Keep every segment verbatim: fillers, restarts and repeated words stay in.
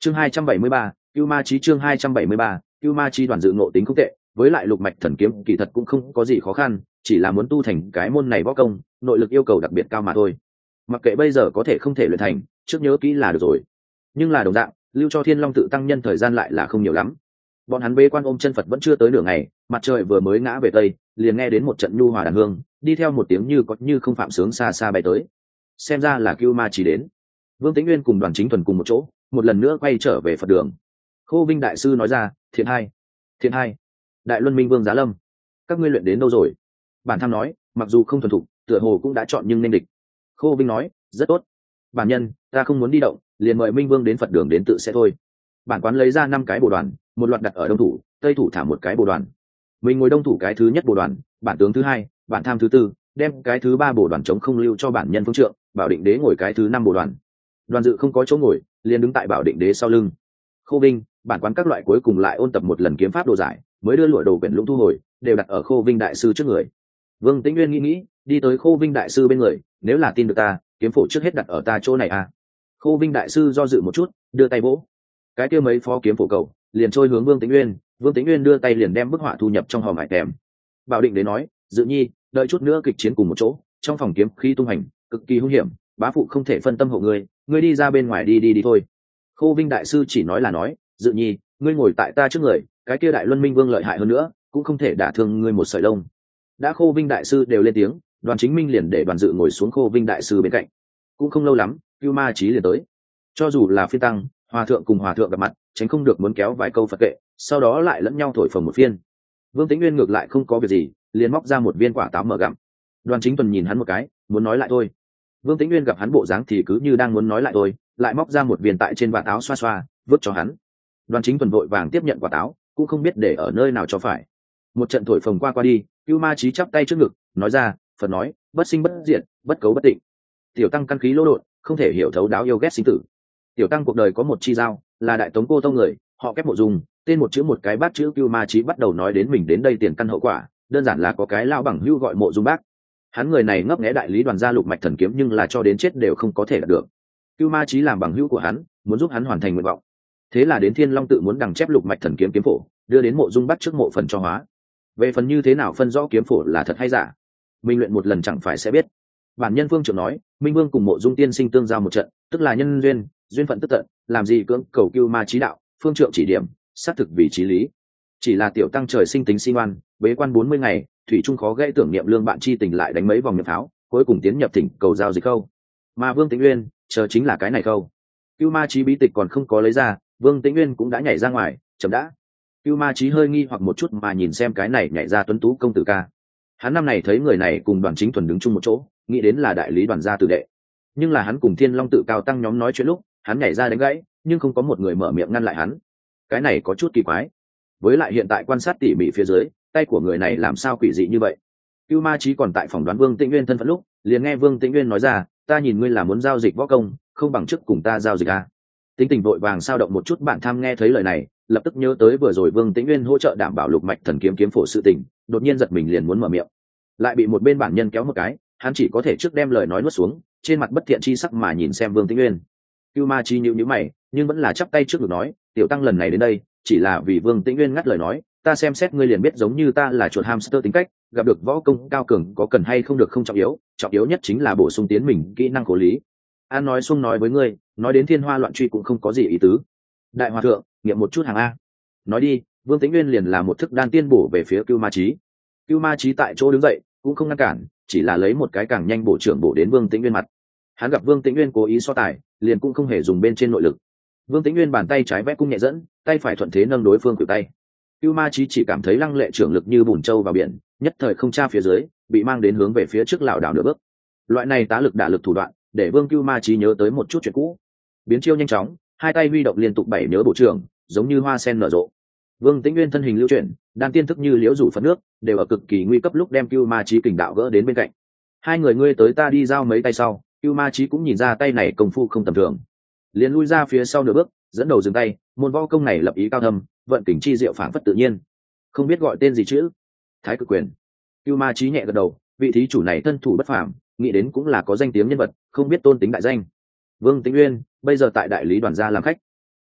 chương hai trăm bảy mươi ba, Cưu Ma Chí chương hai trăm bảy mươi ba, Cưu Ma Chí đoàn dự ngộ tính không tệ, với lại lục mạch thần kiếm kỳ thật cũng không có gì khó khăn, chỉ là muốn tu thành cái môn này võ công, nội lực yêu cầu đặc biệt cao mà thôi. Mặc kệ bây giờ có thể không thể luyện thành, trước nhớ kỹ là được rồi. Nhưng là đồng dạng, lưu cho Thiên Long tự tăng nhân thời gian lại là không nhiều lắm. Bọn hắn bế quan ôm chân Phật vẫn chưa tới nửa ngày, mặt trời vừa mới ngã về tây, liền nghe đến một trận nhu hòa đàn hương, đi theo một tiếng như có như không phạm sướng xa xa bay tới. Xem ra là Cưu Ma Chí đến. Vương Tĩnh Nguyên cùng Đoàn Chính Thuần cùng một chỗ, một lần nữa quay trở về Phật đường. Khô Vinh đại sư nói ra, thiện hai, thiện hai, Đại Luân Minh Vương Giá Lâm, các ngươi luyện đến đâu rồi? Bản tham nói, mặc dù không thuần thục, tựa hồ cũng đã chọn nhưng nên địch. Khô Vinh nói, rất tốt. Bản nhân, ta không muốn đi động, liền mời Minh Vương đến Phật đường đến tự sẽ thôi. Bản quán lấy ra năm cái bồ đoàn, một loạt đặt ở đông thủ, tây thủ thả một cái bồ đoàn. Mình ngồi đông thủ cái thứ nhất bồ đoàn, bản tướng thứ hai, bản tham thứ tư, đem cái thứ ba bồ đoàn chống không lưu cho bản nhân phương trượng, Bảo Định Đế ngồi cái thứ năm bồ đoàn. Đoàn dự không có chỗ ngồi, liền đứng tại Bảo Định Đế sau lưng. Khô Vinh, bản quán các loại cuối cùng lại ôn tập một lần kiếm pháp đồ giải, mới đưa lụa đồ quyển lũng thu hồi, đều đặt ở Khô Vinh đại sư trước người. Vương Tĩnh Nguyên nghĩ nghĩ, đi tới Khô Vinh đại sư bên người, nếu là tin được ta, kiếm phổ trước hết đặt ở ta chỗ này à? Khô Vinh đại sư do dự một chút, đưa tay vỗ, cái kia mấy phó kiếm phổ cầu liền trôi hướng Vương Tĩnh Nguyên. Vương Tĩnh Nguyên đưa tay liền đem bức họa thu nhập trong hòm hải kèm. Bảo Định Đế nói, Dự Nhi, đợi chút nữa kịch chiến cùng một chỗ, trong phòng kiếm khí tung hành, cực kỳ hung hiểm, bá phụ không thể phân tâm hộ ngươi, ngươi đi ra bên ngoài đi đi đi thôi. Khô Vinh đại sư chỉ nói là nói, Dự Nhi, ngươi ngồi tại ta trước người, cái kia Đại Luân Minh Vương lợi hại hơn nữa, cũng không thể đả thương ngươi một sợi lông. Đã Khô Vinh đại sư đều lên tiếng, Đoàn Chính Minh liền để Đoàn Dự ngồi xuống Khô Vinh đại sư bên cạnh. Cũng không lâu lắm, Cưu Ma Chí liền tới. Cho dù là phiên tăng, hòa thượng cùng hòa thượng gặp mặt, tránh không được muốn kéo vài câu Phật kệ, sau đó lại lẫn nhau thổi phồng một phiên. Vương Tĩnh Nguyên ngược lại không có việc gì, liền móc ra một viên quả táo mở gặm. Đoàn Chính Tuần nhìn hắn một cái, muốn nói lại thôi. Vương Tĩnh Nguyên gặp hắn bộ dáng thì cứ như đang muốn nói lại thôi, lại móc ra một viên tại trên vạt áo xoa xoa, vứt cho hắn. Đoàn Chính Tuần vội vàng tiếp nhận quả táo, cũng không biết để ở nơi nào cho phải. Một trận thổi phồng qua qua đi, Cưu Ma Chí chắp tay trước ngực, nói ra, Phật nói, bất sinh bất diệt, bất cấu bất định. Tiểu tăng căn khí lỗ đột, không thể hiểu thấu đáo yêu ghét sinh tử. Tiểu tăng cuộc đời có một chi giao, là Đại Tống Cô Tông người, họ Kép Mộ Dung, tên một chữ một cái bát chữ. Cưu Ma Chí bắt đầu nói đến mình đến đây tiền căn hậu quả, đơn giản là có cái lão bằng hữu gọi Mộ Dung bác. Hắn người này ngấp nghé đại lý đoàn gia lục mạch thần kiếm, nhưng là cho đến chết đều không có thể đạt được. Cưu Ma Chí làm bằng hữu của hắn, muốn giúp hắn hoàn thành nguyện vọng. Thế là đến Thiên Long tự muốn đằng chép lục mạch thần kiếm kiếm phổ, đưa đến Mộ Dung bác trước mộ phần cho hóa. Về phần như thế nào phân rõ kiếm phổ là thật hay giả, mình luyện một lần chẳng phải sẽ biết. Bản nhân Phương trưởng nói, Minh Vương cùng Mộ Dung tiên sinh tương giao một trận, tức là nhân duyên, duyên phận tức tận, làm gì cưỡng cầu Cưu Ma Chí đạo, phương trượng chỉ điểm, xác thực vì chí lý. Chỉ là tiểu tăng trời sinh tính si ngoan, bế quan bốn mươi ngày, thủy trung khó gây tưởng niệm lương bạn chi tình, lại đánh mấy vòng miệng pháo, cuối cùng tiến nhập thỉnh cầu giao dịch câu. Mà Vương Tĩnh Nguyên chờ chính là cái này câu. Cưu Ma Chí bí tịch còn không có lấy ra, Vương Tĩnh Nguyên cũng đã nhảy ra ngoài, chậm đã. Cưu Ma Chí hơi nghi hoặc một chút mà nhìn xem cái này nhảy ra tuấn tú công tử ca. Hắn năm này thấy người này cùng Đoàn Chính Thuần đứng chung một chỗ, nghĩ đến là đại lý đoàn gia tử đệ. Nhưng là hắn cùng Thiên Long tự cao tăng nhóm nói chuyện lúc, hắn nhảy ra đánh gãy, nhưng không có một người mở miệng ngăn lại hắn. Cái này có chút kỳ quái. Với lại hiện tại quan sát tỉ mỉ phía dưới, tay của người này làm sao quỷ dị như vậy. Cưu Ma Chí còn tại phòng đoán Vương Tĩnh Nguyên thân phận lúc, liền nghe Vương Tĩnh Nguyên nói ra, ta nhìn ngươi là muốn giao dịch võ công, không bằng trước cùng ta giao dịch à. Tính tình vội vàng sao động một chút, bạn tham nghe thấy lời này, lập tức nhớ tới vừa rồi Vương Tĩnh Nguyên hỗ trợ đảm bảo lục mạch thần kiếm kiếm phổ sự tình, đột nhiên giật mình liền muốn mở miệng, lại bị một bên bản nhân kéo một cái, hắn chỉ có thể trước đem lời nói nuốt xuống, trên mặt bất thiện chi sắc mà nhìn xem Vương Tĩnh Nguyên. Cưu Ma Chí nhíu nhíu mày, nhưng vẫn là chắp tay trước ngực nói, tiểu tăng lần này đến đây, chỉ là vì Vương Tĩnh Nguyên ngắt lời nói, ta xem xét ngươi liền biết giống như ta là chuột hamster tính cách, gặp được võ công cao cường có cần hay không được không trọng yếu, trọng yếu nhất chính là bổ sung tiến mình kỹ năng cố lý. An nói xuông nói với ngươi, nói đến thiên hoa loạn truy cũng không có gì ý tứ. Đại hòa thượng, nghiệm một chút hàng a. Nói đi. Vương Tĩnh Nguyên liền là một thức đan tiên bổ về phía Cưu Ma Chí. Cưu Ma Chí tại chỗ đứng dậy, cũng không ngăn cản, chỉ là lấy một cái càng nhanh bổ trưởng bổ đến Vương Tĩnh Nguyên mặt. Hắn gặp Vương Tĩnh Nguyên cố ý so tài, liền cũng không hề dùng bên trên nội lực. Vương Tĩnh Nguyên bàn tay trái vẽ cung nhẹ dẫn, tay phải thuận thế nâng đối phương cửu tay. Cưu Ma Chí chỉ cảm thấy lăng lệ trưởng lực như bùn trâu vào biển, nhất thời không tra phía dưới, bị mang đến hướng về phía trước lảo đảo nửa bước. Loại này tá lực đả lực thủ đoạn, để Vương Cưu Ma Chí nhớ tới một chút chuyện cũ. Biến chiêu nhanh chóng, hai tay huy động liên tục bảy nhớ bổ trưởng, giống như hoa sen nở rộ. Vương Tĩnh Nguyên thân hình lưu chuyển, đan tiên thức như liễu rủ phật nước, đều ở cực kỳ nguy cấp lúc đem Cưu Ma Chí kình đạo gỡ đến bên cạnh. Hai người ngươi tới ta đi giao mấy tay sau, Cưu Ma Chí cũng nhìn ra tay này công phu không tầm thường, liền lui ra phía sau nửa bước, dẫn đầu dừng tay. Môn võ công này lập ý cao thâm, vận kình chi diệu phảng phất tự nhiên. Không biết gọi tên gì chứ? Thái Cực Quyền. Cưu Ma Chí nhẹ gật đầu, vị thí chủ này thân thủ bất phàm, nghĩ đến cũng là có danh tiếng nhân vật, không biết tôn tính đại danh. Vương Tĩnh Nguyên bây giờ tại đại lý đoàn gia làm khách.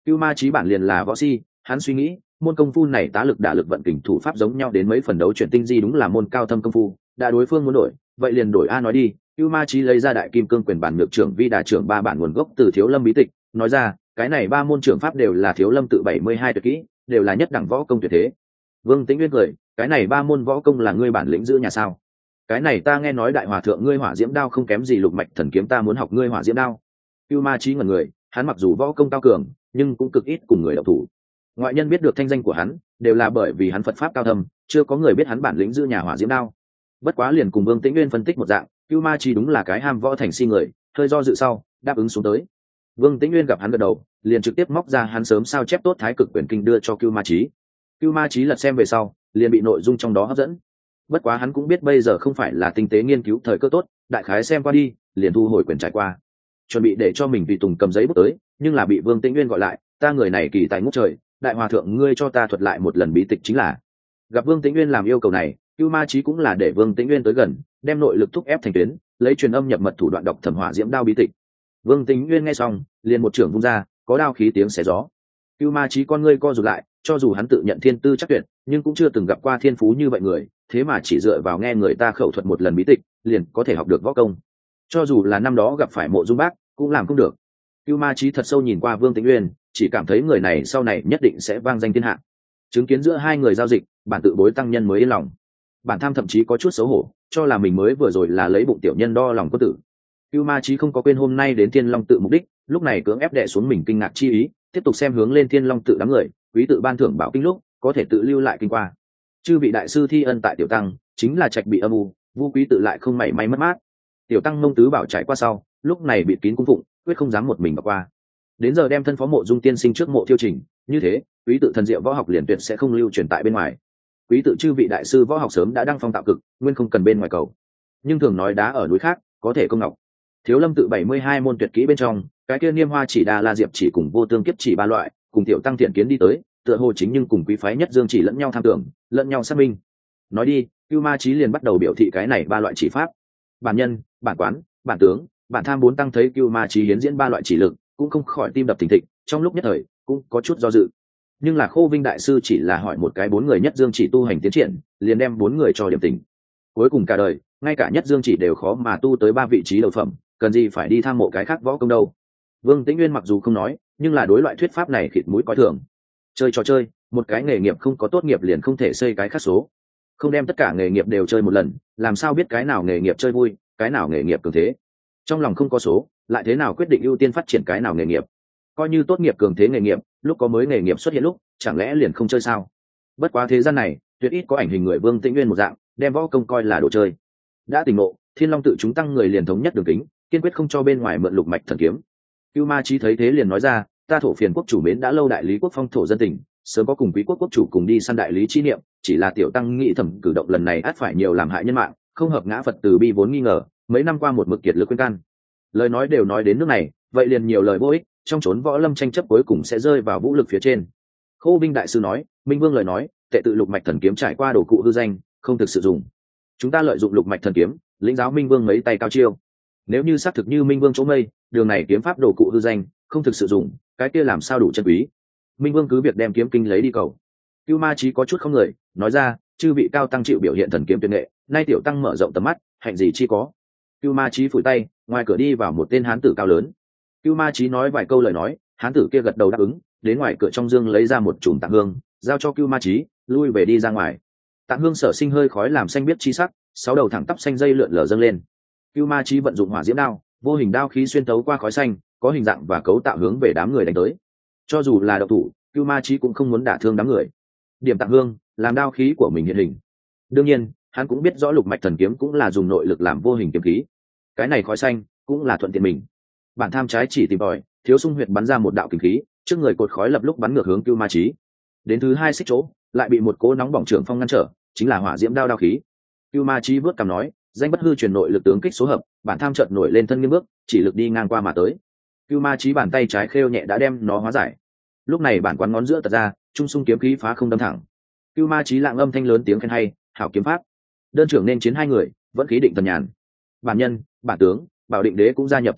Cưu Ma Chí bản liền là võ si, hắn suy nghĩ môn công phu này tá lực đả lực vận kình thủ pháp giống nhau đến mấy phần đấu chuyển tinh di đúng là môn cao thâm công phu, đã đối phương muốn đổi vậy liền đổi a nói đi. Cưu Ma Chí lấy ra đại kim cương quyền bản nhược trưởng vi đà trưởng ba bản nguồn gốc từ Thiếu Lâm bí tịch, nói ra cái này ba môn trưởng pháp đều là Thiếu Lâm tự bảy mươi hai tuyệt kỹ, đều là nhất đẳng võ công tuyệt thế. Vương Tĩnh Nguyên cười, cái này ba môn võ công là ngươi bản lĩnh giữ nhà sao? Cái này ta nghe nói đại hòa thượng ngươi hỏa diễm đao không kém gì lục mạch thần kiếm, ta muốn học ngươi hỏa diễm đao. Cưu Ma Chí ngẩn người, hắn mặc dù võ công cao cường nhưng cũng cực ít cùng người đọc thủ, ngoại nhân biết được thanh danh của hắn đều là bởi vì hắn Phật pháp cao thâm, chưa có người biết hắn bản lĩnh giữ nhà hỏa diễm đao. Bất quá liền cùng Vương Tĩnh Nguyên phân tích một dạng, Cưu Ma Chí đúng là cái ham võ thành si người, hơi do dự sau đáp ứng xuống tới. Vương Tĩnh Nguyên gặp hắn gật đầu, liền trực tiếp móc ra hắn sớm sao chép tốt Thái Cực Quyền Kinh đưa cho Cưu Ma Chí. Cưu Ma Chí lật xem về sau liền bị nội dung trong đó hấp dẫn. Bất quá hắn cũng biết bây giờ không phải là tinh tế nghiên cứu thời cơ tốt, đại khái xem qua đi liền thu hồi quyền trải qua, chuẩn bị để cho mình tùy tùng cầm giấy bút tới, nhưng là bị Vương Tĩnh Nguyên gọi lại, ta người này kỳ tài ngút trời, đại hòa thượng ngươi cho ta thuật lại một lần bí tịch chính là. Gặp Vương Tĩnh Nguyên làm yêu cầu này, Cưu Ma Chí cũng là để Vương Tĩnh Nguyên tới gần, đem nội lực thúc ép thành tuyến, lấy truyền âm nhập mật thủ đoạn đọc thẩm hỏa diễm đao bí tịch. Vương Tĩnh Nguyên nghe xong liền một trưởng vung ra, có đao khí tiếng xé gió. Cưu Ma Chí con ngươi co rụt lại, cho dù hắn tự nhận thiên tư chắc tuyệt nhưng cũng chưa từng gặp qua thiên phú như vậy người, thế mà chỉ dựa vào nghe người ta khẩu thuật một lần bí tịch liền có thể học được võ công. Cho dù là năm đó gặp phải Mộ Dung Bác cũng làm không được. Cưu Ma Chí thật sâu nhìn qua Vương Tĩnh Nguyên, chỉ cảm thấy người này sau này nhất định sẽ vang danh thiên hạ. Chứng kiến giữa hai người giao dịch, bản tự bối tăng nhân mới yên lòng. Bản tham thậm chí có chút xấu hổ, cho là mình mới vừa rồi là lấy bụng tiểu nhân đo lòng quân tử. Cưu Ma Chí không có quên hôm nay đến Thiên Long tự mục đích, lúc này cưỡng ép đè xuống mình kinh ngạc chi ý, tiếp tục xem hướng lên Thiên Long tự đám người, quý tự ban thưởng bảo kinh lúc có thể tự lưu lại kinh qua. Chư vị đại sư thi ân tại tiểu tăng, chính là trạch bị âm u, vu quý tự lại không mảy may mất mát. Tiểu tăng Mông Tứ Bảo trải qua sau, lúc này bị kín cung phụng, quyết không dám một mình mà qua. Đến giờ đem thân phó Mộ Dung tiên sinh trước mộ tiêu trình, như thế, quý tự thần diệu võ học liền tuyệt sẽ không lưu truyền tại bên ngoài. Quý tự chư vị đại sư võ học sớm đã đăng phong tạo cực, nguyên không cần bên ngoài cầu. Nhưng thường nói đá ở núi khác, có thể công ngọc. Thiếu Lâm tự bảy mươi hai môn tuyệt kỹ bên trong, cái kia Niêm Hoa chỉ Đa La Diệp chỉ cùng Vô Tương Kiếp chỉ ba loại, cùng tiểu tăng thiện kiến đi tới, tựa hồ chính nhưng cùng quý phái nhất Dương chỉ lẫn nhau tham tưởng, lẫn nhau xác minh. Nói đi, Cưu Ma Chí liền bắt đầu biểu thị cái này ba loại chỉ pháp. Bản nhân, bản quán, bản tướng, bản tham bốn tăng thấy Cưu Ma Chí hiến diễn ba loại chỉ lực, cũng không khỏi tim đập thình thịch, trong lúc nhất thời cũng có chút do dự. Nhưng là Khô Vinh đại sư chỉ là hỏi một cái bốn người nhất Dương chỉ tu hành tiến triển, liền đem bốn người cho điểm tình. Cuối cùng cả đời, ngay cả nhất Dương chỉ đều khó mà tu tới ba vị trí đầu phẩm, cần gì phải đi tham mộ cái khác võ công đâu. Vương Tĩnh Nguyên mặc dù không nói, nhưng là đối loại thuyết pháp này khịt mũi coi thường. Chơi trò chơi, một cái nghề nghiệp không có tốt nghiệp liền không thể xây cái khác số. Không đem tất cả nghề nghiệp đều chơi một lần, làm sao biết cái nào nghề nghiệp chơi vui, cái nào nghề nghiệp cường thế. Trong lòng không có số, lại thế nào quyết định ưu tiên phát triển cái nào nghề nghiệp. Coi như tốt nghiệp cường thế nghề nghiệp, lúc có mới nghề nghiệp xuất hiện lúc, chẳng lẽ liền không chơi sao? Bất quá thế gian này, tuyệt ít có ảnh hình người Vương Tĩnh Nguyên một dạng, đem võ công coi là đồ chơi. Đã tỉnh ngộ, Thiên Long tự chúng tăng người liền thống nhất đường kính, kiên quyết không cho bên ngoài mượn lục mạch thần kiếm. Cưu Ma Chí thấy thế liền nói ra, ta thổ phiền quốc chủ mến đã lâu đại lý quốc phong thổ dân tình, sớm có cùng quý quốc quốc chủ cùng đi săn đại lý chi niệm, chỉ là tiểu tăng nghĩ thầm cử động lần này ắt phải nhiều làm hại nhân mạng, không hợp ngã Phật từ bi vốn nghi ngờ, mấy năm qua một mực kiệt lực khuyên can. Lời nói đều nói đến nước này, vậy liền nhiều lời vô ích, trong chốn võ lâm tranh chấp cuối cùng sẽ rơi vào vũ lực phía trên. Khô Vinh đại sư nói, Minh Vương lời nói, tệ tự lục mạch thần kiếm trải qua đồ cụ hư danh, không thực sự dùng. Chúng ta lợi dụng lục mạch thần kiếm, lĩnh giáo Minh Vương mấy tay cao chiêu. Nếu như xác thực như Minh Vương chỗ mây, đường này kiếm pháp đồ cụ hư danh, không thực sự dùng, cái kia làm sao đủ chân quý. Minh Vương cứ việc đem kiếm kinh lấy đi cầu. Cưu Ma Chí có chút không người, nói ra, chư vị cao tăng chịu biểu hiện thần kiếm tuyệt nghệ, nay tiểu tăng mở rộng tầm mắt, hạnh gì chi có. Cưu Ma Chí phủi tay, ngoài cửa đi vào một tên hán tử cao lớn. Cưu Ma Chí nói vài câu lời nói, hán tử kia gật đầu đáp ứng, đến ngoài cửa trong dương lấy ra một chùm tạng hương, giao cho Cưu Ma Chí, lui về đi ra ngoài. Tạng hương sở sinh hơi khói làm xanh biết chi sắc, sáu đầu thẳng tắp xanh dây lượn lờ dâng lên. Cưu Ma Chí vận dụng hỏa diễm đao, vô hình đao khí xuyên tấu qua khói xanh, có hình dạng và cấu tạo hướng về đám người đánh tới. Cho dù là độc thủ, Cưu Ma Chí cũng không muốn đả thương đám người. Điểm tạng hương, làm đao khí của mình hiện hình. Đương nhiên, hắn cũng biết rõ lục mạch thần kiếm cũng là dùng nội lực làm vô hình kiếm khí. Cái này khói xanh cũng là thuận tiện mình. Bản tham trái chỉ tìm tòi, Thiếu Sung huyệt bắn ra một đạo kình khí, trước người cột khói lập lúc bắn ngược hướng Cưu Ma Chí. Đến thứ hai xích chỗ, lại bị một cỗ nóng bỏng trưởng phong ngăn trở, chính là hỏa diễm đao đao khí. Cưu Ma Chí vớt cằm nói, danh bất hư truyền nội lực tướng kích số hợp, bản tham chợt nổi lên thân nghiêng bước, chỉ lực đi ngang qua mà tới. Cưu Ma Chí bàn tay trái khêu nhẹ đã đem nó hóa giải. Lúc này bản quán ngón giữa tật ra, trung sung kiếm khí phá không đâm thẳng. Cưu Ma Chí lặng âm thanh lớn tiếng khen hay, hảo kiếm pháp. Đơn trưởng nên chiến hai người, vẫn khí định thần nhàn. Bản nhân, bản tướng, Bảo Định Đế cũng gia nhập chiến cuộc,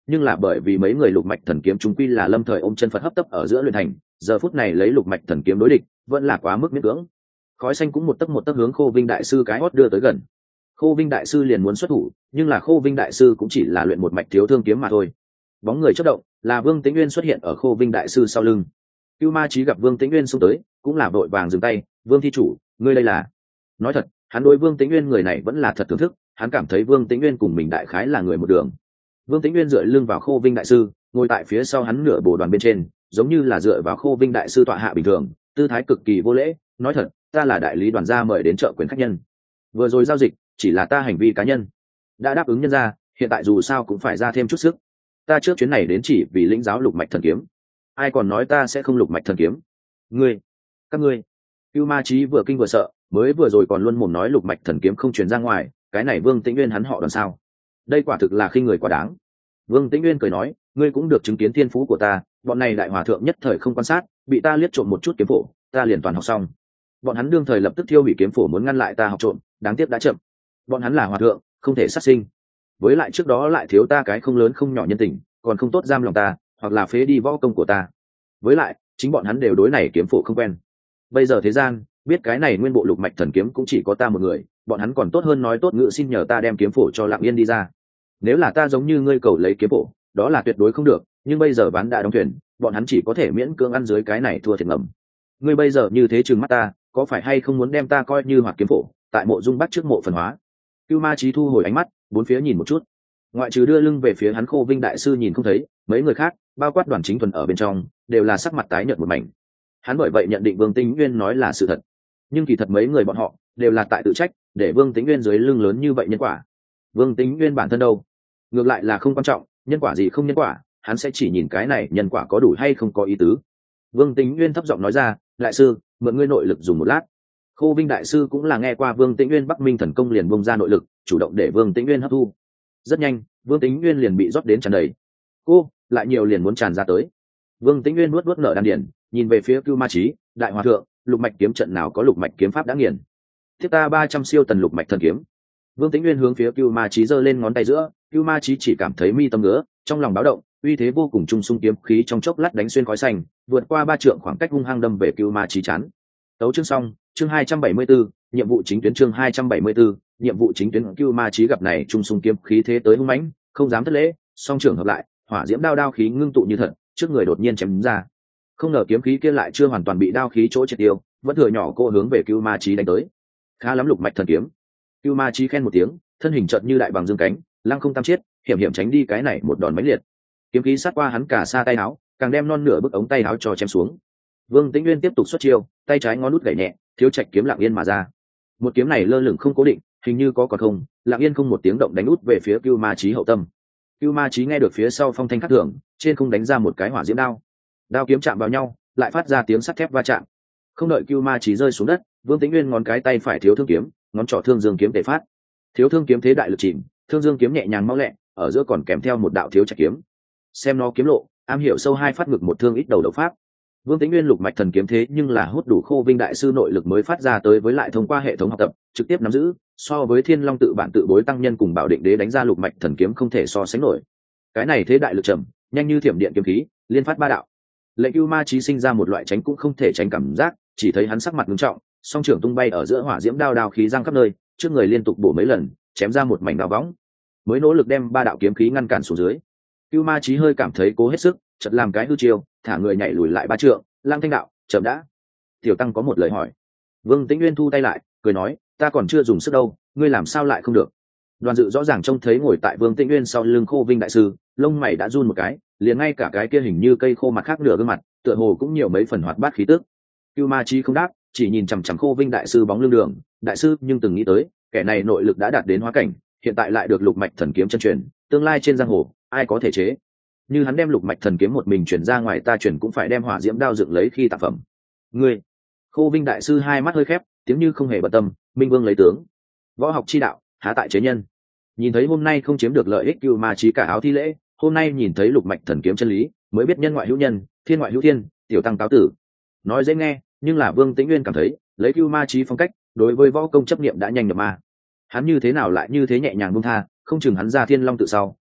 nhưng là bởi vì mấy người lục mạch thần kiếm chúng quy là lâm thời ôm chân Phật hấp tấp ở giữa luyện thành, giờ phút này lấy lục mạch thần kiếm đối địch vẫn là quá mức miễn cưỡng. Khói xanh cũng một tấc một tấc hướng Khô Vinh đại sư cái hót đưa tới gần. Khô Vinh đại sư liền muốn xuất thủ, nhưng là Khô Vinh đại sư cũng chỉ là luyện một mạch thiếu thương kiếm mà thôi. Bóng người chớp động, là Vương Tĩnh Nguyên xuất hiện ở Khô Vinh đại sư sau lưng. Cưu Ma Chí gặp Vương Tĩnh Nguyên xông tới, cũng là vội vàng dừng tay. Vương thi chủ, ngươi đây là? Nói thật, hắn đối Vương Tĩnh Nguyên người này vẫn là thật thưởng thức, hắn cảm thấy Vương Tĩnh Nguyên cùng mình đại khái là người một đường. Vương Tĩnh Nguyên dựa lưng vào Khô Vinh đại sư, ngồi tại phía sau hắn nửa bồ đoàn bên trên, giống như là dựa vào Khô Vinh đại sư tọa hạ bình thường, tư thái cực kỳ vô lễ. Nói thật, ta là đại lý đoàn gia mời đến trợ quyền khách nhân, vừa rồi giao dịch chỉ là ta hành vi cá nhân, đã đáp ứng nhân ra, hiện tại dù sao cũng phải ra thêm chút sức. Ta trước chuyến này đến chỉ vì lĩnh giáo lục mạch thần kiếm, ai còn nói ta sẽ không lục mạch thần kiếm? Ngươi, các ngươi. Cưu Ma Chí vừa kinh vừa sợ, mới vừa rồi còn luôn mồm nói lục mạch thần kiếm không truyền ra ngoài, cái này Vương Tĩnh Nguyên hắn họ đoàn sao? Đây quả thực là khinh người quá đáng. Vương Tĩnh Nguyên cười nói, ngươi cũng được chứng kiến thiên phú của ta, bọn này đại hòa thượng nhất thời không quan sát, bị ta liếc trộm một chút kiếm phổ, ta liền toàn học xong. Bọn hắn đương thời lập tức thiêu hủy kiếm phổ muốn ngăn lại ta học trộm, đáng tiếc đã chậm. Bọn hắn là hòa thượng, không thể sát sinh. Với lại trước đó lại thiếu ta cái không lớn không nhỏ nhân tình, còn không tốt giam lòng ta, hoặc là phế đi võ công của ta. Với lại, chính bọn hắn đều đối này kiếm phổ không quen. Bây giờ thế gian, biết cái này nguyên bộ lục mạch thần kiếm cũng chỉ có ta một người, bọn hắn còn tốt hơn nói tốt ngữ xin nhờ ta đem kiếm phổ cho Lặng Yên đi ra. Nếu là ta giống như ngươi cầu lấy kiếm phổ, đó là tuyệt đối không được, nhưng bây giờ ván đã đóng thuyền, bọn hắn chỉ có thể miễn cưỡng ăn dưới cái này thua thiệt ngầm. Ngươi bây giờ như thế trừng mắt ta, có phải hay không muốn đem ta coi như hoạt kiếm phổ, tại mộ dung bắt trước mộ phần hóa? Cưu Ma Chí thu hồi ánh mắt, bốn phía nhìn một chút, ngoại trừ đưa lưng về phía hắn Khô Vinh đại sư nhìn không thấy, mấy người khác, bao quát Đoàn Chính Thuần ở bên trong, đều là sắc mặt tái nhợt một mảnh. Hắn bởi vậy nhận định Vương Tĩnh Nguyên nói là sự thật, nhưng kỳ thật mấy người bọn họ đều là tại tự trách, để Vương Tĩnh Nguyên dưới lưng lớn như vậy nhân quả. Vương Tĩnh Nguyên bản thân đâu, ngược lại là không quan trọng, nhân quả gì không nhân quả, hắn sẽ chỉ nhìn cái này nhân quả có đủ hay không có ý tứ. Vương Tĩnh Nguyên thấp giọng nói ra, đại sư, mượn ngươi nội lực dùng một lát. Khô Vinh đại sư cũng là nghe qua Vương Tĩnh Nguyên Bắc Minh thần công liền bung ra nội lực, chủ động để Vương Tĩnh Nguyên hấp thu. Rất nhanh, Vương Tĩnh Nguyên liền bị rót đến tràn đầy. Cô, lại nhiều liền muốn tràn ra tới. Vương Tĩnh Nguyên nuốt nuốt nở đan điển, nhìn về phía Cưu Ma Chí, đại hòa thượng, lục mạch kiếm trận nào có lục mạch kiếm pháp đã nghiền. Thiết ta ba trăm siêu tần lục mạch thần kiếm. Vương Tĩnh Nguyên hướng phía Cưu Ma Chí giơ lên ngón tay giữa, Cưu Ma Chí chỉ cảm thấy mi tâm ngứa, trong lòng báo động, uy thế vô cùng trung sung kiếm khí trong chốc lát đánh xuyên khói xanh, vượt qua ba trượng khoảng cách hung hăng đâm về Cưu Ma Chí chán. Tấu chương xong, chương hai trăm bảy mươi 274, nhiệm vụ chính tuyến chương hai trăm bảy mươi 274, nhiệm vụ chính tuyến. Cưu Ma Chí gặp này trung sung kiếm khí thế tới hung mãnh, không dám thất lễ, song trưởng hợp lại, hỏa diễm đao đao khí ngưng tụ như thật, trước người đột nhiên chém ra. Không ngờ kiếm khí kia lại chưa hoàn toàn bị đao khí chỗ triệt tiêu, vẫn thừa nhỏ cô hướng về Cưu Ma Chí đánh tới. Khá lắm lục mạch thần kiếm. Cưu Ma Chí khen một tiếng, thân hình chợt như đại bằng dương cánh, lăng không tam chiết, hiểm hiểm tránh đi cái này một đòn mãnh liệt. Kiếm khí sát qua hắn cả xa tay áo, càng đem non nửa bức ống tay áo cho chém xuống. Vương Tĩnh Nguyên tiếp tục xuất chiêu, tay trái ngón út gảy nhẹ, thiếu trạch kiếm Lặng Yên mà ra. Một kiếm này lơ lửng không cố định, hình như có còn không, Lặng Yên không một tiếng động đánh út về phía Cưu Ma Chí hậu tâm. Cưu Ma Chí nghe được phía sau phong thanh khắc thường, trên không đánh ra một cái hỏa diễm đao. Đao kiếm chạm vào nhau, lại phát ra tiếng sắt thép va chạm. Không đợi Cưu Ma Chí rơi xuống đất, Vương Tĩnh Nguyên ngón cái tay phải thiếu thương kiếm, ngón trỏ thương dương kiếm tề phát. Thiếu thương kiếm thế đại lực chìm, thương dương kiếm nhẹ nhàng mau lẹ, ở giữa còn kèm theo một đạo thiếu trạch kiếm. Xem nó kiếm lộ, am hiểu sâu hai phát ngực một thương ít đầu đầu pháp. Vương Tĩnh Nguyên lục mạch thần kiếm thế nhưng là hút đủ Khô Vinh đại sư nội lực mới phát ra tới, với lại thông qua hệ thống học tập, trực tiếp nắm giữ, so với Thiên Long tự bản tự bối tăng nhân cùng Bảo Định Đế đánh ra lục mạch thần kiếm không thể so sánh nổi. Cái này thế đại lực trầm, nhanh như thiểm điện kiếm khí, liên phát ba đạo. Lệnh Cưu Ma Chí sinh ra một loại tránh cũng không thể tránh cảm giác, chỉ thấy hắn sắc mặt nghiêm trọng, song trưởng tung bay ở giữa hỏa diễm đao đao khí giăng khắp nơi, trước người liên tục bổ mấy lần, chém ra một mảnh đao võng, mới nỗ lực đem ba đạo kiếm khí ngăn cản xuống dưới. Cưu Ma Chí hơi cảm thấy cố hết sức, chợt làm cái hư chiêu, thả người nhảy lùi lại ba trượng. Lang Thanh đạo, chậm đã. Tiểu tăng có một lời hỏi. Vương Tĩnh Nguyên thu tay lại, cười nói, ta còn chưa dùng sức đâu, ngươi làm sao lại không được? Đoàn Dự rõ ràng trông thấy ngồi tại Vương Tĩnh Nguyên sau lưng Khô Vinh đại sư, lông mày đã run một cái, liền ngay cả cái kia hình như cây khô mặt khác nửa gương mặt, tựa hồ cũng nhiều mấy phần hoạt bát khí tức. Cưu Ma Chí không đáp, chỉ nhìn chằm chằm Khô Vinh đại sư bóng lưng đường. Đại sư nhưng từng nghĩ tới, kẻ này nội lực đã đạt đến hóa cảnh, hiện tại lại được lục mạch thần kiếm chân truyền, tương lai trên giang hồ ai có thể chế? Như hắn đem lục mạch thần kiếm một mình chuyển ra ngoài, ta chuyển cũng phải đem hỏa diễm đao dựng lấy khi tạp phẩm. Ngươi, Khô Vinh đại sư hai mắt hơi khép, tiếng như không hề bận tâm. Minh Vương lấy tướng, võ học chi đạo há tại chế nhân. Nhìn thấy hôm nay không chiếm được lợi ích, Cưu Ma Chí cả áo thi lễ. Hôm nay nhìn thấy lục mạch thần kiếm chân lý, mới biết nhân ngoại hữu nhân, thiên ngoại hữu thiên. Tiểu tăng cáo tử. Nói dễ nghe, nhưng là Vương Tĩnh Nguyên cảm thấy, lấy Cưu Ma Chí phong cách, đối với võ công chấp niệm đã nhanh nhập ma. Hắn như thế nào lại như thế nhẹ nhàng buông tha, không chừng hắn ra Thiên Long tự sau,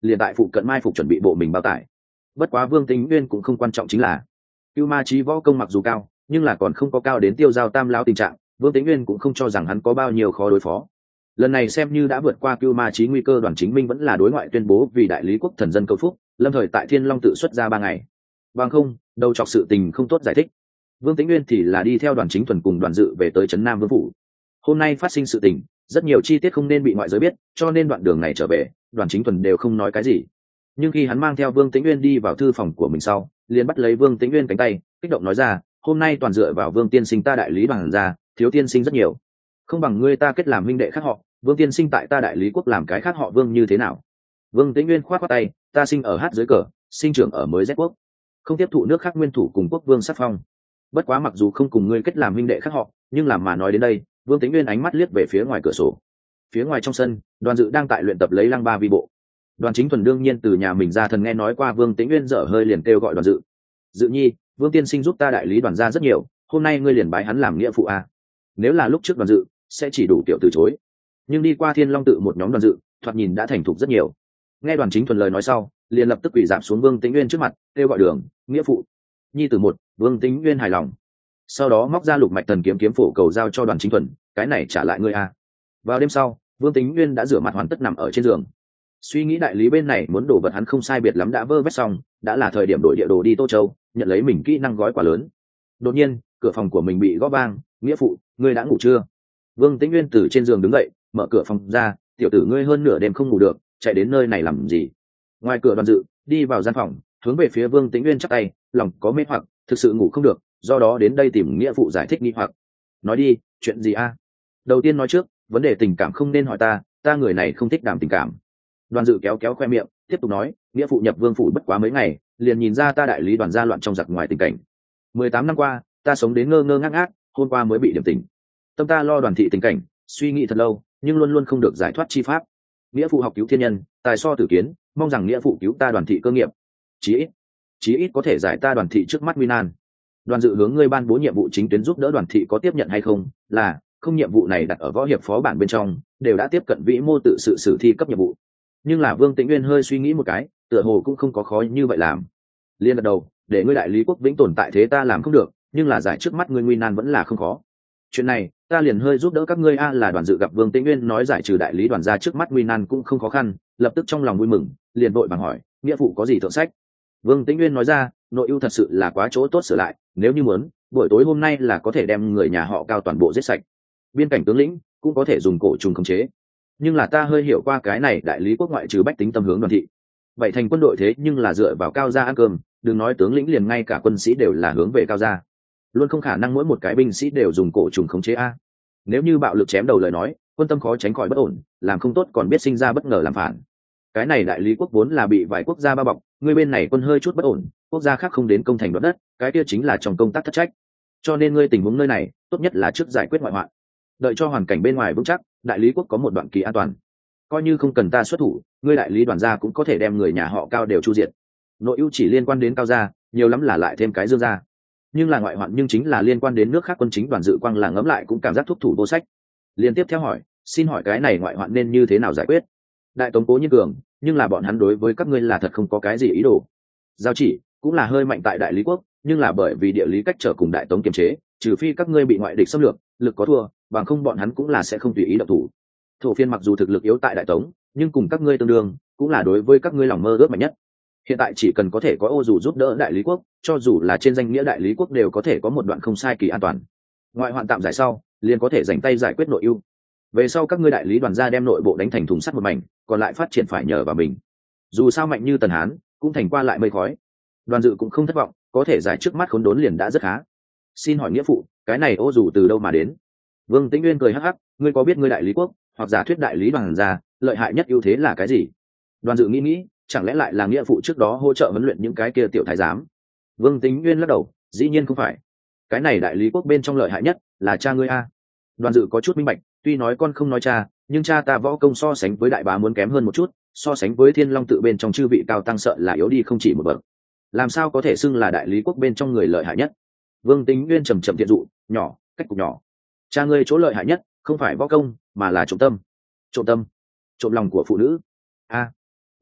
liền tại phụ cận mai phục chuẩn bị bộ mình bao tải. Bất quá Vương Tĩnh Nguyên cũng không quan trọng, chính là Cưu Ma Chí võ công mặc dù cao, nhưng là còn không có cao đến tiêu giao tam lão tình trạng. Vương Tĩnh Nguyên cũng không cho rằng hắn có bao nhiêu khó đối phó. Lần này xem như đã vượt qua Cưu Ma Chí nguy cơ, Đoàn Chính Minh vẫn là đối ngoại tuyên bố vì đại lý quốc thần dân cầu phúc, lâm thời tại Thiên Long tự xuất ra ba ngày. Bằng không, đầu chọc sự tình không tốt giải thích. Vương Tĩnh Nguyên thì là đi theo Đoàn Chính Thuần cùng Đoàn Dự về tới trấn Nam Vương phủ. Hôm nay phát sinh sự tình, rất nhiều chi tiết không nên bị ngoại giới biết, cho nên đoạn đường này trở về, Đoàn Chính Thuần đều không nói cái gì. Nhưng khi hắn mang theo Vương Tĩnh Nguyên đi vào thư phòng của mình sau, liền bắt lấy Vương Tĩnh Nguyên cánh tay, kích động nói ra, hôm nay toàn dựa vào Vương tiên sinh ta đại lý Đoàn gia, thiếu tiên sinh rất nhiều, không bằng ngươi ta kết làm huynh đệ khác họ. Vương tiên sinh tại ta đại lý quốc làm cái khác họ Vương như thế nào? Vương Tĩnh Nguyên khoát khoát tay, ta sinh ở hát dưới cờ, sinh trưởng ở mới Z quốc, không tiếp thụ nước khác nguyên thủ cùng quốc vương sắc phong. Bất quá mặc dù không cùng ngươi kết làm huynh đệ khác họ, nhưng làm mà nói đến đây, Vương Tĩnh Nguyên ánh mắt liếc về phía ngoài cửa sổ. Phía ngoài trong sân, Đoàn Dự đang tại luyện tập lấy lăng ba vi bộ. Đoàn Chính Thuần đương nhiên từ nhà mình ra thần nghe nói qua Vương Tĩnh Nguyên dở hơi, liền kêu gọi Đoàn Dự. Dự nhi, Vương tiên sinh giúp ta đại lý Đoàn gia rất nhiều, hôm nay ngươi liền bái hắn làm nghĩa phụ a. Nếu là lúc trước Đoàn Dự sẽ chỉ đủ kiểu từ chối, nhưng đi qua Thiên Long tự một nhóm Đoàn Dự thoạt nhìn đã thành thục rất nhiều. Nghe Đoàn Chính Thuần lời nói sau, liền lập tức quỳ dạp xuống Vương Tĩnh Nguyên trước mặt, kêu gọi đường nghĩa phụ. Nhi tử một. Vương Tĩnh Nguyên hài lòng, sau đó móc ra lục mạch thần kiếm kiếm phổ cầu giao cho Đoàn Chính Thuần, cái này trả lại ngươi a. Vào đêm sau, Vương Tĩnh Nguyên đã rửa mặt hoàn tất nằm ở trên giường, suy nghĩ đại lý bên này muốn đổ vật hắn không sai biệt lắm đã vơ vét xong, đã là thời điểm đổi địa đồ đi Tô Châu, nhận lấy mình kỹ năng gói quà lớn. Đột nhiên, cửa phòng của mình bị gõ vang, nghĩa phụ, ngươi đã ngủ chưa? Vương Tĩnh Nguyên từ trên giường đứng dậy, mở cửa phòng ra, tiểu tử ngươi hơn nửa đêm không ngủ được, chạy đến nơi này làm gì? Ngoài cửa Đoàn Dự đi vào gian phòng, hướng về phía Vương Tĩnh Nguyên chắp tay, lòng có mê hoặc, thực sự ngủ không được, do đó đến đây tìm nghĩa phụ giải thích nghi hoặc. Nói đi, chuyện gì a? Đầu tiên nói trước, vấn đề tình cảm không nên hỏi ta, ta người này không thích đàm tình cảm. Đoàn Dự kéo kéo khoe miệng, tiếp tục nói, nghĩa phụ nhập vương phủ bất quá mấy ngày, liền nhìn ra ta đại lý Đoàn gia loạn trong giặc ngoài tình cảnh. Mười tám năm qua, ta sống đến ngơ ngơ ngác ngác, hôm qua mới bị điểm tình. Tâm ta lo Đoàn thị tình cảnh, suy nghĩ thật lâu, nhưng luôn luôn không được giải thoát chi pháp. Nghĩa phụ học cứu thiên nhân, tài so tử kiến, mong rằng nghĩa phụ cứu ta Đoàn thị cơ nghiệp, chí ít, chí ít có thể giải ta Đoàn thị trước mắt nguy nan. Đoàn Dự hướng ngươi ban bố nhiệm vụ chính tuyến giúp đỡ Đoàn thị có tiếp nhận hay không? Là không, nhiệm vụ này đặt ở võ hiệp phó bản bên trong, đều đã tiếp cận vĩ mô tự sự sử thi cấp nhiệm vụ. Nhưng là Vương Tĩnh Nguyên hơi suy nghĩ một cái, tựa hồ cũng không có khó như vậy làm. Liên gật đầu, để ngươi đại lý quốc vĩnh tồn tại thế ta làm không được, nhưng là giải trước mắt ngươi nguy nan vẫn là không khó. Chuyện này ta liền hơi giúp đỡ các ngươi a. Là Đoàn Dự gặp Vương Tĩnh Nguyên nói giải trừ đại lý Đoàn gia trước mắt nguy nan cũng không khó khăn, lập tức trong lòng vui mừng, liền vội vàng hỏi, nghĩa phụ có gì thượng sách? Vương Tĩnh Nguyên nói ra, nội ưu thật sự là quá chỗ tốt sửa lại, nếu như muốn, buổi tối hôm nay là có thể đem người nhà họ Cao toàn bộ giết sạch. Biên cảnh tướng lĩnh cũng có thể dùng cổ trùng khống chế. Nhưng là ta hơi hiểu qua cái này đại lý quốc ngoại trừ bách tính tâm hướng Đoàn thị, vậy thành quân đội thế nhưng là dựa vào Cao gia ăn cơm, đừng nói tướng lĩnh, liền ngay cả quân sĩ đều là hướng về Cao gia, luôn không khả năng mỗi một cái binh sĩ đều dùng cổ trùng khống chế a. Nếu như bạo lực chém đầu lời nói, quân tâm khó tránh khỏi bất ổn, làm không tốt còn biết sinh ra bất ngờ làm phản. Cái này đại lý quốc vốn là bị vài quốc gia bao bọc, ngươi bên này quân hơi chút bất ổn, quốc gia khác không đến công thành đoạt đất, cái kia chính là trong công tác thất trách. Cho nên ngươi tình huống nơi này tốt nhất là trước giải quyết ngoại hoạn, đợi cho hoàn cảnh bên ngoài vững chắc, đại lý quốc có một đoạn kỳ an toàn, coi như không cần ta xuất thủ, ngươi đại lý Đoàn gia cũng có thể đem người nhà họ Cao đều chu diệt. Nội ưu chỉ liên quan đến Cao gia, nhiều lắm là lại thêm cái Dương gia, nhưng là ngoại hoạn nhưng chính là liên quan đến nước khác quân chính Đoàn Dự quang là ngẫm lại cũng cảm giác thúc thủ vô sách. Liên tiếp theo hỏi, xin hỏi cái này ngoại hoạn nên như thế nào giải quyết? Đại tống cố nhiên cường, nhưng là bọn hắn đối với các ngươi là thật không có cái gì ý đồ. Giao chỉ cũng là hơi mạnh tại đại lý quốc, nhưng là bởi vì địa lý cách trở cùng đại tống kiềm chế, trừ phi các ngươi bị ngoại địch xâm lược, lực có thua, bằng không bọn hắn cũng là sẽ không tùy ý động thủ. Thổ phiên mặc dù thực lực yếu tại đại tống, nhưng cùng các ngươi tương đương, cũng là đối với các ngươi lòng mơ ước mạnh nhất. Hiện tại chỉ cần có thể có ô dù giúp đỡ đại lý quốc, cho dù là trên danh nghĩa đại lý quốc đều có thể có một đoạn không sai kỳ an toàn. Ngoại hoạn tạm giải sau, liền có thể dành tay giải quyết nội ưu. Về sau các ngươi đại lý Đoàn gia đem nội bộ đánh thành thùng sắt một mảnh, còn lại phát triển phải nhờ vào mình. Dù sao mạnh như Tần Hán cũng thành qua lại mây khói. Đoàn Dự cũng không thất vọng, có thể giải trước mắt khốn đốn liền đã rất khá. Xin hỏi nghĩa phụ, cái này ô dù từ đâu mà đến? Vương Tĩnh Nguyên cười hắc hắc, ngươi có biết ngươi đại lý quốc hoặc giả thuyết đại lý Đoàn gia lợi hại nhất ưu thế là cái gì? Đoàn Dự nghĩ nghĩ, chẳng lẽ lại là nghĩa phụ trước đó hỗ trợ huấn luyện những cái kia tiểu thái giám? Vương Tĩnh Nguyên lắc đầu, dĩ nhiên không phải. Cái này đại lý quốc bên trong lợi hại nhất là cha ngươi a. Đoàn Dự có chút minh bạch, tuy nói con không nói cha, nhưng cha ta võ công so sánh với đại bá muốn kém hơn một chút, so sánh với Thiên Long tự bên trong chư vị cao tăng sợ là yếu đi không chỉ một bậc. Làm sao có thể xưng là đại lý quốc bên trong người lợi hại nhất? Vương Tĩnh Nguyên trầm trầm thiện dụ, nhỏ, cách cục nhỏ. Cha ngươi chỗ lợi hại nhất không phải võ công, mà là trộm tâm. Trộm tâm, trộm lòng của phụ nữ. A,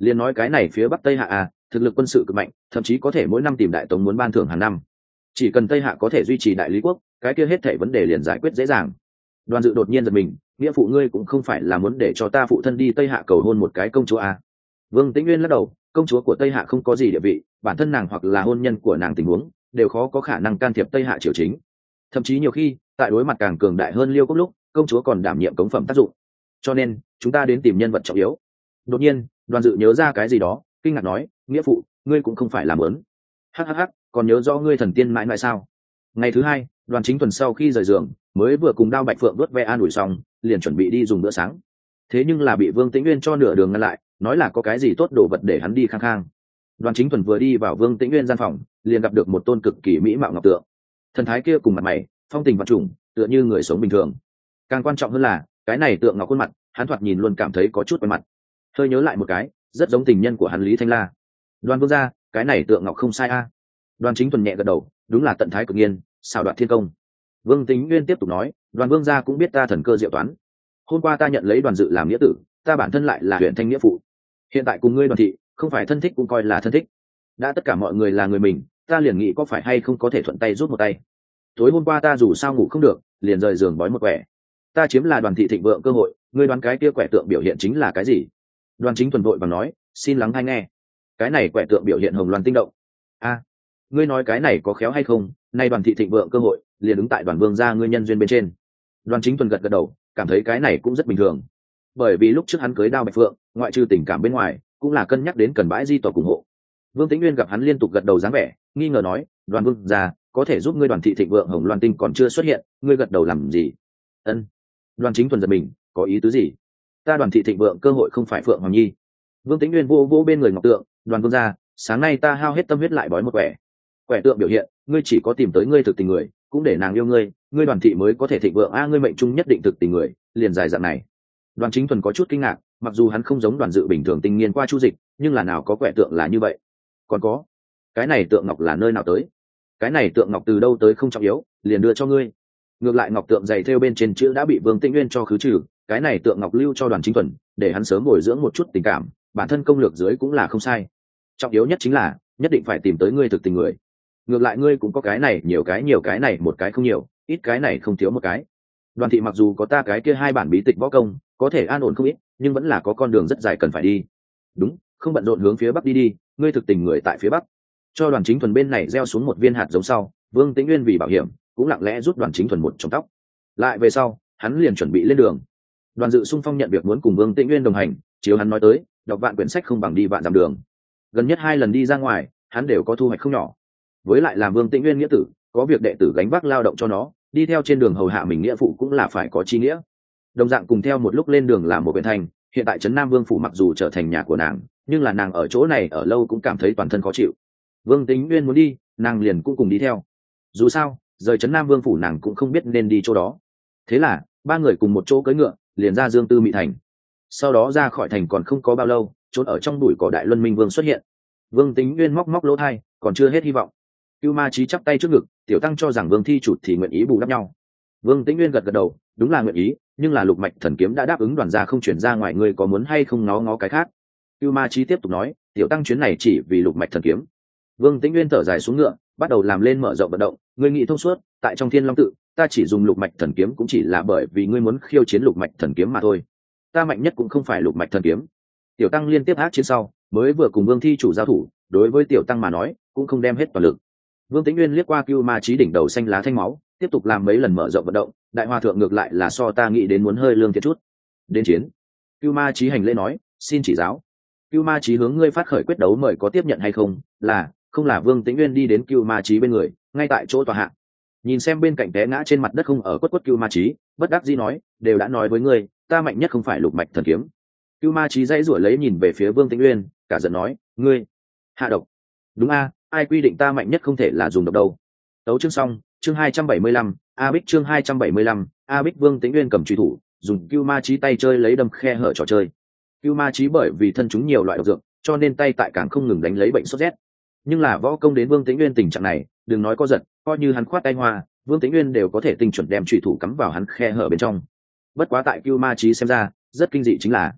Liên nói cái này phía bắc Tây Hạ à, thực lực quân sự cực mạnh, thậm chí có thể mỗi năm tìm đại tống muốn ban thưởng hàng năm. Chỉ cần Tây Hạ có thể duy trì đại lý quốc, cái kia hết thảy vấn đề liền giải quyết dễ dàng. Đoàn Dự đột nhiên giật mình, nghĩa phụ ngươi cũng không phải là muốn để cho ta phụ thân đi Tây Hạ cầu hôn một cái công chúa à? Vương Tĩnh Nguyên lắc đầu, công chúa của Tây Hạ không có gì địa vị, bản thân nàng hoặc là hôn nhân của nàng tình huống đều khó có khả năng can thiệp Tây Hạ triều chính. Thậm chí nhiều khi tại đối mặt càng cường đại hơn Liêu Quốc lúc, công chúa còn đảm nhiệm cống phẩm tác dụng. Cho nên chúng ta đến tìm nhân vật trọng yếu. Đột nhiên Đoàn Dự nhớ ra cái gì đó, kinh ngạc nói, nghĩa phụ ngươi cũng không phải làm lớn. Hắc hắc hắc, còn nhớ rõ ngươi thần tiên mãi mãi sao? Ngày thứ hai, Đoàn Chính Thuần sau khi rời giường mới vừa cùng Đao Bạch Phượng đốt ve an ủi xong, liền chuẩn bị đi dùng bữa sáng. Thế nhưng là bị Vương Tĩnh Nguyên cho nửa đường ngăn lại, nói là có cái gì tốt đồ vật để hắn đi khang khang. Đoàn Chính Thuần vừa đi vào Vương Tĩnh Nguyên gian phòng, liền gặp được một tôn cực kỳ mỹ mạo ngọc tượng. Thần thái kia cùng mặt mày phong tình vạn trùng, tựa như người sống bình thường. Càng quan trọng hơn là cái này tượng ngọc khuôn mặt, hắn thoạt nhìn luôn cảm thấy có chút quen mặt. Hơi nhớ lại một cái, rất giống tình nhân của hắn Lý Thanh La. Đoàn Vương gia, cái này tượng ngọc không sai a. Đoàn Chính Thuần nhẹ gật đầu, đúng là tận thái cực nghiên, xảo đoạt thiên công. Vương Tĩnh Nguyên tiếp tục nói, Đoàn Vương gia cũng biết ta thần cơ diệu toán. Hôm qua ta nhận lấy Đoàn Dự làm nghĩa tử, ta bản thân lại là huyện thanh nghĩa phụ. Hiện tại cùng ngươi Đoàn thị, không phải thân thích cũng coi là thân thích. Đã tất cả mọi người là người mình, ta liền nghĩ có phải hay không có thể thuận tay rút một tay. Tối hôm qua ta dù sao ngủ không được, liền rời giường bói một quẻ. Ta chiếm là Đoàn thị thịnh vượng cơ hội, ngươi đoán cái kia quẻ tượng biểu hiện chính là cái gì? Đoàn Chính Thuần vội và nói, xin lắng hay nghe. Cái này quẻ tượng biểu hiện hồng loan tinh động. A, ngươi nói cái này có khéo hay không? Nay Đoàn thị thịnh vượng cơ hội, liền đứng tại Đoàn Vương gia ngươi nhân duyên bên trên. Đoàn Chính Thuần gật gật đầu, cảm thấy cái này cũng rất bình thường. Bởi vì lúc trước hắn cưới Đao Bạch Phượng, ngoại trừ tình cảm bên ngoài, cũng là cân nhắc đến cần bãi di tỏ ủng hộ. Vương Tĩnh Nguyên gặp hắn liên tục gật đầu dáng vẻ, nghi ngờ nói, Đoàn Vương gia có thể giúp ngươi Đoàn thị thịnh vượng hồng loan tinh còn chưa xuất hiện, ngươi gật đầu làm gì? Ân. Đoàn Chính Thuần giật mình, có ý tứ gì? Ta Đoàn thị thịnh vượng cơ hội không phải Phượng Hoàng Nhi. Vương Tĩnh Nguyên vô vô bên người ngọc tượng, Đoàn Vương gia, sáng nay ta hao hết tâm huyết lại bói một quẻ. Quẻ tượng biểu hiện, ngươi chỉ có tìm tới ngươi thực tình người, cũng để nàng yêu ngươi, ngươi Đoàn thị mới có thể thịnh vượng a, ngươi mệnh trung nhất định thực tình người, liền dài dạng này. Đoàn Chính Thuần có chút kinh ngạc, mặc dù hắn không giống Đoàn Dự bình thường tinh nghiên qua chu dịch, nhưng là nào có quẻ tượng là như vậy. Còn có, cái này tượng ngọc là nơi nào tới? Cái này tượng ngọc từ đâu tới không trọng yếu, liền đưa cho ngươi. Ngược lại ngọc tượng dày theo bên trên chữ đã bị Vương Tĩnh Nguyên cho khứ trừ, cái này tượng ngọc lưu cho Đoàn Chính Thuần, để hắn sớm bồi dưỡng một chút tình cảm, bản thân công lược dưới cũng là không sai. Trọng yếu nhất chính là nhất định phải tìm tới ngươi thực tình người. Ngược lại ngươi cũng có cái này nhiều cái nhiều cái này một cái không nhiều, ít cái này không thiếu một cái. Đoàn thị mặc dù có ta cái kia hai bản bí tịch võ công, có thể an ổn không ít, nhưng vẫn là có con đường rất dài cần phải đi. Đúng, không bận rộn hướng phía bắc đi đi, ngươi thực tình người tại phía bắc. Cho Đoàn Chính Thuần bên này gieo xuống một viên hạt giống sau, Vương Tĩnh Nguyên vì bảo hiểm, cũng lặng lẽ rút Đoàn Chính Thuần một trong tóc. Lại về sau, hắn liền chuẩn bị lên đường. Đoàn Dự xung phong nhận việc muốn cùng Vương Tĩnh Nguyên đồng hành, chiếu hắn nói tới, đọc vạn quyển sách không bằng đi vạn dặm đường. Gần nhất hai lần đi ra ngoài, hắn đều có thu hoạch không nhỏ. Với lại làm Vương Tĩnh Nguyên nghĩa tử, có việc đệ tử gánh vác lao động cho nó, đi theo trên đường hầu hạ mình nghĩa phụ cũng là phải có chi nghĩa. Đồng dạng cùng theo một lúc lên đường làm một huyện thành, hiện tại trấn Nam Vương phủ mặc dù trở thành nhà của nàng, nhưng là nàng ở chỗ này ở lâu cũng cảm thấy toàn thân khó chịu. Vương Tĩnh Nguyên muốn đi, nàng liền cũng cùng đi theo. Dù sao, rời trấn Nam Vương phủ nàng cũng không biết nên đi chỗ đó. Thế là ba người cùng một chỗ cưỡi ngựa, liền ra Dương Tư Mị thành. Sau đó ra khỏi thành còn không có bao lâu, trốn ở trong bụi cỏ Đại Luân Minh Vương xuất hiện. Vương Tĩnh Nguyên móc móc lỗ tai, còn chưa hết hy vọng. Cưu Ma Chí chắp tay trước ngực, tiểu tăng cho rằng Vương thi chủ thì nguyện ý bù đắp nhau. Vương Tĩnh Nguyên gật gật đầu, đúng là nguyện ý, nhưng là Lục Mạch Thần Kiếm đã đáp ứng Đoàn gia không chuyển ra ngoài, ngươi có muốn hay không ngó ngó cái khác. Cưu Ma Chí tiếp tục nói, tiểu tăng chuyến này chỉ vì Lục Mạch Thần Kiếm. Vương Tĩnh Nguyên thở dài xuống ngựa, bắt đầu làm lên mở rộng vận động, ngươi nghĩ thông suốt, tại trong Thiên Long tự, ta chỉ dùng Lục Mạch Thần Kiếm cũng chỉ là bởi vì ngươi muốn khiêu chiến Lục Mạch Thần Kiếm mà thôi. Ta mạnh nhất cũng không phải Lục Mạch Thần Kiếm. Tiểu tăng liên tiếp ác chiến sau, mới vừa cùng Vương thi chủ giao thủ, đối với tiểu tăng mà nói, cũng không đem hết toàn lực. Vương Tĩnh Nguyên liếc qua Cưu Ma Chí đỉnh đầu xanh lá thanh máu, tiếp tục làm mấy lần mở rộng vận động, đại hòa thượng ngược lại là so ta nghĩ đến muốn hơi lương thiệt chút. Đến chiến. Cưu Ma Chí hành lễ nói, xin chỉ giáo. Cưu Ma Chí hướng ngươi phát khởi quyết đấu, mời có tiếp nhận hay không? Là, không là Vương Tĩnh Nguyên đi đến Cưu Ma Chí bên người, ngay tại chỗ tòa hạ. Nhìn xem bên cạnh té ngã trên mặt đất không ở quất quất Cưu Ma Chí, bất đắc dĩ nói, đều đã nói với ngươi, ta mạnh nhất không phải Lục Mạch Thần Kiếm. Cưu Ma Chí dãy rủa lấy nhìn về phía Vương Tĩnh Nguyên, cả giận nói, ngươi hạ độc. Đúng a, ai quy định ta mạnh nhất không thể là dùng độc đâu. Tấu chương xong, chương hai trăm bảy mươi lăm, A Bích chương hai trăm bảy mươi lăm, A Bích. Vương Tĩnh Nguyên cầm truy thủ, dùng Cưu Ma Chí tay chơi lấy đâm khe hở trò chơi. Cưu Ma Chí bởi vì thân chúng nhiều loại độc dược, cho nên tay tại càng không ngừng đánh lấy bệnh sốt rét. Nhưng là võ công đến Vương Tĩnh Nguyên tình trạng này, đừng nói có giật, coi như hắn khoát tay hoa, Vương Tĩnh Nguyên đều có thể tinh chuẩn đem truy thủ cắm vào hắn khe hở bên trong. Bất quá tại Cưu Ma Chí xem ra, rất kinh dị chính là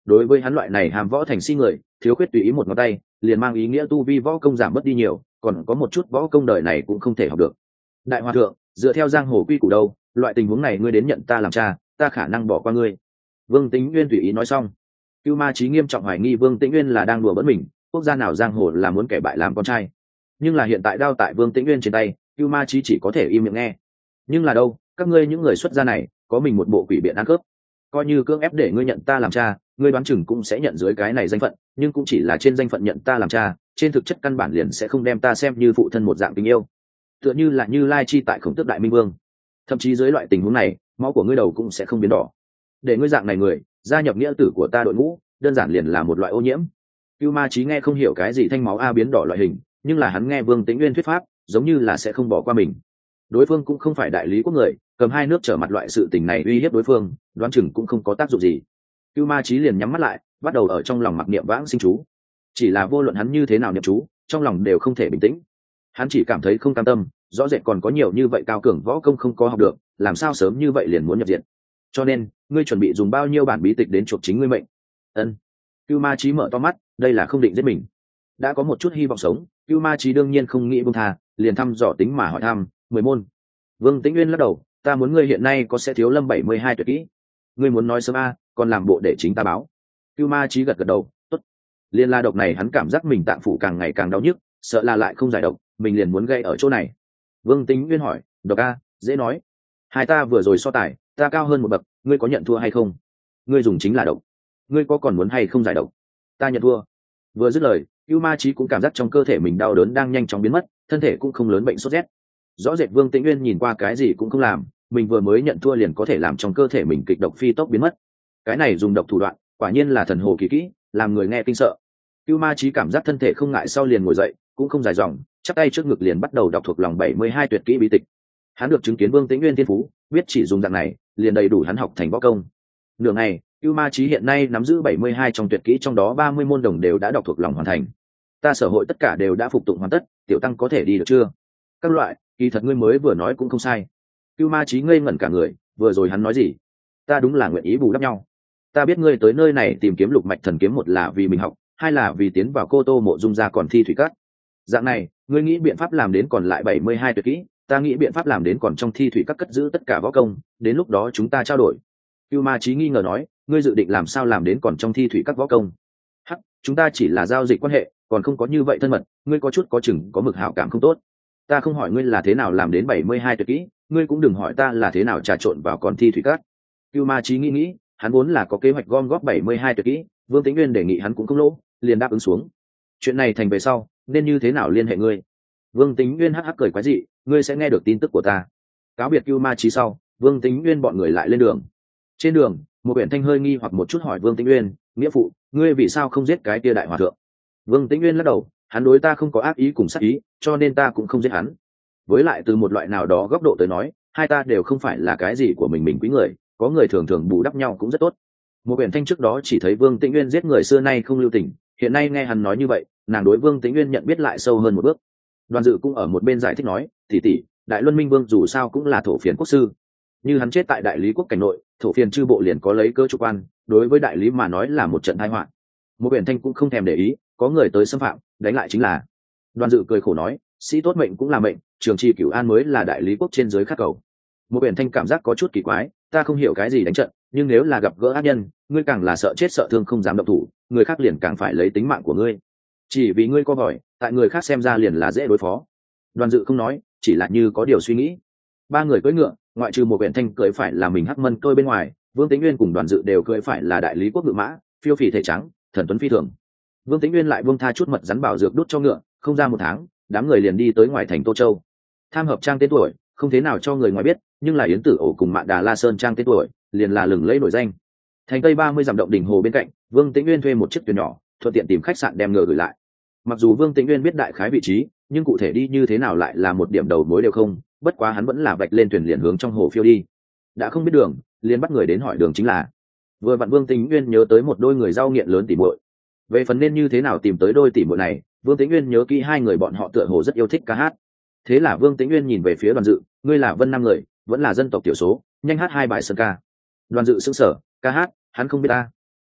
đối với hắn loại này hàm võ thành si người, thiếu khuyết tùy ý một ngón tay liền mang ý nghĩa tu vi võ công giảm mất đi nhiều, còn có một chút võ công đời này cũng không thể học được. Đại hòa thượng, dựa theo giang hồ quy củ đâu, loại tình huống này ngươi đến nhận ta làm cha, ta khả năng bỏ qua ngươi. Vương Tĩnh Nguyên tùy ý nói xong. Cưu Ma Chí nghiêm trọng hoài nghi Vương Tĩnh Nguyên là đang đùa bỡn mình, quốc gia nào giang hồ là muốn kẻ bại làm con trai. Nhưng là hiện tại đao tại Vương Tĩnh Nguyên trên tay, Cưu Ma Chí chỉ có thể im miệng nghe. Nhưng là đâu, các ngươi những người xuất gia này, có mình một bộ quỷ biện ăn cướp. Coi như cưỡng ép để ngươi nhận ta làm cha, ngươi đoán chừng cũng sẽ nhận dưới cái này danh phận, nhưng cũng chỉ là trên danh phận nhận ta làm cha, trên thực chất căn bản liền sẽ không đem ta xem như phụ thân một dạng tình yêu. Tựa như là Như Lai chi tại Khổng Tước Đại Minh Vương. Thậm chí dưới loại tình huống này, máu của ngươi đầu cũng sẽ không biến đỏ. Để ngươi dạng này người gia nhập nghĩa tử của ta đội ngũ, đơn giản liền là một loại ô nhiễm. Cưu Ma Chí nghe không hiểu cái gì thanh máu a biến đỏ loại hình, nhưng là hắn nghe Vương Tĩnh Nguyên thuyết pháp, giống như là sẽ không bỏ qua mình. Đối phương cũng không phải đại lý quốc người, cầm hai nước trở mặt loại sự tình này uy hiếp đối phương, đoán chừng cũng không có tác dụng gì. Cưu Ma Chí liền nhắm mắt lại, bắt đầu ở trong lòng mặc niệm vãng sinh chú. Chỉ là vô luận hắn như thế nào niệm chú, trong lòng đều không thể bình tĩnh. Hắn chỉ cảm thấy không cam tâm, rõ rệt còn có nhiều như vậy cao cường võ công không có học được, làm sao sớm như vậy liền muốn nhập diện. Cho nên, ngươi chuẩn bị dùng bao nhiêu bản bí tịch đến chuộc chính ngươi mệnh? Ân. Cưu Ma Chí mở to mắt, đây là không định giết mình. Đã có một chút hy vọng sống, Cưu Ma Chí đương nhiên không nghĩ buông tha, liền thăm dò tính mà hỏi thăm, mười môn. Vương Tĩnh Nguyên lắc đầu, ta muốn ngươi hiện nay có sẽ thiếu lâm bảy mươi hai tuyệt kỹ. Ngươi muốn nói sớm a, còn làm bộ để chính ta báo. Cưu Ma Chí gật gật đầu, tốt. Liên la độc này hắn cảm giác mình tạng phủ càng ngày càng đau nhức, sợ là lại không giải độc, mình liền muốn gây ở chỗ này. Vương Tĩnh Nguyên hỏi, độc a, dễ nói. Hai ta vừa rồi so tài, ta cao hơn một bậc, ngươi có nhận thua hay không? Ngươi dùng chính là độc, ngươi có còn muốn hay không giải độc? Ta nhận thua. Vừa dứt lời, Cưu Ma Chí cũng cảm giác trong cơ thể mình đau đớn đang nhanh chóng biến mất, thân thể cũng không lớn bệnh sốt rét. Rõ rệt Vương Tĩnh Nguyên nhìn qua cái gì cũng không làm, mình vừa mới nhận thua liền có thể làm trong cơ thể mình kịch độc phi tốc biến mất. Cái này dùng độc thủ đoạn, quả nhiên là thần hồ kỳ kỹ, làm người nghe kinh sợ. Cưu Ma Chí cảm giác thân thể không ngại sau liền ngồi dậy, cũng không dài dòng, chắp tay trước ngực liền bắt đầu đọc thuộc lòng bảy mươi hai tuyệt kỹ bí tịch. Hắn được chứng kiến Vương Tĩnh Nguyên thiên phú, biết chỉ dùng dạng này, liền đầy đủ hắn học thành võ công. Nửa ngày, Cưu Ma Chí hiện nay nắm giữ bảy mươi hai trong tuyệt kỹ, trong đó ba mươi môn đồng đều đã đọc thuộc lòng hoàn thành. Ta sở hội tất cả đều đã phục tụng hoàn tất, tiểu tăng có thể đi được chưa? Các loại, kỳ thật ngươi mới vừa nói cũng không sai. Cưu Ma Chí ngây ngẩn cả người, vừa rồi hắn nói gì? Ta đúng là nguyện ý bù đắp nhau. Ta biết ngươi tới nơi này tìm kiếm lục mạch thần kiếm, một là vì mình học, hai là vì tiến vào Cô Tô Mộ Dung gia còn thi thủy cát. Dạng này, ngươi nghĩ biện pháp làm đến còn lại bảy mươi hai tuyệt kỹ, ta nghĩ biện pháp làm đến còn trong thi thủy các cất giữ tất cả võ công, đến lúc đó chúng ta trao đổi. Cưu Ma Chí nghi ngờ nói, ngươi dự định làm sao làm đến còn trong thi thủy các võ công? Hắc, chúng ta chỉ là giao dịch quan hệ, còn không có như vậy thân mật, ngươi có chút có chừng có mực hảo cảm không tốt. Ta không hỏi ngươi là thế nào làm đến bảy mươi hai tuyệt kỹ, ngươi cũng đừng hỏi ta là thế nào trà trộn vào còn thi thủy các. Cưu Ma Chí nghĩ nghĩ, hắn vốn là có kế hoạch gom góp bảy mươi hai tuyệt kỹ, Vương Tĩnh Nguyên đề nghị hắn cũng không lỗ, liền đáp ứng xuống. Chuyện này thành về sau, nên như thế nào liên hệ ngươi? Vương Tĩnh Nguyên hắc hắc cười quái dị, ngươi sẽ nghe được tin tức của ta. Cáo biệt Cưu Ma Chí sau, Vương Tĩnh Nguyên bọn người lại lên đường. Trên đường, một biển thanh hơi nghi hoặc một chút hỏi Vương Tĩnh Nguyên, nghĩa phụ, ngươi vì sao không giết cái tia đại hòa thượng? Vương Tĩnh Nguyên lắc đầu, hắn đối ta không có ác ý cùng sát ý, cho nên ta cũng không giết hắn. Với lại từ một loại nào đó góc độ tới nói, hai ta đều không phải là cái gì của mình mình quý người, có người thường thường bù đắp nhau cũng rất tốt. Một biển thanh trước đó chỉ thấy Vương Tĩnh Nguyên giết người xưa nay không lưu tình, hiện nay nghe hắn nói như vậy, nàng đối Vương Tĩnh Nguyên nhận biết lại sâu hơn một bước. Đoàn Dự cũng ở một bên giải thích nói, tỷ tỷ, Đại Luân Minh Vương dù sao cũng là thổ phiền quốc sư, như hắn chết tại đại lý quốc cảnh nội, thổ phiền chư bộ liền có lấy cơ chủ quan, đối với đại lý mà nói là một trận tai họa. Một biển thanh cũng không thèm để ý, có người tới xâm phạm, đánh lại chính là. Đoàn Dự cười khổ nói, sĩ tốt mệnh cũng là mệnh, trường tri cửu an mới là đại lý quốc trên dưới khắc cầu. Một biển thanh cảm giác có chút kỳ quái, ta không hiểu cái gì đánh trận, nhưng nếu là gặp gỡ ác nhân, ngươi càng là sợ chết sợ thương không dám động thủ, người khác liền càng phải lấy tính mạng của ngươi. Chỉ vì ngươi co vòi, tại người khác xem ra liền là dễ đối phó. Đoàn Dự không nói, chỉ là như có điều suy nghĩ. Ba người cưỡi ngựa, ngoại trừ một biển thanh cưỡi phải là mình hắc mân tôi bên ngoài, Vương Tĩnh Nguyên cùng Đoàn Dự đều cưỡi phải là đại lý quốc ngựa mã, phiêu phì thể trắng, thần tuấn phi thường. Vương Tĩnh Nguyên lại vương tha chút mật rắn bảo dược đút cho ngựa, không ra một tháng, đám người liền đi tới ngoài thành Tô Châu. Tham hợp trang tên tuổi, không thế nào cho người ngoài biết, nhưng là Yến Tử Ổ cùng Mạn Đà La Sơn trang tên tuổi, liền là lừng lẫy nổi danh. Thành Tây ba mươi dặm động đỉnh hồ bên cạnh, Vương Tĩnh Nguyên thuê một chiếc thuyền nhỏ, thuận tiện tìm khách sạn đem ngựa gửi lại. Mặc dù Vương Tĩnh Nguyên biết đại khái vị trí, nhưng cụ thể đi như thế nào lại là một điểm đầu mối đều không, bất quá hắn vẫn là vạch lên thuyền liền hướng trong hồ phiêu đi. Đã không biết đường, liền bắt người đến hỏi đường chính là. Vừa vặn Vương Tĩnh Nguyên nhớ tới một đôi người rau nghiện lớn tỉ muội. Về phần nên như thế nào tìm tới đôi tỉ muội này, Vương Tĩnh Nguyên nhớ kỹ hai người bọn họ tựa hồ rất yêu thích ca hát. Thế là Vương Tĩnh Nguyên nhìn về phía Đoàn Dự, ngươi là Vân Nam người, vẫn là dân tộc thiểu số, nhanh hát hai bài sơn ca. Đoàn Dự sững sờ, ca hát, hắn không biết ta.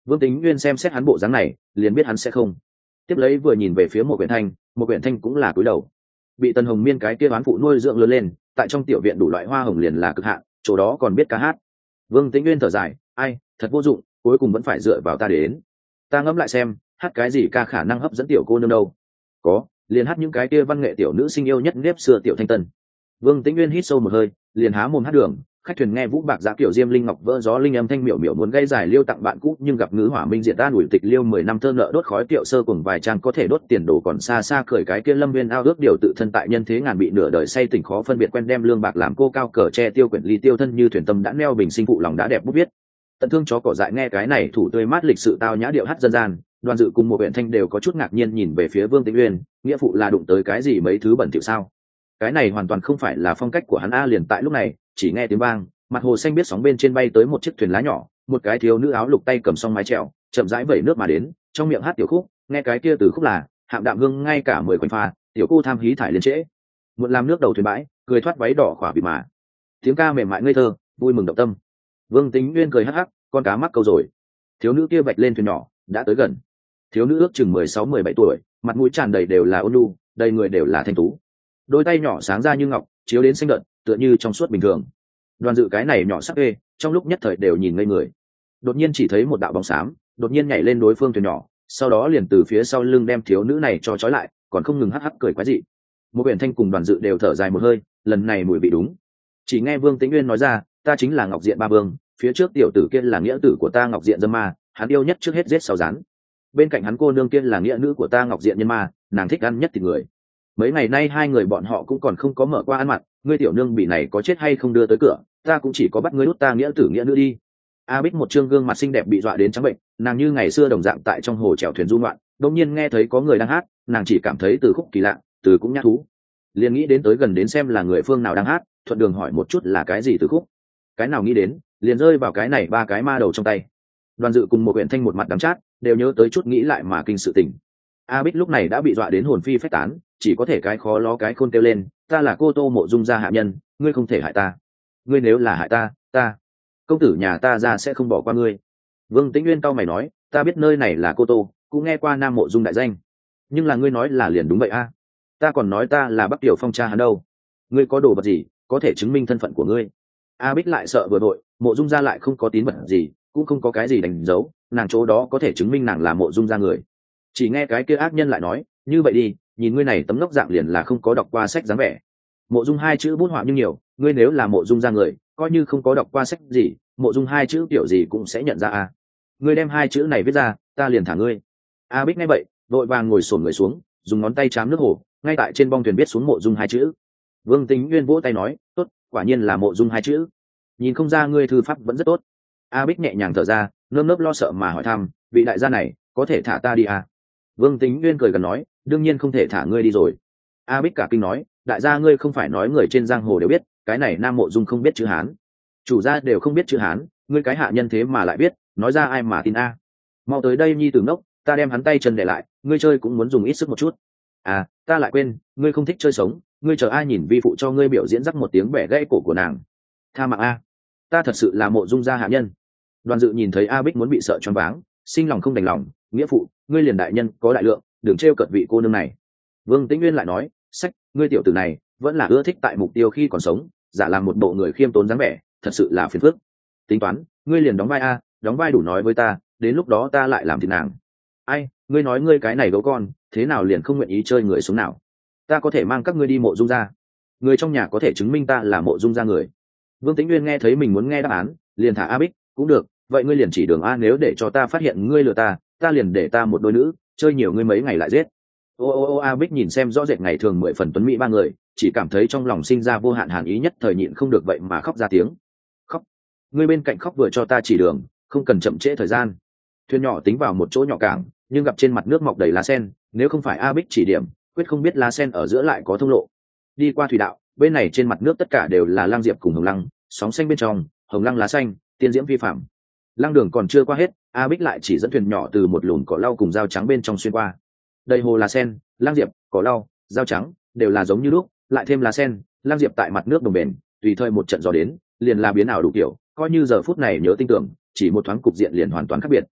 Vương Tính Nguyên xem xét hắn bộ dáng này liền biết hắn sẽ không. Tiếp lấy vừa nhìn về phía một quyển thanh, một quyển thanh cũng là cúi đầu. Bị Tần Hồng Miên cái kia bán phụ nuôi dưỡng lớn lên, tại trong tiểu viện đủ loại hoa hồng liền là cực hạn, chỗ đó còn biết ca hát. Vương Tĩnh Nguyên thở dài, ai, thật vô dụng, cuối cùng vẫn phải dựa vào ta để đến. Ta ngẫm lại xem, hát cái gì ca khả năng hấp dẫn tiểu cô nương đâu? Có, liền hát những cái kia văn nghệ tiểu nữ sinh yêu nhất nếp xưa tiểu thanh tân. Vương Tĩnh Nguyên hít sâu một hơi, liền há mồm hát đường, khách thuyền nghe vũ bạc giá kiểu diêm linh ngọc vỡ gió linh âm thanh miểu miểu muốn gây giải liêu tặng bạn cũ, nhưng gặp ngữ hỏa minh diệt ta đuổi tịch liêu mười năm thơ nợ đốt khói tiệu sơ cùng vài trang có thể đốt tiền đồ còn xa xa khởi cái kia lâm viên ao ước điều tự thân tại nhân thế ngàn bị nửa đời say tỉnh khó phân biệt quen đem lương bạc làm cô cao cờ che tiêu quyển ly tiêu thân như thuyền tâm đã neo bình sinh phụ lòng đã đẹp bút viết tận thương chó cỏ dại nghe cái này thủ tươi mát lịch sự tao nhã điệu hát dân gian. Đoàn Dự cùng một huyện thanh đều có chút ngạc nhiên nhìn về phía Vương Tĩnh Uyên, nghĩa phụ là đụng tới cái gì mấy thứ bẩn thỉu sao? Cái này hoàn toàn không phải là phong cách của hắn a. Liền tại lúc này, chỉ nghe tiếng vang, mặt hồ xanh biết sóng bên trên bay tới một chiếc thuyền lá nhỏ, một cái thiếu nữ áo lục tay cầm song mái chèo, chậm rãi vẩy nước mà đến, trong miệng hát tiểu khúc, nghe cái kia từ khúc là hạm đạm hương ngay cả mười quanh pha, tiểu cô tham hí thải liên trễ. Muộn làm nước đầu thuyền bãi, cười thoát váy đỏ khỏa bị mà. Tiếng ca mềm mại ngây thơ, vui mừng động tâm. Vương Tĩnh Uyên cười hắc hắc, con cá mắc câu rồi. Thiếu nữ kia vạch lên thuyền nhỏ, đã tới gần. Thiếu nữ ước chừng mười sáu mười bảy tuổi, mặt mũi tràn đầy đều là ôn nhu, đầy người đều là thanh tú. Đôi tay nhỏ sáng ra như ngọc, chiếu đến xanh đợt, tựa như trong suốt bình thường. Đoàn Dự cái này nhỏ sắc ê, trong lúc nhất thời đều nhìn ngây người. Đột nhiên chỉ thấy một đạo bóng xám, đột nhiên nhảy lên đối phương thuyền nhỏ, sau đó liền từ phía sau lưng đem thiếu nữ này cho trói lại, còn không ngừng hắc hắc cười quái dị. Một biển thanh cùng Đoàn Dự đều thở dài một hơi, lần này mùi vị đúng. Chỉ nghe Vương Tĩnh Uyên nói ra, ta chính là Ngọc Diện Ba Vương, phía trước tiểu tử kia là nghĩa tử của ta Ngọc Diện Dâm Ma, hắn yêu nhất trước hết giết sau rán. Bên cạnh hắn cô nương kia là nghĩa nữ của ta Ngọc Diện Nhân Ma, nàng thích ăn nhất thịt người. Mấy ngày nay hai người bọn họ cũng còn không có mở qua ăn mặt, ngươi tiểu nương bị này có chết hay không đưa tới cửa, ta cũng chỉ có bắt ngươi đút ta nghĩa tử nghĩa nữ đi. A Bích một trương gương mặt xinh đẹp bị dọa đến trắng bệnh, nàng như ngày xưa đồng dạng tại trong hồ chèo thuyền du ngoạn, đột nhiên nghe thấy có người đang hát, nàng chỉ cảm thấy từ khúc kỳ lạ, từ cũng nhã thú, liền nghĩ đến tới gần đến xem là người phương nào đang hát, thuận đường hỏi một chút là cái gì từ khúc. Cái nào nghĩ đến, liền rơi vào cái này ba cái ma đầu trong tay. Đoàn Dự cùng một huyện thanh một mặt đắm chát, đều nhớ tới chút nghĩ lại mà kinh sự tình. A Bích lúc này đã bị dọa đến hồn phi phách tán, chỉ có thể cái khó ló cái khôn kêu lên, ta là cô Tô Mộ Dung gia hạ nhân, ngươi không thể hại ta. Ngươi nếu là hại ta, ta công tử nhà ta ra sẽ không bỏ qua ngươi. Vương Tĩnh Uyên cau mày nói, ta biết nơi này là cô Tô, cũng nghe qua Nam Mộ Dung đại danh, nhưng là ngươi nói là liền đúng vậy a. Ta còn nói ta là Bắc Tiểu Phong cha hắn đâu. Ngươi có đồ vật gì có thể chứng minh thân phận của ngươi? A Bích lại sợ vừa đội, Mộ Dung gia lại không có tín vật gì, cũng không có cái gì đánh dấu, nàng chỗ đó có thể chứng minh nàng là Mộ Dung gia người. Chỉ nghe cái kia ác nhân lại nói, như vậy đi, nhìn ngươi này tấm ngốc dạng liền là không có đọc qua sách dáng vẻ. Mộ Dung hai chữ bút họa nhưng nhiều, ngươi nếu là Mộ Dung gia người, coi như không có đọc qua sách gì, Mộ Dung hai chữ kiểu gì cũng sẽ nhận ra a. Ngươi đem hai chữ này viết ra, ta liền thả ngươi. A Bích nghe vậy, vội vàng ngồi xổm người xuống, dùng ngón tay chám nước hồ, ngay tại trên bong thuyền viết xuống Mộ Dung hai chữ. Vương Tĩnh Uyên vỗ tay nói, tốt, quả nhiên là Mộ Dung hai chữ. Nhìn không ra ngươi thư pháp vẫn rất tốt. A Bích nhẹ nhàng thở ra, nơm nớp lo sợ mà hỏi thăm, vị đại gia này, có thể thả ta đi à? Vương Tĩnh Uyên cười gần nói, đương nhiên không thể thả ngươi đi rồi. A Bích cả kinh nói, đại gia ngươi không phải nói người trên giang hồ đều biết, cái này Nam Mộ Dung không biết chữ Hán, chủ gia đều không biết chữ Hán, ngươi cái hạ nhân thế mà lại biết, nói ra ai mà tin a? Mau tới đây nhi tử ngốc, ta đem hắn tay chân để lại, ngươi chơi cũng muốn dùng ít sức một chút. À, ta lại quên, ngươi không thích chơi sống, ngươi chờ ai nhìn vi phụ cho ngươi biểu diễn rắc một tiếng bẻ gãy cổ của nàng. Tha mạng a, ta thật sự là Mộ Dung gia hạ nhân. Đoàn Dự nhìn thấy A Bích muốn bị sợ choáng váng, sinh lòng không đành lòng, nghĩa phụ, ngươi liền đại nhân có đại lượng, đừng trêu cợt vị cô nương này. Vương Tĩnh Uyên lại nói, sách, ngươi tiểu tử này vẫn là ưa thích tại mục tiêu khi còn sống, giả làm một bộ người khiêm tốn dáng vẻ, thật sự là phiền phức. Tính toán, ngươi liền đóng vai a, đóng vai đủ nói với ta, đến lúc đó ta lại làm thịt nàng. Ai, ngươi nói ngươi cái này gấu con, thế nào liền không nguyện ý chơi người sống nào? Ta có thể mang các ngươi đi Mộ Dung gia, người trong nhà có thể chứng minh ta là Mộ Dung gia người. Vương Tĩnh Uyên nghe thấy mình muốn nghe đáp án, liền thả A Bích, cũng được, vậy ngươi liền chỉ đường a, nếu để cho ta phát hiện ngươi lừa ta, ta liền để ta một đôi nữ chơi nhiều ngươi mấy ngày lại giết. Ô ô ô A Bích nhìn xem rõ rệt ngày thường mười phần tuấn mỹ ba người, chỉ cảm thấy trong lòng sinh ra vô hạn hàn ý, nhất thời nhịn không được vậy mà khóc ra tiếng. Khóc? Ngươi bên cạnh khóc vừa cho ta chỉ đường, không cần chậm trễ thời gian. Thuyền nhỏ tính vào một chỗ nhỏ cảng, nhưng gặp trên mặt nước mọc đầy lá sen, nếu không phải A Bích chỉ điểm, quyết không biết lá sen ở giữa lại có thông lộ. Đi qua thủy đạo, bên này trên mặt nước tất cả đều là lang diệp cùng hồng lăng, sóng xanh bên trong, hồng lăng lá xanh, tiên diễm vi phạm. Lăng đường còn chưa qua hết, A Bích lại chỉ dẫn thuyền nhỏ từ một lùn cỏ lau cùng dao trắng bên trong xuyên qua. Đầy hồ là sen, lang diệp, cỏ lau, dao trắng đều là giống như lúc, lại thêm lá sen, lang diệp tại mặt nước đồng bền, tùy thời một trận gió đến, liền là biến ảo đủ kiểu, coi như giờ phút này nhớ tinh tưởng, chỉ một thoáng cục diện liền hoàn toàn khác biệt.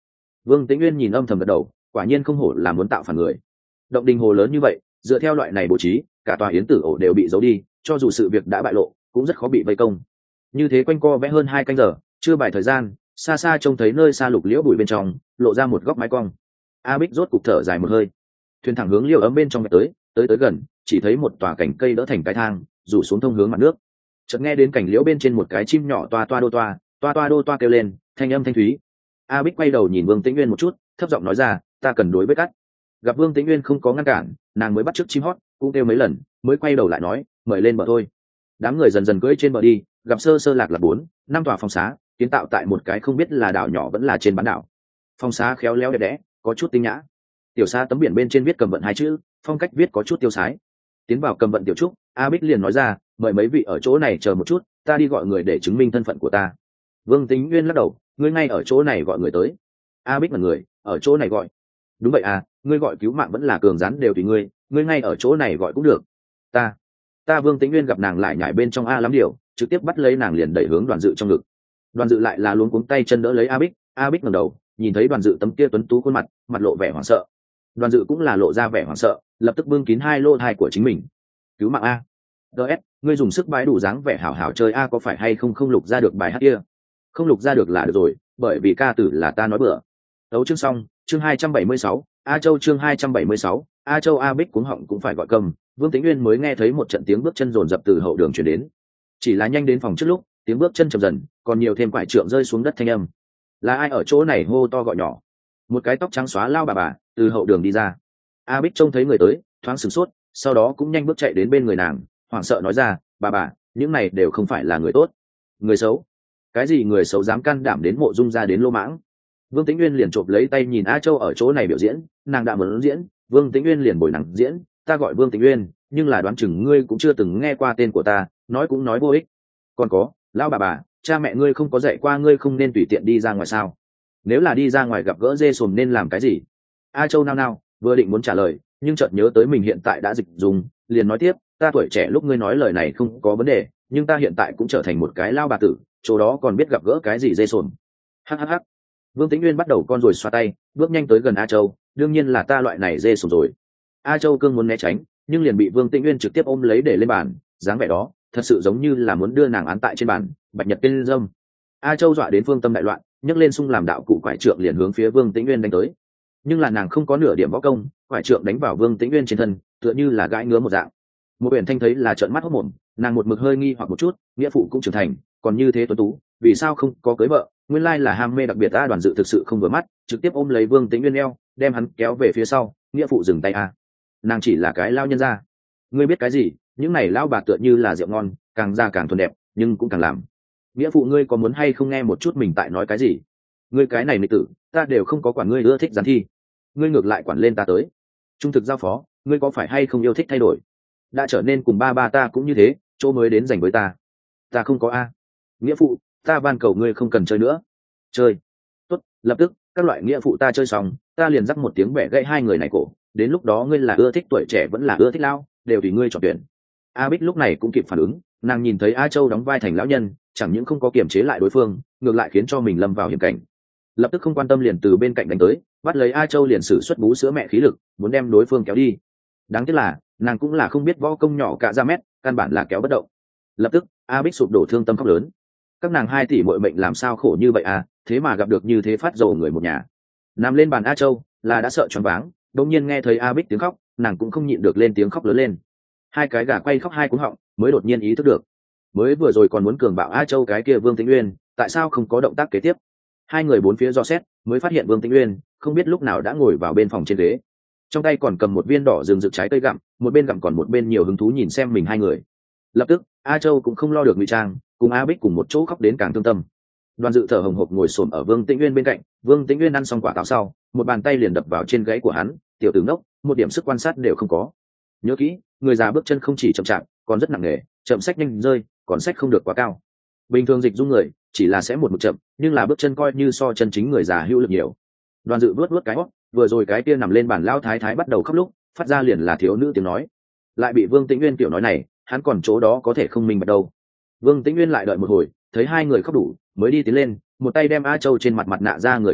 Vương Tĩnh Uyên nhìn âm thầm gật đầu, quả nhiên không hổ là muốn tạo phản người. Động đình hồ lớn như vậy, dựa theo loại này bố trí, cả tòa yến tử ổ đều bị giấu đi, cho dù sự việc đã bại lộ cũng rất khó bị vây công. Như thế quanh co vẽ hơn hai canh giờ, chưa bài thời gian, xa xa trông thấy nơi xa lục liễu bụi bên trong lộ ra một góc mái cong. A Bích rốt cục thở dài một hơi, thuyền thẳng hướng liêu ấm bên trong tới tới tới gần, chỉ thấy một tòa cành cây đỡ thành cái thang rủ xuống thông hướng mặt nước. Chợt nghe đến cành liễu bên trên một cái chim nhỏ toa toa đô toa toa toa đô toa kêu lên, thanh âm thanh thúy. A Bích quay đầu nhìn Vương Tĩnh Uyên một chút, thấp giọng nói ra, ta cần đối với cắt. Gặp Vương Tĩnh Uyên không có ngăn cản, nàng mới bắt chước chim hót, cũng kêu mấy lần, mới quay đầu lại nói, mời lên bờ thôi. Đám người dần dần cưỡi trên bờ đi, gặp sơ sơ lạc là bốn năm tòa phòng xá kiến tạo tại một cái không biết là đảo nhỏ vẫn là trên bán đảo. Phòng xá khéo léo đẹp đẽ, có chút tinh nhã. Tiểu xa tấm biển bên trên viết cầm vận hai chữ, phong cách viết có chút tiêu sái. Tiến vào cầm vận tiểu trúc, A Bích liền nói ra, mời mấy vị ở chỗ này chờ một chút, ta đi gọi người để chứng minh thân phận của ta. Vương Tĩnh Uyên lắc đầu, ngươi ngay ở chỗ này gọi người tới. A Bích là người ở chỗ này gọi. Đúng vậy à, ngươi gọi cứu mạng vẫn là cường rắn đều tùy ngươi, ngươi ngay ở chỗ này gọi cũng được. Ta, ta Vương Tĩnh Uyên gặp nàng lại nhảy bên trong A lắm điều, trực tiếp bắt lấy nàng liền đẩy hướng Đoàn Dự trong ngực. Đoàn Dự lại là luống cuống tay chân đỡ lấy A Bích, A Bích ngẩng đầu, nhìn thấy Đoàn Dự tấm kia tuấn tú khuôn mặt, mặt lộ vẻ hoảng sợ. Đoàn Dự cũng là lộ ra vẻ hoảng sợ, lập tức bưng kín hai lô thai của chính mình. Cứu mạng a. ds ngươi dùng sức bái đủ dáng vẻ hảo hảo chơi a, có phải hay không không lục ra được bài hát kia? Không lục ra được là được rồi, bởi vì ca tử là ta nói bừa. Tấu chương xong, chương hai trăm bảy mươi sáu, A Châu chương hai trăm bảy mươi sáu, A Châu. A Bích cuống họng cũng phải gọi cầm, Vương Tĩnh Uyên mới nghe thấy một trận tiếng bước chân rồn rập từ hậu đường truyền đến. Chỉ là nhanh đến phòng trước lúc, tiếng bước chân chậm dần, còn nhiều thêm quải trượng rơi xuống đất thanh âm. Là ai ở chỗ này hô to gọi nhỏ? Một cái tóc trắng xóa lao bà bà từ hậu đường đi ra. A Bích trông thấy người tới, thoáng sửng sốt, sau đó cũng nhanh bước chạy đến bên người nàng, hoảng sợ nói ra, bà bà, những này đều không phải là người tốt, người xấu. Cái gì người xấu dám can đảm đến mộ dung ra đến lô mãng? Vương Tĩnh Uyên liền chộp lấy tay nhìn A Châu ở chỗ này biểu diễn, nàng đã muốn diễn, Vương Tĩnh Uyên liền bồi nàng diễn, ta gọi Vương Tĩnh Uyên, nhưng là đoán chừng ngươi cũng chưa từng nghe qua tên của ta, nói cũng nói vô ích. Còn có, lão bà bà, cha mẹ ngươi không có dạy qua ngươi không nên tùy tiện đi ra ngoài sao? Nếu là đi ra ngoài gặp gỡ dê sồm nên làm cái gì? A Châu nao nao, vừa định muốn trả lời, nhưng chợt nhớ tới mình hiện tại đã dịch dùng, liền nói tiếp, ta tuổi trẻ lúc ngươi nói lời này không có vấn đề, nhưng ta hiện tại cũng trở thành một cái lao bà tử, chỗ đó còn biết gặp gỡ cái gì dê sồm. Hắc hắc hắc. Vương Tĩnh Uyên bắt đầu con rồi xoa tay, bước nhanh tới gần A Châu, đương nhiên là ta loại này dê sồm rồi. A Châu cương muốn né tránh, nhưng liền bị Vương Tĩnh Uyên trực tiếp ôm lấy để lên bàn, dáng vẻ đó, thật sự giống như là muốn đưa nàng án tại trên bàn, bạch nhật tiên dâm. A Châu dọa đến phương tâm đại loạn, nhấc lên sung làm đạo cụ quải trượng liền hướng phía Vương Tĩnh Uyên đánh tới. Nhưng là nàng không có nửa điểm võ công, quải trượng đánh vào Vương Tĩnh Uyên trên thân, tựa như là gãi ngứa một dạng. Một Uyển Thanh thấy là trợn mắt hốt mồm, nàng một mực hơi nghi hoặc một chút, nghĩa phụ cũng trưởng thành, còn như thế tuấn tú, vì sao không có cưới vợ? Nguyên lai là ham mê đặc biệt a. Đoàn Dự thực sự không vừa mắt, trực tiếp ôm lấy Vương Tĩnh Uyên eo, đem hắn kéo về phía sau, nghĩa phụ dừng tay a. Nàng chỉ là cái lao nhân gia, ngươi biết cái gì? Những này lao bà tựa như là rượu ngon, càng già càng thuần đẹp, nhưng cũng càng làm. Nghĩa phụ ngươi có muốn hay không nghe một chút mình tại nói cái gì? Ngươi cái này nghịch tử, ta đều không có quản ngươi ưa thích gián thi, ngươi ngược lại quản lên ta tới. Trung thực giao phó, ngươi có phải hay không yêu thích thay đổi? Đã trở nên cùng ba ba ta cũng như thế, chỗ mới đến dành với ta. Ta không có a. Nghĩa phụ, ta van cầu ngươi không cần chơi nữa. Chơi. Tốt, lập tức, các loại nghĩa phụ ta chơi xong, ta liền dắt một tiếng bẻ gãy hai người này cổ. Đến lúc đó ngươi là ưa thích tuổi trẻ vẫn là ưa thích lao, đều tùy ngươi chọn tuyển. A Bích lúc này cũng kịp phản ứng, nàng nhìn thấy A Châu đóng vai thành lão nhân, chẳng những không có kiềm chế lại đối phương, ngược lại khiến cho mình lâm vào hiểm cảnh. Lập tức không quan tâm liền từ bên cạnh đánh tới, bắt lấy A Châu liền sử xuất bú sữa mẹ khí lực, muốn đem đối phương kéo đi. Đáng tiếc là, nàng cũng là không biết võ công nhỏ cả ra mét, căn bản là kéo bất động. Lập tức, A Bích sụp đổ thương tâm khóc lớn. Các nàng hai tỷ muội mệnh làm sao khổ như vậy à, thế mà gặp được như thế phát dầu người một nhà. Nằm lên bàn A Châu, là đã sợ choáng váng, đột nhiên nghe thấy A Bích tiếng khóc, nàng cũng không nhịn được lên tiếng khóc lớn lên. Hai cái gà quay khóc hai cuống họng, mới đột nhiên ý thức được. Mới vừa rồi còn muốn cường bạo A Châu cái kia Vương Tĩnh Uyên, tại sao không có động tác kế tiếp? Hai người bốn phía dò xét, mới phát hiện Vương Tĩnh Uyên không biết lúc nào đã ngồi vào bên phòng trên ghế, trong tay còn cầm một viên đỏ rừng rực trái cây gặm, một bên gặm còn một bên nhiều hứng thú nhìn xem mình hai người. Lập tức, A Châu cũng không lo được ngụy trang, cùng A Bích cùng một chỗ khóc đến càng thương tâm. Đoàn Dự thở hồng hộc ngồi xổm ở Vương Tĩnh Uyên bên cạnh, Vương Tĩnh Uyên ăn xong quả táo sau, một bàn tay liền đập vào trên gáy của hắn, tiểu tử ngốc, một điểm sức quan sát đều không có. Nhớ kỹ, người già bước chân không chỉ chậm chạp, còn rất nặng nề, chậm sách nhanh rơi, còn sách không được quá cao. Bình thường dịch dung người, chỉ là sẽ một một chậm, nhưng là bước chân coi như so chân chính người già hữu lực nhiều. Đoàn Dự vuốt vuốt cái hót, vừa rồi cái kia nằm lên bàn lao thái thái bắt đầu khóc lúc, phát ra liền là thiếu nữ tiếng nói. Lại bị Vương Tĩnh Uyên tiểu nói này, hắn còn chỗ đó có thể không minh bạch đâu. Vương Tĩnh Uyên lại đợi một hồi, thấy hai người khóc đủ, mới đi tiến lên, một tay đem A Châu trên mặt mặt nạ ra người kéo rách,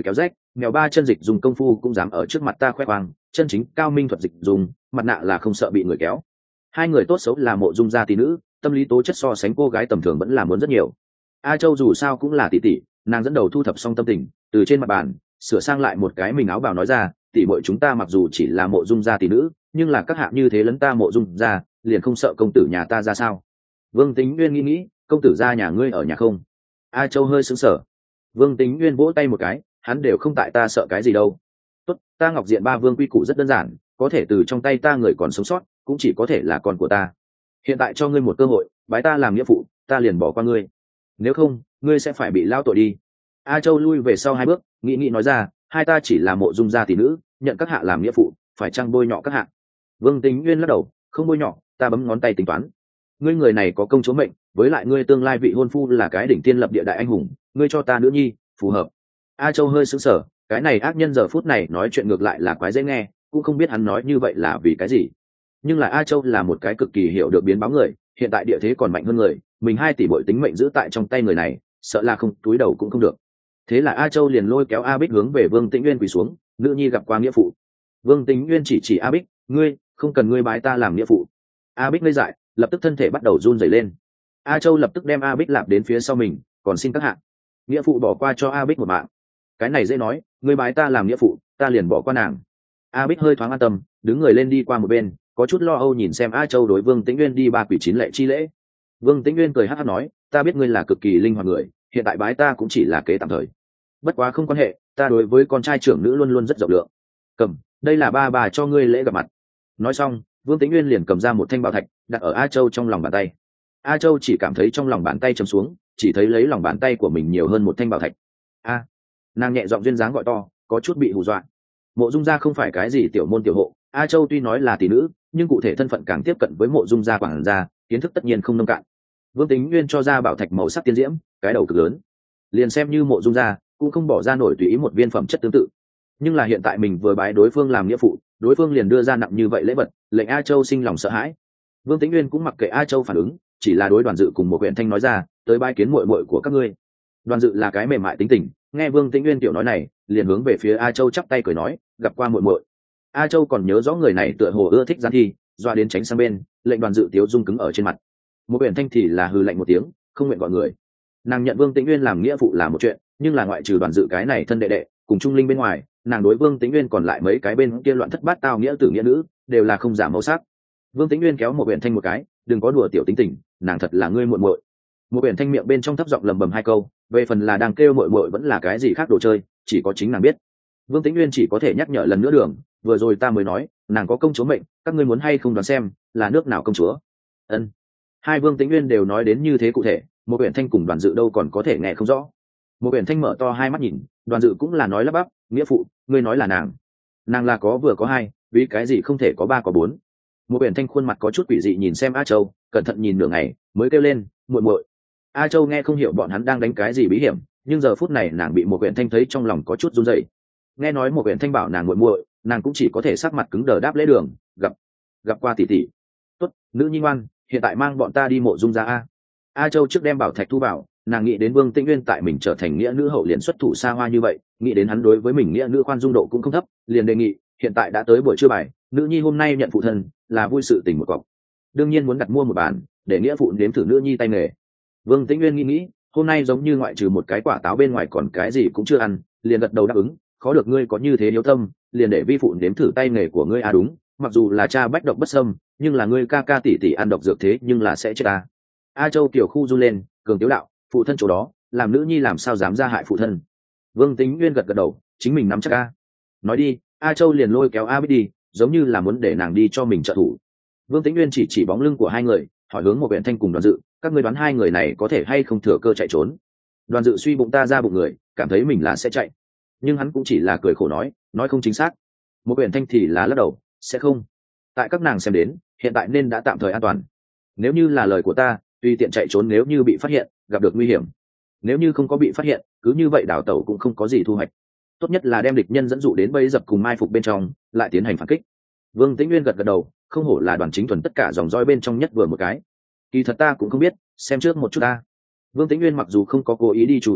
mèo ba chân dịch dùng công phu cũng dám ở trước mặt ta khoe khoang, chân chính cao minh thuật dịch dùng, mặt nạ là không sợ bị người kéo. Hai người tốt xấu là mộ dung gia tỷ nữ, tâm lý tố chất so sánh cô gái tầm thường vẫn là muốn rất nhiều. A Châu dù sao cũng là tỷ tỷ, nàng dẫn đầu thu thập xong tâm tình, từ trên mặt bàn sửa sang lại một cái mình áo bào nói ra, tỷ muội chúng ta mặc dù chỉ là mộ dung gia tỷ nữ, nhưng là các hạ như thế lấn ta mộ dung gia, liền không sợ công tử nhà ta ra sao? Vương Tính Nguyên nghĩ nghĩ, công tử gia nhà ngươi ở nhà không? A Châu hơi sững sờ. Vương Tính Nguyên vỗ tay một cái, hắn đều không tại ta sợ cái gì đâu. Tốt, ta Ngọc Diện Ba Vương quy củ rất đơn giản, có thể từ trong tay ta người còn sống sót, cũng chỉ có thể là con của ta. Hiện tại cho ngươi một cơ hội, bái ta làm nghĩa phụ, ta liền bỏ qua ngươi. Nếu không, ngươi sẽ phải bị lao tội đi. A Châu lui về sau hai bước, nghĩ nghĩ nói ra, hai ta chỉ là mộ dung gia tỷ nữ, nhận các hạ làm nghĩa phụ, phải chăng bôi nhọ các hạ? Vương Tính Nguyên lắc đầu, không bôi nhọ, ta bấm ngón tay tính toán. Ngươi người này có công chúa mệnh, với lại ngươi tương lai vị hôn phu là cái đỉnh tiên lập địa đại anh hùng, ngươi cho ta nữ nhi, phù hợp. A Châu hơi sững sờ, cái này ác nhân giờ phút này nói chuyện ngược lại là quái dễ nghe, cũng không biết hắn nói như vậy là vì cái gì. Nhưng là A Châu là một cái cực kỳ hiểu được biến báo người, hiện tại địa thế còn mạnh hơn người, mình hai tỷ bội tính mệnh giữ tại trong tay người này, sợ là không túi đầu cũng không được. Thế là A Châu liền lôi kéo A Bích hướng về Vương Tĩnh Nguyên quỳ xuống, nữ nhi gặp qua nghĩa phụ. Vương Tĩnh Nguyên chỉ chỉ A Bích, ngươi không cần ngươi bái ta làm nghĩa phụ. A Bích ngây dại, lập tức thân thể bắt đầu run rẩy lên. A Châu lập tức đem A Bích lạp đến phía sau mình, còn xin các hạ, nghĩa phụ bỏ qua cho A Bích một mạng. Cái này dễ nói, ngươi bái ta làm nghĩa phụ, ta liền bỏ qua nàng. A Bích hơi thoáng an tâm, đứng người lên đi qua một bên, có chút lo âu nhìn xem A Châu đối Vương Tĩnh Nguyên đi ba quỷ chín lệ chi lễ. Vương Tĩnh Nguyên cười hắc hắc nói, ta biết ngươi là cực kỳ linh hoạt người, hiện tại bái ta cũng chỉ là kế tạm thời. Bất quá không quan hệ, ta đối với con trai trưởng nữ luôn luôn rất rộng lượng. Cầm, đây là ba bà cho ngươi lễ gặp mặt. Nói xong, Vương Tĩnh Nguyên liền cầm ra một thanh bảo thạch, đặt ở A Châu trong lòng bàn tay. A Châu chỉ cảm thấy trong lòng bàn tay chầm xuống, chỉ thấy lấy lòng bàn tay của mình nhiều hơn một thanh bảo thạch. A, nàng nhẹ giọng duyên dáng gọi to, có chút bị hù dọa. Mộ Dung gia không phải cái gì tiểu môn tiểu hộ, A Châu tuy nói là tỷ nữ, nhưng cụ thể thân phận càng tiếp cận với Mộ Dung gia quản gia, kiến thức tất nhiên không nông cạn. Vương Tĩnh Nguyên cho ra bảo thạch màu sắc tiên diễm, cái đầu cực lớn, liền xem như Mộ Dung gia cũng không bỏ ra nổi tùy ý một viên phẩm chất tương tự. Nhưng là hiện tại mình vừa bái đối phương làm nghĩa phụ, đối phương liền đưa ra nặng như vậy lễ vật, lệnh A Châu sinh lòng sợ hãi. Vương Tĩnh Nguyên cũng mặc kệ A Châu phản ứng, chỉ là đối Đoàn Dự cùng một huyện thanh nói ra, tới bái kiến muội muội của các ngươi. Đoàn Dự là cái mềm mại tính tình, nghe Vương Tĩnh Nguyên tiểu nói này, liền hướng về phía A Châu chắp tay cười nói, gặp qua muội muội. A Châu còn nhớ rõ người này tựa hồ ưa thích gian thi, doa đến tránh sang bên, lệnh Đoàn Dự tiếu dung cứng ở trên mặt. Một huyện thanh thì là hừ lạnh một tiếng, không nguyện gọi người. Nàng nhận Vương Tĩnh Nguyên làm nghĩa phụ là một chuyện, nhưng là ngoại trừ Đoàn Dự cái này thân đệ đệ cùng Trung Linh bên ngoài, nàng đối Vương Tĩnh Nguyên còn lại mấy cái bên kia loạn thất bát tao nghĩa tử nghĩa nữ, đều là không giả màu sắc. Vương Tĩnh Nguyên kéo một huyện thanh một cái, đừng có đùa tiểu tính tình, nàng thật là ngươi muội muội. Một huyện thanh miệng bên trong thấp giọng lầm bầm hai câu, về phần là đang kêu muội muội vẫn là cái gì khác đồ chơi, chỉ có chính nàng biết. Vương Tĩnh Nguyên chỉ có thể nhắc nhở lần nữa đường, vừa rồi ta mới nói, nàng có công chúa mệnh, các ngươi muốn hay không đoán xem, là nước nào công chúa? Ân. Hai Vương Tĩnh Nguyên đều nói đến như thế cụ thể, một huyện thanh cùng Đoàn Dự đâu còn có thể nghe không rõ. Một huyện thanh mở to hai mắt nhìn, Đoàn Dự cũng là nói lắp bắp, nghĩa phụ, ngươi nói là nàng, nàng là có vừa có hai, vì cái gì không thể có ba có bốn? Một huyện thanh khuôn mặt có chút quỷ dị nhìn xem A Châu, cẩn thận nhìn nửa ngày, mới kêu lên, muội muội. A Châu nghe không hiểu bọn hắn đang đánh cái gì bí hiểm, nhưng giờ phút này nàng bị một huyện thanh thấy trong lòng có chút run rẩy. Nghe nói một huyện thanh bảo nàng muội muội, nàng cũng chỉ có thể sắc mặt cứng đờ đáp lễ đường, gặp gặp qua tỷ tỷ. Tốt, nữ nhi ngoan, hiện tại mang bọn ta đi Mộ Dung gia a. A Châu trước đem bảo thạch thu vào, nàng nghĩ đến Vương Tĩnh Nguyên tại mình trở thành nghĩa nữ hậu liền xuất thủ xa hoa như vậy, nghĩ đến hắn đối với mình nghĩa nữ khoan dung độ cũng không thấp, liền đề nghị, hiện tại đã tới buổi trưa bài, nữ nhi hôm nay nhận phụ thân, là vui sự tình một cọc. Đương nhiên muốn đặt mua một bàn, để nghĩa phụ nếm thử nữ nhi tay nghề. Vương Tĩnh Nguyên nghĩ nghĩ, hôm nay giống như ngoại trừ một cái quả táo bên ngoài còn cái gì cũng chưa ăn, liền gật đầu đáp ứng, khó được ngươi có như thế hiếu tâm, liền để vi phụ nếm thử tay nghề của ngươi à đúng, mặc dù là cha bách độc bất xâm, nhưng là ngươi ca ca tỷ tỷ ăn độc dược thế nhưng là sẽ chết ta. A Châu tiểu khu run lên, cường tiếu đạo, phụ thân chỗ đó, làm nữ nhi làm sao dám ra hại phụ thân. Vương Tĩnh Nguyên gật gật đầu, chính mình nắm chắc a. Nói đi, A Châu liền lôi kéo A Bích đi, giống như là muốn để nàng đi cho mình trợ thủ. Vương Tĩnh Nguyên chỉ chỉ bóng lưng của hai người, hỏi hướng một huyện thanh cùng Đoàn Dự, các ngươi đoán hai người này có thể hay không thừa cơ chạy trốn? Đoàn Dự suy bụng ta ra bụng người, cảm thấy mình là sẽ chạy, nhưng hắn cũng chỉ là cười khổ nói, nói không chính xác. Một huyện thanh thì là lắc đầu, sẽ không. Tại các nàng xem đến, hiện tại nên đã tạm thời an toàn. Nếu như là lời của ta, tùy tiện chạy trốn nếu như bị phát hiện, gặp được nguy hiểm. Nếu như không có bị phát hiện, cứ như vậy đảo tẩu cũng không có gì thu hoạch. Tốt nhất là đem địch nhân dẫn dụ đến bẫy dập cùng mai phục bên trong, lại tiến hành phản kích. Vương Tĩnh Nguyên gật gật đầu, không hổ là Đoàn Chính Thuần tất cả dòng dõi bên trong nhất vừa một cái. Kỳ thật ta cũng không biết, xem trước một chút ta. Vương Tĩnh Nguyên mặc dù không có cố ý đi chú ý,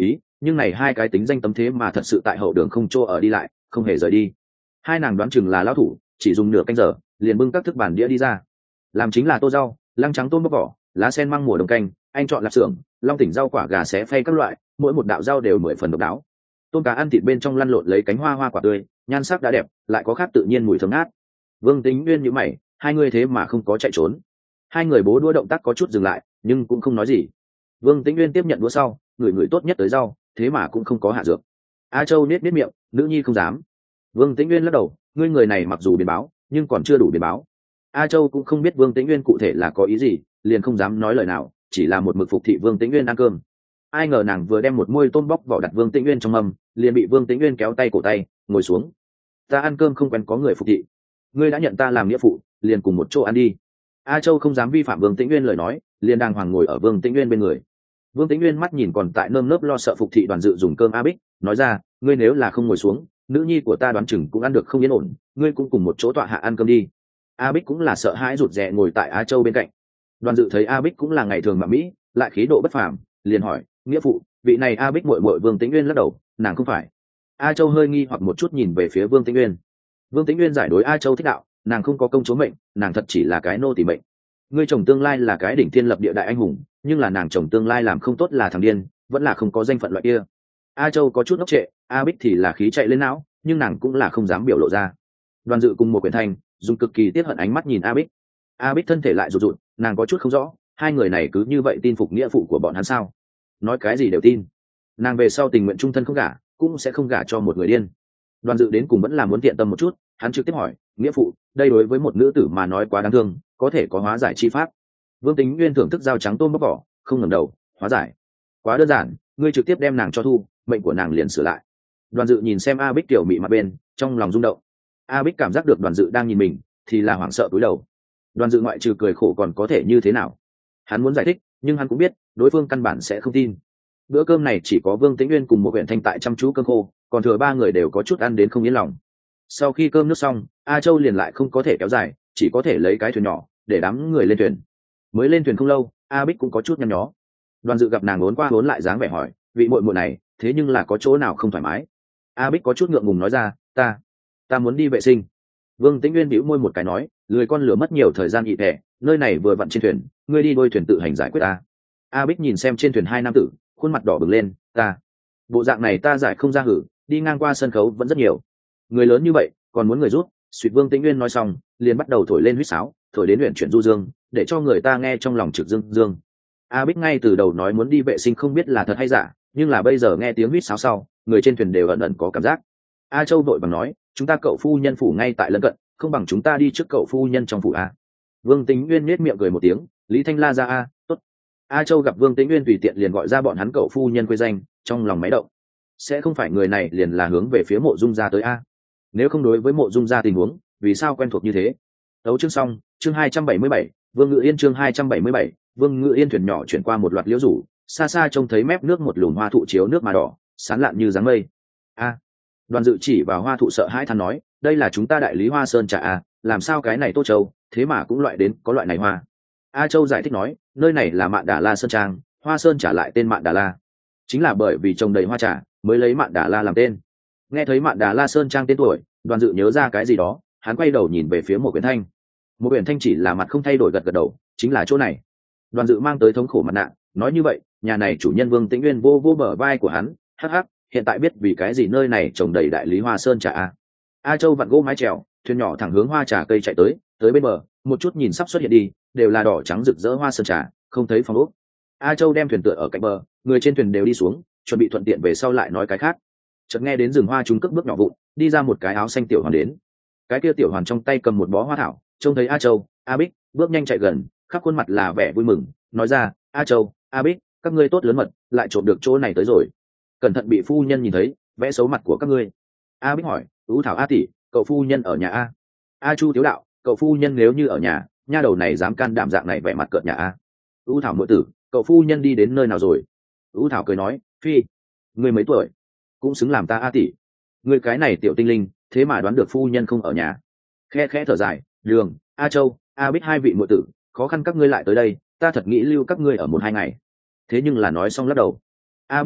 nhưng này hai cái tính danh tấm thế mà thật sự tại hậu đường không chỗ ở đi lại, không hề rời đi. Hai nàng đoán chừng là lão thủ, chỉ dùng nửa canh giờ liền bưng các thức bản đĩa đi ra. Làm chính là tô rau, lăng trắng tôm bóc vỏ, lá sen măng mùa đông canh, anh chọn lạp xưởng, long tỉnh rau quả gà xé phay các loại, mỗi một đạo rau đều mười phần độc đáo. Tôm cá ăn thịt bên trong lăn lộn lấy cánh hoa hoa quả tươi, nhan sắc đã đẹp, lại có khác tự nhiên mùi thơm ngát. Vương Tính Nguyên nhíu mày, hai người thế mà không có chạy trốn. Hai người bố đũa động tác có chút dừng lại, nhưng cũng không nói gì. Vương Tĩnh Nguyên tiếp nhận đũa sau, người người tốt nhất tới rau, thế mà cũng không có hạ dược. A Châu nết nết miệng, nữ nhi không dám. Vương Tĩnh Nguyên lắc đầu, ngươi người này mặc dù biến báo, nhưng còn chưa đủ biến báo. A Châu cũng không biết Vương Tĩnh Nguyên cụ thể là có ý gì, liền không dám nói lời nào, chỉ là một mực phục thị Vương Tĩnh Nguyên ăn cơm. Ai ngờ nàng vừa đem một muôi tôm bóc vỏ đặt Vương Tĩnh Nguyên trong mâm, liền bị Vương Tĩnh Nguyên kéo tay cổ tay, ngồi xuống. Ta ăn cơm không quen có người phục thị, ngươi đã nhận ta làm nghĩa phụ, liền cùng một chỗ ăn đi. A Châu không dám vi phạm Vương Tĩnh Nguyên lời nói, liền đàng hoàng ngồi ở Vương Tĩnh Nguyên bên người. Vương Tĩnh Nguyên mắt nhìn còn tại nơm nớp lo sợ phục thị đoàn dự dùng cơm A Bích, nói ra, ngươi nếu là không ngồi xuống, nữ nhi của ta đoán chừng cũng ăn được không yên ổn, ngươi cũng cùng một chỗ tọa hạ ăn cơm đi. A Bích cũng là sợ hãi rụt rè ngồi tại A Châu bên cạnh. Đoàn dự thấy A Bích cũng là ngày thường mà mỹ, lại khí độ bất phàm, liền hỏi, nghĩa phụ, vị này A Bích muội muội. Vương Tĩnh Nguyên lắc đầu, nàng không phải. A Châu hơi nghi hoặc một chút nhìn về phía Vương Tĩnh Nguyên. Vương Tĩnh Nguyên giải đối A Châu thích đạo, nàng không có công chúa mệnh, nàng thật chỉ là cái nô tỳ mệnh. Ngươi chồng tương lai là cái đỉnh thiên lập địa đại anh hùng, nhưng là nàng chồng tương lai làm không tốt là thằng điên, vẫn là không có danh phận loại kia. A Châu có chút ngốc trệ, A Bích thì là khí chạy lên não, nhưng nàng cũng là không dám biểu lộ ra. Đoàn dự cùng một quyển thành dùng cực kỳ tiếc hận ánh mắt nhìn A Bích. A Bích thân thể lại rụt rụt, nàng có chút không rõ, hai người này cứ như vậy tin phục nghĩa phụ của bọn hắn sao? Nói cái gì đều tin. Nàng về sau tình nguyện trung thân không gả, cũng sẽ không gả cho một người điên. Đoàn dự đến cùng vẫn là muốn tiện tâm một chút, hắn trực tiếp hỏi, nghĩa phụ, đây đối với một nữ tử mà nói quá đáng thương, có thể có hóa giải chi pháp? Vương Tính Nguyên thưởng thức dao trắng tôm bóc vỏ, không ngẩng đầu, hóa giải quá đơn giản, ngươi trực tiếp đem nàng cho thu, mệnh của nàng liền sửa lại. Đoàn dự nhìn xem A Bích tiểu mị mặt bên, trong lòng rung động. A Bích cảm giác được đoàn dự đang nhìn mình, thì là hoảng sợ cúi đầu. Đoàn dự ngoại trừ cười khổ còn có thể như thế nào? Hắn muốn giải thích, nhưng hắn cũng biết đối phương căn bản sẽ không tin. Bữa cơm này chỉ có Vương Tĩnh Nguyên cùng một huyện thanh tại chăm chú cơm khô, còn thừa ba người đều có chút ăn đến không yên lòng. Sau khi cơm nước xong, A Châu liền lại không có thể kéo dài, chỉ có thể lấy cái thuyền nhỏ để đám người lên thuyền. Mới lên thuyền không lâu, A Bích cũng có chút nhăn nhó. Đoàn dự gặp nàng ốn qua ốn lại dáng vẻ hỏi, vị muội muội này thế nhưng là có chỗ nào không thoải mái? A Bích có chút ngượng ngùng nói ra, ta ta muốn đi vệ sinh. Vương Tĩnh Nguyên bĩu môi một cái nói, lười con lửa mất nhiều thời gian nhị thẻ, nơi này vừa vặn trên thuyền, ngươi đi đôi thuyền tự hành giải quyết ta. A Bích nhìn xem trên thuyền hai nam tử, khuôn mặt đỏ bừng lên, ta bộ dạng này ta giải không ra hử, đi ngang qua sân khấu vẫn rất nhiều người lớn như vậy còn muốn người rút. Suýt. Vương Tĩnh Nguyên nói xong liền bắt đầu thổi lên huýt sáo, thổi đến luyện chuyển du dương, để cho người ta nghe trong lòng trực dương dương. A Bích ngay từ đầu nói muốn đi vệ sinh không biết là thật hay giả, nhưng là bây giờ nghe tiếng huýt sáo sau, người trên thuyền đều ẩn ẩn có cảm giác. A Châu vội bằng nói, chúng ta cậu phu nhân phủ ngay tại lân cận, không bằng chúng ta đi trước cậu phu nhân trong phủ a. Vương Tĩnh Nguyên nết miệng cười một tiếng, Lý Thanh La ra a, tốt. A Châu gặp Vương Tĩnh Nguyên tùy tiện liền gọi ra bọn hắn cậu phu nhân quê danh, trong lòng máy động. Sẽ không phải người này liền là hướng về phía Mộ Dung gia tới a? Nếu không đối với Mộ Dung gia tình huống, vì sao quen thuộc như thế? Đấu chương xong, chương hai trăm bảy mươi bảy, Vương Ngự Yên chương hai trăm bảy mươi bảy, Vương Ngự Yên thuyền nhỏ chuyển qua một loạt liễu rủ, xa xa trông thấy mép nước một lùm hoa thụ chiếu nước mà đỏ, sáng lạn như dáng mây. A. Đoàn Dự chỉ vào hoa thụ sợ hãi than nói, đây là chúng ta đại lý Hoa Sơn trà a, làm sao cái này Tô Châu, thế mà cũng loại đến có loại này hoa. A Châu giải thích nói, nơi này là Mạn Đà La Sơn Trang, Hoa Sơn trả lại tên Mạn Đà La, chính là bởi vì trồng đầy hoa trà mới lấy Mạn Đà La làm tên. Nghe thấy Mạn Đà La Sơn Trang tên tuổi, Đoàn Dự nhớ ra cái gì đó, hắn quay đầu nhìn về phía một Quyển Thanh. Một Quyển Thanh chỉ là mặt không thay đổi gật gật đầu, chính là chỗ này. Đoàn Dự mang tới thống khổ mặt nạ, nói như vậy, nhà này chủ nhân Vương Tĩnh Nguyên vô vô bờ vai của hắn, hắc hắc, hiện tại biết vì cái gì nơi này trồng đầy đại lý Hoa Sơn trà a. A Châu vặn gỗ mái chèo, thuyền nhỏ thẳng hướng hoa trà cây chạy tới, tới bên bờ, một chút nhìn sắp xuất hiện đi, đều là đỏ trắng rực rỡ hoa sơn trà, không thấy phòng ốc. A Châu đem thuyền tựa ở cạnh bờ, người trên thuyền đều đi xuống, chuẩn bị thuận tiện về sau lại nói cái khác. Chợt nghe đến rừng hoa trung cước bước nhỏ vụn, đi ra một cái áo xanh tiểu hoàn đến. Cái kia tiểu hoàn trong tay cầm một bó hoa thảo, trông thấy A Châu, A Bích bước nhanh chạy gần, khắp khuôn mặt là vẻ vui mừng, nói ra, A Châu, A Bích, các ngươi tốt lớn mật, lại trộm được chỗ này tới rồi. Cẩn thận bị phu nhân nhìn thấy, vẽ xấu mặt của các ngươi. A Bích hỏi, ú thảo A tỷ, cậu phu nhân ở nhà a? A Chu tiếu đạo, cậu phu nhân nếu như ở nhà, nha đầu này dám can đảm dạng này vẻ mặt cợt nhà a. U thảo muội tử, cậu phu nhân đi đến nơi nào rồi? U thảo cười nói, phi, ngươi mấy tuổi, cũng xứng làm ta A tỷ. Ngươi cái này tiểu tinh linh, thế mà đoán được phu nhân không ở nhà. Khe khẽ thở dài, Đường, A Châu, A Bích hai vị muội tử, khó khăn các ngươi lại tới đây, ta thật nghĩ lưu các ngươi ở một hai ngày. Thế nhưng là nói xong lắc đầu. A Bích đạo,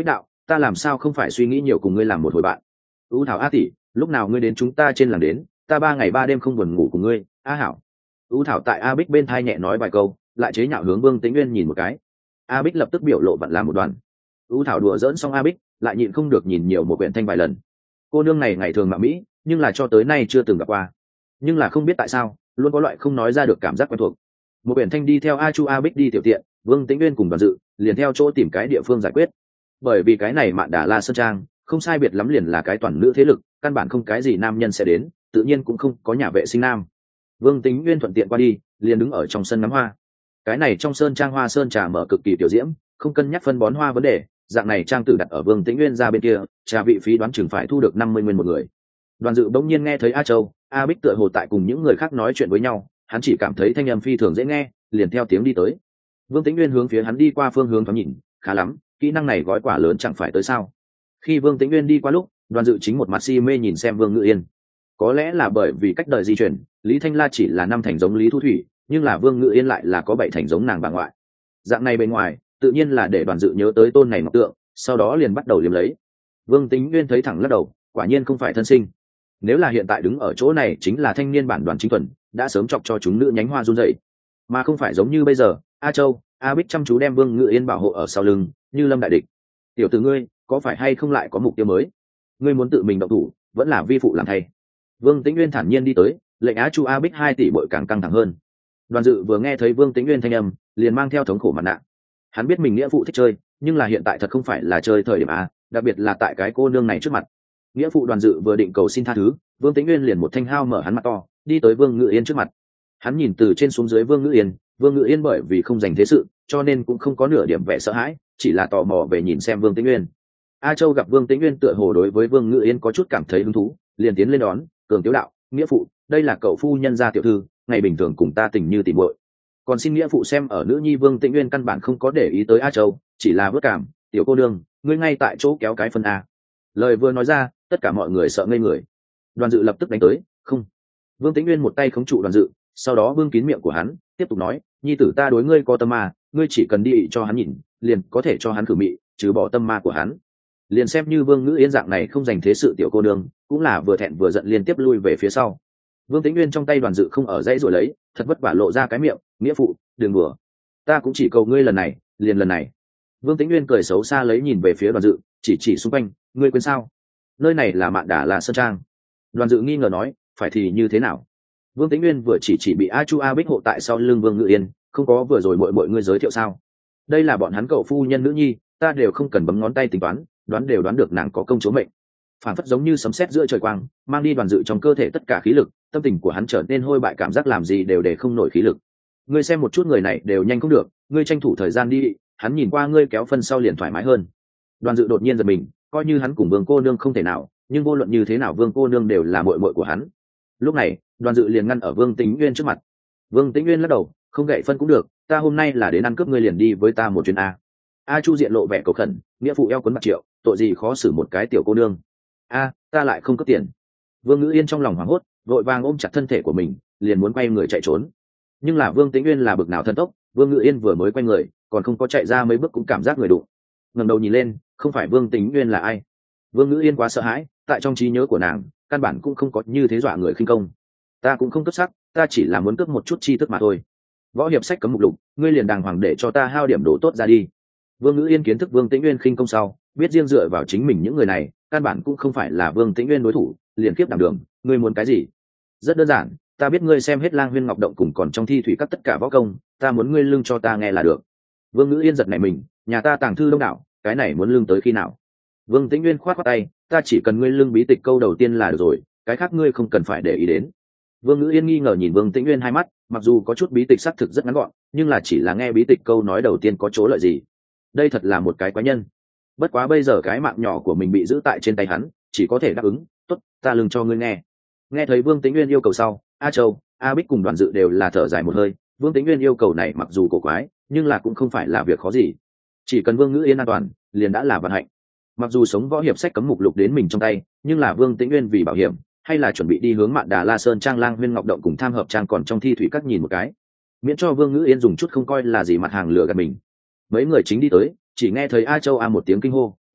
ta làm sao không phải suy nghĩ nhiều cùng ngươi làm một hồi bạn. ưu thảo a tỷ, lúc nào ngươi đến chúng ta trên làng đến, ta ba ngày ba đêm không buồn ngủ cùng ngươi. A hảo. ưu thảo tại a bích bên thai nhẹ nói vài câu, lại chế nhạo hướng Vương Tĩnh Nguyên nhìn một cái. A bích lập tức biểu lộ vặn làm một đoàn. ưu thảo đùa dỡn xong a bích, lại nhịn không được nhìn nhiều một quyển thanh vài lần. Cô nương này ngày thường mạ mỹ, nhưng là cho tới nay chưa từng gặp qua. Nhưng là không biết tại sao, luôn có loại không nói ra được cảm giác quen thuộc. Một quyển thanh đi theo a chu a bích đi tiểu tiện, Vương Tĩnh Nguyên cùng đoàn dự liền theo chỗ tìm cái địa phương giải quyết. Bởi vì cái này Mạn Đà La Sơn Trang không sai biệt lắm liền là cái toàn nữ thế lực, căn bản không cái gì nam nhân sẽ đến, tự nhiên cũng không có nhà vệ sinh nam. Vương Tĩnh Nguyên thuận tiện qua đi, liền đứng ở trong sân ngắm hoa. Cái này trong sơn trang hoa sơn trà mở cực kỳ tiểu diễm, không cân nhắc phân bón hoa vấn đề, dạng này trang tử đặt ở Vương Tĩnh Nguyên ra bên kia, trà vị phí đoán chừng phải thu được năm mươi nguyên một người. Đoàn dự bỗng nhiên nghe thấy a châu a bích tựa hồ tại cùng những người khác nói chuyện với nhau, hắn chỉ cảm thấy thanh âm phi thường dễ nghe, liền theo tiếng đi tới. Vương Tĩnh Nguyên hướng phía hắn đi qua phương hướng thoáng nhìn, khá lắm, kỹ năng này gói quả lớn chẳng phải tới sao. Khi Vương Tĩnh Nguyên đi qua lúc, đoàn dự chính một mặt si mê nhìn xem Vương Ngự Yên. Có lẽ là bởi vì cách đời di chuyển, Lý Thanh La chỉ là năm thành giống Lý Thu Thủy, nhưng là Vương Ngự Yên lại là có bảy thành giống nàng bà ngoại. Dạng này bên ngoài tự nhiên là để đoàn dự nhớ tới tôn này ngọc tượng, sau đó liền bắt đầu liếm lấy. Vương Tĩnh Nguyên thấy thẳng lắc đầu, quả nhiên không phải thân sinh. Nếu là hiện tại đứng ở chỗ này chính là thanh niên bản Đoàn Chính Thuần, đã sớm chọc cho chúng nữ nhánh hoa run rẩy, mà không phải giống như bây giờ, A Châu, A Bích chăm chú đem Vương Ngự Yên bảo hộ ở sau lưng, như lâm đại địch. Tiểu tử ngươi, có phải hay không lại có mục tiêu mới? Ngươi muốn tự mình động thủ, vẫn là vi phụ làm thay. Vương Tĩnh Nguyên thản nhiên đi tới, lệnh Á Chu A Bích hai tỷ bội càng căng thẳng hơn. Đoàn dự vừa nghe thấy Vương Tĩnh Nguyên thanh âm, liền mang theo thống khổ mặt nạ. Hắn biết mình nghĩa phụ thích chơi, nhưng là hiện tại thật không phải là chơi thời điểm a, đặc biệt là tại cái cô nương này trước mặt. Nghĩa phụ Đoàn dự vừa định cầu xin tha thứ, Vương Tĩnh Nguyên liền một thanh hao mở hắn mặt to, đi tới Vương Ngự Yên trước mặt. Hắn nhìn từ trên xuống dưới Vương Ngự Yên, Vương Ngự Yên bởi vì không dành thế sự, cho nên cũng không có nửa điểm vẻ sợ hãi, chỉ là tò mò về nhìn xem Vương Tĩnh Nguyên. A Châu gặp Vương Tĩnh Nguyên tựa hồ đối với Vương Ngự Yên có chút cảm thấy hứng thú, liền tiến lên đón, cường tiếu đạo, nghĩa phụ, đây là cậu phu nhân gia tiểu thư, ngày bình thường cùng ta tình như tỉ muội. Còn xin nghĩa phụ xem ở nữ nhi Vương Tĩnh Nguyên căn bản không có để ý tới A Châu, chỉ là vớt cảm, tiểu cô nương, ngươi ngay tại chỗ kéo cái phân a. Lời vừa nói ra, tất cả mọi người sợ ngây người. Đoàn dự lập tức đánh tới, không. Vương Tĩnh Nguyên một tay khống trụ Đoàn dự, sau đó vương kín miệng của hắn, tiếp tục nói, nhi tử ta đối ngươi có tâm ma, ngươi chỉ cần đi cho hắn nhìn, liền có thể cho hắn khử mị, trừ bỏ tâm ma của hắn. Liền xem như Vương Ngữ Yên dạng này không dành thế sự tiểu cô nương, cũng là vừa thẹn vừa giận liên tiếp lui về phía sau. Vương Tĩnh Nguyên trong tay Đoàn dự không ở dãy rồi lấy, thật vất vả lộ ra cái miệng, nghĩa phụ, đừng đùa, ta cũng chỉ cầu ngươi lần này, liền lần này. Vương Tĩnh Nguyên cười xấu xa lấy nhìn về phía Đoàn dự, chỉ chỉ xung quanh, ngươi quên sao? Nơi này là Mạn Đà La Sơn Trang. Đoàn dự nghi ngờ nói, phải thì như thế nào? Vương Tĩnh Nguyên vừa chỉ chỉ bị A Chu A Bích hộ tại sau lưng Vương Ngự Yên, không có vừa rồi mọi mọi ngươi giới thiệu sao? Đây là bọn hắn cậu phu nhân nữ nhi, ta đều không cần bấm ngón tay tính toán, đoán đều đoán được nàng có công chúa mệnh. Phản phất giống như sấm sét giữa trời quang, mang đi Đoàn dự trong cơ thể tất cả khí lực, tâm tình của hắn trở nên hôi bại, cảm giác làm gì đều để không nổi khí lực. Ngươi xem một chút người này đều nhanh không được, ngươi tranh thủ thời gian đi, hắn nhìn qua ngươi kéo phân sau liền thoải mái hơn. Đoàn dự đột nhiên giật mình, coi như hắn cùng Vương cô nương không thể nào, nhưng vô luận như thế nào Vương cô nương đều là muội muội của hắn. Lúc này, Đoàn dự liền ngăn ở Vương Tĩnh Nguyên trước mặt. Vương Tĩnh Nguyên lắc đầu, không gậy phân cũng được, ta hôm nay là đến ăn cướp, ngươi liền đi với ta một chuyến a. A Chu diện lộ vẻ cầu khẩn, nghĩa phụ eo cuốn bạc triệu, tội gì khó xử một cái tiểu cô nương. A, ta lại không cướp tiền. Vương Ngữ Yên trong lòng hoảng hốt, vội vàng ôm chặt thân thể của mình, liền muốn quay người chạy trốn. Nhưng là Vương Tĩnh Nguyên là bực nào thần tốc, Vương Ngữ Yên vừa mới quay người, còn không có chạy ra mấy bước cũng cảm giác người đụng. Ngẩng đầu nhìn lên, không phải Vương Tĩnh Nguyên là ai? Vương Ngữ Yên quá sợ hãi, tại trong trí nhớ của nàng, căn bản cũng không có như thế dọa người khinh công. Ta cũng không cướp sắc, ta chỉ là muốn cướp một chút tri thức mà thôi. Võ hiệp sách cấm mục lục, ngươi liền đàng hoàng để cho ta hao điểm đồ tốt ra đi. Vương Ngữ Yên kiến thức Vương Tĩnh Nguyên khinh công sau, biết riêng dựa vào chính mình những người này, căn bản cũng không phải là Vương Tĩnh Nguyên đối thủ, liền kiếp đảm đường, ngươi muốn cái gì? Rất đơn giản, ta biết ngươi xem hết Lang Huyên Ngọc Động cùng còn trong thi thủy các tất cả võ công, ta muốn ngươi lưng cho ta nghe là được. Vương Ngữ Yên giật nảy mình, nhà ta tàng thư đông đảo, cái này muốn lưng tới khi nào? Vương Tĩnh Nguyên khoát khoát tay, ta chỉ cần ngươi lưng bí tịch câu đầu tiên là được rồi, cái khác ngươi không cần phải để ý đến. Vương Ngữ Yên nghi ngờ nhìn Vương Tĩnh Nguyên hai mắt, mặc dù có chút bí tịch xác thực rất ngắn gọn, nhưng là chỉ là nghe bí tịch câu nói đầu tiên có chỗ lợi gì? Đây thật là một cái quái nhân. Bất quá bây giờ cái mạng nhỏ của mình bị giữ tại trên tay hắn, chỉ có thể đáp ứng, tốt, ta lưng cho ngươi nghe. Nghe thấy Vương Tĩnh Nguyên yêu cầu sau, A Châu, A Bích cùng Đoàn dự đều là thở dài một hơi. Vương Tĩnh Nguyên yêu cầu này mặc dù cổ quái, nhưng là cũng không phải là việc khó gì. Chỉ cần Vương Ngữ Yên an toàn, liền đã là vận hạnh. Mặc dù sống võ hiệp sách cấm mục lục đến mình trong tay, nhưng là Vương Tĩnh Nguyên vì bảo hiểm, hay là chuẩn bị đi hướng Mạn Đà La Sơn Trang Lang Huyên Ngọc Động cùng Tham Hợp Trang còn trong thi thủy các nhìn một cái, miễn cho Vương Ngữ Yên dùng chút không coi là gì mặt hàng lừa gạt mình. Mấy người chính đi tới, chỉ nghe thấy A Châu a một tiếng kinh hô,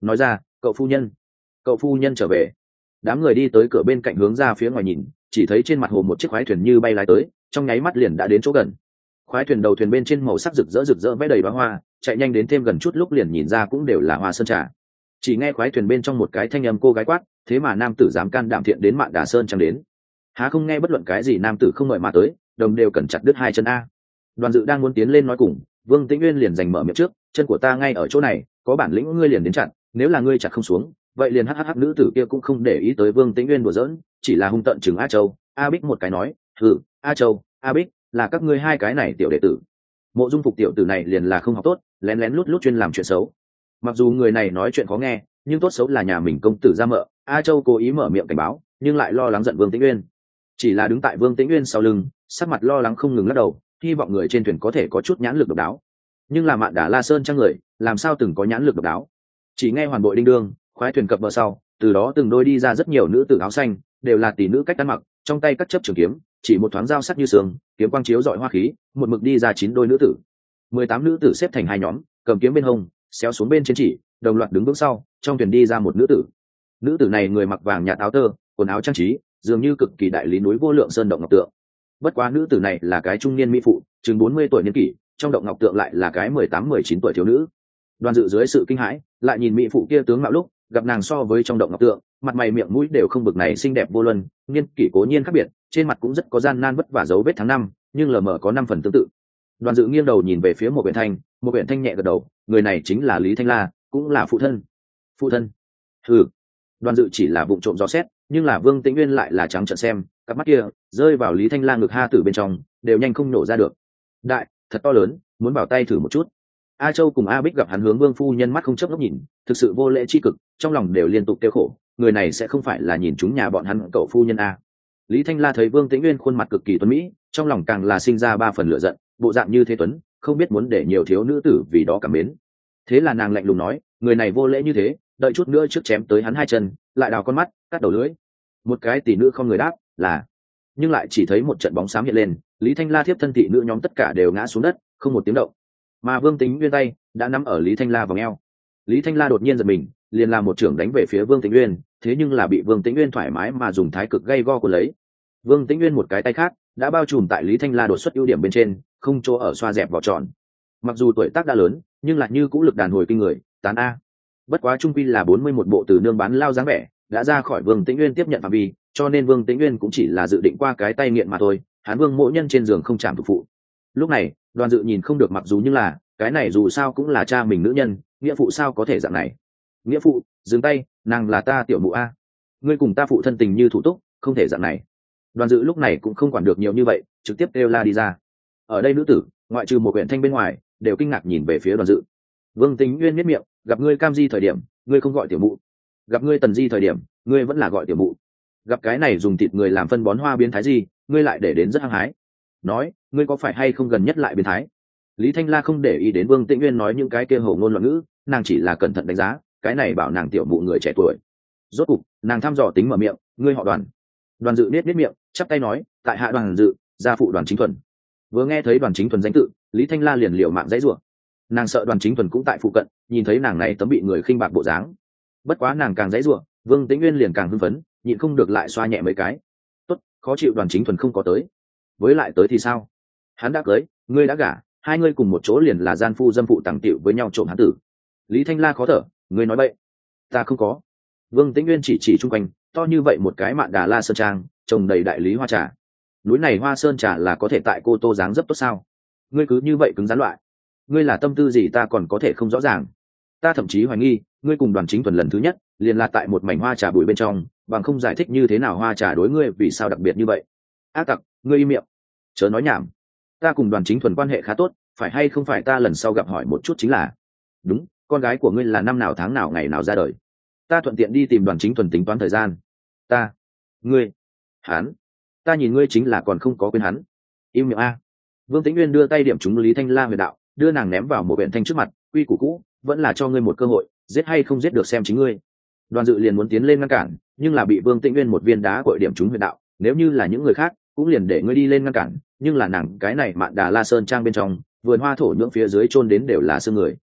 nói ra cậu phu nhân, cậu phu nhân trở về. Đám người đi tới cửa bên cạnh hướng ra phía ngoài nhìn, chỉ thấy trên mặt hồ một chiếc khoái thuyền như bay lái tới, trong nháy mắt liền đã đến chỗ gần. Khoái thuyền đầu thuyền bên trên màu sắc rực rỡ rực rỡ vẽ đầy đóa hoa, chạy nhanh đến thêm gần chút lúc liền nhìn ra cũng đều là hoa sơn trà. Chỉ nghe khoái thuyền bên trong một cái thanh âm cô gái quát, thế mà nam tử dám can đảm thiện đến Mạn Đà Sơn chẳng đến, há không nghe bất luận cái gì nam tử không mời mà tới, đồng đều cần chặt đứt hai chân a. Đoàn Dự đang muốn tiến lên nói cùng, Vương Tĩnh Uyên liền giành mở miệng trước, chân của ta ngay ở chỗ này, có bản lĩnh ngươi liền đến chặn, nếu là ngươi chặt không xuống, vậy liền hắc hắc hắc. Nữ tử kia cũng không để ý tới Vương Tĩnh Uyên đùa giỡn, chỉ là hung tợn chừng A Châu, A Bích một cái nói, hừ, A Châu, A Bích, là các ngươi hai cái này tiểu đệ tử. Mộ Dung Phục tiểu tử này liền là không học tốt, lén lén lút lút chuyên làm chuyện xấu. Mặc dù người này nói chuyện khó nghe, nhưng tốt xấu là nhà mình công tử ra mợ. A Châu cố ý mở miệng cảnh báo, nhưng lại lo lắng giận Vương Tĩnh Uyên. Chỉ là đứng tại Vương Tĩnh Uyên sau lưng, sắc mặt lo lắng không ngừng lắc đầu, hy vọng người trên thuyền có thể có chút nhãn lực độc đáo. Nhưng là Mạn Đà La Sơn trang người, làm sao từng có nhãn lực độc đáo? Chỉ nghe hoàn bội đinh đương, khoái thuyền cập bờ sau, từ đó từng đôi đi ra rất nhiều nữ tử áo xanh, đều là tỷ nữ cách ăn mặc, trong tay các chấp trường kiếm, chỉ một thoáng dao sắc như sương, kiếm quang chiếu rọi hoa khí, một mực đi ra chín đôi nữ tử. Mười tám nữ tử xếp thành hai nhóm, cầm kiếm bên hông, xéo xuống bên trên chỉ, đồng loạt đứng bước sau, trong thuyền đi ra một nữ tử. Nữ tử này người mặc vàng nhạt áo tơ, quần áo trang trí, dường như cực kỳ đại lý núi vô lượng sơn động ngọc tượng. Bất quá nữ tử này là cái trung niên mỹ phụ, chừng bốn mươi tuổi niên kỷ, trong động ngọc tượng lại là cái mười tám mười chín tuổi thiếu nữ. Đoàn Dự dưới sự kinh hãi, lại nhìn mỹ phụ kia tướng mạo lúc, gặp nàng so với trong động ngọc tượng, mặt mày miệng mũi đều không bực này xinh đẹp vô luân, niên kỷ cố nhiên khác biệt, trên mặt cũng rất có gian nan vất vả dấu vết tháng năm, nhưng lờ mờ có năm phần tương tự. Đoàn Dự nghiêng đầu nhìn về phía một Uyển Thanh, một Uyển Thanh nhẹ gật đầu, người này chính là Lý Thanh La, cũng là phụ thân. Phụ thân? Ừ. Đoàn Dự chỉ là vụng trộm dò xét, nhưng là Vương Tĩnh Uyên lại là trắng trợn xem, cặp mắt kia rơi vào Lý Thanh La ngực ha tử bên trong, đều nhanh không nổ ra được. Đại, thật to lớn, muốn bảo tay thử một chút. A Châu cùng A Bích gặp hắn hướng Vương phu nhân mắt không chớp ngốc nhìn, thực sự vô lễ chi cực, trong lòng đều liên tục kêu khổ, người này sẽ không phải là nhìn chúng nhà bọn hắn cậu phu nhân a. Lý Thanh La thấy Vương Tĩnh Uyên khuôn mặt cực kỳ tuấn mỹ, trong lòng càng là sinh ra ba phần lửa giận, bộ dạng như thế tuấn, không biết muốn để nhiều thiếu nữ tử vì đó cảm mến. Thế là nàng lạnh lùng nói, người này vô lễ như thế, đợi chút nữa trước chém tới hắn hai chân, lại đào con mắt, cắt đầu lưỡi. Một cái tỷ nữ không người đáp, là, nhưng lại chỉ thấy một trận bóng xám hiện lên, Lý Thanh La thiếp thân thị nữ nhóm tất cả đều ngã xuống đất, không một tiếng động. Mà Vương Tĩnh Uyên tay đã nắm ở Lý Thanh La vòng eo. Lý Thanh La đột nhiên giật mình, liền làm một trưởng đánh về phía Vương Tĩnh Uyên, thế nhưng là bị Vương Tĩnh Uyên thoải mái mà dùng thái cực gây go của lấy. Vương Tĩnh Uyên một cái tay khác đã bao trùm tại Lý Thanh La đột xuất ưu điểm bên trên, không chỗ ở xoa dẹp vào tròn. Mặc dù tuổi tác đã lớn, nhưng lại như cũ lực đàn hồi kinh người, tán a. Bất quá trung quy là bốn mươi mốt bộ từ nương bán lao dáng vẻ, đã ra khỏi Vương Tĩnh Uyên tiếp nhận phạm vi, cho nên Vương Tĩnh Uyên cũng chỉ là dự định qua cái tay nghiện mà thôi, hắn Vương mỗ nhân trên giường không chạm thuộc phụ. Lúc này, Đoàn Dự nhìn không được mặc dù nhưng là, cái này dù sao cũng là cha mình nữ nhân, nghĩa phụ sao có thể dạng này. Nghĩa phụ, dừng tay, nàng là ta tiểu mụ a, ngươi cùng ta phụ thân tình như thủ túc, không thể dạng này. Đoàn Dự lúc này cũng không quản được nhiều như vậy, trực tiếp kêu la đi ra. Ở đây nữ tử, ngoại trừ một Uyển Thanh bên ngoài, đều kinh ngạc nhìn về phía Đoàn Dự. Vương Tĩnh Uyên nhếch miệng, gặp ngươi Cam Di thời điểm, ngươi không gọi tiểu mụ, gặp ngươi Tần Di thời điểm, ngươi vẫn là gọi tiểu mụ, gặp cái này dùng thịt người làm phân bón hoa biến thái gì, ngươi lại để đến rất hăng hái. Nói, ngươi có phải hay không gần nhất lại biến thái? Lý Thanh La không để ý đến Vương Tĩnh Uyên nói những cái kia hổ ngôn loạn ngữ, nàng chỉ là cẩn thận đánh giá, cái này bảo nàng tiểu mụ người trẻ tuổi. Rốt cục, nàng thăm dò tính mở miệng, ngươi họ Đoàn. Đoàn Dự nết nết miệng, chắp tay nói, tại hạ Đoàn Dự, gia phụ Đoàn Chính Thuần. Vừa nghe thấy Đoàn Chính Thuần danh tự, Lý Thanh La liền liều mạng dãy rủa. Nàng sợ Đoàn Chính Thuần cũng tại phụ cận, nhìn thấy nàng này tấm bị người khinh bạc bộ dáng. Bất quá nàng càng dãy rủa, Vương Tĩnh Uyên liền càng hưng phấn, nhịn không được lại xoa nhẹ mấy cái. Tốt, khó chịu Đoàn Chính Thuần không có tới. Với lại tới thì sao? Hắn đã cưới, ngươi đã gả, hai ngươi cùng một chỗ liền là gian phu dâm phụ tàng tiệu với nhau trộm hắn tử. Lý Thanh La khó thở, ngươi nói bậy. Ta không có. Vương Tĩnh Uyên chỉ chỉ chung quanh, to như vậy một cái Mạn Đà La sơn trang, trồng đầy đại lý hoa trà. Núi này hoa sơn trà là có thể tại Cô Tô dáng dấp tốt sao? Ngươi cứ như vậy cứng rắn loại. Ngươi là tâm tư gì ta còn có thể không rõ ràng. Ta thậm chí hoài nghi, ngươi cùng Đoàn Chính Thuần lần thứ nhất, liền là tại một mảnh hoa trà bụi bên trong, bằng không giải thích như thế nào hoa trà đối ngươi vì sao đặc biệt như vậy. Ác tặc, ngươi im miệng. Chớ nói nhảm. Ta cùng Đoàn Chính Thuần quan hệ khá tốt, phải hay không phải ta lần sau gặp hỏi một chút chính là. Đúng, con gái của ngươi là năm nào tháng nào ngày nào ra đời. Ta thuận tiện đi tìm Đoàn Chính Thuần tính toán thời gian. Ta, ngươi, hắn, ta nhìn ngươi chính là còn không có quên hắn. Im miệng a. Vương Tĩnh Uyên đưa tay điểm trúng Lý Thanh La huyệt đạo, đưa nàng ném vào một Uyển Thanh trước mặt, quy củ cũ, vẫn là cho ngươi một cơ hội, giết hay không giết được xem chính ngươi. Đoàn Dự liền muốn tiến lên ngăn cản, nhưng là bị Vương Tĩnh Uyên một viên đá cội điểm trúng huyệt đạo, nếu như là những người khác, cũng liền để ngươi đi lên ngăn cản, nhưng là nàng cái này Mạn Đà La sơn trang bên trong, vườn hoa thổ nhưỡng phía dưới chôn đến đều là xương người.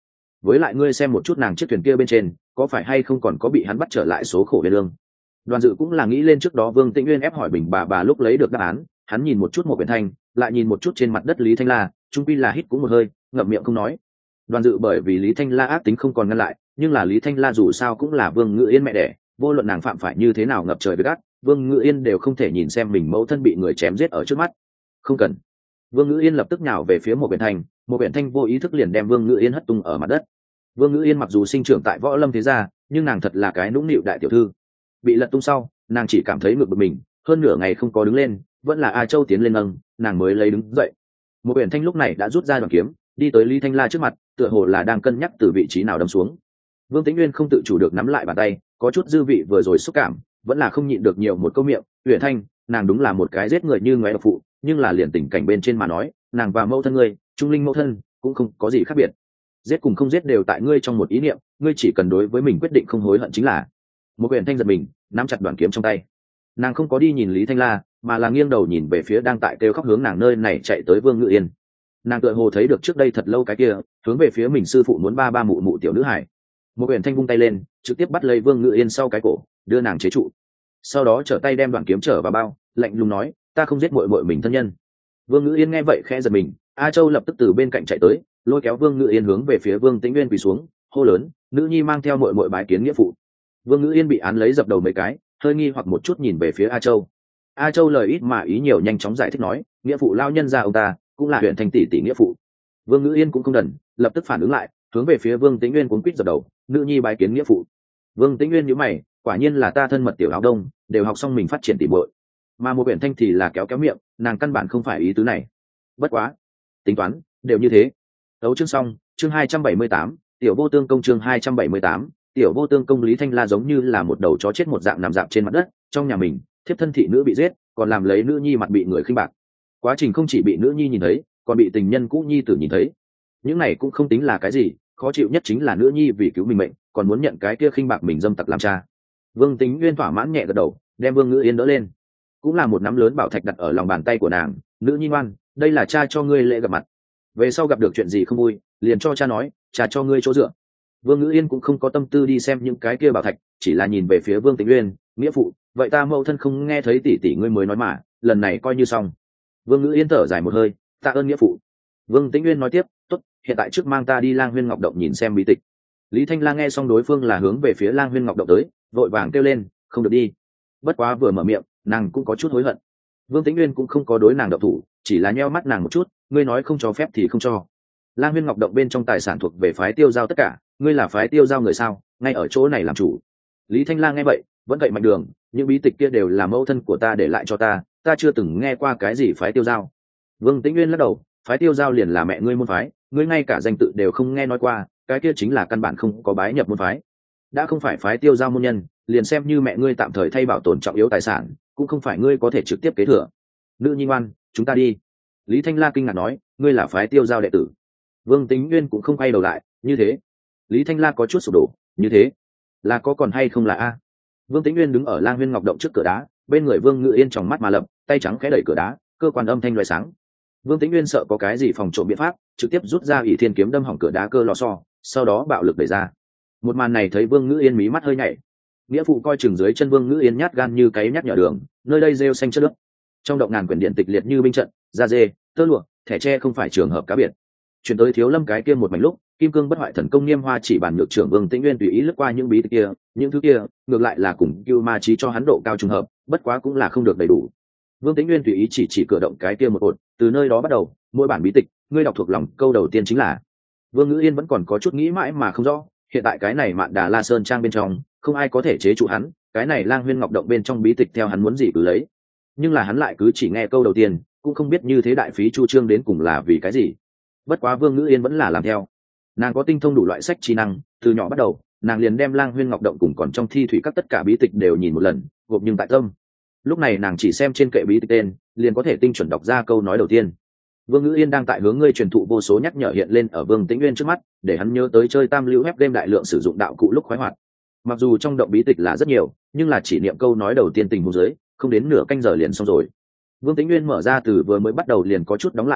với lại ngươi xem một chút nàng chiếc thuyền kia bên trên có phải hay không còn có bị hắn bắt trở lại số khổ về lương. Đoàn Dự cũng là nghĩ lên trước đó Vương Tĩnh Uyên ép hỏi bình bà bà lúc lấy được đáp án, hắn nhìn một chút một biển thanh, lại nhìn một chút trên mặt đất Lý Thanh La, trung quy là hít cũng một hơi, ngậm miệng không nói. Đoàn Dự bởi vì Lý Thanh La ác tính không còn ngăn lại, nhưng là Lý Thanh La dù sao cũng là Vương Ngự Yên mẹ đẻ, vô luận nàng phạm phải như thế nào ngập trời với gắt, Vương Ngự Yên đều không thể nhìn xem mình mẫu thân bị người chém giết ở trước mắt. Không cần. Vương Ngự Yên lập tức nhào về phía một biển thanh, một biển thanh vô ý thức liền đem Vương Ngự Yên hất tung ở mặt đất. Vương Ngự Yên mặc dù sinh trưởng tại võ lâm thế gia, nhưng nàng thật là cái nũng nịu đại tiểu thư. Bị lật tung sau, nàng chỉ cảm thấy ngực bực mình, hơn nửa ngày không có đứng lên, vẫn là A Châu tiến lên nâng, nàng mới lấy đứng dậy. Một biển thanh lúc này đã rút ra đoàn kiếm, đi tới Lý Thanh La trước mặt, tựa hồ là đang cân nhắc từ vị trí nào đâm xuống. Vương Tĩnh Uyên không tự chủ được nắm lại bàn tay, có chút dư vị vừa rồi xúc cảm, vẫn là không nhịn được nhiều một câu miệng. Uyển Thanh, nàng đúng là một cái giết người như ngoé độc phụ, nhưng là liền tình cảnh bên trên mà nói, nàng và mẫu thân ngươi, trung linh mẫu thân, cũng không có gì khác biệt. Giết cùng không giết đều tại ngươi trong một ý niệm, ngươi chỉ cần đối với mình quyết định không hối hận chính là. Một Uyển Thanh giật mình, nắm chặt đoàn kiếm trong tay. Nàng không có đi nhìn Lý Thanh La, mà là nghiêng đầu nhìn về phía đang tại kêu khóc hướng nàng nơi này chạy tới Vương Ngự Yên. Nàng tựa hồ thấy được trước đây thật lâu cái kia, hướng về phía mình sư phụ muốn ba ba mụ mụ tiểu nữ hải. Một Uyển Thanh vung tay lên, trực tiếp bắt lấy Vương Ngự Yên sau cái cổ, đưa nàng chế trụ. Sau đó trở tay đem đoạn kiếm trở vào bao, lạnh lùng nói, ta không giết muội muội mình thân nhân. Vương Ngự Yên nghe vậy khẽ giật mình, A Châu lập tức từ bên cạnh chạy tới, lôi kéo Vương Ngự Yên hướng về phía Vương Tĩnh Uyên quỳ xuống, hô lớn, nữ nhi mang theo muội muội bái kiến nghĩa phụ. Vương Ngự Yên bị án lấy dập đầu mấy cái, hơi nghi hoặc một chút nhìn về phía A Châu. A Châu lời ít mà ý nhiều nhanh chóng giải thích nói, nghĩa phụ lao nhân gia ông ta cũng là Uyển Thanh tỷ tỷ nghĩa phụ. Vương Ngự Yên cũng không đần, lập tức phản ứng lại, hướng về phía Vương Tĩnh Uyên cuống quýt dập đầu, nữ nhi bái kiến nghĩa phụ. Vương Tĩnh Uyên nhíu mày, quả nhiên là ta thân mật tiểu áo đông, đều học xong mình phát triển tỉ muội. Mà một Uyển Thanh thì là kéo kéo miệng, nàng căn bản không phải ý tứ này. Bất quá, tính toán, đều như thế. Đấu chương xong, chương hai trăm bảy mươi tám, tiểu vô tương công chương hai trăm bảy mươi tám, tiểu vô tương công. Lý Thanh La giống như là một đầu chó chết một dạng nằm dạp trên mặt đất, trong nhà mình, thiếp thân thị nữ bị giết, còn làm lấy nữ nhi mặt bị người khinh bạc. Quá trình không chỉ bị nữ nhi nhìn thấy, còn bị tình nhân cũ nhi tử nhìn thấy. Những này cũng không tính là cái gì, khó chịu nhất chính là nữ nhi vì cứu mình mệnh, còn muốn nhận cái kia khinh bạc mình dâm tặc làm cha. Vương Tĩnh Uyên thỏa mãn nhẹ gật đầu, đem Vương Ngự Yên đỡ lên, cũng là một nắm lớn bảo thạch đặt ở lòng bàn tay của nàng. Nữ nhi ngoan, đây là cha cho ngươi lễ gặp mặt, về sau gặp được chuyện gì không vui liền cho cha nói, cha cho ngươi chỗ dựa. Vương Ngự Yên cũng không có tâm tư đi xem những cái kia bảo thạch, chỉ là nhìn về phía Vương Tĩnh Uyên, nghĩa phụ, vậy ta mẫu thân không nghe thấy tỷ tỷ ngươi mới nói mà, lần này coi như xong. Vương Ngự Yên thở dài một hơi, tạ ơn nghĩa phụ. Vương Tĩnh Uyên nói tiếp, tốt, hiện tại trước mang ta đi Lang Huyên Ngọc Động nhìn xem bí tịch. Lý Thanh La nghe xong đối phương là hướng về phía Lang Huyên Ngọc Động tới, vội vàng kêu lên, không được đi. Bất quá vừa mở miệng, nàng cũng có chút hối hận. Vương Tĩnh Uyên cũng không có đối nàng động thủ, chỉ là nheo mắt nàng một chút, ngươi nói không cho phép thì không cho. Lang Huyên Ngọc Động bên trong tài sản thuộc về phái Tiêu Giao tất cả, ngươi là phái Tiêu Giao người sao, ngay ở chỗ này làm chủ. Lý Thanh La nghe vậy, vẫn cậy mạnh đường, những bí tịch kia đều là mẫu thân của ta để lại cho ta, ta chưa từng nghe qua cái gì phái Tiêu Giao. Vương Tĩnh Uyên lắc đầu, phái Tiêu Giao liền là mẹ ngươi môn phái, ngươi ngay cả danh tự đều không nghe nói qua, cái kia chính là căn bản không có bái nhập môn phái. Đã không phải phái Tiêu Giao môn nhân, liền xem như mẹ ngươi tạm thời thay bảo tồn trọng yếu tài sản, cũng không phải ngươi có thể trực tiếp kế thừa. Nữ nhi ngoan, chúng ta đi. Lý Thanh La kinh ngạc nói, ngươi là phái Tiêu Giao đệ tử. Vương Tĩnh Uyên cũng không quay đầu lại, như thế. Lý Thanh La có chút sụp đổ, như thế là có còn hay không là a? Vương Tĩnh Uyên đứng ở Lang Huyên Ngọc Động trước cửa đá, bên người Vương Ngự Yên tròng mắt mà lập, tay trắng khẽ đẩy cửa đá, cơ quan âm thanh loé sáng. Vương Tĩnh Uyên sợ có cái gì phòng trộm biện pháp, trực tiếp rút ra ỷ thiên kiếm đâm hỏng cửa đá cơ lò xo, sau đó bạo lực đẩy ra. Một màn này thấy Vương Ngự Yên mí mắt hơi nhảy. Nghĩa phụ coi chừng dưới chân Vương Ngự Yên nhát gan như cái nhát nhở đường, nơi đây rêu xanh chất nước. Trong động ngàn quyển điện tịch liệt như binh trận, da dê, tơ lụa, thẻ tre không phải trường hợp cá biệt. Chuyển tới Thiếu Lâm cái kia một mảnh lúc, kim cương bất hoại thần công niêm hoa chỉ bản nhược trưởng Vương Tĩnh Uyên tùy ý lướt qua những bí tịch kia, những thứ kia ngược lại là cùng Cưu Ma Chí cho hắn độ cao trùng hợp, bất quá cũng là không được đầy đủ. Vương Tĩnh Uyên tùy ý chỉ chỉ cửa động cái kia một ột, từ nơi đó bắt đầu, mỗi bản bí tịch, ngươi đọc thuộc lòng câu đầu tiên chính là. Vương Ngự Yên vẫn còn có chút nghĩ mãi mà không rõ, hiện tại cái này Mạn Đà La Sơn trang bên trong, không ai có thể chế trụ hắn, cái này Lang Huyên Ngọc Động bên trong bí tịch theo hắn muốn gì cứ lấy. Nhưng là hắn lại cứ chỉ nghe câu đầu tiên, cũng không biết như thế đại phí chu trương đến cùng là vì cái gì. Bất quá Vương Ngự Yên vẫn là làm theo. Nàng có tinh thông đủ loại sách trí năng, từ nhỏ bắt đầu, nàng liền đem Lang Huyên Ngọc Động cùng còn trong thi thủy các tất cả bí tịch đều nhìn một lần, gộp nhưng tại tâm. Lúc này nàng chỉ xem trên kệ bí tịch tên, liền có thể tinh chuẩn đọc ra câu nói đầu tiên. Vương Ngự Yên đang tại hướng ngươi truyền thụ vô số nhắc nhở hiện lên ở Vương Tĩnh Uyên trước mắt, để hắn nhớ tới chơi tam lưu web game đại lượng sử dụng đạo cụ lúc khoái hoạt. Mặc dù trong động bí tịch là rất nhiều, nhưng là chỉ niệm câu nói đầu tiên tình huống dưới, không đến nửa canh giờ liền xong rồi. Vương Tĩnh Uyên mở ra từ vừa mới bắt đầu liền có chút đóng lại hai mắt,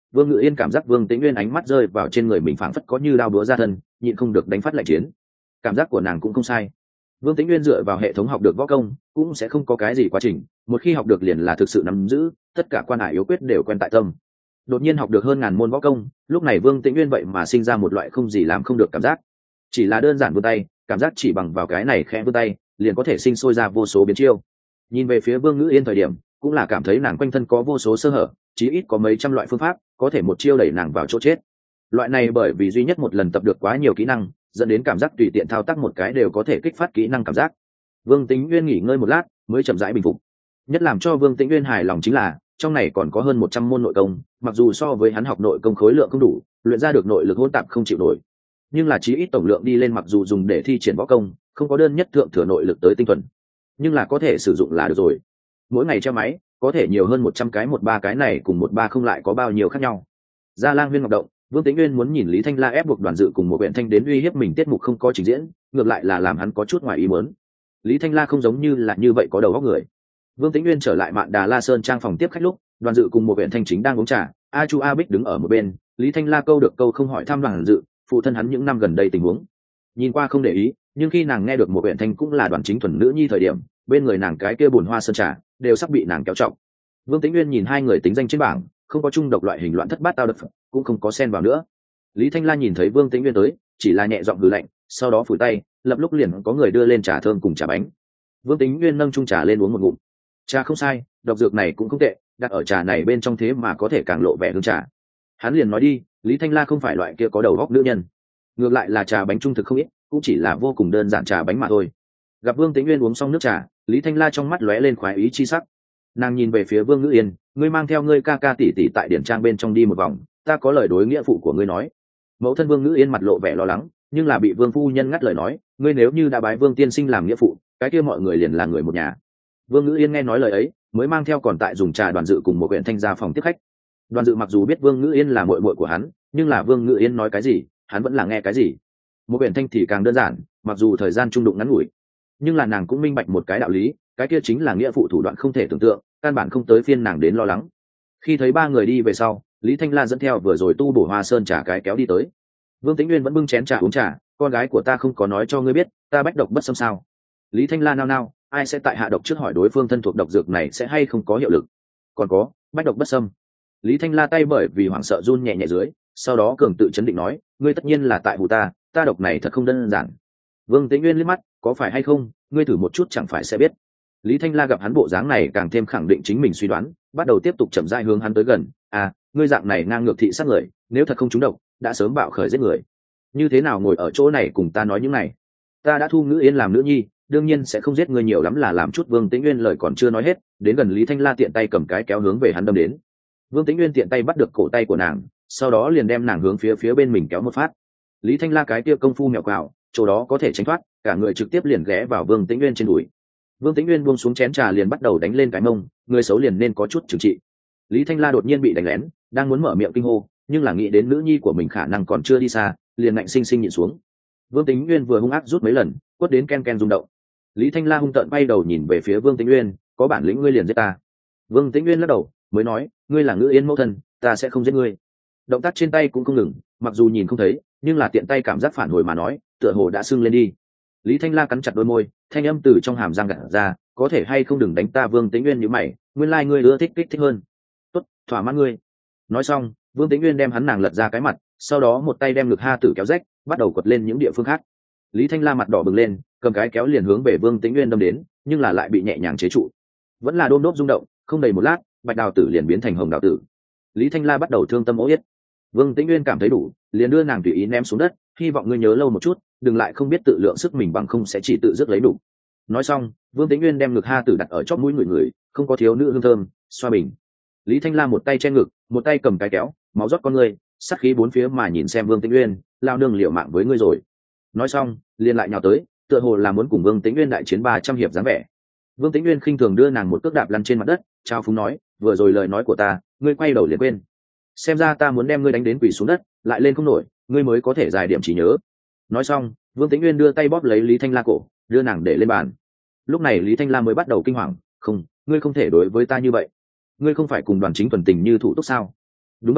Vương Ngự Yên cảm giác Vương Tĩnh Nguyên ánh mắt rơi vào trên người mình phảng phất có như đao búa ra thân, nhịn không được đánh phát lạnh chiến. Cảm giác của nàng cũng không sai. Vương Tĩnh Nguyên dựa vào hệ thống học được võ công, cũng sẽ không có cái gì quá trình, một khi học được liền là thực sự nắm giữ, tất cả quan hải yếu quyết đều quen tại tâm. Đột nhiên học được hơn ngàn môn võ công, lúc này Vương Tĩnh Nguyên vậy mà sinh ra một loại không gì làm không được cảm giác. Chỉ là đơn giản vươn tay, cảm giác chỉ bằng vào cái này khẽ vươn tay, liền có thể sinh sôi ra vô số biến chiêu. Nhìn về phía Vương Ngữ Yên thời điểm, cũng là cảm thấy nàng quanh thân có vô số sơ hở, chí ít có mấy trăm loại phương pháp, có thể một chiêu đẩy nàng vào chỗ chết. Loại này bởi vì duy nhất một lần tập được quá nhiều kỹ năng, dẫn đến cảm giác tùy tiện thao tác một cái đều có thể kích phát kỹ năng cảm giác. Vương Tĩnh Nguyên nghỉ ngơi một lát, mới chậm rãi bình phục. Nhất làm cho Vương Tĩnh Nguyên hài lòng chính là, trong này còn có hơn một trăm môn nội công, mặc dù so với hắn học nội công khối lượng không đủ, luyện ra được nội lực hỗn tạp không chịu nổi, nhưng là chí ít tổng lượng đi lên, mặc dù dùng để thi triển võ công, không có đơn nhất thượng thừa nội lực tới tinh thuần, nhưng là có thể sử dụng là được rồi. Mỗi ngày treo máy, có thể nhiều hơn một trăm cái một ba cái này cùng một ba không lại có bao nhiêu khác nhau. Ra Lang Viên Ngọc Động, Vương Tĩnh Nguyên muốn nhìn Lý Thanh La ép buộc Đoàn Dự cùng một huyện thanh đến uy hiếp mình tiết mục không có trình diễn, ngược lại là làm hắn có chút ngoài ý muốn. Lý Thanh La không giống như là như vậy có đầu óc người. Vương Tĩnh Nguyên trở lại Mạn Đà La Sơn trang phòng tiếp khách lúc, Đoàn Dự cùng một huyện thanh chính đang uống trà, A Chu A Bích đứng ở một bên, Lý Thanh La câu được câu không hỏi thăm Đoàn Dự, phụ thân hắn những năm gần đây tình huống. Nhìn qua không để ý, nhưng khi nàng nghe được một huyện thanh cũng là Đoàn Chính thuần nữ nhi thời điểm, bên người nàng cái kia bùn hoa sơn trà đều sắp bị nàng kéo trọng. Vương Tĩnh Nguyên nhìn hai người tính danh trên bảng, không có chung độc loại hình loạn thất bát tao đập, cũng không có xen vào nữa. Lý Thanh La nhìn thấy Vương Tĩnh Nguyên tới, chỉ là nhẹ giọng hừ lạnh, sau đó phủi tay, lập lúc liền có người đưa lên trà thơm cùng trà bánh. Vương Tĩnh Nguyên nâng chung trà lên uống một ngụm. Trà không sai, độc dược này cũng không tệ, đặt ở trà này bên trong thế mà có thể càng lộ vẻ hương trà. Hắn liền nói đi, Lý Thanh La không phải loại kia có đầu óc nữ nhân, ngược lại là trà bánh trung thực không ít, cũng chỉ là vô cùng đơn giản trà bánh mà thôi. Gặp Vương Tĩnh Nguyên uống xong nước trà, Lý Thanh La trong mắt lóe lên khoái ý chi sắc. Nàng nhìn về phía Vương Ngữ Yên, ngươi mang theo ngươi ca ca tỷ tỷ tại điển trang bên trong đi một vòng, ta có lời đối nghĩa phụ của ngươi nói. Mẫu thân Vương Ngữ Yên mặt lộ vẻ lo lắng, nhưng là bị Vương phu nhân ngắt lời nói, ngươi nếu như đã bái Vương tiên sinh làm nghĩa phụ, cái kia mọi người liền là người một nhà. Vương Ngữ Yên nghe nói lời ấy, mới mang theo còn tại dùng trà Đoàn Dự cùng một huyện thanh ra phòng tiếp khách. Đoàn Dự mặc dù biết Vương Ngữ Yên là muội muội của hắn, nhưng là Vương Ngữ Yên nói cái gì, hắn vẫn là nghe cái gì. Một huyện thanh thì càng đơn giản, mặc dù thời gian trung đụng ngắn ngủi, nhưng là nàng cũng minh bạch một cái đạo lý, cái kia chính là nghĩa phụ thủ đoạn không thể tưởng tượng, căn bản không tới phiên nàng đến lo lắng. Khi thấy ba người đi về sau, Lý Thanh La dẫn theo vừa rồi tu bổ hoa sơn trà cái kéo đi tới. Vương Tĩnh Nguyên vẫn bưng chén trà uống trà, con gái của ta không có nói cho ngươi biết, ta bách độc bất xâm sao? Lý Thanh La nao nao, ai sẽ tại hạ độc trước hỏi đối phương thân thuộc độc dược này sẽ hay không có hiệu lực? Còn có, bách độc bất xâm. Lý Thanh La tay bởi vì hoảng sợ run nhẹ nhẹ dưới, sau đó cường tự chấn định nói, ngươi tất nhiên là tại hù ta, ta độc này thật không đơn giản. Vương Tĩnh Nguyên liếc mắt, có phải hay không, ngươi thử một chút chẳng phải sẽ biết. Lý Thanh La gặp hắn bộ dáng này càng thêm khẳng định chính mình suy đoán, bắt đầu tiếp tục chậm rãi hướng hắn tới gần. À, ngươi dạng này ngang ngược thị sát người, nếu thật không trúng độc, đã sớm bạo khởi giết người. Như thế nào ngồi ở chỗ này cùng ta nói những này? Ta đã thu Ngữ Yên làm nữ nhi, đương nhiên sẽ không giết ngươi, nhiều lắm là làm chút. Vương Tĩnh Nguyên lời còn chưa nói hết, đến gần Lý Thanh La tiện tay cầm cái kéo hướng về hắn đâm đến. Vương Tĩnh Nguyên tiện tay bắt được cổ tay của nàng, sau đó liền đem nàng hướng phía phía bên mình kéo một phát. Lý Thanh La cái kia công phu mèo quào, chỗ đó có thể tránh thoát, cả người trực tiếp liền ghé vào Vương Tĩnh Nguyên trên đùi. Vương Tĩnh Nguyên buông xuống chén trà liền bắt đầu đánh lên cái mông, người xấu liền nên có chút trừng trị. Lý Thanh La đột nhiên bị đánh lén, đang muốn mở miệng kinh hô, nhưng là nghĩ đến nữ nhi của mình khả năng còn chưa đi xa, liền ngạnh sinh sinh nhịn xuống. Vương Tĩnh Nguyên vừa hung ác rút mấy lần, quất đến ken ken rung động. Lý Thanh La hung tợn bay đầu nhìn về phía Vương Tĩnh Nguyên, có bản lĩnh ngươi liền giết ta. Vương Tĩnh Nguyên lắc đầu, mới nói, ngươi là Ngữ Yên mẫu thân, ta sẽ không giết ngươi. Động tác trên tay cũng không ngừng, mặc dù nhìn không thấy, nhưng là tiện tay cảm giác phản hồi mà nói, tựa hồ đã sưng lên đi. Lý Thanh La cắn chặt đôi môi, thanh âm từ trong hàm răng gạt ra, có thể hay không đừng đánh ta. Vương Tĩnh Nguyên nhíu mày, nguyên lai like ngươi ưa thích kích thích hơn. Tốt, thỏa mãn ngươi. Nói xong, Vương Tĩnh Nguyên đem hắn nàng lật ra cái mặt, sau đó một tay đem ngực ha tử kéo rách, bắt đầu quật lên những địa phương khác. Lý Thanh La mặt đỏ bừng lên, cầm cái kéo liền hướng về Vương Tĩnh Nguyên đâm đến, nhưng là lại bị nhẹ nhàng chế trụ. Vẫn là đôm đốp rung động, không đầy một lát, bạch đào tử liền biến thành hồng đào tử. Lý Thanh La bắt đầu thương tâm ố yết. Vương Tĩnh Nguyên cảm thấy đủ, liền đưa nàng tùy ý ném xuống đất, hy vọng ngươi nhớ lâu một chút, đừng lại không biết tự lượng sức mình, bằng không sẽ chỉ tự dứt lấy đủ. Nói xong, Vương Tĩnh Nguyên đem ngực ha tử đặt ở chóp mũi người người, không có thiếu nữ hương thơm, xoa bình. Lý Thanh La một tay che ngực, một tay cầm cái kéo, máu rót con ngươi, sát khí bốn phía mà nhìn xem Vương Tĩnh Nguyên, lao nương liều mạng với ngươi rồi. Nói xong, liền lại nhào tới, tựa hồ là muốn cùng Vương Tĩnh Nguyên đại chiến ba trăm hiệp dáng vẻ. Vương Tĩnh Nguyên khinh thường đưa nàng một cước đạp lăn trên mặt đất, trao phúng nói, vừa rồi lời nói của ta, ngươi quay đầu liền quên. Xem ra ta muốn đem ngươi đánh đến quỳ xuống đất, lại lên không nổi, ngươi mới có thể giải điểm trí nhớ. Nói xong, Vương Tĩnh Nguyên đưa tay bóp lấy Lý Thanh La cổ, đưa nàng để lên bàn. Lúc này Lý Thanh La mới bắt đầu kinh hoàng, không, ngươi không thể đối với ta như vậy. Ngươi không phải cùng Đoàn Chính thuần tình như thủ túc sao? Đúng vậy a,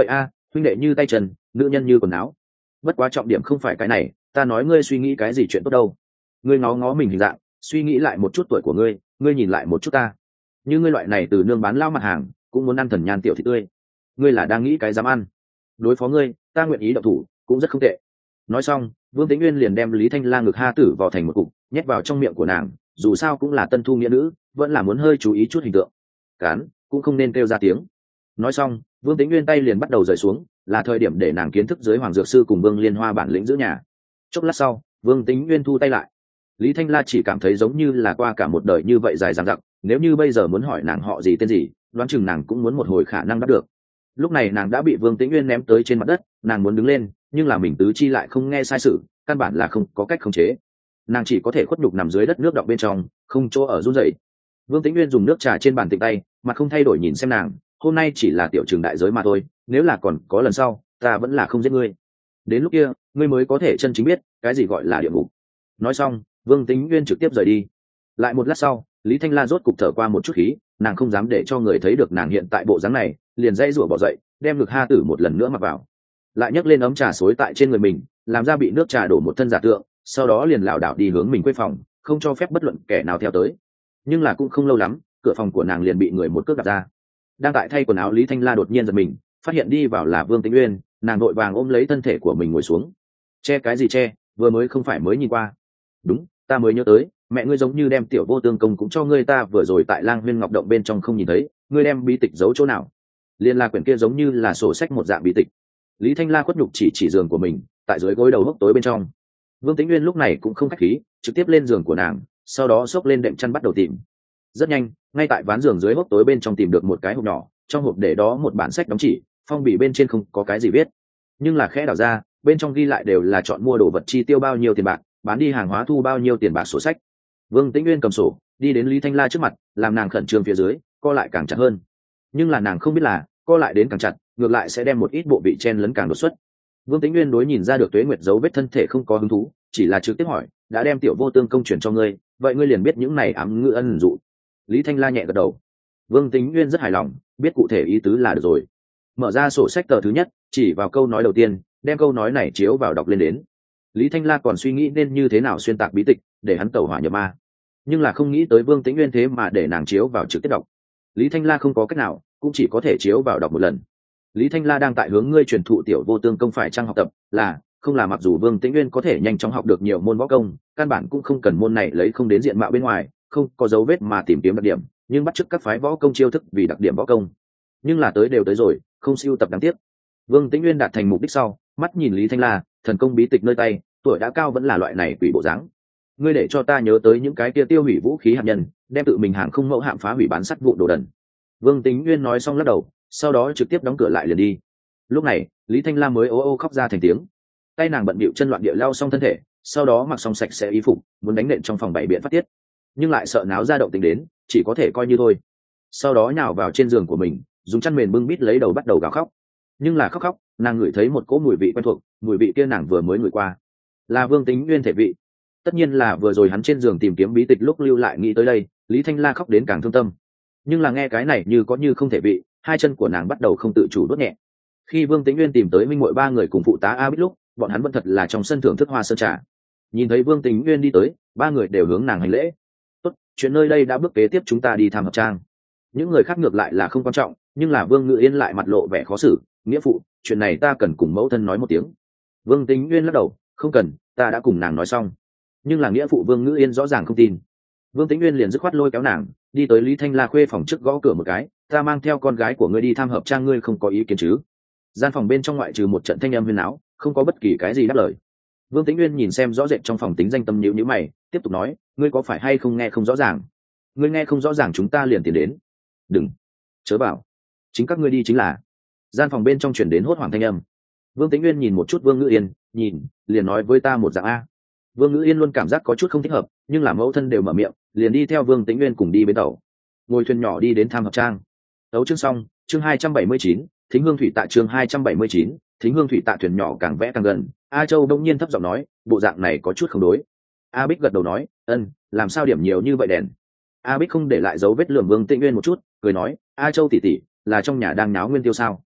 huynh đệ như tay chân, nữ nhân như quần áo. Bất quá trọng điểm không phải cái này, ta nói ngươi suy nghĩ cái gì chuyện tốt đâu. Ngươi ngó ngó mình hình dạng, suy nghĩ lại một chút tuổi của ngươi, ngươi nhìn lại một chút ta. Như ngươi loại này từ nương bán lao mặt hàng, cũng muốn ăn thần nhan tiểu thị tươi. Ngươi là đang nghĩ cái dám ăn. Đối phó ngươi, ta nguyện ý động thủ, cũng rất không tệ. Nói xong, Vương Tĩnh Nguyên liền đem Lý Thanh La ngực ha tử vào thành một cục, nhét vào trong miệng của nàng, dù sao cũng là tân thu nghĩa nữ, vẫn là muốn hơi chú ý chút hình tượng. Cán, cũng không nên kêu ra tiếng. Nói xong, Vương Tĩnh Nguyên tay liền bắt đầu rời xuống, là thời điểm để nàng kiến thức dưới Hoàng Dược Sư cùng Vương Liên Hoa bản lĩnh giữ nhà. Chốc lát sau, Vương Tĩnh Nguyên thu tay lại. Lý Thanh La chỉ cảm thấy giống như là qua cả một đời như vậy dài dằng dặc, nếu như bây giờ muốn hỏi nàng họ gì tên gì, đoán chừng nàng cũng muốn một hồi khả năng đáp được. Lúc này nàng đã bị Vương Tĩnh Nguyên ném tới trên mặt đất, nàng muốn đứng lên, nhưng là mình tứ chi lại không nghe sai sự, căn bản là không có cách khống chế. Nàng chỉ có thể khuất nhục nằm dưới đất nước đọng bên trong, không chỗ ở run rẩy. Vương Tĩnh Nguyên dùng nước trà trên bàn tịnh tay, mặt không thay đổi nhìn xem nàng, hôm nay chỉ là tiểu trường đại giới mà thôi, nếu là còn có lần sau, ta vẫn là không giết ngươi. Đến lúc kia, ngươi mới có thể chân chính biết cái gì gọi là địa ngục. Nói xong, Vương Tĩnh Nguyên trực tiếp rời đi. Lại một lát sau, Lý Thanh La rốt cục thở qua một chút khí, nàng không dám để cho người thấy được nàng hiện tại bộ dáng này, liền dãy rủa bỏ dậy, đem ngực ha tử một lần nữa mặc vào, lại nhấc lên ấm trà xối tại trên người mình, làm ra bị nước trà đổ một thân giả tượng, sau đó liền lảo đảo đi hướng mình quê phòng, không cho phép bất luận kẻ nào theo tới. Nhưng là cũng không lâu lắm, cửa phòng của nàng liền bị người một cước đạp ra. Đang tại thay quần áo Lý Thanh La đột nhiên giật mình, phát hiện đi vào là Vương Tĩnh Nguyên, nàng vội vàng ôm lấy thân thể của mình ngồi xuống. Che cái gì che, vừa mới không phải mới nhìn qua. Đúng, ta mới nhớ tới, mẹ ngươi giống như đem tiểu vô tương công cũng cho ngươi, ta vừa rồi tại Lang Huyên Ngọc động bên trong không nhìn thấy, ngươi đem bí tịch giấu chỗ nào? Liên la quyển kia giống như là sổ sách một dạng bí tịch. Lý Thanh La khuất nhục chỉ chỉ giường của mình, tại dưới gối đầu hốc tối bên trong. Vương Tĩnh Nguyên lúc này cũng không khách khí, trực tiếp lên giường của nàng, sau đó xốc lên đệm chăn bắt đầu tìm. Rất nhanh, ngay tại ván giường dưới hốc tối bên trong tìm được một cái hộp nhỏ, trong hộp để đó một bản sách đóng chỉ, phong bì bên trên không có cái gì viết, nhưng là khẽ đảo ra, bên trong ghi lại đều là chọn mua đồ vật chi tiêu bao nhiêu tiền bạc, bán đi hàng hóa thu bao nhiêu tiền bạc sổ sách. Vương Tĩnh Nguyên cầm sổ, đi đến Lý Thanh La trước mặt, làm nàng khẩn trương phía dưới, co lại càng chặt hơn. Nhưng là nàng không biết là, co lại đến càng chặt, ngược lại sẽ đem một ít bộ vị chen lấn càng đột xuất. Vương Tĩnh Nguyên đối nhìn ra được Tuế Nguyệt dấu vết thân thể không có hứng thú, chỉ là trực tiếp hỏi, đã đem tiểu vô tương công chuyển cho ngươi, vậy ngươi liền biết những này ám ngữ ân dụ. Lý Thanh La nhẹ gật đầu. Vương Tĩnh Nguyên rất hài lòng, biết cụ thể ý tứ là được rồi. Mở ra sổ sách tờ thứ nhất, chỉ vào câu nói đầu tiên, đem câu nói này chiếu vào đọc lên đến. Lý Thanh La còn suy nghĩ nên như thế nào xuyên tạc bí tịch để hắn tẩu hỏa nhập ma, nhưng là không nghĩ tới Vương Tĩnh Nguyên thế mà để nàng chiếu vào trực tiếp đọc. Lý Thanh La không có cách nào, cũng chỉ có thể chiếu vào đọc một lần. Lý Thanh La đang tại hướng ngươi truyền thụ tiểu vô tương công phải trang học tập, là không là mặc dù Vương Tĩnh Nguyên có thể nhanh chóng học được nhiều môn võ công, căn bản cũng không cần môn này lấy không đến diện mạo bên ngoài, không có dấu vết mà tìm kiếm đặc điểm, nhưng bắt chước các phái võ công chiêu thức vì đặc điểm võ công. Nhưng là tới đều tới rồi, không siêu tập đáng tiếc. Vương Tĩnh Nguyên đạt thành mục đích sau, mắt nhìn Lý Thanh La, thần công bí tịch nơi tay, tuổi đã cao vẫn là loại này quỷ bộ dáng. Ngươi để cho ta nhớ tới những cái kia tiêu hủy vũ khí hạt nhân, đem tự mình hàng không mẫu hạm phá hủy bán sắt vụ đồ đần. Vương Tĩnh Nguyên nói xong lắc đầu, sau đó trực tiếp đóng cửa lại liền đi. Lúc này, Lý Thanh La mới ô ô khóc ra thành tiếng. Tay nàng bận bịu chân loạn địa lao xong thân thể, sau đó mặc xong sạch sẽ y phục, muốn đánh nện trong phòng bảy biện phát tiết, nhưng lại sợ náo ra động tình đến, chỉ có thể coi như thôi. Sau đó nhào vào trên giường của mình, dùng chăn mền bưng bít lấy đầu bắt đầu gào khóc. Nhưng là khóc khóc, nàng ngửi thấy một cỗ mùi vị quen thuộc, mùi vị kia nàng vừa mới ngửi qua, là Vương Tĩnh Nguyên thể vị. Tất nhiên là vừa rồi hắn trên giường tìm kiếm bí tịch lúc lưu lại nghĩ tới đây, Lý Thanh La khóc đến càng thương tâm. Nhưng là nghe cái này như có như không thể vị, hai chân của nàng bắt đầu không tự chủ đốt nhẹ. Khi Vương Tĩnh Nguyên tìm tới minh muội ba người cùng phụ tá A Bích lúc, bọn hắn vẫn thật là trong sân thưởng thức hoa sơn trà. Nhìn thấy Vương Tĩnh Nguyên đi tới, ba người đều hướng nàng hành lễ. Tốt, chuyện nơi đây đã bước kế tiếp, chúng ta đi tham hợp trang. Những người khác ngược lại là không quan trọng, nhưng là Vương Ngự Yên lại mặt lộ vẻ khó xử. Nghĩa phụ, chuyện này ta cần cùng mẫu thân nói một tiếng. Vương Tĩnh Nguyên lắc đầu, không cần, ta đã cùng nàng nói xong. Nhưng là nghĩa phụ Vương Ngự Yên rõ ràng không tin. Vương Tĩnh Nguyên liền dứt khoát lôi kéo nàng đi tới Lý Thanh La khuê phòng trước, gõ cửa một cái, ta mang theo con gái của ngươi đi tham hợp trang, ngươi không có ý kiến chứ? Gian phòng bên trong ngoại trừ một trận thanh âm huyên náo, không có bất kỳ cái gì đáp lời. Vương Tĩnh Nguyên nhìn xem rõ rệt trong phòng tính danh tâm nhíu nhíu mày, tiếp tục nói, ngươi có phải hay không nghe không rõ ràng? Ngươi nghe không rõ ràng chúng ta liền tiến đến. Đừng, chớ bảo, chính các ngươi đi chính là. Gian phòng bên trong chuyển đến hốt hoảng thanh âm. Vương Tĩnh Nguyên nhìn một chút Vương Ngự Yên, nhìn, liền nói với ta một dạng a. Vương Ngự Yên luôn cảm giác có chút không thích hợp, nhưng là mẫu thân đều mở miệng, liền đi theo Vương Tĩnh Nguyên cùng đi bến tàu. Ngồi thuyền nhỏ đi đến tham hợp trang. Tấu chương xong, chương hai trăm bảy mươi chín, Thính Hương Thủy Tạ, chương hai trăm bảy mươi chín, Thính Hương Thủy Tạ. Thuyền nhỏ càng vẽ càng gần, A Châu đông nhiên thấp giọng nói, bộ dạng này có chút không đối. A Bích gật đầu nói, ân, làm sao điểm nhiều như vậy đèn? A Bích không để lại dấu vết lườm Vương Tĩnh Nguyên một chút, cười nói, A Châu tỷ tỷ, là trong nhà đang náo nguyên tiêu sao?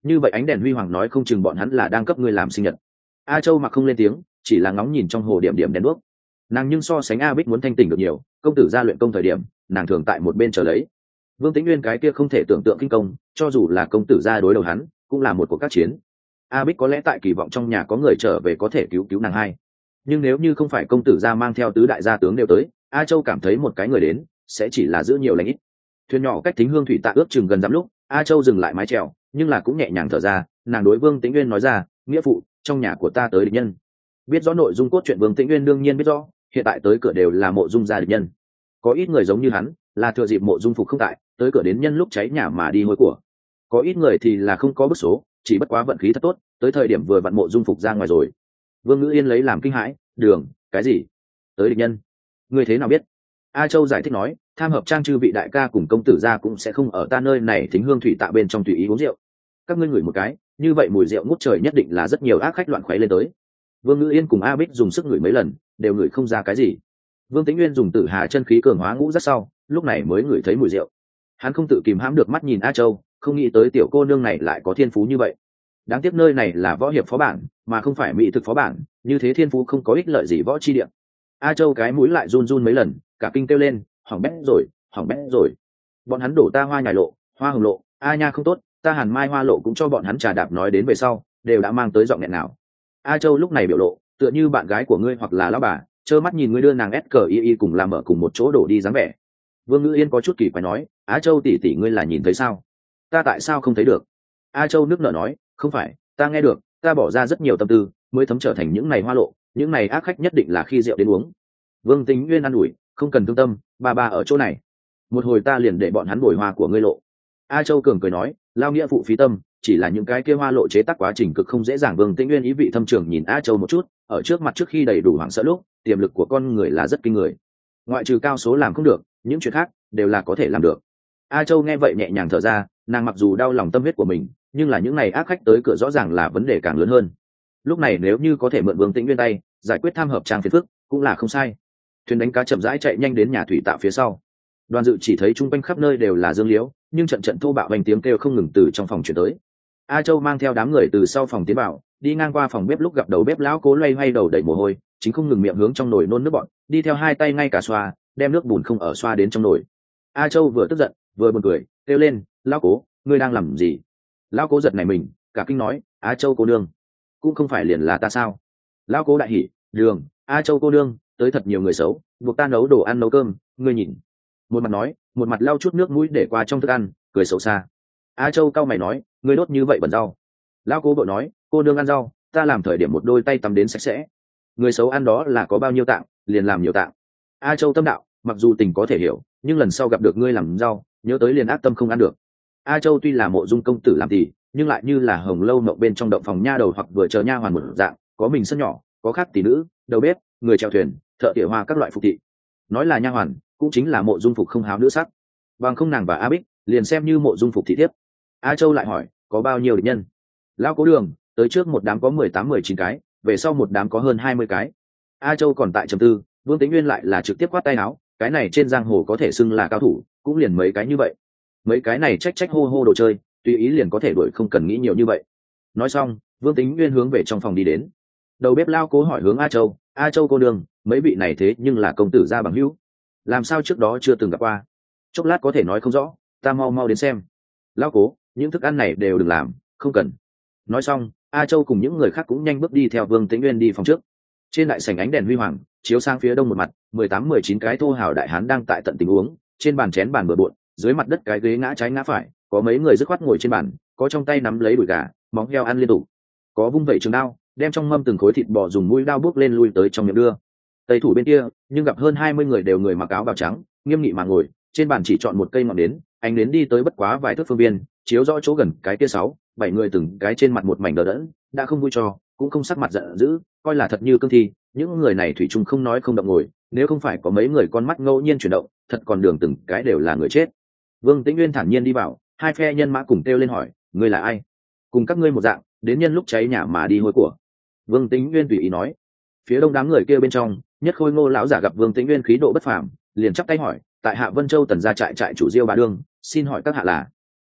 như vậy ánh đèn huy hoàng nói không chừng bọn hắn là đang cấp ngươi làm sinh nhật. A Châu mặc không lên tiếng, chỉ là ngóng nhìn trong hồ điểm điểm đèn đuốc. Nàng nhưng so sánh A Bích muốn thanh tỉnh được nhiều, công tử ra luyện công thời điểm nàng thường tại một bên chờ lấy. Vương Tĩnh Nguyên cái kia không thể tưởng tượng kinh công, cho dù là công tử ra đối đầu hắn cũng là một cuộc các chiến. A Bích có lẽ tại kỳ vọng trong nhà có người trở về có thể cứu cứu nàng hai, nhưng nếu như không phải công tử ra mang theo tứ đại gia tướng đều tới, A Châu cảm thấy một cái người đến sẽ chỉ là giữ nhiều lãnh ít. Thuyền nhỏ cách Thính Hương thủy tạ ước chừng gần dặm lúc, A Châu dừng lại mái chèo, nhưng là cũng nhẹ nhàng thở ra. Nàng đối Vương Tĩnh Nguyên nói ra, nghĩa phụ, trong nhà của ta tới địch nhân. Biết rõ nội dung cốt truyện Vương Tĩnh Nguyên đương nhiên biết rõ, hiện tại tới cửa đều là Mộ Dung gia địch nhân. Có ít người giống như hắn, là thừa dịp Mộ Dung Phục không tại, tới cửa đến nhân lúc cháy nhà mà đi hôi của. Có ít người thì là không có bức số, chỉ bất quá vận khí thật tốt, tới thời điểm vừa vặn Mộ Dung Phục ra ngoài rồi. Vương Ngữ Yên lấy làm kinh hãi, đường, cái gì? Tới địch nhân? Ngươi thế nào biết? A Châu giải thích nói, tham hợp trang chư vị đại ca cùng công tử gia cũng sẽ không ở ta nơi này Thính Hương thủy tạ bên trong tùy ý uống rượu. Các ngươi ngửi một cái, như vậy mùi rượu ngút trời nhất định là rất nhiều ác khách loạn khuấy lên tới. Vương Ngữ Yên cùng A Bích dùng sức ngửi mấy lần, đều ngửi không ra cái gì. Vương Tĩnh Nguyên dùng Tử Hà chân khí cường hóa ngũ rất sau, lúc này mới ngửi thấy mùi rượu. Hắn không tự kìm hãm được mắt nhìn A Châu, không nghĩ tới tiểu cô nương này lại có thiên phú như vậy. Đáng tiếc nơi này là võ hiệp phó bản, mà không phải mỹ thực phó bản, như thế thiên phú không có ích lợi gì võ chi địa. A Châu cái mũi lại run run mấy lần, cả kinh kêu lên, hỏng bét rồi, hỏng bét rồi. Bọn hắn đổ ta hoa nhài lộ, hoa hồng lộ, a nha không tốt, ta hàn mai hoa lộ cũng cho bọn hắn trà đạp nói đến về sau, đều đã mang tới giọng nghẹn nào. A Châu lúc này biểu lộ, tựa như bạn gái của ngươi hoặc là lão bà, trơ mắt nhìn ngươi đưa nàng ét cờ y y cùng làm ở cùng một chỗ đổ đi dáng vẻ. Vương Ngữ Yên có chút kỳ quái nói, Á Châu tỷ tỷ ngươi là nhìn thấy sao? Ta tại sao không thấy được? A Châu nước nở nói, không phải, ta nghe được, ta bỏ ra rất nhiều tâm tư, mới thấm trở thành những này hoa lộ, những này ác khách nhất định là khi rượu đến uống. Vương Tĩnh Nguyên an ủi, không cần thương tâm, bà bà ở chỗ này, một hồi ta liền để bọn hắn bồi hoa của ngươi lộ. A Châu cường cười nói, lao nghĩa phụ phí tâm, chỉ là những cái kia hoa lộ chế tác quá trình cực không dễ dàng. Vương Tĩnh Nguyên ý vị thâm trường nhìn A Châu một chút, ở trước mặt trước khi đầy đủ hoảng sợ lúc, tiềm lực của con người là rất kinh người, ngoại trừ cao số làm không được, những chuyện khác đều là có thể làm được. A Châu nghe vậy nhẹ nhàng thở ra, nàng mặc dù đau lòng tâm huyết của mình, nhưng là những ngày ác khách tới cửa rõ ràng là vấn đề càng lớn hơn. Lúc này nếu như có thể mượn Vương Tĩnh Nguyên tay giải quyết tham hợp trang phiền phức cũng là không sai. Thuyền đánh cá chậm rãi chạy nhanh đến nhà thủy tạ phía sau. Đoàn Dự chỉ thấy chung quanh khắp nơi đều là dương liễu, nhưng trận trận thô bạo vành tiếng kêu không ngừng từ trong phòng chuyển tới. A Châu mang theo đám người từ sau phòng tiến vào, đi ngang qua phòng bếp lúc gặp đầu bếp lão Cố loay hoay đầu đầy mồ hôi, chính không ngừng miệng hướng trong nồi nôn nước bọt, đi theo hai tay ngay cả xoa, đem nước bùn không ở xoa đến trong nồi. A Châu vừa tức giận vừa buồn cười, kêu lên, lão Cố, ngươi đang làm gì? Lão Cố giật nảy mình, cả kinh nói, A Châu cô nương, cũng không phải liền là ta sao? Lão Cố đại hỉ, đường, A Châu cô nương, tới thật nhiều người xấu, buộc ta nấu đồ ăn nấu cơm, ngươi nhìn. Một mặt nói, một mặt lau chút nước mũi để qua trong thức ăn, cười xấu xa. A Châu cau mày nói, ngươi đốt như vậy bẩn rau. Lão Cố vội nói, cô nương ăn rau, ta làm thời điểm một đôi tay tắm đến sạch sẽ. Người xấu ăn đó là có bao nhiêu tạng, liền làm nhiều tạng. A Châu tâm đạo, mặc dù tình có thể hiểu, nhưng lần sau gặp được ngươi làm rau, nhớ tới liền ác tâm không ăn được. A Châu tuy là Mộ Dung công tử làm thì, nhưng lại như là hồng lâu mộng bên trong động phòng nha đầu hoặc vừa chờ nha hoàn một dạng, có mình sân nhỏ, có khác tỷ nữ, đầu bếp, người chèo thuyền, thợ tỉa hoa các loại phục thị. Nói là nha hoàn, cũng chính là Mộ Dung Phục không háo nữ sắc. Bằng không nàng và A Bích, liền xem như Mộ Dung Phục thị thiếp. A Châu lại hỏi, có bao nhiêu địch nhân? Lão Cố đường, tới trước một đám có mười tám mười chín cái, về sau một đám có hơn hai mươi cái. A Châu còn tại trầm tư, Vương Tĩnh Nguyên lại là trực tiếp quát tay áo, cái này trên giang hồ có thể xưng là cao thủ, cũng liền mấy cái như vậy. Mấy cái này trách trách hô hô đồ chơi, tùy ý liền có thể đuổi, không cần nghĩ nhiều như vậy. Nói xong, Vương Tĩnh Nguyên hướng về trong phòng đi đến. Đầu bếp Lão Cố hỏi hướng A Châu, A Châu cô đường, mấy vị này thế nhưng là công tử gia bằng hữu, làm sao trước đó chưa từng gặp qua? Chốc lát có thể nói không rõ, ta mau mau đến xem. Lão Cố, những thức ăn này đều đừng làm, không cần. Nói xong, A Châu cùng những người khác cũng nhanh bước đi theo Vương Tĩnh Nguyên đi phòng trước. Trên đại sảnh ánh đèn huy hoàng chiếu sang phía đông một mặt, mười tám mười chín cái thô hào đại hán đang tại tận tình uống, trên bàn chén bàn bừa bộn, dưới mặt đất cái ghế ngã trái ngã phải, có mấy người dứt khoát ngồi trên bàn, có trong tay nắm lấy đùi gà, móng heo ăn liên tục, có vung vẩy trường đao, đem trong mâm từng khối thịt bò dùng mũi đao bước lên lui tới trong miệng đưa. Tây thủ bên kia, nhưng gặp hơn hai mươi người đều người mặc áo bào trắng, nghiêm nghị mà ngồi, trên bàn chỉ chọn một cây ngọn nến, ánh nến đi tới bất quá vài thước phương biên, chiếu rõ chỗ gần cái kia sáu, bảy người từng cái trên mặt một mảnh đờ đẫn, đã không vui cho, cũng không sắc mặt giận dữ, coi là thật như cương thi. Những người này thủy chung không nói không động ngồi, nếu không phải có mấy người con mắt ngẫu nhiên chuyển động, thật còn đường từng cái đều là người chết. Vương Tĩnh Nguyên thản nhiên đi vào, hai phe nhân mã cùng kêu lên hỏi, ngươi là ai? Cùng các ngươi một dạng, đến nhân lúc cháy nhà mà đi hôi của. Vương Tĩnh Nguyên tùy ý nói. Phía đông đám người kia bên trong, nhất khôi ngô lão giả gặp Vương Tĩnh Nguyên khí độ bất phàm, liền chắp tay hỏi, tại Hạ Vân Châu Tần gia trại trại chủ Diêu Bá Đương, xin hỏi các hạ là?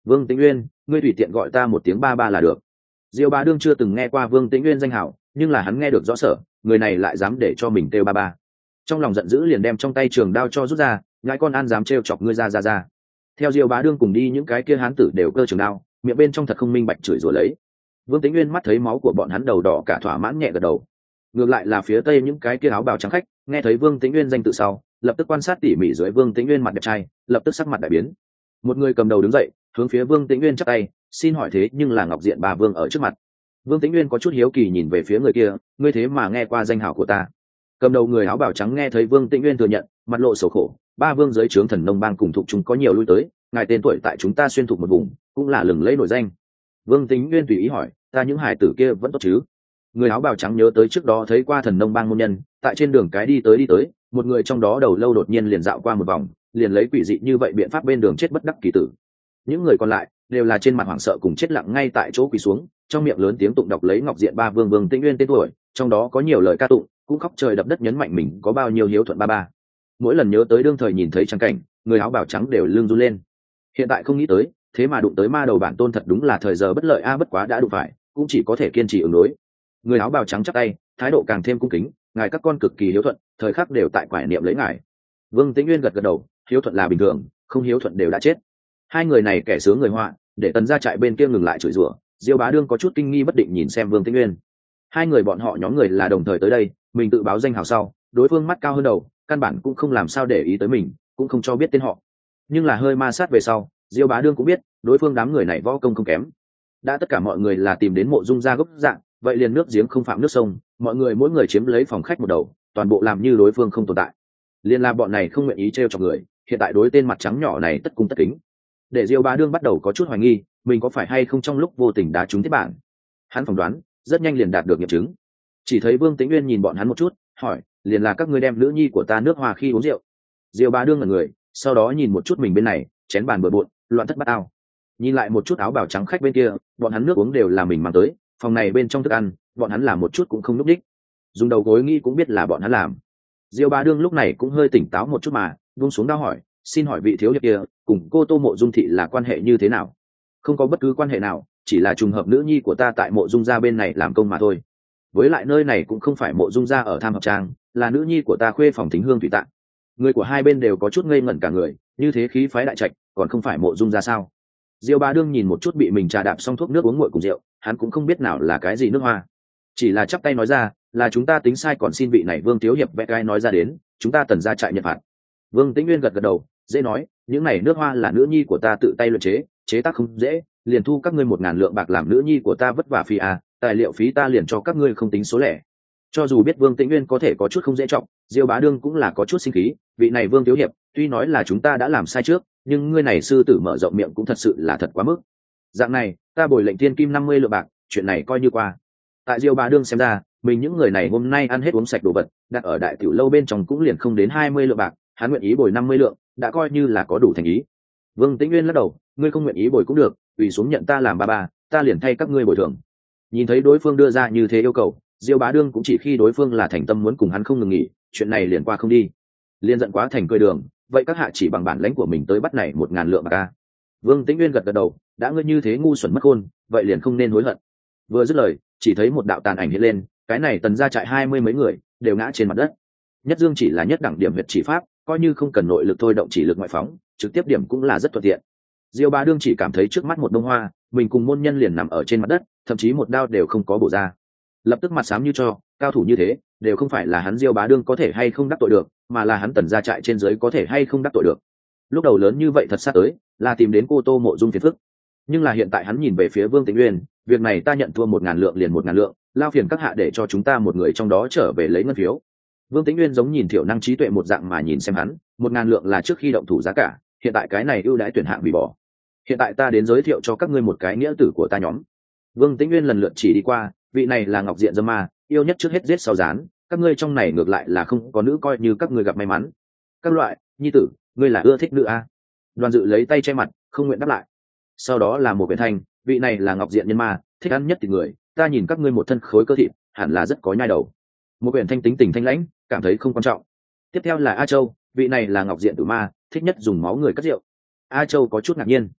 Vương Tĩnh Uyên, ngươi tùy tiện gọi ta một tiếng ba ba là được. Diêu Bá Đương chưa từng nghe qua Vương Tĩnh Uyên danh hảo, nhưng là hắn nghe được rõ sở, người này lại dám để cho mình kêu ba ba. Trong lòng giận dữ liền đem trong tay trường đao cho rút ra, ngãi con an dám trêu chọc ngươi ra ra ra. Theo Diêu Bá Đương cùng đi những cái kia hán tử đều cơ trường đao, miệng bên trong thật không minh bạch chửi rủa lấy. Vương Tĩnh Uyên mắt thấy máu của bọn hắn đầu đỏ cả thỏa mãn nhẹ gật đầu. Ngược lại là phía tây những cái kia áo bào trắng khách, nghe thấy Vương Tĩnh Uyên danh tự sau, lập tức quan sát tỉ mỉ dưới Vương Tĩnh Uyên mặt đẹp trai, lập tức sắc mặt đại biến. Một người cầm đầu đứng dậy, hướng phía Vương Tĩnh Uyên chắp tay, xin hỏi thế nhưng là Ngọc Diện Ba Vương ở trước mặt. Vương Tĩnh Uyên có chút hiếu kỳ nhìn về phía người kia, ngươi thế mà nghe qua danh hào của ta. Cầm đầu người áo bào trắng nghe thấy Vương Tĩnh Uyên thừa nhận, mặt lộ sầu khổ, ba vương dưới trướng Thần Nông Bang cùng thuộc chúng có nhiều lui tới, ngài tên tuổi tại chúng ta xuyên thuộc một vùng, cũng là lừng lẫy nổi danh. Vương Tĩnh Uyên tùy ý hỏi, ta những hài tử kia vẫn tốt chứ? Người áo bào trắng nhớ tới trước đó thấy qua Thần Nông Bang môn nhân, tại trên đường cái đi tới đi tới, một người trong đó đầu lâu đột nhiên liền dạo qua một vòng, liền lấy quỷ dị như vậy biện pháp bên đường chết bất đắc kỳ tử. Những người còn lại đều là trên mặt hoảng sợ cùng chết lặng ngay tại chỗ quỳ xuống, trong miệng lớn tiếng tụng đọc lấy Ngọc Diện Ba Vương Vương Tĩnh Uyên tên tuổi, trong đó có nhiều lời ca tụng, cũng khóc trời đập đất nhấn mạnh mình có bao nhiêu hiếu thuận ba ba. Mỗi lần nhớ tới đương thời nhìn thấy trắng cảnh, người áo bào trắng đều lưng run lên. Hiện tại không nghĩ tới, thế mà đụng tới ma đầu bản tôn thật đúng là thời giờ bất lợi a, bất quá đã đụng phải, cũng chỉ có thể kiên trì ứng đối. Người áo bào trắng chắp tay, thái độ càng thêm cung kính, ngài các con cực kỳ hiếu thuận, thời khắc đều tại quải niệm lấy ngài. Vương Tĩnh Uyên gật gật đầu, hiếu thuận là bình thường, không hiếu thuận đều đã chết. Hai người này kẻ sướng người họa, để tần gia trại bên kia ngừng lại chửi rủa. Diêu Bá Đương có chút kinh nghi bất định nhìn xem Vương Tĩnh Uyên. Hai người bọn họ nhóm người là đồng thời tới đây, mình tự báo danh hào sau, đối phương mắt cao hơn đầu, căn bản cũng không làm sao để ý tới mình, cũng không cho biết tên họ. Nhưng là hơi ma sát về sau, Diêu Bá Đương cũng biết, đối phương đám người này võ công không kém. Đã tất cả mọi người là tìm đến Mộ Dung gia gốc dạng, vậy liền nước giếng không phạm nước sông, mọi người mỗi người chiếm lấy phòng khách một đầu, toàn bộ làm như đối phương không tồn tại. Liên là bọn này không nguyện ý trêu chọc người, hiện tại đối tên mặt trắng nhỏ này tất cung tất kính. Để Diêu Bá Đương bắt đầu có chút hoài nghi, mình có phải hay không trong lúc vô tình đá trúng thiết bản. Hắn phỏng đoán, rất nhanh liền đạt được nghiệm chứng. Chỉ thấy Vương Tĩnh Uyên nhìn bọn hắn một chút, hỏi, liền là các ngươi đem nữ nhi của ta nước hoa khi uống rượu. Diêu Bá Đương là người, sau đó nhìn một chút mình bên này, chén bàn bừa bộn, loạn thất bát ao. Nhìn lại một chút áo bào trắng khách bên kia, bọn hắn nước uống đều là mình mang tới, phòng này bên trong thức ăn, bọn hắn làm một chút cũng không núp đích. Dùng đầu gối nghĩ cũng biết là bọn hắn làm. Diêu Bá Đương lúc này cũng hơi tỉnh táo một chút mà, buông xuống đao hỏi, xin hỏi vị thiếu hiệp kia, cùng cô Tô Mộ Dung thị là quan hệ như thế nào? Không có bất cứ quan hệ nào, chỉ là trùng hợp nữ nhi của ta tại Mộ Dung gia bên này làm công mà thôi. Với lại nơi này cũng không phải Mộ Dung gia ở Tham Hợp Trang, là nữ nhi của ta khuê phòng Thính Hương Thủy Tạng. Người của hai bên đều có chút ngây ngẩn cả người, như thế khí phái đại trạch, còn không phải Mộ Dung gia sao? Diêu Bá Đương nhìn một chút bị mình trà đạp xong thuốc nước uống nguội cùng rượu, hắn cũng không biết nào là cái gì nước hoa, chỉ là chắp tay nói ra, là chúng ta tính sai, còn xin vị này Vương thiếu hiệp vẽ gai nói ra đến, chúng ta tần gia trại nhận phạt. Vương Tĩnh Uyên gật gật đầu, dễ nói, những này nước hoa là nữ nhi của ta tự tay luyện chế, chế tác không dễ, liền thu các ngươi một ngàn lượng bạc làm nữ nhi của ta vất vả phí à, tài liệu phí ta liền cho các ngươi không tính số lẻ. Cho dù biết Vương Tĩnh Uyên có thể có chút không dễ trọng, Diêu Bá Đương cũng là có chút sinh khí, vị này Vương thiếu hiệp, tuy nói là chúng ta đã làm sai trước, nhưng ngươi này sư tử mở rộng miệng cũng thật sự là thật quá mức. Dạng này, ta bồi lệnh thiên kim năm mươi lượng bạc, chuyện này coi như qua. Tại Diêu Bá Đương xem ra, mình những người này hôm nay ăn hết uống sạch đồ vật, đặt ở đại tiểu lâu bên trong cũng liền không đến hai mươi lượng bạc, hắn nguyện ý bồi năm mươi lượng, đã coi như là có đủ thành ý. Vương Tĩnh Uyên lắc đầu, ngươi không nguyện ý bồi cũng được, ủy xuống nhận ta làm ba ba, ta liền thay các ngươi bồi thường. Nhìn thấy đối phương đưa ra như thế yêu cầu, Diêu Bá Đương cũng chỉ khi đối phương là thành tâm muốn cùng hắn không ngừng nghỉ, chuyện này liền qua không đi. Liên giận quá thành cười đường, vậy các hạ chỉ bằng bản lãnh của mình tới bắt này một ngàn lượng bạc a. Vương Tĩnh Uyên gật gật đầu, đã ngươi như thế ngu xuẩn mất khôn, vậy liền không nên hối hận. Vừa dứt lời, chỉ thấy một đạo tàn ảnh hiện lên, cái này tần gia trại hai mươi mấy người đều ngã trên mặt đất. Nhất Dương chỉ là nhất đẳng điểm huyệt chỉ pháp, coi như không cần nội lực thôi động chỉ lực ngoại phóng, trực tiếp điểm cũng là rất thuận tiện. Diêu Bá Đương chỉ cảm thấy trước mắt một bông hoa, mình cùng môn nhân liền nằm ở trên mặt đất, thậm chí một đao đều không có bổ ra. Lập tức mặt xám như cho, cao thủ như thế, đều không phải là hắn Diêu Bá Đương có thể hay không đắc tội được, mà là hắn tần gia trại trên dưới có thể hay không đắc tội được. Lúc đầu lớn như vậy thật sát tới, là tìm đến cô Tô Mộ Dung phiền phức. Nhưng là hiện tại hắn nhìn về phía Vương Tĩnh Uyên, việc này ta nhận thua một ngàn lượng liền một ngàn lượng, lao phiền các hạ để cho chúng ta một người trong đó trở về lấy ngân phiếu. Vương Tĩnh Uyên giống nhìn thiểu năng trí tuệ một dạng mà nhìn xem hắn, một ngàn lượng là trước khi động thủ giá cả, hiện tại cái này ưu đãi tuyển hạng bị bỏ. Hiện tại ta đến giới thiệu cho các ngươi một cái nghĩa tử của ta nhóm. Vương Tĩnh Uyên lần lượt chỉ đi qua, vị này là Ngọc Diện Dâm Ma, yêu nhất trước hết giết sau gián, các ngươi trong này ngược lại là không có nữ coi như các ngươi gặp may mắn. Các loại, nhi tử, ngươi là ưa thích nữ a? Đoàn Dự lấy tay che mặt, không nguyện đáp lại. Sau đó là một Biển Thanh, vị này là Ngọc Diện Nhân Ma, thích ăn nhất thịt người, ta nhìn các ngươi một thân khối cơ thịt, hẳn là rất có nhai đầu. Một Biển Thanh tính tình thanh lãnh, cảm thấy không quan trọng. Tiếp theo là A Châu, vị này là Ngọc Diện Tử Ma, thích nhất dùng máu người cất rượu. A Châu có chút ngạc nhiên.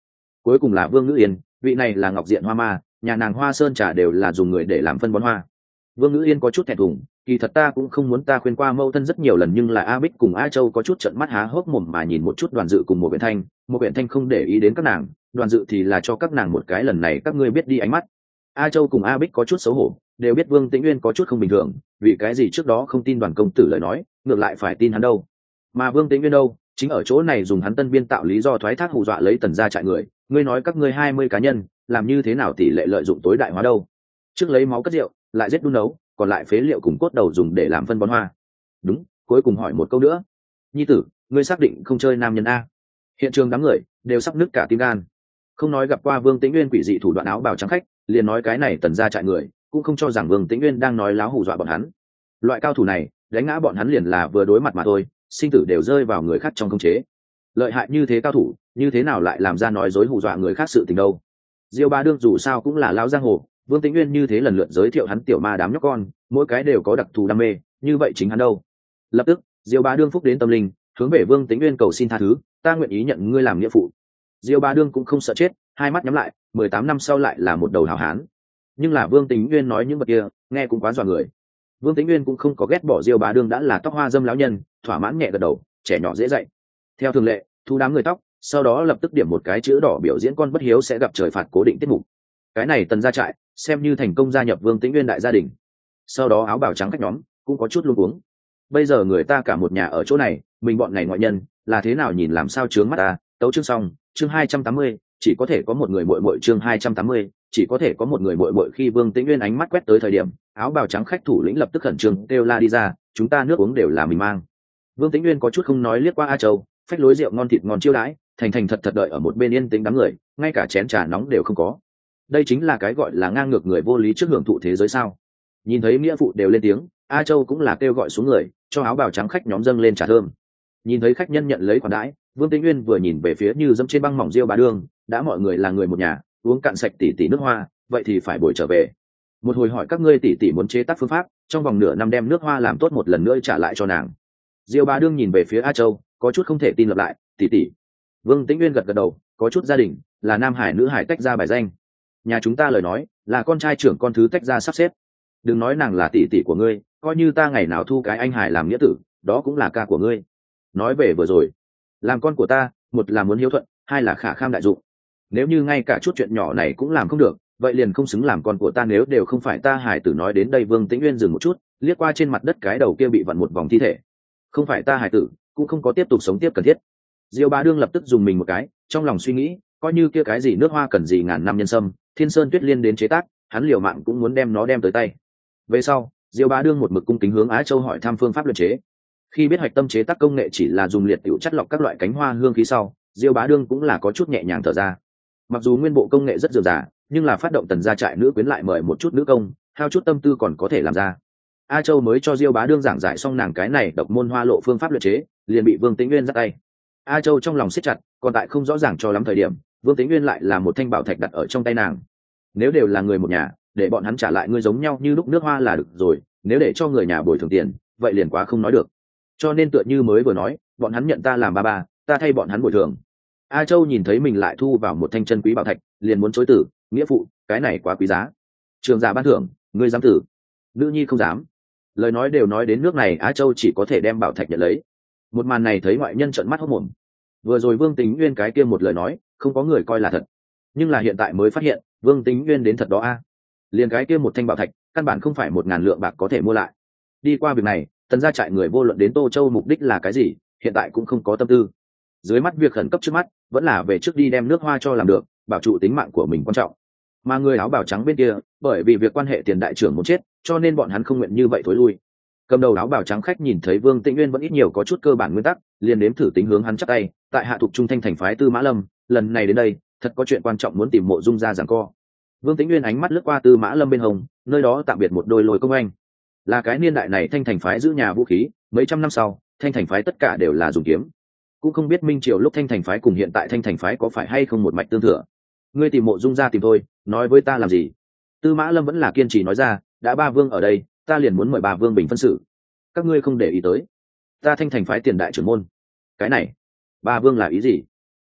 cuối cùng là Vương Ngữ Yên, vị này là Ngọc Diện Hoa Ma, nhà nàng Hoa Sơn trà đều là dùng người để làm phân bón hoa. Vương Ngữ Yên có chút thẹn thùng, kỳ thật ta cũng không muốn, ta khuyên qua mâu thân rất nhiều lần, nhưng là A Bích cùng A Châu có chút trợn mắt há hốc mồm mà nhìn một chút Đoàn Dự cùng một Biển Thanh, một Biển Thanh không để ý đến các nàng, Đoàn Dự thì là cho các nàng một cái lần này các ngươi biết đi ánh mắt. A Châu cùng A Bích có chút xấu hổ, đều biết Vương Tĩnh Uyên có chút không bình thường, vì cái gì trước đó không tin Đoàn công tử lời nói, ngược lại phải tin hắn đâu. Mà Vương Tĩnh Uyên đâu, chính ở chỗ này dùng hắn tân biên tạo lý do thoái thác hù dọa lấy Tần gia trại người, ngươi nói các ngươi hai mươi cá nhân, làm như thế nào tỷ lệ lợi dụng tối đại hóa đâu? Trước lấy máu cất rượu, lại giết đun nấu, còn lại phế liệu cùng cốt đầu dùng để làm phân bón hoa. Đúng, cuối cùng hỏi một câu nữa. Nhi tử, ngươi xác định không chơi nam nhân a? Hiện trường đám người đều sắp nứt cả tim gan. Không nói gặp qua Vương Tĩnh Uyên quỷ dị thủ đoạn áo bào trắng khách, liền nói cái này Tần gia trại người, cũng không cho rằng Vương Tĩnh Uyên đang nói láo hù dọa bọn hắn. Loại cao thủ này, đánh ngã bọn hắn liền là vừa đối mặt mà thôi, sinh tử đều rơi vào người khác trong khống chế. Lợi hại như thế cao thủ, như thế nào lại làm ra nói dối hù dọa người khác sự tình đâu? Diêu Ba Đương dù sao cũng là lão giang hồ, Vương Tĩnh Uyên như thế lần lượt giới thiệu hắn tiểu ma đám nhóc con, mỗi cái đều có đặc thù đam mê, như vậy chính hắn đâu? Lập tức, Diêu Ba Đương phúc đến tâm linh, hướng về Vương Tĩnh Uyên cầu xin tha thứ, ta nguyện ý nhận ngươi làm nghĩa phụ. Diêu Ba Đương cũng không sợ chết, hai mắt nhắm lại, mười tám năm sau lại là một đầu hảo hán. Nhưng là Vương Tĩnh Uyên nói những vật kia, nghe cũng quá dọa người. Vương Tĩnh Uyên cũng không có ghét bỏ Diêu Bá Đương đã là tóc hoa dâm lão nhân, thỏa mãn nhẹ gật đầu, trẻ nhỏ dễ dạy. Theo thường lệ, thu đám người tóc, sau đó lập tức điểm một cái chữ đỏ biểu diễn con bất hiếu sẽ gặp trời phạt cố định tiết mục. Cái này Tần gia trại, xem như thành công gia nhập Vương Tĩnh Uyên đại gia đình. Sau đó áo bào trắng khách nhóm cũng có chút luống cuống. Bây giờ người ta cả một nhà ở chỗ này, mình bọn này ngoại nhân, là thế nào nhìn làm sao chướng mắt ta, tấu chương xong, chương hai trăm tám mươi, chỉ có thể có một người muội muội chương hai trăm tám mươi, chỉ có thể có một người muội muội khi Vương Tĩnh Uyên ánh mắt quét tới thời điểm, áo bào trắng khách thủ lĩnh lập tức khẩn trương kêu la đi ra, chúng ta nước uống đều là mình mang. Vương Tĩnh Uyên có chút không nói liếc qua A Châu, phách lối rượu ngon thịt ngon chiêu đãi, thành thành thật thật đợi ở một bên yên tĩnh đám người, ngay cả chén trà nóng đều không có. Đây chính là cái gọi là ngang ngược người vô lý trước hưởng thụ thế giới sao? Nhìn thấy nghĩa phụ đều lên tiếng, A Châu cũng là kêu gọi xuống người, cho áo bào trắng khách nhóm dâng lên trà thơm. Nhìn thấy khách nhân nhận lấy khoản đãi, Vương Tĩnh Uyên vừa nhìn về phía như dẫm trên băng mỏng Diêu Bá Đương, đã mọi người là người một nhà, uống cạn sạch tỷ tỷ nước hoa, vậy thì phải bồi trở về. Một hồi hỏi các ngươi tỷ tỷ muốn chế tác phương pháp, trong vòng nửa năm đem nước hoa làm tốt một lần nữa trả lại cho nàng. Diêu Bá Đương nhìn về phía A Châu, có chút không thể tin lặp lại, tỷ tỷ. Vương Tĩnh Uyên gật gật đầu, có chút gia đình, là nam hải nữ hải tách ra bài danh. Nhà chúng ta lời nói, là con trai trưởng con thứ tách ra sắp xếp. Đừng nói nàng là tỷ tỷ của ngươi, coi như ta ngày nào thu cái anh hải làm nghĩa tử, đó cũng là ca của ngươi. Nói về vừa rồi, làm con của ta, một là muốn hiếu thuận, hai là khả kham đại dụng. Nếu như ngay cả chút chuyện nhỏ này cũng làm không được, vậy liền không xứng làm con của ta, nếu đều không phải ta hải tử. Nói đến đây Vương Tĩnh Uyên dừng một chút, liếc qua trên mặt đất cái đầu kia bị vặn một vòng thi thể. Không phải ta hải tử, cũng không có tiếp tục sống tiếp cần thiết. Diêu Bá Đương lập tức dùng mình một cái, trong lòng suy nghĩ, coi như kia cái gì nước hoa cần gì ngàn năm nhân sâm, thiên sơn tuyết liên đến chế tác, hắn liều mạng cũng muốn đem nó đem tới tay. Về sau, Diêu Bá Đương một mực cung kính hướng Á Châu hỏi thăm phương pháp luyện chế. Khi biết hoạch tâm chế tác công nghệ chỉ là dùng liệt tiểu chất lọc các loại cánh hoa hương khí sau, Diêu Bá Đương cũng là có chút nhẹ nhàng thở ra. Mặc dù nguyên bộ công nghệ rất dườm già, nhưng là phát động Tần gia trại nữ quyến lại mời một chút nữ công, hao chút tâm tư còn có thể làm ra. A Châu mới cho Diêu Bá Đương giảng giải xong nàng cái này độc môn hoa lộ phương pháp luyện chế, liền bị Vương Tĩnh Uyên giắt tay. A Châu trong lòng siết chặt, còn tại không rõ ràng cho lắm thời điểm, Vương Tĩnh Uyên lại là một thanh bảo thạch đặt ở trong tay nàng. Nếu đều là người một nhà, để bọn hắn trả lại ngươi giống nhau như lúc nước hoa là được rồi, nếu để cho người nhà bồi thường tiền, vậy liền quá không nói được. Cho nên tựa như mới vừa nói, bọn hắn nhận ta làm ba ba, ta thay bọn hắn bồi thường. A Châu nhìn thấy mình lại thu vào một thanh chân quý bảo thạch, liền muốn chối từ, nghĩa phụ, cái này quá quý giá. Trường giả ban thưởng, ngươi dám tử? Nữ nhi không dám. Lời nói đều nói đến nước này, A Châu chỉ có thể đem bảo thạch nhận lấy. Một màn này thấy ngoại nhân trợn mắt hốt mồm. Vừa rồi Vương Tĩnh Uyên cái kia một lời nói, không có người coi là thật, nhưng là hiện tại mới phát hiện, Vương Tĩnh Uyên đến thật đó a. Liền cái kia một thanh bảo thạch, căn bản không phải một ngàn lượng bạc có thể mua lại. Đi qua việc này, Tần gia trại người vô luận đến Tô Châu mục đích là cái gì, hiện tại cũng không có tâm tư. Dưới mắt việc khẩn cấp trước mắt, vẫn là về trước đi đem nước hoa cho làm được, bảo trụ tính mạng của mình quan trọng. Mà người áo bào trắng bên kia, bởi vì việc quan hệ tiền đại trưởng muốn chết, cho nên bọn hắn không nguyện như vậy thối lui. Cầm đầu áo bào trắng khách nhìn thấy Vương Tĩnh Uyên vẫn ít nhiều có chút cơ bản nguyên tắc, liền nếm thử tính hướng hắn chắp tay, tại hạ thuộc trung thanh thành phái Tư Mã Lâm, lần này đến đây, thật có chuyện quan trọng muốn tìm Mộ Dung ra giằng co. Vương Tĩnh Uyên ánh mắt lướt qua Tư Mã Lâm bên hông, nơi đó tạm biệt một đôi lôi công anh. Là cái niên đại này thanh thành phái giữ nhà vũ khí, mấy trăm năm sau, thanh thành phái tất cả đều là dùng kiếm. Cũng không biết minh triều lúc thanh thành phái cùng hiện tại thanh thành phái có phải hay không một mạch tương thừa. Ngươi tìm Mộ Dung ra tìm thôi, nói với ta làm gì? Tư Mã Lâm vẫn là kiên trì nói ra, đã ba vương ở đây, ta liền muốn mời ba vương bình phân xử. Các ngươi không để ý tới, ta thanh thành phái tiền đại trưởng môn. Cái này ba vương là ý gì?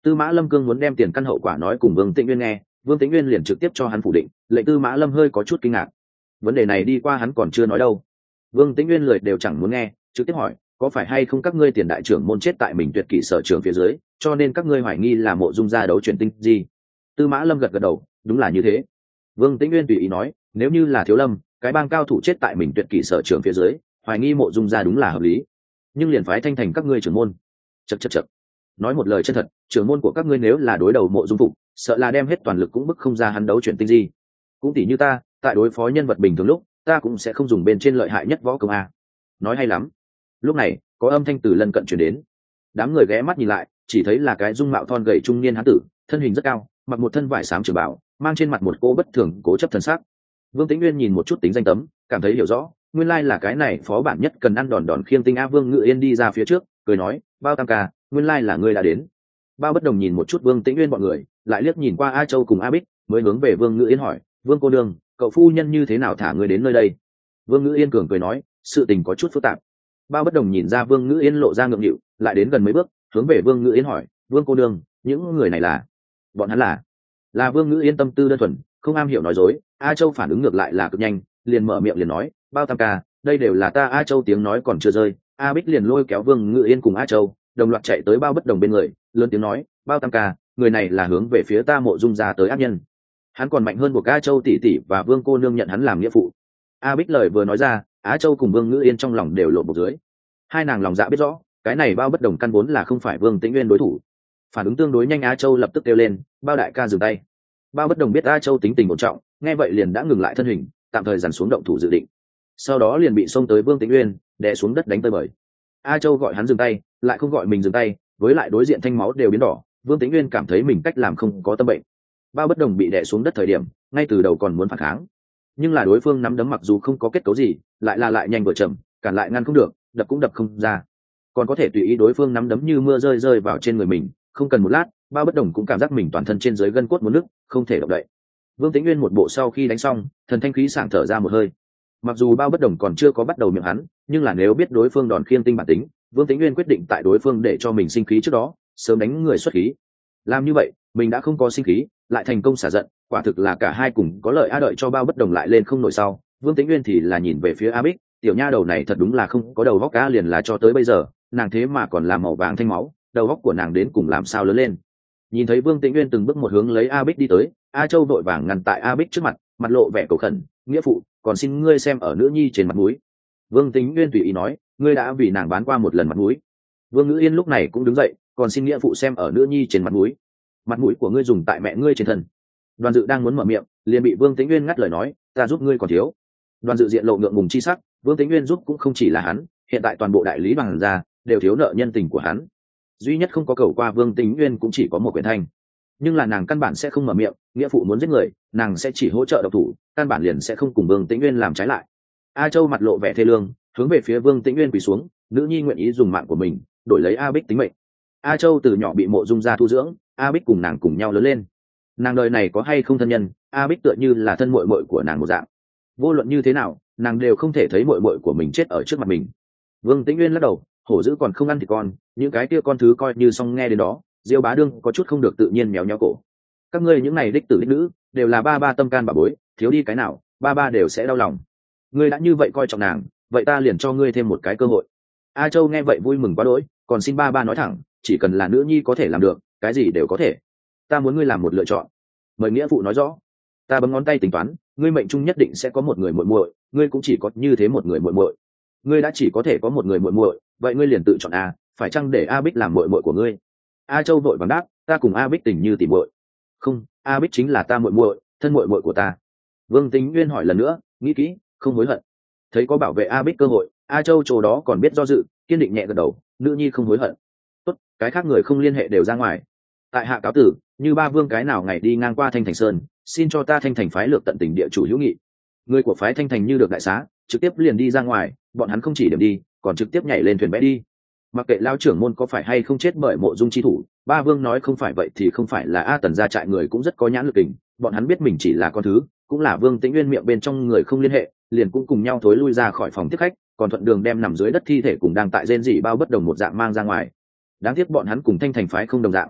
Tư Mã Lâm cương muốn đem tiền căn hậu quả nói cùng Vương Tĩnh Nguyên nghe, Vương Tĩnh Nguyên liền trực tiếp cho hắn phủ định, lệnh Tư Mã Lâm hơi có chút kinh ngạc. Vấn đề này đi qua hắn còn chưa nói đâu. Vương Tĩnh Nguyên lười đều chẳng muốn nghe, trực tiếp hỏi, có phải hay không các ngươi tiền đại trưởng môn chết tại mình tuyệt kỷ sở trường phía dưới, cho nên các ngươi hoài nghi là mộ dung gia đấu chuyển tinh gì? Tư Mã Lâm gật gật đầu, đúng là như thế. Vương Tĩnh Nguyên tùy ý nói, nếu như là Thiếu Lâm, cái bang cao thủ chết tại mình tuyệt kỷ sở trường phía dưới, hoài nghi mộ dung gia đúng là hợp lý. Nhưng liền phái Thanh Thành các ngươi trưởng môn, chậc chậc chậc. Nói một lời chân thật, trưởng môn của các ngươi nếu là đối đầu mộ dung phục, sợ là đem hết toàn lực cũng bức không ra hắn đấu chuyển tinh gì. Cũng tỷ như ta, tại đối phó nhân vật bình thường lúc, ta cũng sẽ không dùng bên trên lợi hại nhất võ công a. Nói hay lắm. Lúc này, có âm thanh từ lân cận truyền đến. Đám người ghé mắt nhìn lại, chỉ thấy là cái dung mạo thon gầy trung niên hán tử, thân hình rất cao, mặc một thân vải xám trường bảo, mang trên mặt một cô bất thường cố chấp thần sắc. Vương Tĩnh Nguyên nhìn một chút tính danh tấm, cảm thấy hiểu rõ, nguyên lai là cái này phó bản nhất cần ăn đòn đòn khiêng tinh a. Vương Ngự Yên đi ra phía trước, cười nói, bao tam ca, nguyên lai là ngươi đã đến. Bao bất đồng nhìn một chút Vương Tĩnh Nguyên bọn người, lại liếc nhìn qua A Châu cùng A Bích, mới hướng về Vương Ngự Yên hỏi, Vương cô đương, cậu phu nhân như thế nào thả ngươi đến nơi đây? Vương Ngự Yên cường cười nói, sự tình có chút phức tạp. Bao bất đồng nhìn ra Vương Ngự Yên lộ ra ngượng nghịu, lại đến gần mấy bước, hướng về Vương Ngự Yên hỏi, Vương cô đương, những người này là? Bọn hắn là? Là Vương Ngự Yên tâm tư đơn thuần, không am hiểu nói dối. A Châu phản ứng ngược lại là cực nhanh, liền mở miệng liền nói, bao tam ca, đây đều là ta. A Châu tiếng nói còn chưa rơi, A Bích liền lôi kéo Vương Ngự Yên cùng A Châu, đồng loạt chạy tới bao bất đồng bên người, lớn tiếng nói, bao tam ca, người này là hướng về phía ta mộ dung ra tới ác nhân. Hắn còn mạnh hơn buộc A Châu tỷ tỷ và Vương cô nương nhận hắn làm nghĩa phụ. A Bích lời vừa nói ra, Á Châu cùng Vương Ngự Yên trong lòng đều lộ bột dưới. Hai nàng lòng dạ biết rõ, cái này bao bất đồng căn vốn là không phải Vương Tĩnh Nguyên đối thủ. Phản ứng tương đối nhanh, Á Châu lập tức kêu lên, bao đại ca dừng tay. Bao bất đồng biết A Châu tính tình ổn trọng, nghe vậy liền đã ngừng lại thân hình, tạm thời dằn xuống động thủ dự định. Sau đó liền bị xông tới Vương Tĩnh Nguyên, đè xuống đất đánh tơi bời. A Châu gọi hắn dừng tay, lại không gọi mình dừng tay, với lại đối diện thanh máu đều biến đỏ. Vương Tĩnh Nguyên cảm thấy mình cách làm không có tâm bệnh. Bao bất đồng bị đè xuống đất thời điểm, ngay từ đầu còn muốn phản kháng, nhưng là đối phương nắm đấm mặc dù không có kết cấu gì, lại là lại nhanh vừa chậm, cản lại ngăn không được, đập cũng đập không ra, còn có thể tùy ý đối phương nắm đấm như mưa rơi rơi vào trên người mình. Không cần một lát, Bao bất đồng cũng cảm giác mình toàn thân trên dưới gân cốt muốn nứt, không thể động đậy. Vương Tĩnh Nguyên một bộ sau khi đánh xong, thần thanh khí sảng thở ra một hơi. Mặc dù Bao bất đồng còn chưa có bắt đầu miệng hắn, nhưng là nếu biết đối phương đòn khiêng tinh bản tính, Vương Tĩnh Nguyên quyết định tại đối phương để cho mình sinh khí trước đó, sớm đánh người xuất khí. Làm như vậy, mình đã không có sinh khí, lại thành công xả giận, quả thực là cả hai cùng có lợi. A đợi cho Bao bất đồng lại lên không nổi sau, Vương Tĩnh Nguyên thì là nhìn về phía A Bích, tiểu nha đầu này thật đúng là không có đầu góc cá, liền là cho tới bây giờ, nàng thế mà còn làm màu vàng thanh máu, đầu góc của nàng đến cùng làm sao lớn lên. Nhìn thấy Vương Tĩnh Nguyên từng bước một hướng lấy A Bích đi tới, A Châu vội vàng ngăn tại A Bích trước mặt, mặt lộ vẻ cầu khẩn, nghĩa phụ, còn xin ngươi xem ở nữ nhi trên mặt mũi. Vương Tĩnh Nguyên tùy ý nói, ngươi đã vì nàng bán qua một lần mặt mũi. Vương Ngữ Yên lúc này cũng đứng dậy, còn xin nghĩa phụ xem ở nữ nhi trên mặt mũi. Mặt mũi của ngươi dùng tại mẹ ngươi trên thân. Đoàn Dự đang muốn mở miệng, liền bị Vương Tĩnh Nguyên ngắt lời nói, ta giúp ngươi còn thiếu. Đoàn Dự diện lộ ngượng ngùng chi sắc, Vương Tĩnh Nguyên giúp cũng không chỉ là hắn, hiện tại toàn bộ đại lý đoàn gia đều thiếu nợ nhân tình của hắn. Duy nhất không có cầu qua Vương Tĩnh Nguyên cũng chỉ có một quyển thanh, nhưng là nàng căn bản sẽ không mở miệng, nghĩa phụ muốn giết người, nàng sẽ chỉ hỗ trợ độc thủ, căn bản liền sẽ không cùng Vương Tĩnh Nguyên làm trái lại. A Châu mặt lộ vẻ thê lương, hướng về phía Vương Tĩnh Nguyên quỳ xuống, nữ nhi nguyện ý dùng mạng của mình đổi lấy A Bích tính mệnh. A Châu từ nhỏ bị mộ dung gia thu dưỡng, A Bích cùng nàng cùng nhau lớn lên, nàng đời này có hay không thân nhân, A Bích tựa như là thân muội muội của nàng một dạng. Vô luận như thế nào, nàng đều không thể thấy muội muội của mình chết ở trước mặt mình. Vương Tĩnh Nguyên lắc đầu, hổ dữ còn không ăn thì con, những cái kia con thứ coi như xong. Nghe đến đó, Diêu Bá Đương có chút không được tự nhiên méo méo cổ. Các ngươi những này đích tử đích nữ, đều là ba ba tâm can bà bối, thiếu đi cái nào, ba ba đều sẽ đau lòng. Ngươi đã như vậy coi trọng nàng, vậy ta liền cho ngươi thêm một cái cơ hội. A Châu nghe vậy vui mừng quá đỗi, còn xin ba ba nói thẳng, chỉ cần là nữ nhi có thể làm được, cái gì đều có thể. Ta muốn ngươi làm một lựa chọn. Mời nghĩa phụ nói rõ. Ta bấm ngón tay tính toán, ngươi mệnh trung nhất định sẽ có một người muội muội, ngươi cũng chỉ có như thế một người muội muội. Ngươi đã chỉ có thể có một người muội muội, vậy ngươi liền tự chọn a, phải chăng để A Bích làm muội muội của ngươi? A Châu vội vàng đáp, ta cùng A Bích tình như tỉ muội. Không, A Bích chính là ta muội muội, thân muội muội của ta. Vương Tĩnh Nguyên hỏi lần nữa, nghĩ kỹ, không hối hận. Thấy có bảo vệ A Bích cơ hội, A Châu chỗ đó còn biết do dự, kiên định nhẹ gật đầu, nữ nhi không hối hận. Tốt, cái khác người không liên hệ đều ra ngoài. Tại hạ cáo tử, như ba vương cái nào ngày đi ngang qua Thanh Thành Sơn, xin cho ta Thanh Thành phái lược tận tình địa chủ hữu nghị. Người của phái Thanh Thành như được đại xá, trực tiếp liền đi ra ngoài, bọn hắn không chỉ điểm đi, còn trực tiếp nhảy lên thuyền bé đi. Mặc kệ lao trưởng môn có phải hay không chết bởi mộ dung chi thủ, ba vương nói không phải vậy thì không phải là A Tần gia trại người cũng rất có nhãn lực tình, bọn hắn biết mình chỉ là con thứ, cũng là Vương Tĩnh Nguyên miệng bên trong người không liên hệ, liền cũng cùng nhau thối lui ra khỏi phòng tiếp khách, còn thuận đường đem nằm dưới đất thi thể cùng đang tại rên rỉ bao bất đồng một dạng mang ra ngoài. Đáng tiếc bọn hắn cùng Thanh Thành phái không đồng dạng.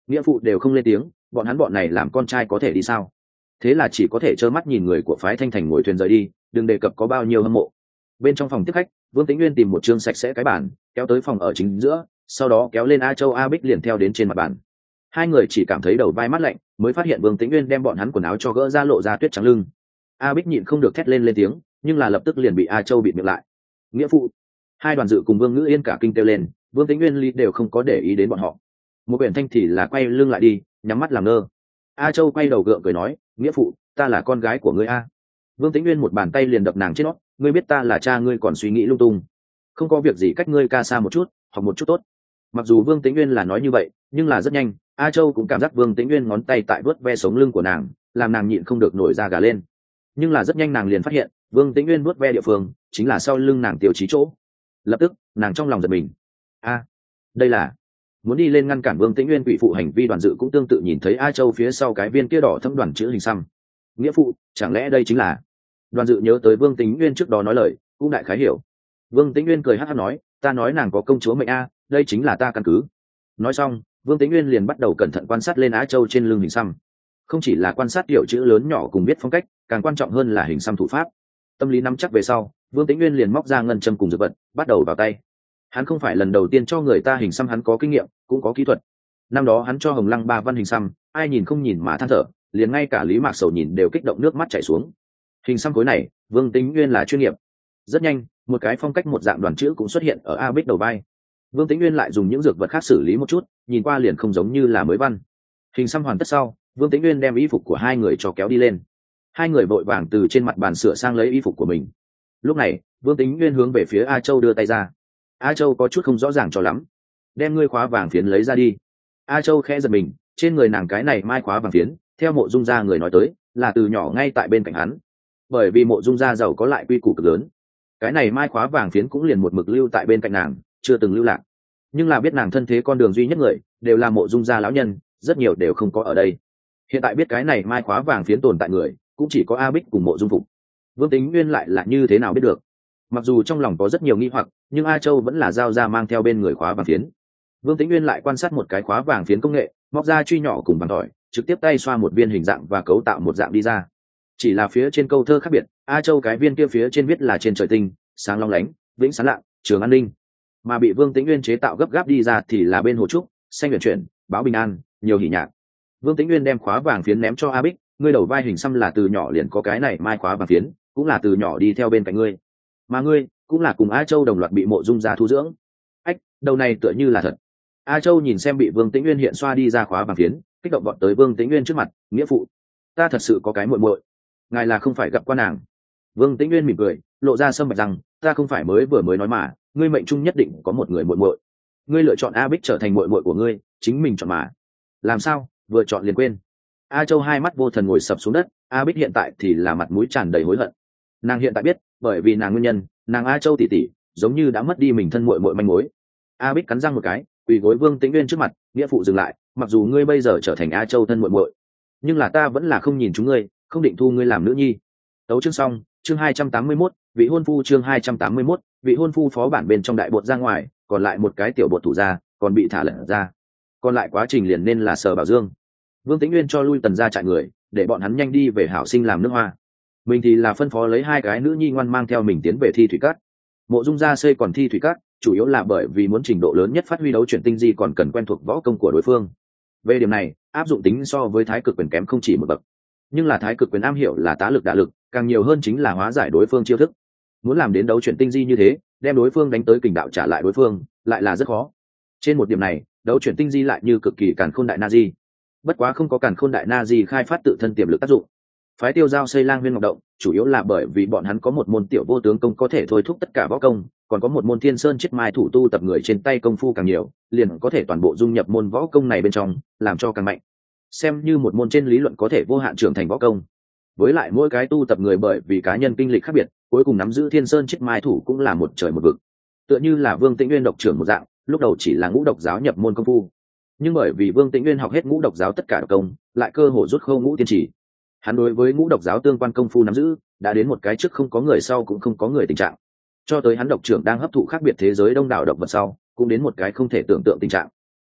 nghĩa phụ đều không lên tiếng, bọn hắn bọn này làm con trai có thể đi sao? Thế là chỉ có thể trơ mắt nhìn người của phái Thanh Thành ngồi thuyền rời đi, đừng đề cập có bao nhiêu hâm mộ. Bên trong phòng tiếp khách, Vương Tĩnh Nguyên tìm một chương sạch sẽ cái bàn, kéo tới phòng ở chính giữa, sau đó kéo lên A Châu A Bích liền theo đến trên mặt bàn. Hai người chỉ cảm thấy đầu vai mát lạnh, mới phát hiện Vương Tĩnh Nguyên đem bọn hắn quần áo cho gỡ ra lộ ra tuyết trắng lưng. A Bích nhịn không được thét lên lên tiếng, nhưng là lập tức liền bị A Châu bịt miệng lại. Nghĩa phụ. Hai đoàn dự cùng Vương Ngữ Yên cả kinh kêu lên, Vương Tĩnh Nguyên lý đều không có để ý đến bọn họ. Một biển thanh thì là quay lưng lại đi, nhắm mắt làm ngơ. A Châu quay đầu gượng cười nói, nghĩa phụ, ta là con gái của ngươi a. Vương Tĩnh Nguyên một bàn tay liền đập nàng trên nót, ngươi biết ta là cha ngươi còn suy nghĩ lung tung. Không có việc gì cách ngươi ca xa một chút, học một chút tốt. Mặc dù Vương Tĩnh Nguyên là nói như vậy, nhưng là rất nhanh, A Châu cũng cảm giác Vương Tĩnh Nguyên ngón tay tại vuốt ve sống lưng của nàng, làm nàng nhịn không được nổi da gà lên. Nhưng là rất nhanh nàng liền phát hiện, Vương Tĩnh Nguyên vuốt ve địa phương, chính là sau lưng nàng tiểu trí chỗ. Lập tức, nàng trong lòng giật mình. A, đây là muốn đi lên ngăn cản Vương Tĩnh Nguyên quỷ phụ hành vi. Đoàn dự cũng tương tự nhìn thấy A Châu phía sau cái viên kia đỏ thẫm đoàn chữ hình xăm. Nghĩa phụ, chẳng lẽ đây chính là? Đoàn dự nhớ tới Vương Tĩnh Nguyên trước đó nói lời, cũng đại khái hiểu. Vương Tĩnh Nguyên cười hắc hắc nói, ta nói nàng có công chúa mệnh a, đây chính là ta căn cứ. Nói xong, Vương Tĩnh Nguyên liền bắt đầu cẩn thận quan sát lên A Châu trên lưng hình xăm. Không chỉ là quan sát tiểu chữ lớn nhỏ cùng viết phong cách, càng quan trọng hơn là hình xăm thủ pháp. Tâm lý nắm chắc về sau, Vương Tĩnh Nguyên liền móc ra ngân châm cùng dược vật, bắt đầu vào tay. Hắn không phải lần đầu tiên cho người ta hình xăm, hắn có kinh nghiệm, cũng có kỹ thuật. Năm đó hắn cho Hồng Lăng ba văn hình xăm, ai nhìn không nhìn mà than thở, liền ngay cả Lý Mạc Sầu nhìn đều kích động nước mắt chảy xuống. Hình xăm khối này, Vương Tĩnh Nguyên là chuyên nghiệp. Rất nhanh, một cái phong cách một dạng đoàn chữ cũng xuất hiện ở A Bích đầu vai. Vương Tĩnh Nguyên lại dùng những dược vật khác xử lý một chút, nhìn qua liền không giống như là mới văn. Hình xăm hoàn tất sau, Vương Tĩnh Nguyên đem y phục của hai người cho kéo đi lên. Hai người vội vàng từ trên mặt bàn sửa sang lấy y phục của mình. Lúc này, Vương Tĩnh Nguyên hướng về phía A Châu đưa tay ra. A Châu có chút không rõ ràng cho lắm. Đem ngươi khóa vàng phiến lấy ra đi. A Châu khẽ giật mình, trên người nàng cái này mai khóa vàng phiến, theo Mộ Dung gia người nói tới, là từ nhỏ ngay tại bên cạnh hắn. Bởi vì Mộ Dung gia giàu có lại quy củ cực lớn, cái này mai khóa vàng phiến cũng liền một mực lưu tại bên cạnh nàng, chưa từng lưu lạc. Nhưng là biết nàng thân thế con đường duy nhất người đều là Mộ Dung gia lão nhân, rất nhiều đều không có ở đây. Hiện tại biết cái này mai khóa vàng phiến tồn tại người, cũng chỉ có A Bích cùng Mộ Dung Phục. Vương Tĩnh Nguyên lại là như thế nào biết được? Mặc dù trong lòng có rất nhiều nghi hoặc, nhưng A Châu vẫn là giao ra mang theo bên người khóa vàng phiến. Vương Tĩnh Nguyên lại quan sát một cái khóa vàng phiến công nghệ, móc ra truy nhỏ cùng bằng tỏi, trực tiếp tay xoa một viên hình dạng và cấu tạo một dạng đi ra. Chỉ là phía trên câu thơ khác biệt, A Châu cái viên kia phía trên viết là trên trời tinh, sáng long lánh, vĩnh sáng lạng, trường an ninh. Mà bị Vương Tĩnh Nguyên chế tạo gấp gáp đi ra thì là bên hồ trúc, xanh huyền chuyển, báo bình an, nhiều hỉ nhạc. Vương Tĩnh Nguyên đem khóa vàng phiến ném cho A Bích, ngươi đầu vai hình xăm là từ nhỏ liền có cái này mai khóa vàng phiến, cũng là từ nhỏ đi theo bên cạnh ngươi. Mà ngươi cũng là cùng A Châu đồng loạt bị Mộ Dung gia thu dưỡng. Ách, đầu này tựa như là thật. A Châu nhìn xem bị Vương Tĩnh Nguyên hiện xoa đi ra khóa vàng phiến, kích động bọn tới Vương Tĩnh Nguyên trước mặt, nghĩa phụ, ta thật sự có cái muội muội, ngài là không phải gặp qua nàng. Vương Tĩnh Nguyên mỉm cười, lộ ra sâm bạch rằng, ta không phải mới vừa mới nói mà, ngươi mệnh trung nhất định có một người muội muội. Ngươi lựa chọn A Bích trở thành muội muội của ngươi, chính mình chọn mà. Làm sao, vừa chọn liền quên? A Châu hai mắt vô thần ngồi sập xuống đất, A Bích hiện tại thì là mặt mũi tràn đầy hối hận. Nàng hiện tại biết, bởi vì nàng nguyên nhân, nàng A Châu tỷ tỷ giống như đã mất đi mình thân muội muội manh mối. A Bích cắn răng một cái, quỳ gối Vương Tĩnh Nguyên trước mặt, nghĩa phụ dừng lại, mặc dù ngươi bây giờ trở thành A Châu thân muội muội, nhưng là ta vẫn là không nhìn chúng ngươi, không định thu ngươi làm nữ nhi. Tấu chương xong, chương hai trăm tám mươi mốt, vị hôn phu chương hai trăm tám mươi mốt, vị hôn phu phó bản bên trong đại bột ra ngoài, còn lại một cái tiểu bột thủ ra, còn bị thả lỏng ra. Còn lại quá trình liền nên là Sở Bảo Dương. Vương Tĩnh Nguyên cho lui Tần gia trại người, để bọn hắn nhanh đi về hảo sinh làm nước hoa. Mình thì là phân phó lấy hai cái nữ nhi ngoan mang theo mình tiến về thi thủy cát. Mộ Dung gia xây còn thi thủy cát, chủ yếu là bởi vì muốn trình độ lớn nhất phát huy đấu chuyển tinh di còn cần quen thuộc võ công của đối phương. Về điểm này, áp dụng tính so với Thái Cực quyền kém không chỉ một bậc. Nhưng là Thái Cực quyền am hiểu là tá lực đả lực, càng nhiều hơn chính là hóa giải đối phương chiêu thức. Muốn làm đến đấu chuyển tinh di như thế, đem đối phương đánh tới kình đạo trả lại đối phương, lại là rất khó. Trên một điểm này, đấu chuyển tinh di lại như cực kỳ càn khôn đại na di. Bất quá không có càn khôn đại na di khai phát tự thân tiềm lực tác dụng. Phái Tiêu Giao xây Lang Nguyên Ngọc Động, chủ yếu là bởi vì bọn hắn có một môn tiểu vô tướng công có thể thôi thúc tất cả võ công, còn có một môn Thiên Sơn Chiết Mai thủ tu tập người trên tay công phu càng nhiều, liền có thể toàn bộ dung nhập môn võ công này bên trong, làm cho càng mạnh. Xem như một môn trên lý luận có thể vô hạn trưởng thành võ công. Với lại mỗi cái tu tập người bởi vì cá nhân kinh lịch khác biệt, cuối cùng nắm giữ Thiên Sơn Chiết Mai thủ cũng là một trời một vực. Tựa như là Vương Tĩnh Nguyên độc trưởng một dạng, lúc đầu chỉ là ngũ độc giáo nhập môn công phu, nhưng bởi vì Vương Tĩnh Nguyên học hết ngũ độc giáo tất cả độc công, lại cơ hồ rút khâu ngũ tiên chỉ. Hắn đối với ngũ độc giáo tương quan công phu nắm giữ đã đến một cái trước không có người sau cũng không có người tình trạng, cho tới hắn độc trưởng đang hấp thụ khác biệt thế giới đông đảo độc vật sau cũng đến một cái không thể tưởng tượng tình trạng.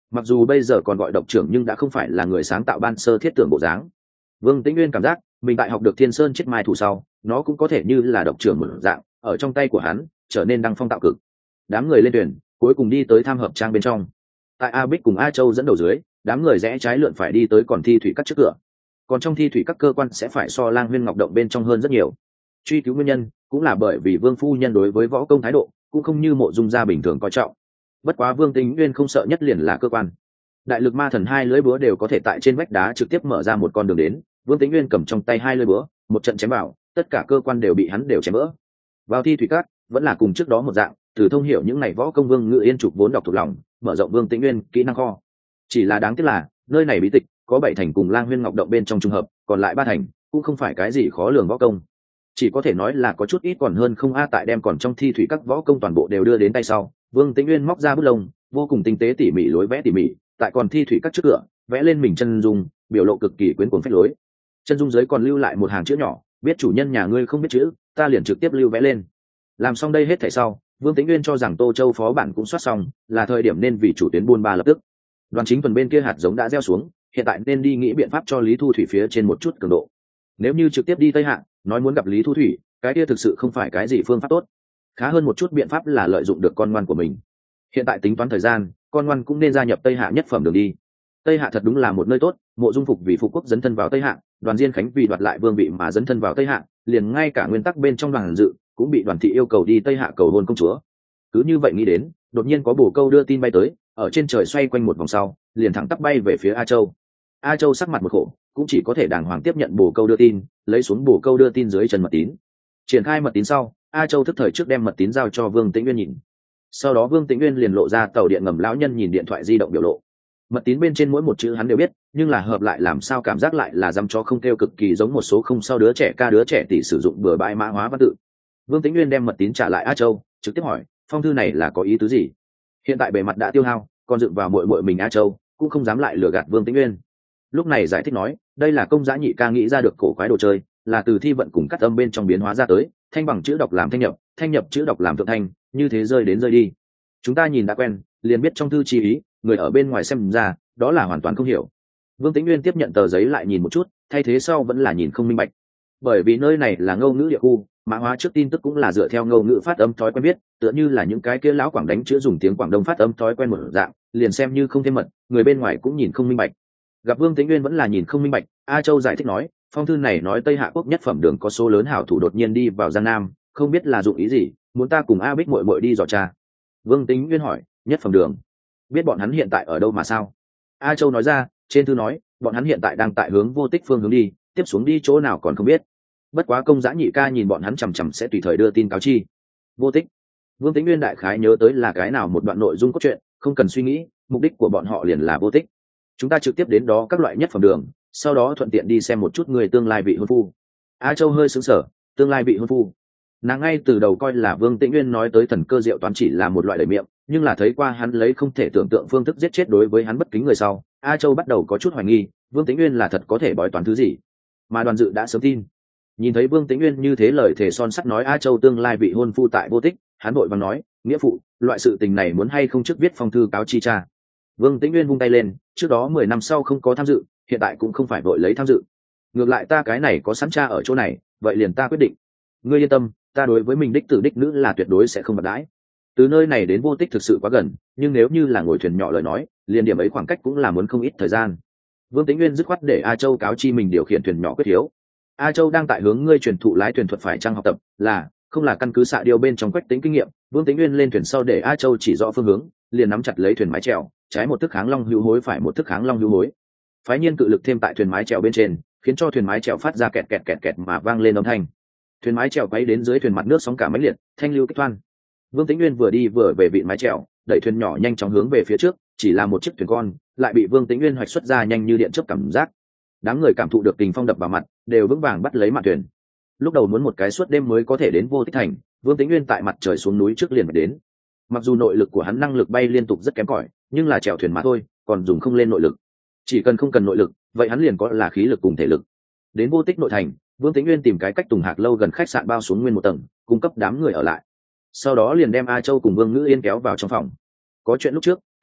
mặc dù bây giờ còn gọi độc trưởng nhưng đã không phải là người sáng tạo ban sơ thiết tưởng bộ dáng. Vương Tĩnh Nguyên cảm giác mình tại học được Thiên Sơn chết mai thủ sau, nó cũng có thể như là độc trưởng một dạng, ở trong tay của hắn trở nên đăng phong tạo cực. Đám người lên thuyền, cuối cùng đi tới tham hợp trang bên trong. Tại A Bích cùng A Châu dẫn đầu dưới, đám người rẽ trái lượn phải đi tới còn thi thủy các trước cửa. Còn trong thi thủy các cơ quan sẽ phải so Lang Huyên Ngọc động bên trong hơn rất nhiều. Truy cứu nguyên nhân cũng là bởi vì Vương phu nhân đối với võ công thái độ cũng không như Mộ Dung gia bình thường coi trọng. Bất quá Vương Tĩnh Nguyên không sợ nhất liền là cơ quan. Đại lực ma thần hai lưỡi búa đều có thể tại trên vách đá trực tiếp mở ra một con đường đến. Vương Tĩnh Nguyên cầm trong tay hai lưỡi búa, một trận chém vào, tất cả cơ quan đều bị hắn đều chém vỡ. Vào thi thủy các vẫn là cùng trước đó một dạng, từ thông hiểu những ngày võ công Vương Ngự Yên trục vốn đọc thuộc lòng, mở rộng Vương Tĩnh Nguyên kỹ năng kho. Chỉ là đáng tiếc là nơi này bí tịch có bảy thành cùng Lang Huyên Ngọc động bên trong trùng hợp, còn lại ba thành cũng không phải cái gì khó lường võ công, chỉ có thể nói là có chút ít còn hơn không. A tại đem còn trong thi thủy các võ công toàn bộ đều đưa đến tay sau, Vương Tĩnh Nguyên móc ra bút lông, vô cùng tinh tế tỉ mỉ lối vẽ tỉ mỉ, tại còn thi thủy các trước cửa vẽ lên mình chân dung, biểu lộ cực kỳ quyến cuồng phách lối. Chân dung dưới còn lưu lại một hàng chữ nhỏ, biết chủ nhân nhà ngươi không biết chữ, ta liền trực tiếp lưu vẽ lên. Làm xong đây hết thảy sau, Vương Tĩnh Nguyên cho rằng Tô Châu phó bản cũng soát xong, là thời điểm nên vì chủ tuyến buôn ba lập tức. Đoàn chính tuần bên kia hạt giống đã gieo xuống, hiện tại nên đi nghĩ biện pháp cho Lý Thu Thủy phía trên một chút cường độ. Nếu như trực tiếp đi Tây Hạ, nói muốn gặp Lý Thu Thủy, cái kia thực sự không phải cái gì phương pháp tốt. Khá hơn một chút biện pháp là lợi dụng được con ngoan của mình. Hiện tại tính toán thời gian, con ngoan cũng nên gia nhập Tây Hạ nhất phẩm đường đi. Tây Hạ thật đúng là một nơi tốt, Mộ Dung Phục vì phục quốc dấn thân vào Tây Hạ, Đoàn Diên Khánh vì đoạt lại vương vị mà dấn thân vào Tây Hạ, liền ngay cả nguyên tắc bên trong đoàn dự cũng bị Đoàn thị yêu cầu đi Tây Hạ cầu hôn công chúa. Cứ như vậy nghĩ đến, đột nhiên có bồ câu đưa tin bay tới, ở trên trời xoay quanh một vòng sau, liền thẳng tắp bay về phía A Châu. A Châu sắc mặt một khổ, cũng chỉ có thể đàng hoàng tiếp nhận bồ câu đưa tin, lấy xuống bồ câu đưa tin dưới chân mật tín. Triển khai mật tín sau, A Châu thức thời trước đem mật tín giao cho Vương Tĩnh Nguyên nhìn. Sau đó Vương Tĩnh Nguyên liền lộ ra tàu điện ngầm lão nhân nhìn điện thoại di động biểu lộ. Mật tín bên trên mỗi một chữ hắn đều biết, nhưng là hợp lại làm sao cảm giác lại là dăm chó không kêu, cực kỳ giống một số không sau đứa trẻ ca đứa trẻ tỷ sử dụng bừa bãi mã hóa văn tự. Vương Tĩnh Nguyên đem mật tín trả lại A Châu, trực tiếp hỏi, phong thư này là có ý tứ gì? Hiện tại bề mặt đã tiêu hao, còn dựng vào muội muội mình A Châu, cũng không dám lại lừa gạt Vương Tĩnh Nguyên. Lúc này giải thích nói, đây là công giã nhị ca nghĩ ra được cổ quái đồ chơi, là từ thi vận cùng cắt âm bên trong biến hóa ra tới, thanh bằng chữ đọc làm thanh nhập, thanh nhập chữ đọc làm thượng thanh, như thế rơi đến rơi đi. Chúng ta nhìn đã quen, liền biết trong thư chi ý, người ở bên ngoài xem ra, đó là hoàn toàn không hiểu. Vương Tĩnh Nguyên tiếp nhận tờ giấy lại nhìn một chút, thay thế sau vẫn là nhìn không minh bạch. Bởi vì nơi này là ngâu ngữ địa khu, mã hóa trước tin tức cũng là dựa theo ngâu ngữ phát âm thói quen biết, tựa như là những cái kia lão Quảng đánh chữ dùng tiếng Quảng Đông phát âm thói quen một dạng, liền xem như không thêm mật, người bên ngoài cũng nhìn không minh bạch. Gặp Vương Tĩnh Nguyên vẫn là nhìn không minh bạch, A Châu giải thích nói, phong thư này nói Tây Hạ quốc nhất phẩm đường có số lớn hảo thủ đột nhiên đi vào Giang Nam, không biết là dụng ý gì, muốn ta cùng A Bích muội muội đi dò tra. Vương Tĩnh Nguyên hỏi, nhất phẩm đường, biết bọn hắn hiện tại ở đâu mà sao? A Châu nói ra, trên thư nói, bọn hắn hiện tại đang tại hướng vô tích phương hướng đi, tiếp xuống đi chỗ nào còn không biết. Bất quá công giã nhị ca nhìn bọn hắn chằm chằm sẽ tùy thời đưa tin cáo chi. Vô tích. Vương Tĩnh Nguyên đại khái nhớ tới là cái nào một đoạn nội dung cốt truyện, không cần suy nghĩ, mục đích của bọn họ liền là vô tích. Chúng ta trực tiếp đến đó các loại nhất phẩm đường, sau đó thuận tiện đi xem một chút người tương lai vị hôn phu. A Châu hơi sững sờ, tương lai vị hôn phu. Nàng ngay từ đầu coi là Vương Tĩnh Nguyên nói tới thần cơ diệu toán chỉ là một loại lời miệng, nhưng là thấy qua hắn lấy không thể tưởng tượng phương thức giết chết đối với hắn bất kính người sau, A Châu bắt đầu có chút hoài nghi, Vương Tĩnh Nguyên là thật có thể bói toán thứ gì, mà Đoàn Dự đã sớm tin. Nhìn thấy Vương Tĩnh Nguyên như thế lời thề son sắt nói A Châu tương lai vị hôn phu tại vô tích, hắn vội vàng nói, nghĩa phụ, loại sự tình này muốn hay không trước viết phong thư cáo chi cha. Vương Tĩnh Nguyên vung tay lên, trước đó mười năm sau không có tham dự, hiện tại cũng không phải vội lấy tham dự. Ngược lại ta cái này có sẵn cha ở chỗ này, vậy liền ta quyết định. Ngươi yên tâm, ta đối với mình đích tử đích nữ là tuyệt đối sẽ không bạc đãi. Từ nơi này đến vô tích thực sự quá gần, nhưng nếu như là ngồi thuyền nhỏ lời nói, liền điểm ấy khoảng cách cũng là muốn không ít thời gian. Vương Tĩnh Nguyên dứt khoát để A Châu cáo chi mình điều khiển thuyền nhỏ quyết hiếu. A Châu đang tại hướng ngươi truyền thụ lái thuyền thuật phải trang học tập, là không là căn cứ xạ điêu bên trong quách tính kinh nghiệm. Vương Tĩnh Nguyên lên thuyền sau để A Châu chỉ rõ phương hướng, liền nắm chặt lấy thuyền mái chèo, trái một thức kháng long hữu hối, phải một thức kháng long hữu hối. Phái nhiên cự lực thêm tại thuyền mái chèo bên trên, khiến cho thuyền mái chèo phát ra kẹt kẹt kẹt kẹt mà vang lên âm thanh. Thuyền mái chèo quay đến dưới thuyền mặt nước sóng cả mãnh liệt, thanh lưu kích thoăn. Vương Tĩnh Nguyên vừa đi vừa về vịn mái chèo, đẩy thuyền nhỏ nhanh chóng hướng về phía trước, chỉ là một chiếc thuyền con, lại bị Vương Tĩnh Nguyên hoạch xuất ra nhanh như điện chớp cảm giác. Đám người cảm thụ được kình phong đập vào mặt, đều vững vàng bắt lấy mạn thuyền. Lúc đầu muốn một cái suốt đêm mới có thể đến vô tích thành, Vương Tĩnh Nguyên tại mặt trời xuống núi trước liền phải đến. Mặc dù nội lực của hắn năng lực bay liên tục rất kém cỏi, nhưng là chèo thuyền mà thôi, còn dùng không lên nội lực. Chỉ cần không cần nội lực, vậy hắn liền có là khí lực cùng thể lực. Đến vô tích nội thành, Vương Tĩnh Nguyên tìm cái cách Tùng Hạc lâu gần khách sạn bao xuống nguyên một tầng, cung cấp đám người ở lại. Sau đó liền đem A Châu cùng Vương Ngữ Yên kéo vào trong phòng. Có chuyện lúc trước,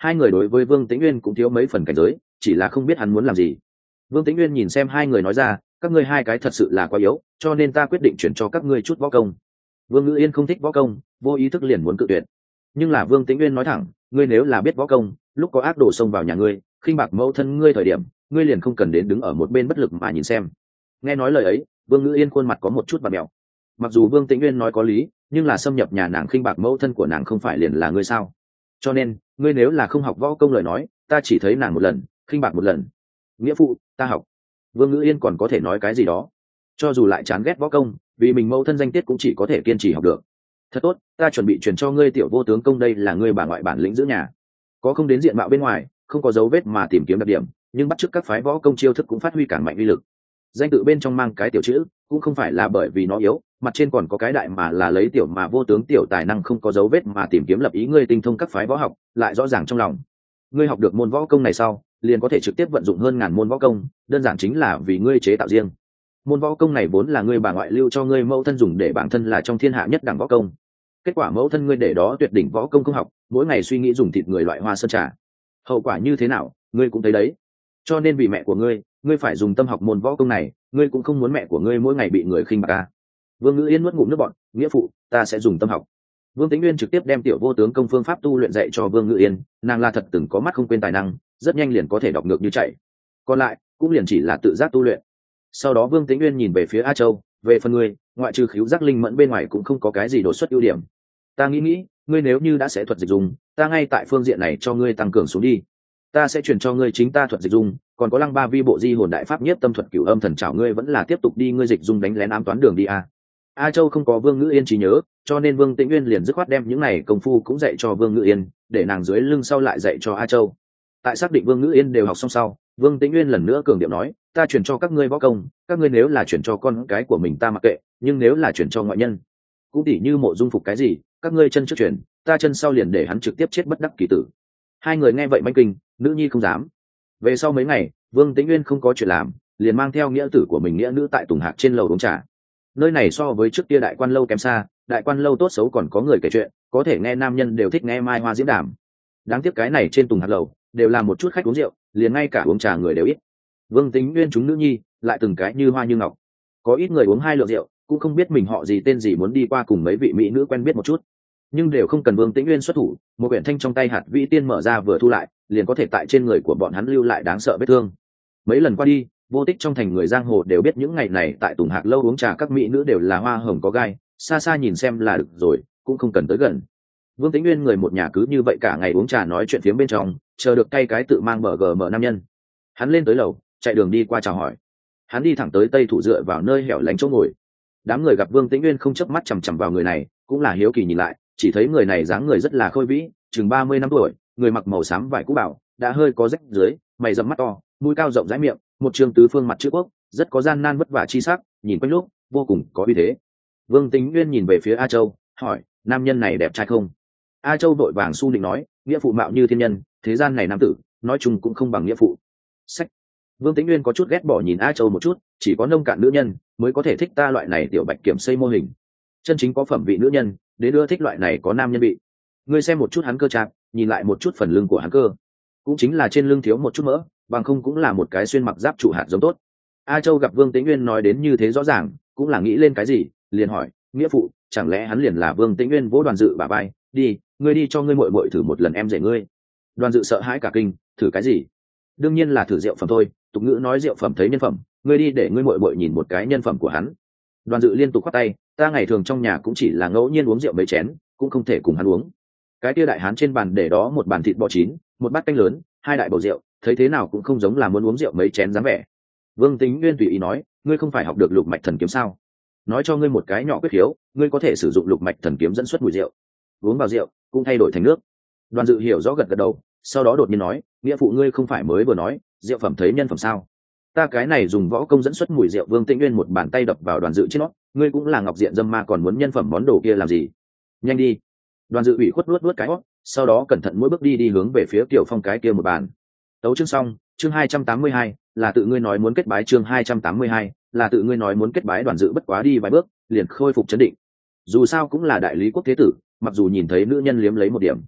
hai người đối với Vương Tĩnh Uyên cũng thiếu mấy phần cảnh giới, chỉ là không biết hắn muốn làm gì. Vương Tĩnh Uyên nhìn xem hai người nói ra, các ngươi hai cái thật sự là quá yếu, cho nên ta quyết định chuyển cho các ngươi chút võ công. Vương Ngữ Yên không thích võ công, vô ý thức liền muốn cự tuyệt. Nhưng là Vương Tĩnh Uyên nói thẳng, ngươi nếu là biết võ công, lúc có ác đồ xông vào nhà ngươi, khinh bạc mẫu thân ngươi thời điểm, ngươi liền không cần đến đứng ở một bên bất lực mà nhìn xem. Nghe nói lời ấy, Vương Ngữ Yên khuôn mặt có một chút bặm mèo. Mặc dù Vương Tĩnh Uyên nói có lý, nhưng là xâm nhập nhà nàng khinh bạc mẫu thân của nàng không phải liền là ngươi sao? Cho nên, ngươi nếu là không học võ công lời nói, ta chỉ thấy nàng một lần, khinh bạc một lần. Nghĩa phụ, ta học. Vương Ngữ Yên còn có thể nói cái gì đó? Cho dù lại chán ghét võ công, vì mình mẫu thân danh tiết cũng chỉ có thể kiên trì học được. Thật tốt, ta chuẩn bị truyền cho ngươi tiểu vô tướng công, đây là ngươi bà ngoại bản lĩnh giữ nhà. Có không đến diện mạo bên ngoài, không có dấu vết mà tìm kiếm đặc điểm, nhưng bắt chước các phái võ công chiêu thức cũng phát huy càng mạnh uy lực. Danh tự bên trong mang cái tiểu chữ, cũng không phải là bởi vì nó yếu, mặt trên còn có cái đại mà là lấy tiểu mà vô tướng, tiểu tài năng không có dấu vết mà tìm kiếm lập ý, ngươi tinh thông các phái võ học, lại rõ ràng trong lòng. Ngươi học được môn võ công này sau, liền có thể trực tiếp vận dụng hơn ngàn môn võ công, đơn giản chính là vì ngươi chế tạo riêng. Môn võ công này vốn là ngươi bà ngoại lưu cho ngươi mẫu thân dùng để bản thân là trong thiên hạ nhất đẳng võ công. Kết quả mẫu thân ngươi để đó tuyệt đỉnh võ công không học, mỗi ngày suy nghĩ dùng thịt người loại hoa sơn trà. Hậu quả như thế nào, ngươi cũng thấy đấy. Cho nên vì mẹ của ngươi, ngươi phải dùng tâm học môn võ công này, ngươi cũng không muốn mẹ của ngươi mỗi ngày bị người khinh bạc à? Vương Ngữ Yên nuốt ngụm nước bọt, nghĩa phụ, ta sẽ dùng tâm học. Vương Tĩnh Nguyên trực tiếp đem tiểu vô tướng công phương pháp tu luyện dạy cho Vương Ngữ Yên, nàng là thật từng có mắt không quên tài năng, rất nhanh liền có thể đọc ngược như chạy. Còn lại, cũng liền chỉ là tự giác tu luyện. Sau đó Vương Tĩnh Nguyên nhìn về phía A Châu, về phần ngươi, ngoại trừ khíu giác linh mẫn bên ngoài cũng không có cái gì đột xuất ưu điểm. Ta nghĩ nghĩ, ngươi nếu như đã sẽ thuật dịch dùng, ta ngay tại phương diện này cho ngươi tăng cường xuống đi. Ta sẽ chuyển cho ngươi chính ta thuật dịch dung, còn có lăng ba vi bộ di hồn đại pháp nhất tâm thuật cửu âm thần trảo, ngươi vẫn là tiếp tục đi ngươi dịch dung đánh lén ám toán đường đi a. A Châu không có Vương Ngữ Yên trí nhớ, cho nên Vương Tĩnh Nguyên liền dứt khoát đem những này công phu cũng dạy cho Vương Ngữ Yên, để nàng dưới lưng sau lại dạy cho A Châu. Tại xác định Vương Ngữ Yên đều học xong sau, Vương Tĩnh Nguyên lần nữa cường điệu nói, ta chuyển cho các ngươi võ công, các ngươi nếu là chuyển cho con cái của mình ta mặc kệ, nhưng nếu là chuyển cho ngoại nhân, cũng tỉ như Mộ Dung Phục cái gì, các ngươi chân trước chuyển, ta chân sau liền để hắn trực tiếp chết bất đắc kỳ tử. Hai người nghe vậy manh kinh, nữ nhi không dám. Về sau mấy ngày, Vương Tĩnh Nguyên không có chuyện làm, liền mang theo nghĩa tử của mình nghĩa nữ tại Tùng Hạc trên lầu uống trà. Nơi này so với trước kia đại quan lâu kém xa, đại quan lâu tốt xấu còn có người kể chuyện, có thể nghe nam nhân đều thích nghe mai hoa diễm đàm. Đáng tiếc cái này trên Tùng Hạc lầu đều là một chút khách uống rượu, liền ngay cả uống trà người đều ít. Vương Tĩnh Nguyên chúng nữ nhi lại từng cái như hoa như ngọc, có ít người uống hai lượng rượu cũng không biết mình họ gì tên gì, muốn đi qua cùng mấy vị mỹ nữ quen biết một chút, nhưng đều không cần Vương Tĩnh Nguyên xuất thủ, một quyển thanh trong tay hạt vĩ tiên mở ra vừa thu lại, liền có thể tại trên người của bọn hắn lưu lại đáng sợ vết thương. Mấy lần qua đi, vô tích trong thành người giang hồ đều biết những ngày này tại Tùng Hạc lâu uống trà các mỹ nữ đều là hoa hồng có gai, xa xa nhìn xem là được rồi, cũng không cần tới gần. Vương Tĩnh Nguyên người một nhà cứ như vậy cả ngày uống trà nói chuyện phía bên trong, chờ được cay cái tự mang bờ gờ mở nam nhân. Hắn lên tới lầu, chạy đường đi qua chào hỏi. Hắn đi thẳng tới tây thủ dựa vào nơi hẻo lánh chỗ ngồi. Đám người gặp Vương Tĩnh Nguyên không chớp mắt chằm chằm vào người này, cũng là hiếu kỳ nhìn lại, chỉ thấy người này dáng người rất là khôi vĩ, chừng ba mươi năm tuổi, người mặc màu xám vải cũ bảo, đã hơi có rách dưới, mày rậm mắt to, mũi cao rộng rãi miệng, một trường tứ phương mặt chữ quốc, rất có gian nan vất vả chi sắc, nhìn quanh lúc vô cùng có uy thế. Vương Tĩnh Nguyên nhìn về phía A Châu, hỏi, nam nhân này đẹp trai không? A Châu vội vàng su định nói, nghĩa phụ mạo như thiên nhân, thế gian này nam tử, nói chung cũng không bằng nghĩa phụ. Sách. Vương Tĩnh Nguyên có chút ghét bỏ nhìn A Châu một chút, chỉ có nông cạn nữ nhân mới có thể thích ta loại này tiểu bạch kiểm xây mô hình. Chân chính có phẩm vị nữ nhân, đến ưa thích loại này có nam nhân vị. Ngươi xem một chút hắn cơ trạc, nhìn lại một chút phần lưng của hắn cơ, cũng chính là trên lưng thiếu một chút mỡ, bằng không cũng là một cái xuyên mặc giáp trụ hạt giống tốt. A Châu gặp Vương Tĩnh Nguyên nói đến như thế rõ ràng, cũng là nghĩ lên cái gì, liền hỏi, nghĩa phụ, chẳng lẽ hắn liền là Vương Tĩnh Nguyên vỗ Đoàn Dự bà bay, đi, ngươi đi cho ngươi muội muội thử một lần em rể ngươi. Đoàn Dự sợ hãi cả kinh, thử cái gì? Đương nhiên là thử rượu phẩm thôi, tục ngữ nói rượu phẩm thấy nhân phẩm, ngươi đi để ngươi muội muội nhìn một cái nhân phẩm của hắn. Đoàn Dự liên tục khoát tay, ta ngày thường trong nhà cũng chỉ là ngẫu nhiên uống rượu mấy chén, cũng không thể cùng hắn uống. Cái kia đại hán trên bàn để đó một bàn thịt bò chín, một bát canh lớn, hai đại bầu rượu, thấy thế nào cũng không giống là muốn uống rượu mấy chén dáng vẻ. Vương Tĩnh Nguyên tùy ý nói, ngươi không phải học được lục mạch thần kiếm sao? Nói cho ngươi một cái nhỏ quyết khiếu, ngươi có thể sử dụng lục mạch thần kiếm dẫn xuất mùi rượu, uống vào rượu cũng thay đổi thành nước. Đoàn Dự hiểu rõ gật gật đầu, sau đó đột nhiên nói, nghĩa phụ ngươi không phải mới vừa nói rượu phẩm thấy nhân phẩm sao? Ta cái này dùng võ công dẫn xuất mùi rượu. Vương Tĩnh Nguyên một bàn tay đập vào Đoàn Dự trên nó, ngươi cũng là ngọc diện dâm ma còn muốn nhân phẩm món đồ kia làm gì? Nhanh đi. Đoàn Dự ủy khuất luốt luốt cái hót, sau đó cẩn thận mỗi bước đi đi hướng về phía Tiểu Phong cái kia một bàn. Tấu chương xong, chương hai trăm tám mươi hai, là tự ngươi nói muốn kết bái, chương hai trăm tám mươi hai, là tự ngươi nói muốn kết bái. Đoàn Dự bất quá đi vài bước, liền khôi phục trấn định. Dù sao cũng là đại lý quốc thế tử, mặc dù nhìn thấy nữ nhân liếm lấy một điểm,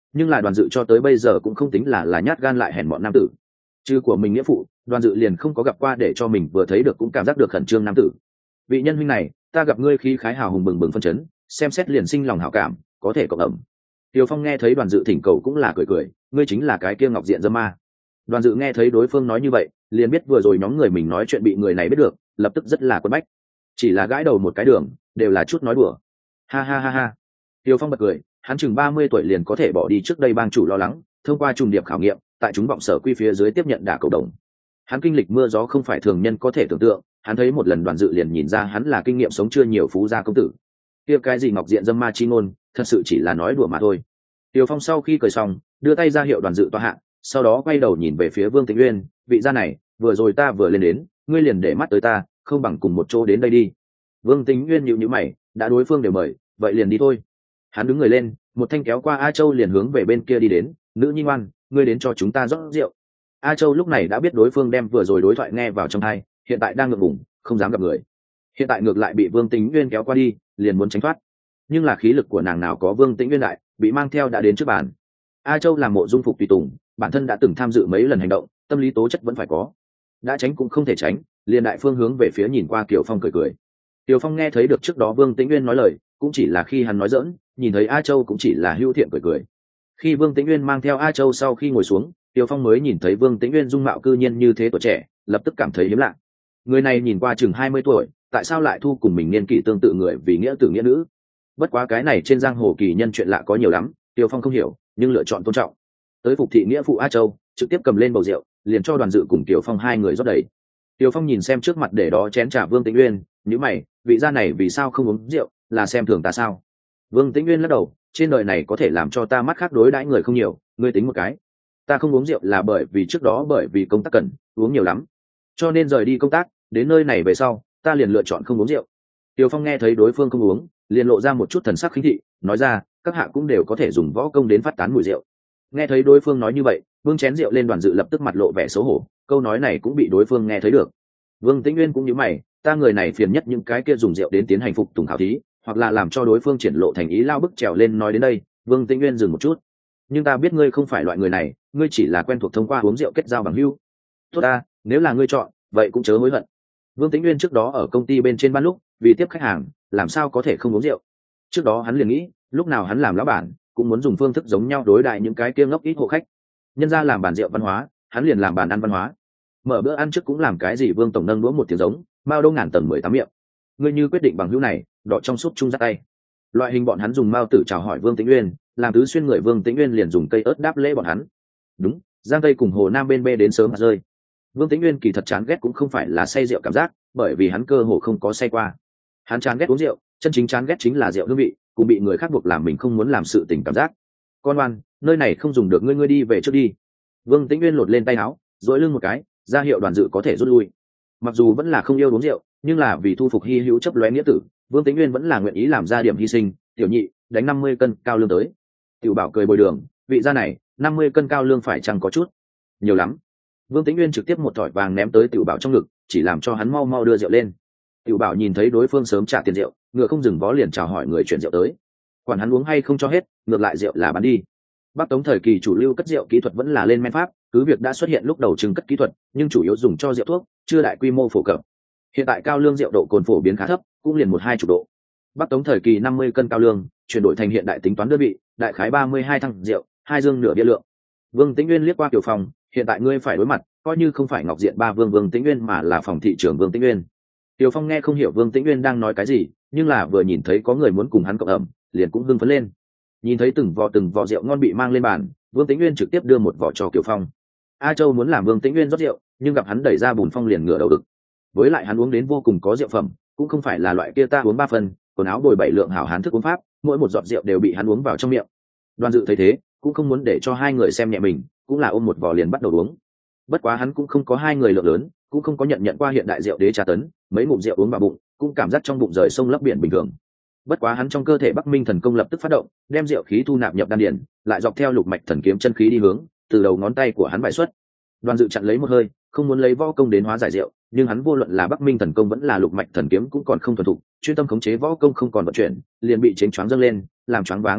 nhưng là Đoàn Dự cho tới bây giờ cũng không tính là là nhát gan lại hèn mọn nam tử. Chứ của mình nghĩa phụ, Đoàn Dự liền không có gặp qua để cho mình vừa thấy được cũng cảm giác được khẩn trương nam tử. Vị nhân huynh này, ta gặp ngươi khí khái hào hùng bừng bừng phân chấn, xem xét liền sinh lòng hảo cảm, có thể cộng ẩm. Tiêu Phong nghe thấy Đoàn Dự thỉnh cầu cũng là cười cười, ngươi chính là cái kia Ngọc Diện Dâm Ma. Đoàn Dự nghe thấy đối phương nói như vậy, liền biết vừa rồi nhóm người mình nói chuyện bị người này biết được, lập tức rất là quấn bách. Chỉ là gãi đầu một cái đường, đều là chút nói đùa. Ha ha ha ha. Tiêu Phong bật cười, hắn chừng ba mươi tuổi liền có thể bỏ đi trước đây bang chủ lo lắng, thông qua trùng điệp khảo nghiệm, tại chúng vọng sở quy phía dưới tiếp nhận đả cầu đồng. Hắn kinh lịch mưa gió không phải thường nhân có thể tưởng tượng, hắn thấy một lần Đoàn Dự liền nhìn ra hắn là kinh nghiệm sống chưa nhiều phú gia công tử. Kia cái gì Ngọc Diện Dâm Ma chi ngôn, thật sự chỉ là nói đùa mà thôi. Tiêu Phong sau khi cười xong, đưa tay ra hiệu Đoàn Dự tọa hạ, sau đó quay đầu nhìn về phía Vương Tĩnh Uyên, vị gia này, vừa rồi ta vừa lên đến, ngươi liền để mắt tới ta, không bằng cùng một chỗ đến đây đi. Vương Tĩnh Uyên nhíu nhíu mày, đã đối phương đều mời, vậy liền đi thôi. Hắn đứng người lên, một thanh kéo qua A Châu liền hướng về bên kia đi đến, nữ nhi ngoan, ngươi đến cho chúng ta rót rượu. A Châu lúc này đã biết đối phương đem vừa rồi đối thoại nghe vào trong tai, hiện tại đang ngượng ngùng, không dám gặp người. Hiện tại ngược lại bị Vương Tĩnh Uyên kéo qua đi, liền muốn tránh thoát. Nhưng là khí lực của nàng nào có Vương Tĩnh Uyên đại, bị mang theo đã đến trước bàn. A Châu làm mộ dung phục tùy tùng, bản thân đã từng tham dự mấy lần hành động, tâm lý tố chất vẫn phải có. Đã tránh cũng không thể tránh, liền đại phương hướng về phía nhìn qua Kiều Phong cười cười. Kiều Phong nghe thấy được trước đó Vương Tĩnh Uyên nói lời, cũng chỉ là khi hắn nói giỡn, nhìn thấy A Châu cũng chỉ là hữu thiện cười cười. Khi Vương Tĩnh Uyên mang theo A Châu sau khi ngồi xuống, Kiều Phong mới nhìn thấy Vương Tĩnh Uyên dung mạo cư nhiên như thế tuổi trẻ, lập tức cảm thấy hiếm lạ. Người này nhìn qua chừng hai mươi tuổi, tại sao lại thu cùng mình niên kỷ tương tự người vì nghĩa tử nghĩa nữ? Bất quá cái này trên giang hồ kỳ nhân chuyện lạ có nhiều lắm, Kiều Phong không hiểu, nhưng lựa chọn tôn trọng. Tới phục thị nghĩa phụ A Châu, trực tiếp cầm lên bầu rượu, liền cho Đoàn Dự cùng Kiều Phong hai người rót đầy. Kiều Phong nhìn xem trước mặt để đó chén trà Vương Tĩnh Uyên, nhíu mày, vị gia này vì sao không uống rượu, là xem thường ta sao? Vương Tĩnh Uyên lắc đầu, trên đời này có thể làm cho ta mắt khác đối đãi người không nhiều, ngươi tính một cái. Ta không uống rượu là bởi vì trước đó bởi vì công tác cần uống nhiều lắm, cho nên rời đi công tác, đến nơi này về sau, ta liền lựa chọn không uống rượu. Kiều Phong nghe thấy đối phương không uống, liền lộ ra một chút thần sắc khinh thị, nói ra, các hạ cũng đều có thể dùng võ công đến phát tán mùi rượu. Nghe thấy đối phương nói như vậy, Vương chén rượu lên, Đoàn Dự lập tức mặt lộ vẻ xấu hổ, câu nói này cũng bị đối phương nghe thấy được. Vương Tĩnh Uyên cũng nhíu mày, ta người này phiền nhất những cái kia dùng rượu đến tiến hành phục tùng khảo thí, hoặc là làm cho đối phương triển lộ thành ý lao bức trèo lên. Nói đến đây, Vương Tĩnh Uyên dừng một chút, nhưng ta biết ngươi không phải loại người này, ngươi chỉ là quen thuộc thông qua uống rượu kết giao bằng hữu. Tốt ta, nếu là ngươi chọn, vậy cũng chớ hối hận. Vương Tĩnh Uyên trước đó ở công ty bên trên ban lúc, vì tiếp khách hàng, làm sao có thể không uống rượu? Trước đó hắn liền nghĩ, lúc nào hắn làm lão bản, cũng muốn dùng phương thức giống nhau đối đại những cái kia ngốc ít hộ khách. Nhân ra làm bàn rượu văn hóa, hắn liền làm bàn ăn văn hóa. Mở bữa ăn trước cũng làm cái gì Vương tổng nâng đũa một tiếng giống, mao đâu ngàn tầng mười tám miệng. Ngươi như quyết định bằng hữu này, đọ trong súp chung dắt tay. Loại hình bọn hắn dùng mao tử chào hỏi Vương Tĩnh Uyên, làm tứ xuyên người Vương Tĩnh Uyên liền dùng cây ớt đáp lễ bọn hắn. Đúng, Giang Tây cùng Hồ Nam bên bê đến sớm mà rơi. Vương Tĩnh Uyên kỳ thật chán ghét cũng không phải là say rượu cảm giác, bởi vì hắn cơ hồ không có say qua. Hắn chán ghét uống rượu, chân chính chán ghét chính là rượu hương vị, cũng bị người khác buộc làm mình không muốn làm sự tình cảm giác. Con oan, nơi này không dùng được, ngươi ngươi đi về trước đi. Vương Tĩnh Uyên lột lên tay áo, duỗi lưng một cái, ra hiệu Đoàn Dự có thể rút lui. Mặc dù vẫn là không yêu uống rượu, nhưng là vì thu phục hi hữu chấp lóe nghĩa tử, Vương Tĩnh Uyên vẫn là nguyện ý làm ra điểm hy sinh. Tiểu nhị, đánh năm mươi cân cao lương tới. Tiểu Bảo cười bồi đường, vị gia này, năm mươi cân cao lương phải chăng có chút nhiều lắm? Vương Tĩnh Uyên trực tiếp một thỏi vàng ném tới Tiểu Bảo trong ngực, chỉ làm cho hắn mau mau đưa rượu lên. Tiểu Bảo nhìn thấy đối phương sớm trả tiền rượu, ngựa không dừng vó liền chào hỏi người chuyển rượu tới. Quản hắn uống hay không cho hết, ngược lại rượu là bán đi. Bắc Tống thời kỳ chủ lưu cất rượu kỹ thuật vẫn là lên men pháp, cứ việc đã xuất hiện lúc đầu trưng cất kỹ thuật, nhưng chủ yếu dùng cho rượu thuốc, chưa đại quy mô phổ cập. Hiện tại cao lương rượu độ cồn phổ biến khá thấp, cũng liền một hai chục độ. Bắc Tống thời kỳ năm mươi cân cao lương, chuyển đổi thành hiện đại tính toán đơn vị, đại khái ba mươi hai thăng rượu, hai dương nửa bia lượng. Vương Tĩnh Uyên liếc qua Kiều Phong, hiện tại ngươi phải đối mặt, coi như không phải Ngọc Diện Ba Vương Vương Tĩnh Uyên mà là phòng thị trưởng Vương Tĩnh Uyên. Kiều Phong nghe không hiểu Vương Tĩnh Uyên đang nói cái gì, nhưng là vừa nhìn thấy có người muốn cùng hắn cộng ẩm, liền cũng hưng phấn lên. Nhìn thấy từng vò từng vò rượu ngon bị mang lên bàn, Vương Tĩnh Uyên trực tiếp đưa một vò cho Kiều Phong. A Châu muốn làm Vương Tĩnh Uyên rót rượu, nhưng gặp hắn đẩy ra bùn phong liền ngửa đầu đực. Với lại hắn uống đến vô cùng có rượu phẩm, cũng không phải là loại kia ta uống ba phần, quần áo bồi bảy lượng hảo hán thức uống pháp, mỗi một giọt rượu đều bị hắn uống vào trong miệng. Đoàn Dự thấy thế, cũng không muốn để cho hai người xem nhẹ mình, cũng là ôm một vò liền bắt đầu uống. Bất quá hắn cũng không có hai người lượng lớn, cũng không có nhận nhận qua hiện đại rượu đế trà tấn, mấy ngụm rượu uống vào bụng, cũng cảm giác trong bụng rời sông lấp biển bình thường. Bất quá hắn trong cơ thể Bắc Minh thần công lập tức phát động, đem rượu khí thu nạp nhập đan điền, lại dọc theo lục mạch thần kiếm chân khí đi hướng, từ đầu ngón tay của hắn bài xuất. Đoàn Dự chặn lấy một hơi, không muốn lấy võ công đến hóa giải rượu, nhưng hắn vô luận là Bắc Minh thần công vẫn là lục mạch thần kiếm cũng còn không thuần thục, chuyên tâm khống chế võ công không còn vận chuyển, liền bị chênh choáng dâng lên, làm choáng váng đầu óc,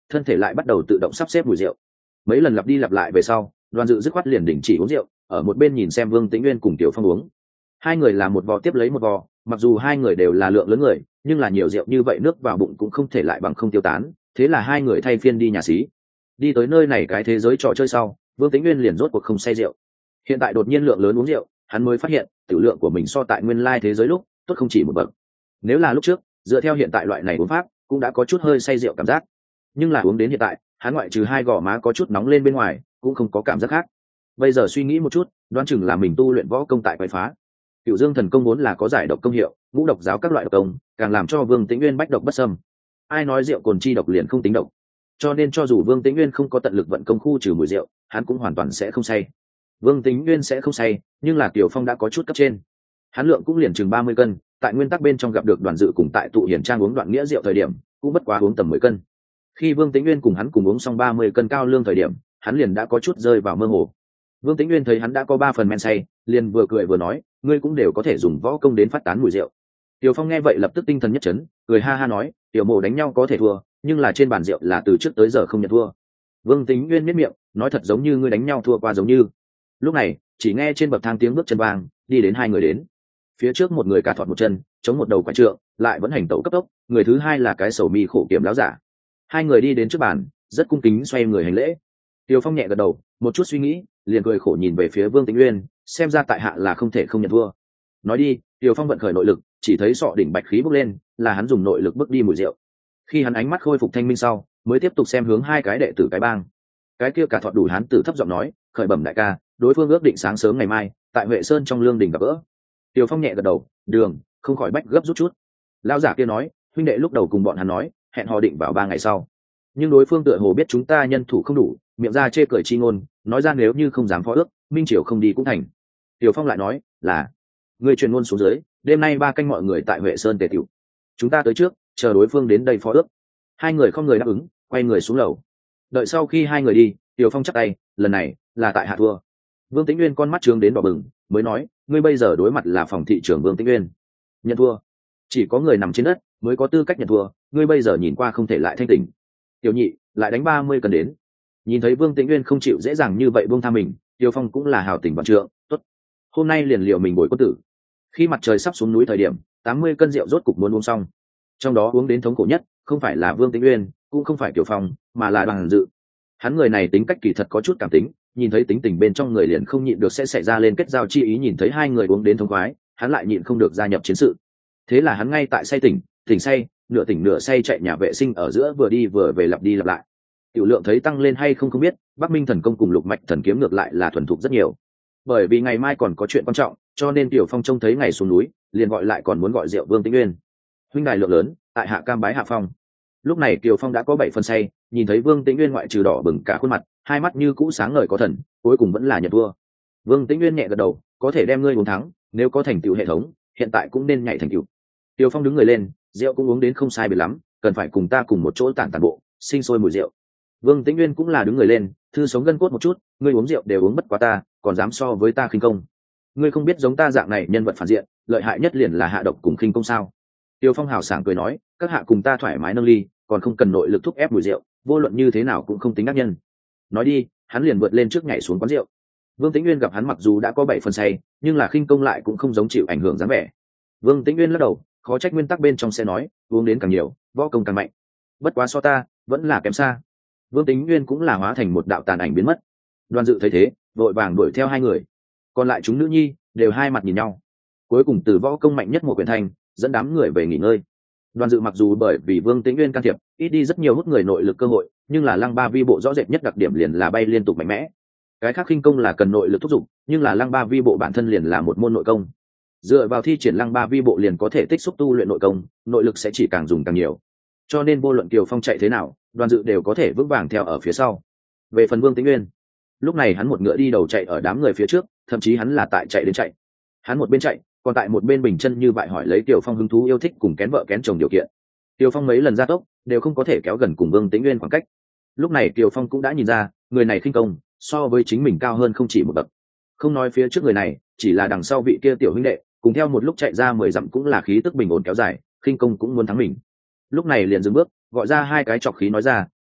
thân thể lại bắt đầu tự động sắp xếp mùi rượu. Mấy lần lặp đi lặp lại về sau, Đoàn Dự dứt khoát liền đình chỉ uống rượu, ở một bên nhìn xem Vương Tĩnh Nguyên cùng Tiểu Phong uống. Hai người là một vò tiếp lấy một vò, mặc dù hai người đều là lượng lớn người, nhưng là nhiều rượu như vậy nước vào bụng cũng không thể lại bằng không tiêu tán, thế là hai người thay phiên đi nhà xí. Đi tới nơi này cái thế giới trò chơi sau, Vương Tĩnh Nguyên liền rốt cuộc không say rượu. Hiện tại đột nhiên lượng lớn uống rượu, hắn mới phát hiện tiểu lượng của mình so tại nguyên lai thế giới lúc tốt không chỉ một bậc. Nếu là lúc trước, dựa theo hiện tại loại này uống pháp, cũng đã có chút hơi say rượu cảm giác. Nhưng là uống đến hiện tại, hắn ngoại trừ hai gò má có chút nóng lên bên ngoài, cũng không có cảm giác khác. Bây giờ suy nghĩ một chút, đoán chừng là mình tu luyện võ công tại quái phá. Cửu Dương thần công vốn là có giải độc công hiệu, ngũ độc giáo các loại độc công, càng làm cho Vương Tĩnh Nguyên bách độc bất xâm. Ai nói rượu cồn chi độc liền không tính độc? Cho nên cho dù Vương Tĩnh Nguyên không có tận lực vận công khu trừ mùi rượu, hắn cũng hoàn toàn sẽ không say. Vương Tĩnh Nguyên sẽ không say, nhưng là Tiểu Phong đã có chút cấp trên. Hắn lượng cũng liền chừng ba mươi cân, tại nguyên tắc bên trong gặp được Đoàn Dự cùng tại tụ hiển trang uống đoạn nghĩa rượu thời điểm, cũng bất quá uống tầm mười cân. Khi Vương Tĩnh Nguyên cùng hắn cùng uống xong ba mươi cân cao lương thời điểm, hắn liền đã có chút rơi vào mơ hồ. Vương Tĩnh Nguyên thấy hắn đã có ba phần men say, liền vừa cười vừa nói, ngươi cũng đều có thể dùng võ công đến phát tán mùi rượu. Tiểu Phong nghe vậy lập tức tinh thần nhất chấn, cười ha ha nói, tiểu mộ đánh nhau có thể thua, nhưng là trên bàn rượu là từ trước tới giờ không nhận thua. Vương Tĩnh Nguyên miết miệng, nói thật giống như ngươi đánh nhau thua qua giống như. Lúc này, chỉ nghe trên bậc thang tiếng bước chân vang, đi đến hai người đến. Phía trước một người cà thọt một chân, chống một đầu quả trượng, lại vẫn hành tẩu cấp tốc, người thứ hai là cái sầu mi khổ kiểm láo giả. Hai người đi đến trước bàn, rất cung kính xoay người hành lễ. Tiểu Phong nhẹ gật đầu, một chút suy nghĩ, liền cười khổ nhìn về phía Vương Tĩnh Nguyên, xem ra tại hạ là không thể không nhận thua. Nói đi, Tiểu Phong vận khởi nội lực, chỉ thấy sọ đỉnh bạch khí bốc lên, là hắn dùng nội lực bước đi mùi rượu. Khi hắn ánh mắt khôi phục thanh minh sau, mới tiếp tục xem hướng hai cái đệ tử cái bang. Cái kia cả thọt đủ hắn tử thấp giọng nói, khởi bẩm đại ca, đối phương ước định sáng sớm ngày mai tại Huệ Sơn trong lương đình gặp gỡ. Tiểu Phong nhẹ gật đầu, đường, không khỏi bách gấp rút chút. Lão giả kia nói, huynh đệ lúc đầu cùng bọn hắn nói, hẹn hò định vào ba ngày sau. Nhưng đối phương tựa hồ biết chúng ta nhân thủ không đủ, miệng ra chê cười chi ngôn, nói ra nếu như không dám phó ước, minh triều không đi cũng thành. Tiểu Phong lại nói, là người truyền ngôn xuống dưới, đêm nay ba canh mọi người tại Huệ Sơn tề tiểu. Chúng ta tới trước, chờ đối phương đến đây phó ước. Hai người không người đáp ứng, quay người xuống lầu. Đợi sau khi hai người đi, Tiểu Phong chắp tay, lần này là tại hạ thua. Vương Tĩnh Nguyên con mắt trướng đến đỏ bừng, mới nói, ngươi bây giờ đối mặt là phòng thị trưởng Vương Tĩnh Nguyên. Nhận thua. Chỉ có người nằm trên đất mới có tư cách nhận thua, ngươi bây giờ nhìn qua không thể lại thanh tỉnh. Tiểu nhị, lại đánh ba mươi cần đến. Nhìn thấy Vương Tĩnh Nguyên không chịu dễ dàng như vậy buông tha mình, Tiểu Phong cũng là hào tình vạn trượng, tốt. Hôm nay liền liều mình bồi quân tử. Khi mặt trời sắp xuống núi thời điểm, tám mươi cân rượu rốt cục muốn uống xong. Trong đó uống đến thống khổ nhất, không phải là Vương Tĩnh Nguyên, cũng không phải Tiểu Phong, mà là Đoàn Dự. Hắn người này tính cách kỳ thật có chút cảm tính, nhìn thấy tính tình bên trong người liền không nhịn được sẽ xảy ra lên kết giao chi ý, nhìn thấy hai người uống đến thống khoái, hắn lại nhịn không được gia nhập chiến sự. Thế là hắn ngay tại say tỉnh, tỉnh say, nửa tỉnh nửa say chạy nhà vệ sinh ở giữa vừa đi vừa về lặp đi lặp lại. Tiểu lượng thấy tăng lên hay không không biết, Bắc Minh thần công cùng Lục Mạch thần kiếm ngược lại là thuần thục rất nhiều. Bởi vì ngày mai còn có chuyện quan trọng, cho nên Tiểu Phong trông thấy ngày xuống núi, liền gọi lại còn muốn gọi rượu Vương Tĩnh Nguyên. Huynh đài lượng lớn, tại hạ cam bái hạ phong. Lúc này Tiểu Phong đã có bảy phần say, nhìn thấy Vương Tĩnh Nguyên ngoại trừ đỏ bừng cả khuôn mặt, hai mắt như cũ sáng ngời có thần, cuối cùng vẫn là nhận thua. Vương Tĩnh Nguyên nhẹ gật đầu, có thể đem ngươi uống thắng, nếu có thành tựu hệ thống, hiện tại cũng nên nhảy thành tựu. Tiểu Phong đứng người lên, rượu cũng uống đến không sai biệt lắm, cần phải cùng ta cùng một chỗ tản tản bộ, sinh sôi mùi rượu. Vương Tĩnh Nguyên cũng là đứng người lên, thư sống gân cốt một chút, ngươi uống rượu đều uống bất quá ta, còn dám so với ta khinh công. Ngươi không biết giống ta dạng này nhân vật phản diện, lợi hại nhất liền là hạ độc cùng khinh công sao? Tiểu Phong hào sảng cười nói, các hạ cùng ta thoải mái nâng ly, còn không cần nội lực thúc ép mùi rượu, vô luận như thế nào cũng không tính ác nhân. Nói đi, hắn liền vượt lên trước nhảy xuống quán rượu. Vương Tĩnh Nguyên gặp hắn mặc dù đã có bảy phần say, nhưng là khinh công lại cũng không giống chịu ảnh hưởng dáng vẻ. Vương Tĩnh Nguyên lắc đầu, khó trách nguyên tắc bên trong sẽ nói, uống đến càng nhiều, võ công càng mạnh. Bất quá so ta, vẫn là kém xa. Vương Tĩnh Nguyên cũng là hóa thành một đạo tàn ảnh biến mất. Đoàn Dự thấy thế, vội vàng đuổi theo hai người. Còn lại chúng nữ nhi đều hai mặt nhìn nhau. Cuối cùng từ võ công mạnh nhất một quyển thành, dẫn đám người về nghỉ ngơi. Đoàn Dự mặc dù bởi vì Vương Tĩnh Nguyên can thiệp, ít đi rất nhiều hút người nội lực cơ hội, nhưng là Lăng Ba Vi bộ rõ rệt nhất đặc điểm liền là bay liên tục mạnh mẽ. Cái khác khinh công là cần nội lực thúc giục, nhưng là Lăng Ba Vi bộ bản thân liền là một môn nội công. Dựa vào thi triển Lăng Ba Vi bộ liền có thể tích xúc tu luyện nội công, nội lực sẽ chỉ càng dùng càng nhiều. Cho nên vô luận Kiều Phong chạy thế nào, Đoàn Dự đều có thể vững vàng theo ở phía sau. Về phần Vương Tĩnh Nguyên, lúc này hắn một ngựa đi đầu chạy ở đám người phía trước, thậm chí hắn là tại chạy đến chạy. Hắn một bên chạy, còn tại một bên bình chân như vậy hỏi lấy Kiều Phong hứng thú yêu thích cùng kén vợ kén chồng điều kiện. Kiều Phong mấy lần ra tốc, đều không có thể kéo gần cùng Vương Tĩnh Nguyên khoảng cách. Lúc này Kiều Phong cũng đã nhìn ra, người này khinh công so với chính mình cao hơn không chỉ một bậc. Không nói phía trước người này, chỉ là đằng sau vị kia tiểu huynh đệ, cùng theo một lúc chạy ra mười dặm cũng là khí tức bình ổn kéo dài, khinh công cũng muốn thắng mình. Lúc này liền dừng bước, gọi ra hai cái trọc khí nói ra,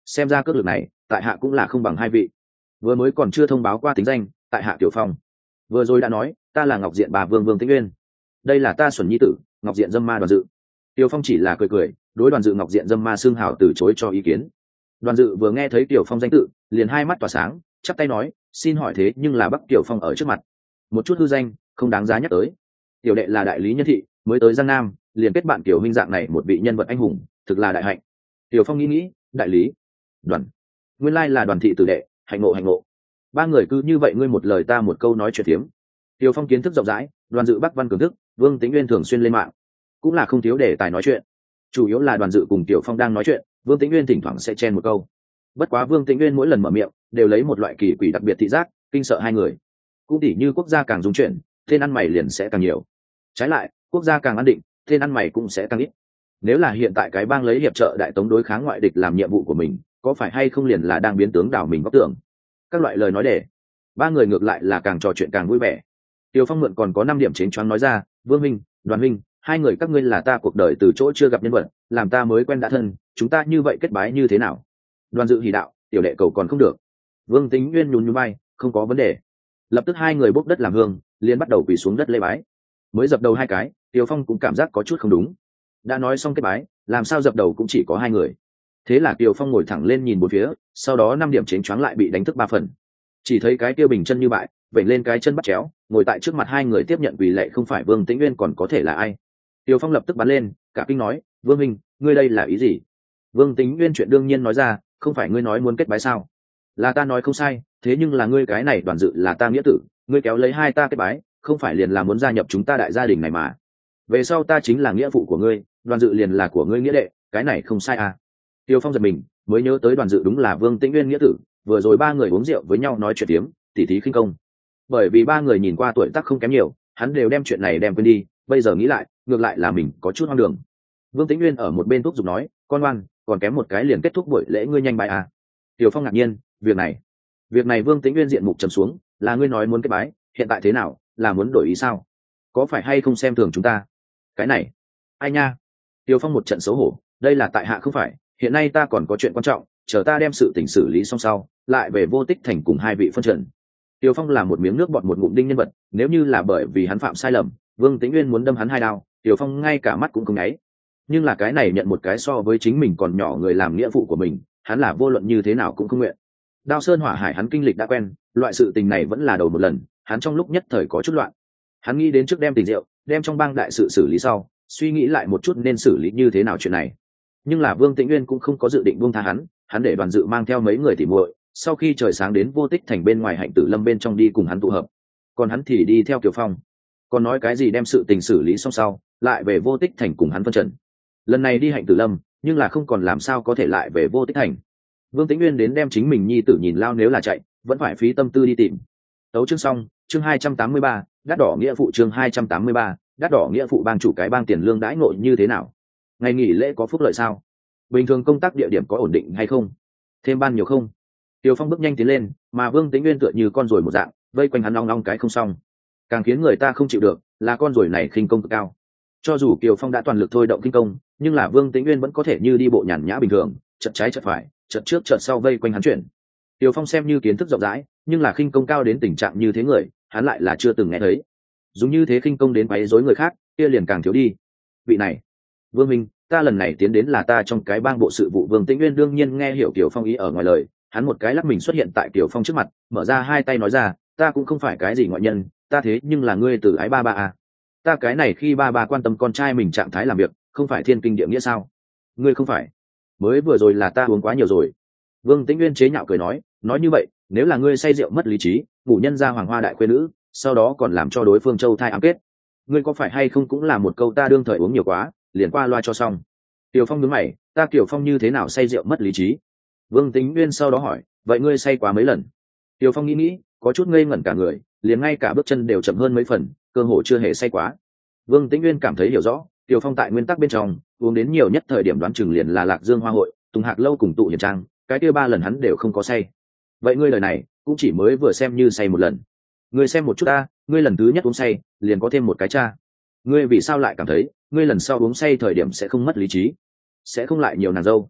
xem ra cước lực này tại hạ cũng là không bằng hai vị. Vừa mới còn chưa thông báo qua tính danh, tại hạ Tiểu Phong vừa rồi đã nói ta là Ngọc Diện bà Vương Vương Tĩnh Uyên, đây là ta Xuẩn nhi tử Ngọc Diện Dâm Ma Đoàn Dự. Tiểu Phong chỉ là cười cười, đối Đoàn Dự Ngọc Diện Dâm Ma xương hào từ chối cho ý kiến. Đoàn Dự vừa nghe thấy Tiểu Phong danh tự, liền hai mắt tỏa sáng, chắp tay nói, xin hỏi thế nhưng là Bắc Tiểu Phong ở trước mặt, một chút hư danh không đáng giá nhắc tới. Tiểu đệ là đại lý nhân thị, mới tới Giang Nam, liền kết bạn Tiểu huynh dạng này một vị nhân vật anh hùng, thực là đại hạnh. Tiểu Phong nghĩ nghĩ, đại lý, Đoàn, nguyên lai là Đoàn thị tử đệ, hạnh ngộ hạnh ngộ. Ba người cứ như vậy ngươi một lời ta một câu nói chuyện tiếm. Tiểu Phong kiến thức rộng rãi, Đoàn Dự Bắc văn cường thức, Vương Tĩnh Uyên thường xuyên lên mạng, cũng là không thiếu đề tài nói chuyện. Chủ yếu là Đoàn Dự cùng Tiểu Phong đang nói chuyện, Vương Tĩnh Uyên thỉnh thoảng sẽ chen một câu. Bất quá Vương Tĩnh Uyên mỗi lần mở miệng đều lấy một loại kỳ quỷ đặc biệt thị giác, kinh sợ hai người. Cũng tỉ như quốc gia càng dung chuyện, tên ăn mày liền sẽ càng nhiều. Trái lại, quốc gia càng an định, tên ăn mày cũng sẽ càng ít. Nếu là hiện tại cái bang lấy hiệp trợ đại tống đối kháng ngoại địch làm nhiệm vụ của mình, có phải hay không liền là đang biến tướng đảo mình góc tưởng? Các loại lời nói để ba người ngược lại là càng trò chuyện càng vui vẻ. Tiêu Phong mượn còn có năm điểm chến choáng nói ra, Vương minh, Đoàn minh, hai người các ngươi là ta cuộc đời từ chỗ chưa gặp nhân vật, làm ta mới quen đã thân, chúng ta như vậy kết bái như thế nào? Đoàn Dự hỉ đạo, tiểu đệ cầu còn không được. Vương Tĩnh Uyên nhún nhún vai, không có vấn đề. Lập tức hai người bốc đất làm hương, liền bắt đầu quỳ xuống đất lễ bái. Mới dập đầu hai cái, Tiêu Phong cũng cảm giác có chút không đúng. Đã nói xong kết bái, làm sao dập đầu cũng chỉ có hai người? Thế là Tiêu Phong ngồi thẳng lên nhìn bốn phía, sau đó năm điểm chến choáng lại bị đánh thức ba phần. Chỉ thấy cái kia bình chân như bại, vểnh lên cái chân bắt chéo, ngồi tại trước mặt hai người tiếp nhận quỳ lạy không phải Vương Tĩnh Uyên còn có thể là ai? Tiêu Phong lập tức bắn lên, cả kinh nói, Vương minh, ngươi đây là ý gì? Vương Tĩnh Uyên chuyện đương nhiên nói ra, không phải ngươi nói muốn kết bái sao? Là ta nói không sai, thế nhưng là ngươi cái này Đoàn Dự là ta nghĩa tử, ngươi kéo lấy hai ta kết bái, không phải liền là muốn gia nhập chúng ta đại gia đình này mà? Về sau ta chính là nghĩa phụ của ngươi, Đoàn Dự liền là của ngươi nghĩa đệ, cái này không sai à? Tiêu Phong giật mình, mới nhớ tới Đoàn Dự đúng là Vương Tĩnh Uyên nghĩa tử, vừa rồi ba người uống rượu với nhau nói chuyện tiếm, tỉ thí khinh công. Bởi vì ba người nhìn qua tuổi tác không kém nhiều, hắn đều đem chuyện này đem quên đi, bây giờ nghĩ lại, ngược lại là mình có chút hoang đường. Vương Tĩnh Uyên ở một bên thúc giục nói, con ngoan, còn kém một cái liền kết thúc buổi lễ, ngươi nhanh bài à? Tiêu Phong ngạc nhiên, việc này, việc này Vương Tĩnh Uyên diện mục trầm xuống, là ngươi nói muốn kết bái, hiện tại thế nào, là muốn đổi ý sao? Có phải hay không xem thường chúng ta? Cái này, ai nha? Tiêu Phong một trận xấu hổ, đây là tại hạ không phải, hiện nay ta còn có chuyện quan trọng, chờ ta đem sự tình xử lý xong sau, lại về Vô Tích Thành cùng hai vị phân trần. Tiêu Phong là một miếng nước bọt một ngụm đinh nhân vật, nếu như là bởi vì hắn phạm sai lầm, Vương Tĩnh Uyên muốn đâm hắn hai đao, Tiêu Phong ngay cả mắt cũng không nháy. Nhưng là cái này nhận một cái so với chính mình còn nhỏ người làm nghĩa vụ của mình, hắn là vô luận như thế nào cũng không nguyện. Đao Sơn Hỏa Hải hắn kinh lịch đã quen, loại sự tình này vẫn là đầu một lần, hắn trong lúc nhất thời có chút loạn. Hắn nghĩ đến trước đem tình rượu, đem trong bang đại sự xử lý sau, suy nghĩ lại một chút nên xử lý như thế nào chuyện này. Nhưng là Vương Tĩnh Uyên cũng không có dự định buông tha hắn, hắn để Đoàn Dự mang theo mấy người tỉ muội, sau khi trời sáng đến Vô Tích Thành bên ngoài Hạnh Tử Lâm bên trong đi cùng hắn tụ hợp, còn hắn thì đi theo Kiều Phong. Còn nói cái gì đem sự tình xử lý xong sau, lại về Vô Tích Thành cùng hắn phân trần. Lần này đi Hạnh Tử Lâm, nhưng là không còn làm sao có thể lại về Vô Tích Thành. Vương Tĩnh Uyên đến đem chính mình nhi tử nhìn lao nếu là chạy, vẫn phải phí tâm tư đi tìm. Tấu chương xong, chương hai trăm tám mươi ba, đắt đỏ nghĩa phụ chương hai trăm tám mươi ba, đắt đỏ nghĩa phụ bang chủ cái bang tiền lương đãi ngộ như thế nào? Ngày nghỉ lễ có phúc lợi sao? Bình thường công tác địa điểm có ổn định hay không? Thêm ban nhiều không? Tiêu Phong bước nhanh tiến lên, mà Vương Tĩnh Uyên tựa như con ruồi một dạng, vây quanh hắn long long cái không xong. Càng khiến người ta không chịu được là con ruồi này khinh công cực cao. Cho dù Kiều Phong đã toàn lực thôi động kinh công, nhưng là Vương Tĩnh Uyên vẫn có thể như đi bộ nhàn nhã bình thường, chợt trái chợt phải, chợt trước chợt sau vây quanh hắn chuyển. Tiêu Phong xem như kiến thức rộng rãi, nhưng là khinh công cao đến tình trạng như thế người, hắn lại là chưa từng nghe thấy. Dùng như thế khinh công đến quấy rối người khác, kia liền càng thiếu đi. Vị này, Vương minh, ta lần này tiến đến là ta trong cái bang bộ sự vụ. Vương Tĩnh Uyên đương nhiên nghe hiểu Kiều Phong ý ở ngoài lời, hắn một cái lắc mình xuất hiện tại Kiều Phong trước mặt, mở ra hai tay nói ra, ta cũng không phải cái gì ngoại nhân, ta thế nhưng là ngươi từ ái ba ba à. Ta cái này khi ba ba quan tâm con trai mình trạng thái làm việc, không phải thiên kinh địa nghĩa sao? Ngươi không phải, mới vừa rồi là ta uống quá nhiều rồi. Vương Tĩnh Uyên chế nhạo cười nói, nói như vậy, nếu là ngươi say rượu mất lý trí, ngủ nhân ra hoàng hoa đại khuê nữ, sau đó còn làm cho đối phương châu thai ám kết, ngươi có phải hay không cũng là một câu ta đương thời uống nhiều quá, liền qua loa cho xong. Kiều Phong nhướng mày, ta Kiều Phong như thế nào say rượu mất lý trí? Vương Tĩnh Uyên sau đó hỏi, vậy ngươi say quá mấy lần? Kiều Phong nghĩ nghĩ, có chút ngây ngẩn cả người, liền ngay cả bước chân đều chậm hơn mấy phần, cơ hồ chưa hề say quá. Vương Tĩnh Uyên cảm thấy hiểu rõ, Kiều Phong tại nguyên tắc bên trong uống đến nhiều nhất thời điểm đoán chừng liền là Lạc Dương Hoa Hội, Tùng Hạc Lâu cùng tụ hiền trang, cái kia ba lần hắn đều không có say. Vậy ngươi lời này cũng chỉ mới vừa xem như say một lần. Ngươi xem một chút ta, ngươi lần thứ nhất uống say liền có thêm một cái cha. Ngươi vì sao lại cảm thấy ngươi lần sau uống say thời điểm sẽ không mất lý trí, sẽ không lại nhiều nàng dâu?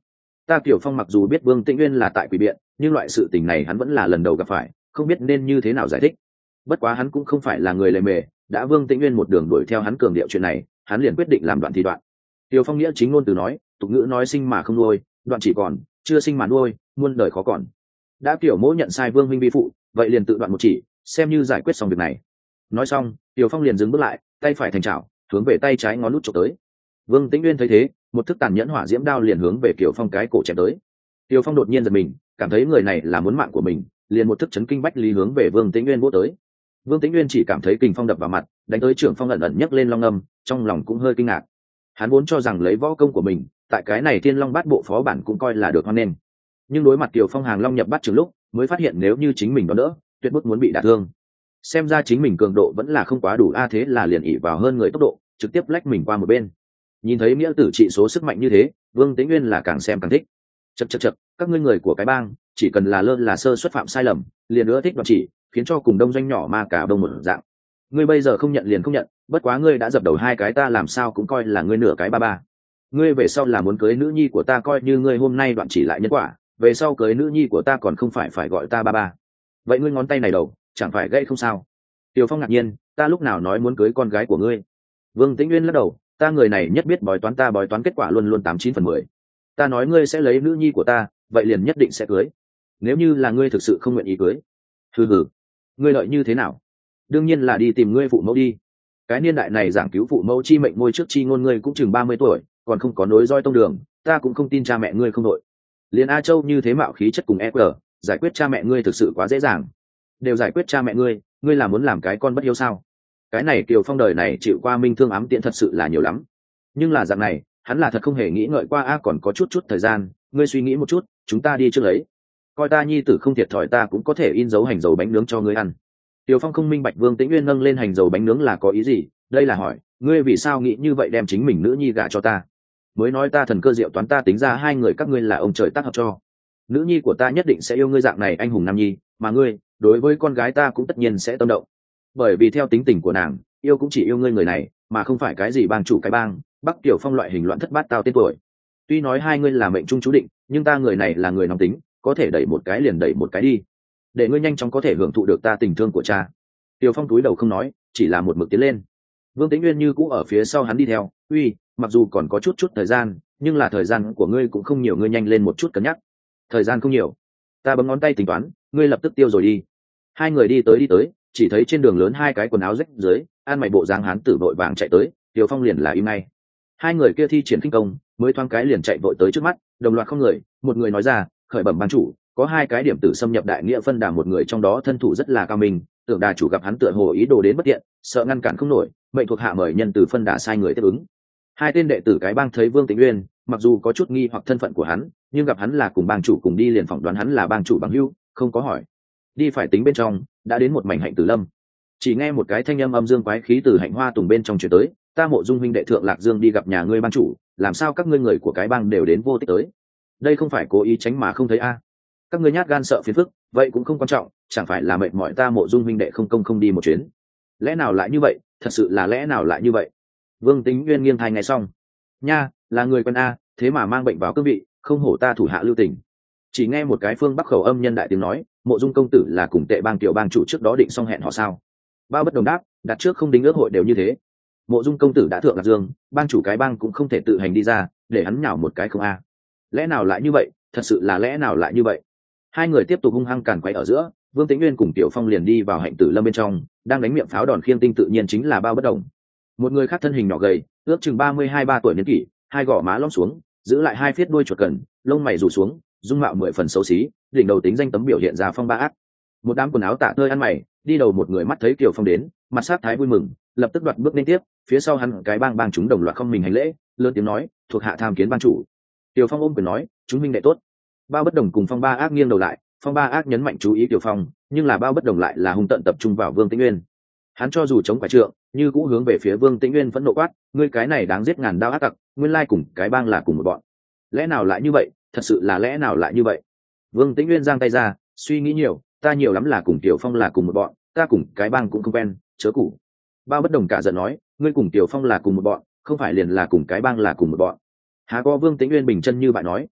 Ta Kiều Phong mặc dù biết Vương Tĩnh Uyên là tại quỷ biện, nhưng loại sự tình này hắn vẫn là lần đầu gặp phải, không biết nên như thế nào giải thích. Bất quá hắn cũng không phải là người lề mề, đã Vương Tĩnh Uyên một đường đuổi theo hắn cường điệu chuyện này, hắn liền quyết định làm đoạn thì đoạn. Kiều Phong nghĩa chính ngôn từ nói, tục ngữ nói sinh mà không nuôi, đoạn chỉ còn, chưa sinh mà nuôi, muôn đời khó còn. Đã Kiều Mỗ nhận sai Vương huynh vi phụ, vậy liền tự đoạn một chỉ, xem như giải quyết xong việc này. Nói xong, Kiều Phong liền dừng bước lại, tay phải thành chảo, hướng về tay trái ngón nút chụp tới. Vương Tĩnh Uyên thấy thế, một thức tàn nhẫn hỏa diễm đao liền hướng về Kiều Phong cái cổ chém tới. Kiều Phong đột nhiên giật mình, cảm thấy người này là muốn mạng của mình, liền một thức chấn kinh bách lý hướng về Vương Tĩnh Uyên vỗ tới. Vương Tĩnh Uyên chỉ cảm thấy kình phong đập vào mặt, đánh tới trưởng phong ẩn ẩn nhấc lên long âm, trong lòng cũng hơi kinh ngạc. Hắn vốn cho rằng lấy võ công của mình, tại cái này Thiên Long Bát Bộ phó bản cũng coi là được hoan nghênh. Nhưng đối mặt Kiều Phong hàng long nhập bát trường lúc, mới phát hiện nếu như chính mình đón đỡ, tuyệt bức muốn bị đả thương. Xem ra chính mình cường độ vẫn là không quá đủ a, thế là liền ỷ vào hơn người tốc độ, trực tiếp lách mình qua một bên. Nhìn thấy nghĩa tử trị số sức mạnh như thế, Vương Tĩnh Uyên là càng xem càng thích. Chậc chậc chậc, các ngươi người của cái bang, chỉ cần là lơ là sơ xuất phạm sai lầm, liền nữa thích đoạt chỉ, khiến cho cùng đông doanh nhỏ ma cả đông một dạng. Ngươi bây giờ không nhận liền không nhận, bất quá ngươi đã dập đầu hai cái, ta làm sao cũng coi là ngươi nửa cái ba ba. Ngươi về sau là muốn cưới nữ nhi của ta, coi như ngươi hôm nay đoạn chỉ lại nhân quả, về sau cưới nữ nhi của ta còn không phải phải gọi ta ba ba. Vậy ngươi ngón tay này đầu, chẳng phải gãy không sao? Tiêu Phong ngạc nhiên, ta lúc nào nói muốn cưới con gái của ngươi? Vương Tĩnh Uyên lắc đầu, ta người này nhất biết bói toán, ta bói toán kết quả luôn luôn tám chín phần mười. Ta nói ngươi sẽ lấy nữ nhi của ta, vậy liền nhất định sẽ cưới. Nếu như là ngươi thực sự không nguyện ý cưới, hừ hừ, ngươi lợi như thế nào? Đương nhiên là đi tìm ngươi phụ mẫu đi. Cái niên đại này giảng cứu phụ mẫu chi mệnh ngôi trước chi ngôn, ngươi cũng chừng ba mươi tuổi, còn không có nối roi tông đường, ta cũng không tin cha mẹ ngươi không đội. Liên A Châu như thế mạo khí chất cùng e quy, giải quyết cha mẹ ngươi thực sự quá dễ dàng. Đều giải quyết cha mẹ ngươi, ngươi là muốn làm cái con bất hiếu sao? Cái này Kiều Phong đời này chịu qua minh thương ám tiện thật sự là nhiều lắm. Nhưng là dạng này, hắn là thật không hề nghĩ ngợi qua a, còn có chút chút thời gian, ngươi suy nghĩ một chút, chúng ta đi trước lấy. Coi ta nhi tử không thiệt thòi, ta cũng có thể in dấu hành dầu bánh nướng cho ngươi ăn. Kiều Phong không minh bạch Vương Tĩnh Uyên nâng lên hành dầu bánh nướng là có ý gì, đây là hỏi, ngươi vì sao nghĩ như vậy đem chính mình nữ nhi gả cho ta? Mới nói ta thần cơ diệu toán, ta tính ra hai người các ngươi là ông trời tác hợp cho. Nữ nhi của ta nhất định sẽ yêu ngươi dạng này anh hùng nam nhi, mà ngươi, đối với con gái ta cũng tất nhiên sẽ tâm động. Bởi vì theo tính tình của nàng, yêu cũng chỉ yêu ngươi người này, mà không phải cái gì bang chủ cái bang, Bắc Tiểu Phong loại hình loạn thất bát tao tên tuổi. Tuy nói hai ngươi là mệnh trung chú định, nhưng ta người này là người nóng tính, có thể đẩy một cái liền đẩy một cái đi, để ngươi nhanh chóng có thể hưởng thụ được ta tình thương của cha. Tiểu Phong túi đầu không nói, chỉ là một mực tiến lên. Vương Tĩnh Uyên như cũ ở phía sau hắn đi theo, uy, mặc dù còn có chút chút thời gian, nhưng là thời gian của ngươi cũng không nhiều, ngươi nhanh lên một chút cân nhắc. Thời gian không nhiều, ta bấm ngón tay tính toán, ngươi lập tức tiêu rồi đi. Hai người đi tới đi tới, chỉ thấy trên đường lớn hai cái quần áo rách dưới, ăn mày bộ dáng hán tử vội vàng chạy tới, Tiểu Phong liền là im ngay. Hai người kia thi triển kinh công, mới thoáng cái liền chạy vội tới trước mắt, đồng loạt không người, một người nói ra, khởi bẩm ban chủ, có hai cái điểm tử xâm nhập đại nghĩa phân đà, một người trong đó thân thủ rất là cao minh, tưởng đà chủ gặp hắn tựa hồ ý đồ đến bất tiện, sợ ngăn cản không nổi, mệnh thuộc hạ mời nhân từ phân đà sai người tiếp ứng. Hai tên đệ tử cái bang thấy Vương Tĩnh Uyên, mặc dù có chút nghi hoặc thân phận của hắn, nhưng gặp hắn là cùng bang chủ cùng đi, liền phỏng đoán hắn là bang chủ bằng hữu, không có hỏi. Đi phải tính bên trong, đã đến một mảnh hạnh tử lâm. Chỉ nghe một cái thanh âm âm dương quái khí từ hạnh hoa tùng bên trong truyền tới, ta Mộ Dung huynh đệ thượng Lạc Dương đi gặp nhà ngươi bang chủ, làm sao các ngươi người của cái bang đều đến vô tích tới? Đây không phải cố ý tránh mà không thấy a? Các ngươi nhát gan sợ phiền phức, vậy cũng không quan trọng, chẳng phải là mệt mỏi ta Mộ Dung huynh đệ không công không đi một chuyến. Lẽ nào lại như vậy, thật sự là lẽ nào lại như vậy? Vương Tĩnh Uyên nghiêng tai nghe xong, nha, là người quen a, thế mà mang bệnh vào cương vị, không hổ ta thủ hạ lưu tình. Chỉ nghe một cái phương bắc khẩu âm nhân đại tiếng nói, Mộ Dung công tử là cùng Tệ bang tiểu bang chủ trước đó định xong hẹn họ sao? Bao bất đồng đáp, đặt trước không đính ước hội đều như thế. Mộ Dung công tử đã thượng Lạc Dương, bang chủ cái bang cũng không thể tự hành đi ra, để hắn nhảo một cái không a. Lẽ nào lại như vậy, thật sự là lẽ nào lại như vậy? Hai người tiếp tục hung hăng càn quấy ở giữa, Vương Tĩnh Uyên cùng Tiểu Phong liền đi vào hạnh tử lâm bên trong, đang đánh miệng pháo đòn khiêng tinh tự nhiên chính là Bao bất đồng. Một người khác thân hình nhỏ gầy, ước chừng ba mươi hai ba tuổi niên kỷ, hai gò má lõm xuống, giữ lại hai phiết đuôi chuột cần, lông mày rủ xuống, dung mạo mười phần xấu xí, đỉnh đầu tính danh tấm biểu hiện ra phong ba ác. Một đám quần áo tạ tơi ăn mày, đi đầu một người mắt thấy Kiều Phong đến, mặt sát thái vui mừng, lập tức đoạt bước lên tiếp, phía sau hắn cái bang bang chúng đồng loạt không mình hành lễ, lớn tiếng nói, thuộc hạ tham kiến bang chủ. Kiều Phong ôm quyền nói, chúng minh đệ tốt. Bao bất đồng cùng phong ba ác nghiêng đầu lại, phong ba ác nhấn mạnh chú ý Kiều Phong, nhưng là bao bất đồng lại là hung tận tập trung vào Vương Tĩnh Uyên. Hắn cho dù chống quả trượng, như cũ hướng về phía Vương Tĩnh Uyên vẫn nộ quát, ngươi cái này đáng giết ngàn đao ác tặc, nguyên lai cùng cái bang là cùng một bọn. Lẽ nào lại như vậy, thật sự là lẽ nào lại như vậy? Vương Tĩnh Uyên giang tay ra, suy nghĩ nhiều, ta nhiều lắm là cùng Kiều Phong là cùng một bọn, ta cùng cái bang cũng không quen, chớ cũ. Bao bất đồng cả giận nói, ngươi cùng Kiều Phong là cùng một bọn, không phải liền là cùng cái bang là cùng một bọn. Há có Vương Tĩnh Uyên bình chân như bạn nói,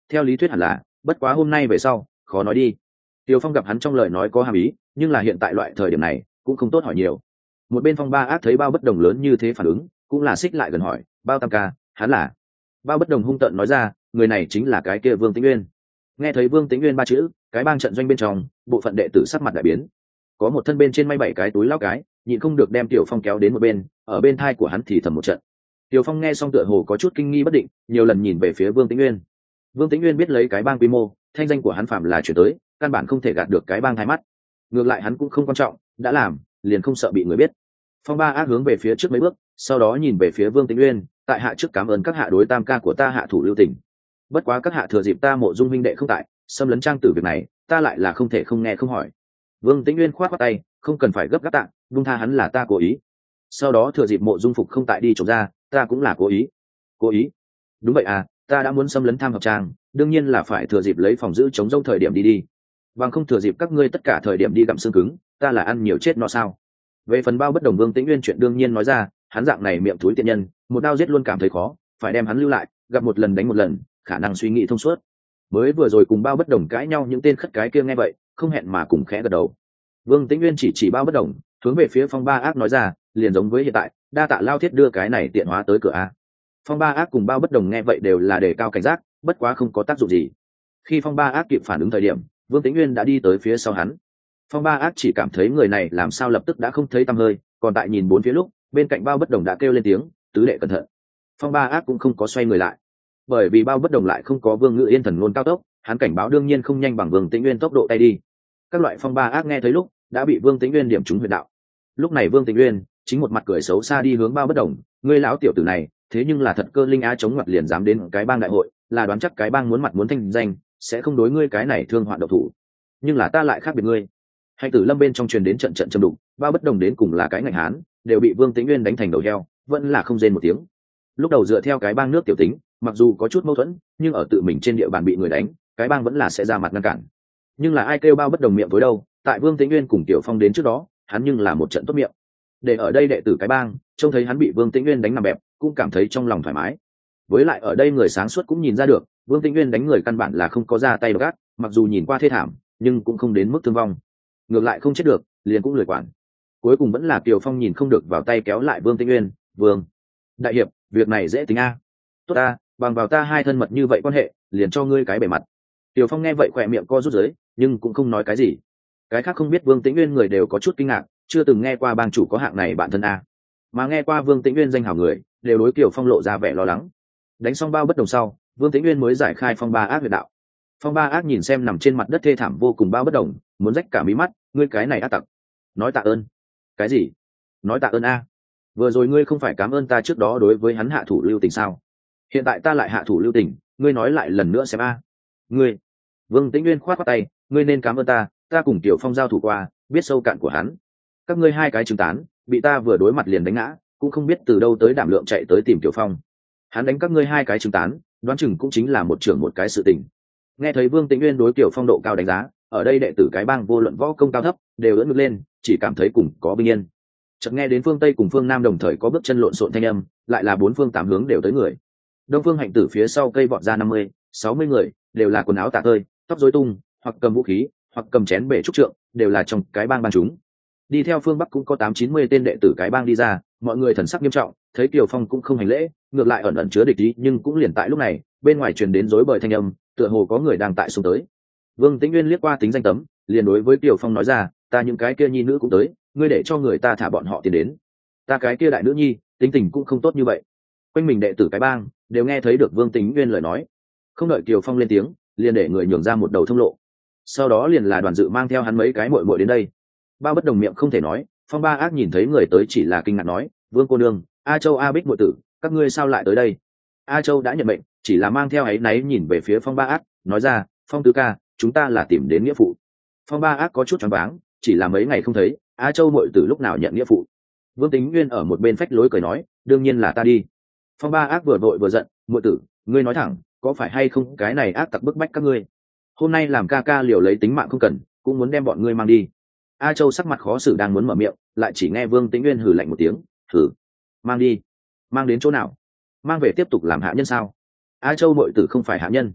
theo lý thuyết hẳn là, bất quá hôm nay về sau khó nói đi. Tiêu Phong gặp hắn trong lời nói có hàm ý, nhưng là hiện tại loại thời điểm này cũng không tốt hỏi nhiều. Một bên Phong Ba Ác thấy Bao Bất Đồng lớn như thế phản ứng, cũng là xích lại gần hỏi, Bao Tam ca, hắn là? Bao Bất Đồng hung tợn nói ra, người này chính là cái kia Vương Tĩnh Uyên. Nghe thấy Vương Tĩnh Uyên ba chữ, cái bang trận doanh bên trong, bộ phận đệ tử sắc mặt đại biến. Có một thân bên trên may bảy cái túi lao cái, nhịn không được đem Tiểu Phong kéo đến một bên, ở bên thai của hắn thì thầm một trận. Tiểu Phong nghe xong tựa hồ có chút kinh nghi bất định, nhiều lần nhìn về phía Vương Tĩnh Uyên. Vương Tĩnh Uyên biết lấy cái bang quy mô, thanh danh của hắn phạm là chuyển tới, căn bản không thể gạt được cái bang hai mắt. Ngược lại hắn cũng không quan trọng, đã làm, liền không sợ bị người biết. Phong Ba Ác hướng về phía trước mấy bước, sau đó nhìn về phía Vương Tĩnh Uyên, tại hạ trước cảm ơn các hạ đối tam ca của ta hạ thủ lưu tình. Bất quá các hạ thừa dịp ta Mộ Dung huynh đệ không tại, xâm lấn trang tử việc này, ta lại là không thể không nghe không hỏi. Vương Tĩnh Uyên khoát khoát tay, không cần phải gấp gáp tạ, buông tha hắn là ta cố ý. Sau đó thừa dịp Mộ Dung Phục không tại đi trộm ra, ta cũng là cố ý. Cố ý? Đúng vậy à, ta đã muốn xâm lấn tham hợp trang, đương nhiên là phải thừa dịp lấy phòng giữ chống rông thời điểm đi đi. Bằng không thừa dịp các ngươi tất cả thời điểm đi gặm xương cứng, ta là ăn nhiều chết no sao? Về phần Bao Bất Đồng, Vương Tĩnh Uyên chuyện đương nhiên nói ra, hắn dạng này miệng thúi tiện nhân, một đao giết luôn cảm thấy khó, phải đem hắn lưu lại, gặp một lần đánh một lần, khả năng suy nghĩ thông suốt. Mới vừa rồi cùng Bao Bất Đồng cãi nhau những tên khất cái kia nghe vậy, không hẹn mà cùng khẽ gật đầu. Vương Tĩnh Uyên chỉ chỉ Bao Bất Đồng, hướng về phía Phong Ba Ác nói ra, liền giống với hiện tại, đa tạ Lao Thiết đưa cái này tiện hóa tới cửa a. Phong Ba Ác cùng Bao Bất Đồng nghe vậy đều là đề cao cảnh giác, bất quá không có tác dụng gì. Khi Phong Ba Ác kịp phản ứng thời điểm, Vương Tĩnh Uyên đã đi tới phía sau hắn. Phong Ba Ác chỉ cảm thấy người này làm sao lập tức đã không thấy tăm hơi, còn tại nhìn bốn phía lúc, bên cạnh Bao Bất Đồng đã kêu lên tiếng, tứ đệ cẩn thận. Phong Ba Ác cũng không có xoay người lại, bởi vì Bao Bất Đồng lại không có Vương Ngự Yên thần ngôn cao tốc, hắn cảnh báo đương nhiên không nhanh bằng Vương Tĩnh Uyên tốc độ tay đi. Các loại Phong Ba Ác nghe thấy lúc, đã bị Vương Tĩnh Uyên điểm trúng huyệt đạo. Lúc này Vương Tĩnh Uyên chính một mặt cười xấu xa đi hướng Bao Bất Đồng, ngươi lão tiểu tử này, thế nhưng là thật cơ linh á, chống ngoặt liền dám đến cái bang đại hội, là đoán chắc cái bang muốn mặt muốn thanh danh, sẽ không đối ngươi cái này thương hoạn độc thủ. Nhưng là ta lại khác biệt ngươi. Hạnh Tử Lâm bên trong truyền đến trận trận châm đụng, Bao Bất Đồng đến cùng là cái ngạnh hán, đều bị Vương Tĩnh Uyên đánh thành đầu heo, vẫn là không rên một tiếng. Lúc đầu dựa theo cái bang nước tiểu tính, mặc dù có chút mâu thuẫn, nhưng ở tự mình trên địa bàn bị người đánh, cái bang vẫn là sẽ ra mặt ngăn cản. Nhưng là ai kêu Bao Bất Đồng miệng với đâu, tại Vương Tĩnh Uyên cùng Tiểu Phong đến trước đó, hắn nhưng là một trận tốt miệng. Để ở đây đệ tử cái bang, trông thấy hắn bị Vương Tĩnh Uyên đánh nằm bẹp, cũng cảm thấy trong lòng thoải mái. Với lại ở đây người sáng suốt cũng nhìn ra được, Vương Tĩnh Uyên đánh người căn bản là không có ra tay độc ác, mặc dù nhìn qua thê thảm, nhưng cũng không đến mức thương vong. Ngược lại không chết được, liền cũng lười quản. Cuối cùng vẫn là Kiều Phong nhìn không được vào tay kéo lại Vương Tĩnh Uyên, "Vương đại hiệp, việc này dễ tính a." "Tốt a, bằng vào ta hai thân mật như vậy quan hệ, liền cho ngươi cái bề mặt." Kiều Phong nghe vậy khỏe miệng co rút dưới, nhưng cũng không nói cái gì. Cái khác không biết Vương Tĩnh Uyên người đều có chút kinh ngạc, chưa từng nghe qua bang chủ có hạng này bạn thân a. Mà nghe qua Vương Tĩnh Uyên danh hào người, đều đối Kiều Phong lộ ra vẻ lo lắng. Đánh xong Bao Bất Đồng sau, Vương Tĩnh Uyên mới giải khai Phong Ba Ác huyệt đạo. Phong Ba Ác nhìn xem nằm trên mặt đất thê thảm vô cùng Bao Bất Đồng, muốn rách cả mí mắt, ngươi cái này ác tặc. Nói tạ ơn. Cái gì? Nói tạ ơn a? Vừa rồi ngươi không phải cảm ơn ta trước đó đối với hắn hạ thủ lưu tình sao? Hiện tại ta lại hạ thủ lưu tình, ngươi nói lại lần nữa xem a. Ngươi. Vương Tĩnh Uyên khoát khoát tay, ngươi nên cảm ơn ta, ta cùng Tiểu Phong giao thủ qua, biết sâu cạn của hắn. Các ngươi hai cái chứng tán, bị ta vừa đối mặt liền đánh ngã, cũng không biết từ đâu tới đảm lượng chạy tới tìm Tiểu Phong. Hắn đánh các ngươi hai cái chứng tán, đoán chừng cũng chính là một trưởng một cái sự tình. Nghe thấy Vương Tĩnh Uyên đối Tiểu Phong độ cao đánh giá, ở đây đệ tử cái bang vô luận võ công cao thấp đều ưỡn ngực lên, chỉ cảm thấy cùng có bình yên. Chợt nghe đến phương Tây cùng phương Nam đồng thời có bước chân lộn xộn thanh âm, lại là bốn phương tám hướng đều tới người. Đông phương Hạnh Tử phía sau cây vọt ra năm mươi, sáu mươi người, đều là quần áo tả tơi, tóc rối tung, hoặc cầm vũ khí, hoặc cầm chén bể trúc trượng, đều là trong cái bang ban chúng. Đi theo phương Bắc cũng có tám chín mươi tên đệ tử cái bang đi ra, mọi người thần sắc nghiêm trọng, thấy Kiều Phong cũng không hành lễ, ngược lại ẩn ẩn chứa địch ý, nhưng cũng liền tại lúc này, bên ngoài truyền đến rối bời thanh âm, tựa hồ có người đang tại xông tới. Vương Tĩnh Uyên liếc qua tính danh tấm, liền đối với Kiều Phong nói ra, ta những cái kia nhi nữ cũng tới, ngươi để cho người ta thả bọn họ tiền đến. Ta cái kia đại nữ nhi, tính tình cũng không tốt như vậy. Quanh mình đệ tử cái bang đều nghe thấy được Vương Tĩnh Uyên lời nói, không đợi Kiều Phong lên tiếng, liền để người nhường ra một đầu thông lộ. Sau đó liền là Đoàn Dự mang theo hắn mấy cái muội muội đến đây. Bao Bất Đồng miệng không thể nói, Phong Ba Ác nhìn thấy người tới chỉ là kinh ngạc nói, Vương cô nương, A Châu A Bích muội tử, các ngươi sao lại tới đây? A Châu đã nhận mệnh, chỉ là mang theo áy náy nhìn về phía Phong Ba Ác, nói ra, Phong tứ ca, chúng ta là tìm đến nghĩa phụ. Phong Ba Ác có chút choáng váng, chỉ là mấy ngày không thấy, A Châu muội tử lúc nào nhận nghĩa phụ? Vương Tĩnh Uyên ở một bên phách lối cười nói, đương nhiên là ta đi. Phong Ba Ác vừa vội vừa giận, muội tử, ngươi nói thẳng, có phải hay không cái này ác tặc bức bách các ngươi? Hôm nay làm ca ca liều lấy tính mạng không cần, cũng muốn đem bọn ngươi mang đi. A Châu sắc mặt khó xử đang muốn mở miệng, lại chỉ nghe Vương Tĩnh Uyên hừ lạnh một tiếng, hừ, mang đi, mang đến chỗ nào? Mang về tiếp tục làm hạ nhân sao? A Châu muội tử không phải hạ nhân.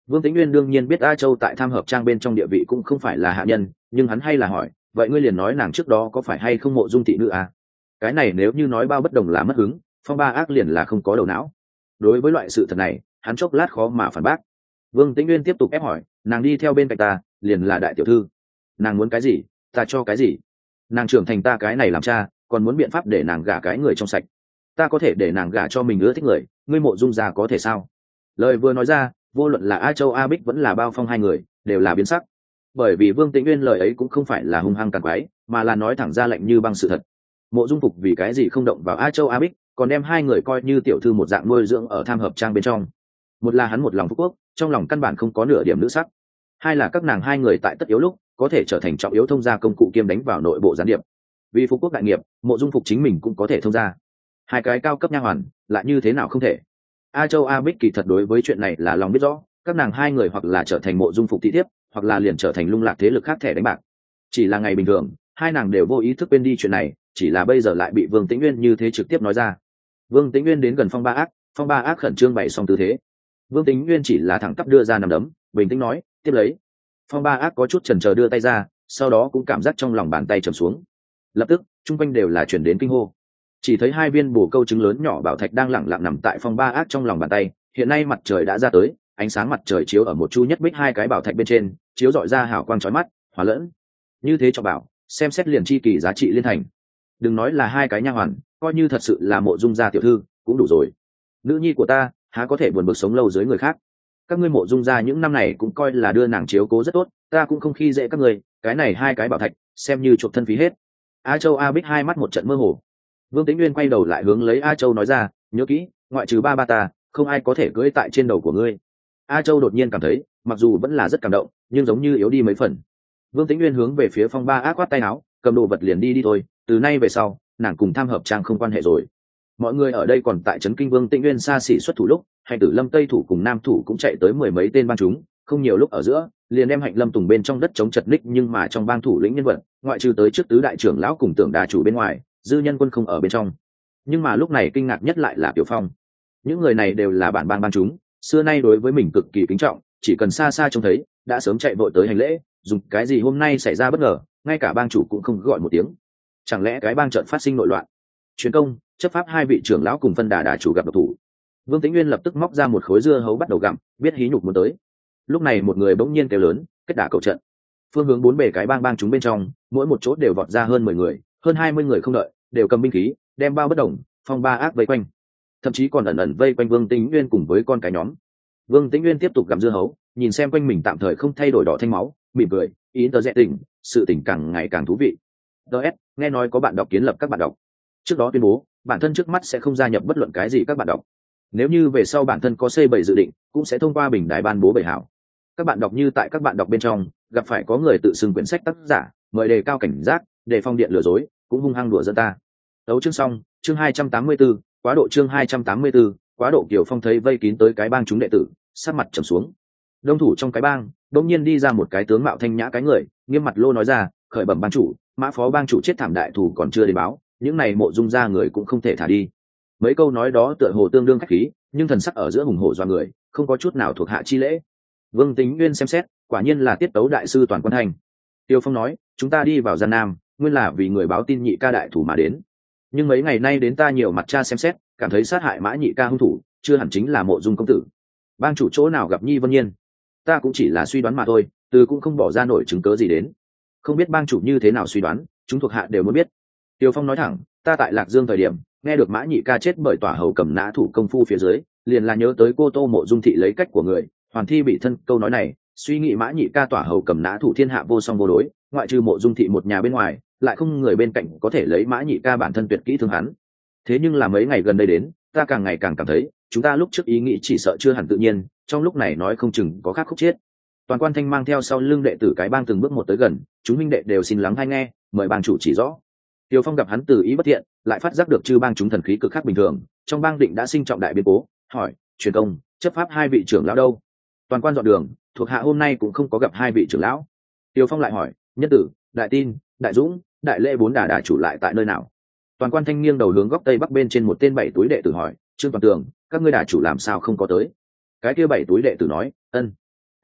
Vương Tĩnh Nguyên đương nhiên biết A Châu tại Tham Hợp Trang bên trong địa vị cũng không phải là hạ nhân, nhưng hắn hay là hỏi, vậy ngươi liền nói nàng trước đó có phải hay không mộ dung thị nữ à? Cái này nếu như nói bao bất đồng là mất hứng, Phong Ba Ác liền là không có đầu não. Đối với loại sự thật này, hắn chốc lát khó mà phản bác. Vương Tĩnh Nguyên tiếp tục ép hỏi, nàng đi theo bên cạnh ta, liền là đại tiểu thư. Nàng muốn cái gì, ta cho cái gì. Nàng trưởng thành ta cái này làm cha, còn muốn biện pháp để nàng gả cái người trong sạch. Ta có thể để nàng gả cho mình ưa thích người, ngươi Mộ Dung gia có thể sao? Lời vừa nói ra, vô luận là A Châu A Bích vẫn là Bao Phong hai người đều là biến sắc, bởi vì Vương Tĩnh Nguyên lời ấy cũng không phải là hung hăng càng quái, mà là nói thẳng ra lệnh như băng sự thật. Mộ Dung Phục vì cái gì không động vào A Châu A Bích, còn đem hai người coi như tiểu thư một dạng nuôi dưỡng ở Tham Hợp Trang bên trong? Một là hắn một lòng phúc quốc, trong lòng căn bản không có nửa điểm nữ sắc; hai là các nàng hai người tại tất yếu lúc có thể trở thành trọng yếu thông gia công cụ kiêm đánh vào nội bộ gián điệp. Vì phúc quốc đại nghiệp, Mộ Dung Phục chính mình cũng có thể thông gia. Hai cái cao cấp nha hoàn lại như thế nào không thể? A Châu A Bích kỳ thật đối với chuyện này là lòng biết rõ, các nàng hai người hoặc là trở thành Mộ Dung Phục thị thiếp, hoặc là liền trở thành lung lạc thế lực khác thẻ đánh bạc. Chỉ là ngày bình thường, hai nàng đều vô ý thức quên đi chuyện này, chỉ là bây giờ lại bị Vương Tĩnh Nguyên như thế trực tiếp nói ra. Vương Tĩnh Nguyên đến gần Phong Ba Ác, Phong Ba Ác khẩn trương bày xong tư thế. Vương Tĩnh Nguyên chỉ là thẳng tắp đưa ra nằm đấm, bình tĩnh nói, tiếp lấy. Phong Ba Ác có chút chần chờ đưa tay ra, sau đó cũng cảm giác trong lòng bàn tay trầm xuống. Lập tức, trung quanh đều là chuyển đến kinh hô. Chỉ thấy hai viên bổ câu trứng lớn nhỏ bảo thạch đang lẳng lặng nằm tại Phong Ba Ác trong lòng bàn tay. Hiện nay mặt trời đã ra tới, ánh sáng mặt trời chiếu ở một chu nhất bích hai cái bảo thạch bên trên, chiếu rọi ra hào quang chói mắt, hòa lẫn. Như thế cho bảo, xem xét liền chi kỳ giá trị liên thành. Đừng nói là hai cái nha hoàn, coi như thật sự là Mộ Dung gia tiểu thư cũng đủ rồi. Nữ nhi của ta há có thể buồn bực sống lâu dưới người khác. Các ngươi Mộ Dung gia những năm này cũng coi là đưa nàng chiếu cố rất tốt, ta cũng không khi dễ các ngươi, cái này hai cái bảo thạch xem như chuộc thân phí hết. A Châu A Bích hai mắt một trận mơ hồ. Vương Tĩnh Nguyên quay đầu lại hướng lấy A Châu nói ra, nhớ kỹ, ngoại trừ ba ba ta, không ai có thể cưỡi tại trên đầu của ngươi. A Châu đột nhiên cảm thấy, mặc dù vẫn là rất cảm động, nhưng giống như yếu đi mấy phần. Vương Tĩnh Nguyên hướng về phía Phong Ba Ác quát tay áo, cầm đồ vật liền đi đi thôi, từ nay về sau, nàng cùng Tham Hợp Trang không quan hệ rồi. Mọi người ở đây còn tại trấn kinh Vương Tĩnh Nguyên xa xỉ xuất thủ lúc, Hạnh Tử Lâm Tây thủ cùng Nam thủ cũng chạy tới mười mấy tên bang chúng, không nhiều lúc ở giữa, liền đem Hạnh Lâm Tùng bên trong đất chống chật ních, nhưng mà trong bang thủ lĩnh nhân vật, ngoại trừ tới trước tứ đại trưởng lão cùng Tưởng Đà chủ bên ngoài, dư nhân quân không ở bên trong. Nhưng mà lúc này kinh ngạc nhất lại là Tiểu Phong. Những người này đều là bản bang bang chúng, xưa nay đối với mình cực kỳ kính trọng, chỉ cần xa xa trông thấy, đã sớm chạy vội tới hành lễ, dùng cái gì hôm nay xảy ra bất ngờ, ngay cả bang chủ cũng không gọi một tiếng. Chẳng lẽ cái bang trận phát sinh nội loạn? Truyền công, chấp pháp hai vị trưởng lão cùng phân đà đà chủ gặp độc thủ. Vương Tĩnh Nguyên lập tức móc ra một khối dưa hấu bắt đầu gặm, biết hí nhục muốn tới. Lúc này một người bỗng nhiên kêu lớn, kết đả cầu trận. Phương hướng bốn bề cái bang bang chúng bên trong, mỗi một chỗ đều vọt ra hơn mười người, hơn hai mươi người không đợi, đều cầm binh khí, đem bao bất động, Phong Ba Ác vây quanh, thậm chí còn ẩn ẩn vây quanh Vương Tĩnh Nguyên cùng với con cái nhóm. Vương Tĩnh Nguyên tiếp tục gặm dưa hấu, nhìn xem quanh mình tạm thời không thay đổi đỏ thanh máu, mỉm cười, ý tờ rẽ tỉnh, sự tỉnh càng ngày càng thú vị. ds nghe nói có bạn đọc kiến lập các bạn đọc, trước đó tuyên bố bản thân trước mắt sẽ không gia nhập bất luận cái gì các bạn đọc, nếu như về sau bản thân có xây bảy dự định cũng sẽ thông qua bình đài ban bố bảy hảo. Các bạn đọc như tại các bạn đọc bên trong gặp phải có người tự xưng quyển sách tác giả, mời đề cao cảnh giác, đề phòng điện lừa dối, cũng hung hăng đùa dân ta. Đấu chương xong, chương hai trăm tám mươi 4, quá độ chương hai trăm tám mươi 4, quá độ. Kiều Phong thấy vây kín tới cái bang chúng đệ tử, sát mặt trầm xuống. Đông thủ trong cái bang đông nhiên đi ra một cái tướng mạo thanh nhã cái người, nghiêm mặt lô nói ra, khởi bẩm bang chủ, Mã phó bang chủ chết thảm đại thủ còn chưa đến báo, những này Mộ Dung ra người cũng không thể thả đi. Mấy câu nói đó tựa hồ tương đương khách khí, nhưng thần sắc ở giữa hùng hổ doa người, không có chút nào thuộc hạ chi lễ. Vương Tĩnh Nguyên xem xét, quả nhiên là tiết tấu đại sư toàn quân thành. Tiêu Phong nói, chúng ta đi vào gian nam, nguyên là vì người báo tin nhị ca đại thủ mà đến, nhưng mấy ngày nay đến ta nhiều mặt cha xem xét, cảm thấy sát hại Mã nhị ca hung thủ chưa hẳn chính là Mộ Dung công tử. Bang chủ chỗ nào gặp Nhi Vân Nhiên, ta cũng chỉ là suy đoán mà thôi, từ cũng không bỏ ra nổi chứng cớ gì đến. Không biết bang chủ như thế nào suy đoán, chúng thuộc hạ đều muốn biết. Tiêu Phong nói thẳng, ta tại Lạc Dương thời điểm nghe được Mã nhị ca chết bởi tỏa hầu cầm nã thủ công phu phía dưới, liền là nhớ tới cô Tô Mộ Dung thị lấy cách của người, hoàn thi bị thân câu nói này, suy nghĩ Mã nhị ca tỏa hầu cầm nã thủ thiên hạ vô song vô đối, ngoại trừ Mộ Dung thị một nhà bên ngoài, lại không người bên cạnh có thể lấy Mã nhị ca bản thân tuyệt kỹ thương hắn. Thế nhưng là mấy ngày gần đây đến, ta càng ngày càng cảm thấy, chúng ta lúc trước ý nghĩ chỉ sợ chưa hẳn tự nhiên, trong lúc này nói không chừng có khác khúc chết. Toàn Quan Thanh mang theo sau lưng đệ tử cái bang từng bước một tới gần, chúng minh đệ đều xin lắng hay nghe, mời bang chủ chỉ rõ. Tiêu Phong gặp hắn từ ý bất thiện, lại phát giác được chư bang chúng thần khí cực khác bình thường, trong bang định đã sinh trọng đại biến cố, hỏi, truyền công, chấp pháp hai vị trưởng lão đâu? Toàn Quan dọn đường, thuộc hạ hôm nay cũng không có gặp hai vị trưởng lão. Tiêu Phong lại hỏi, Nhân Tử, Đại Tin, Đại Dũng, Đại Lễ bốn đà đà chủ lại tại nơi nào? Toàn Quan Thanh nghiêng đầu hướng góc tây bắc bên trên một tên bảy túi đệ tử hỏi, Trương Toàn Tường, các ngươi đà chủ làm sao không có tới? Cái kia bảy túi đệ tử nói, ân,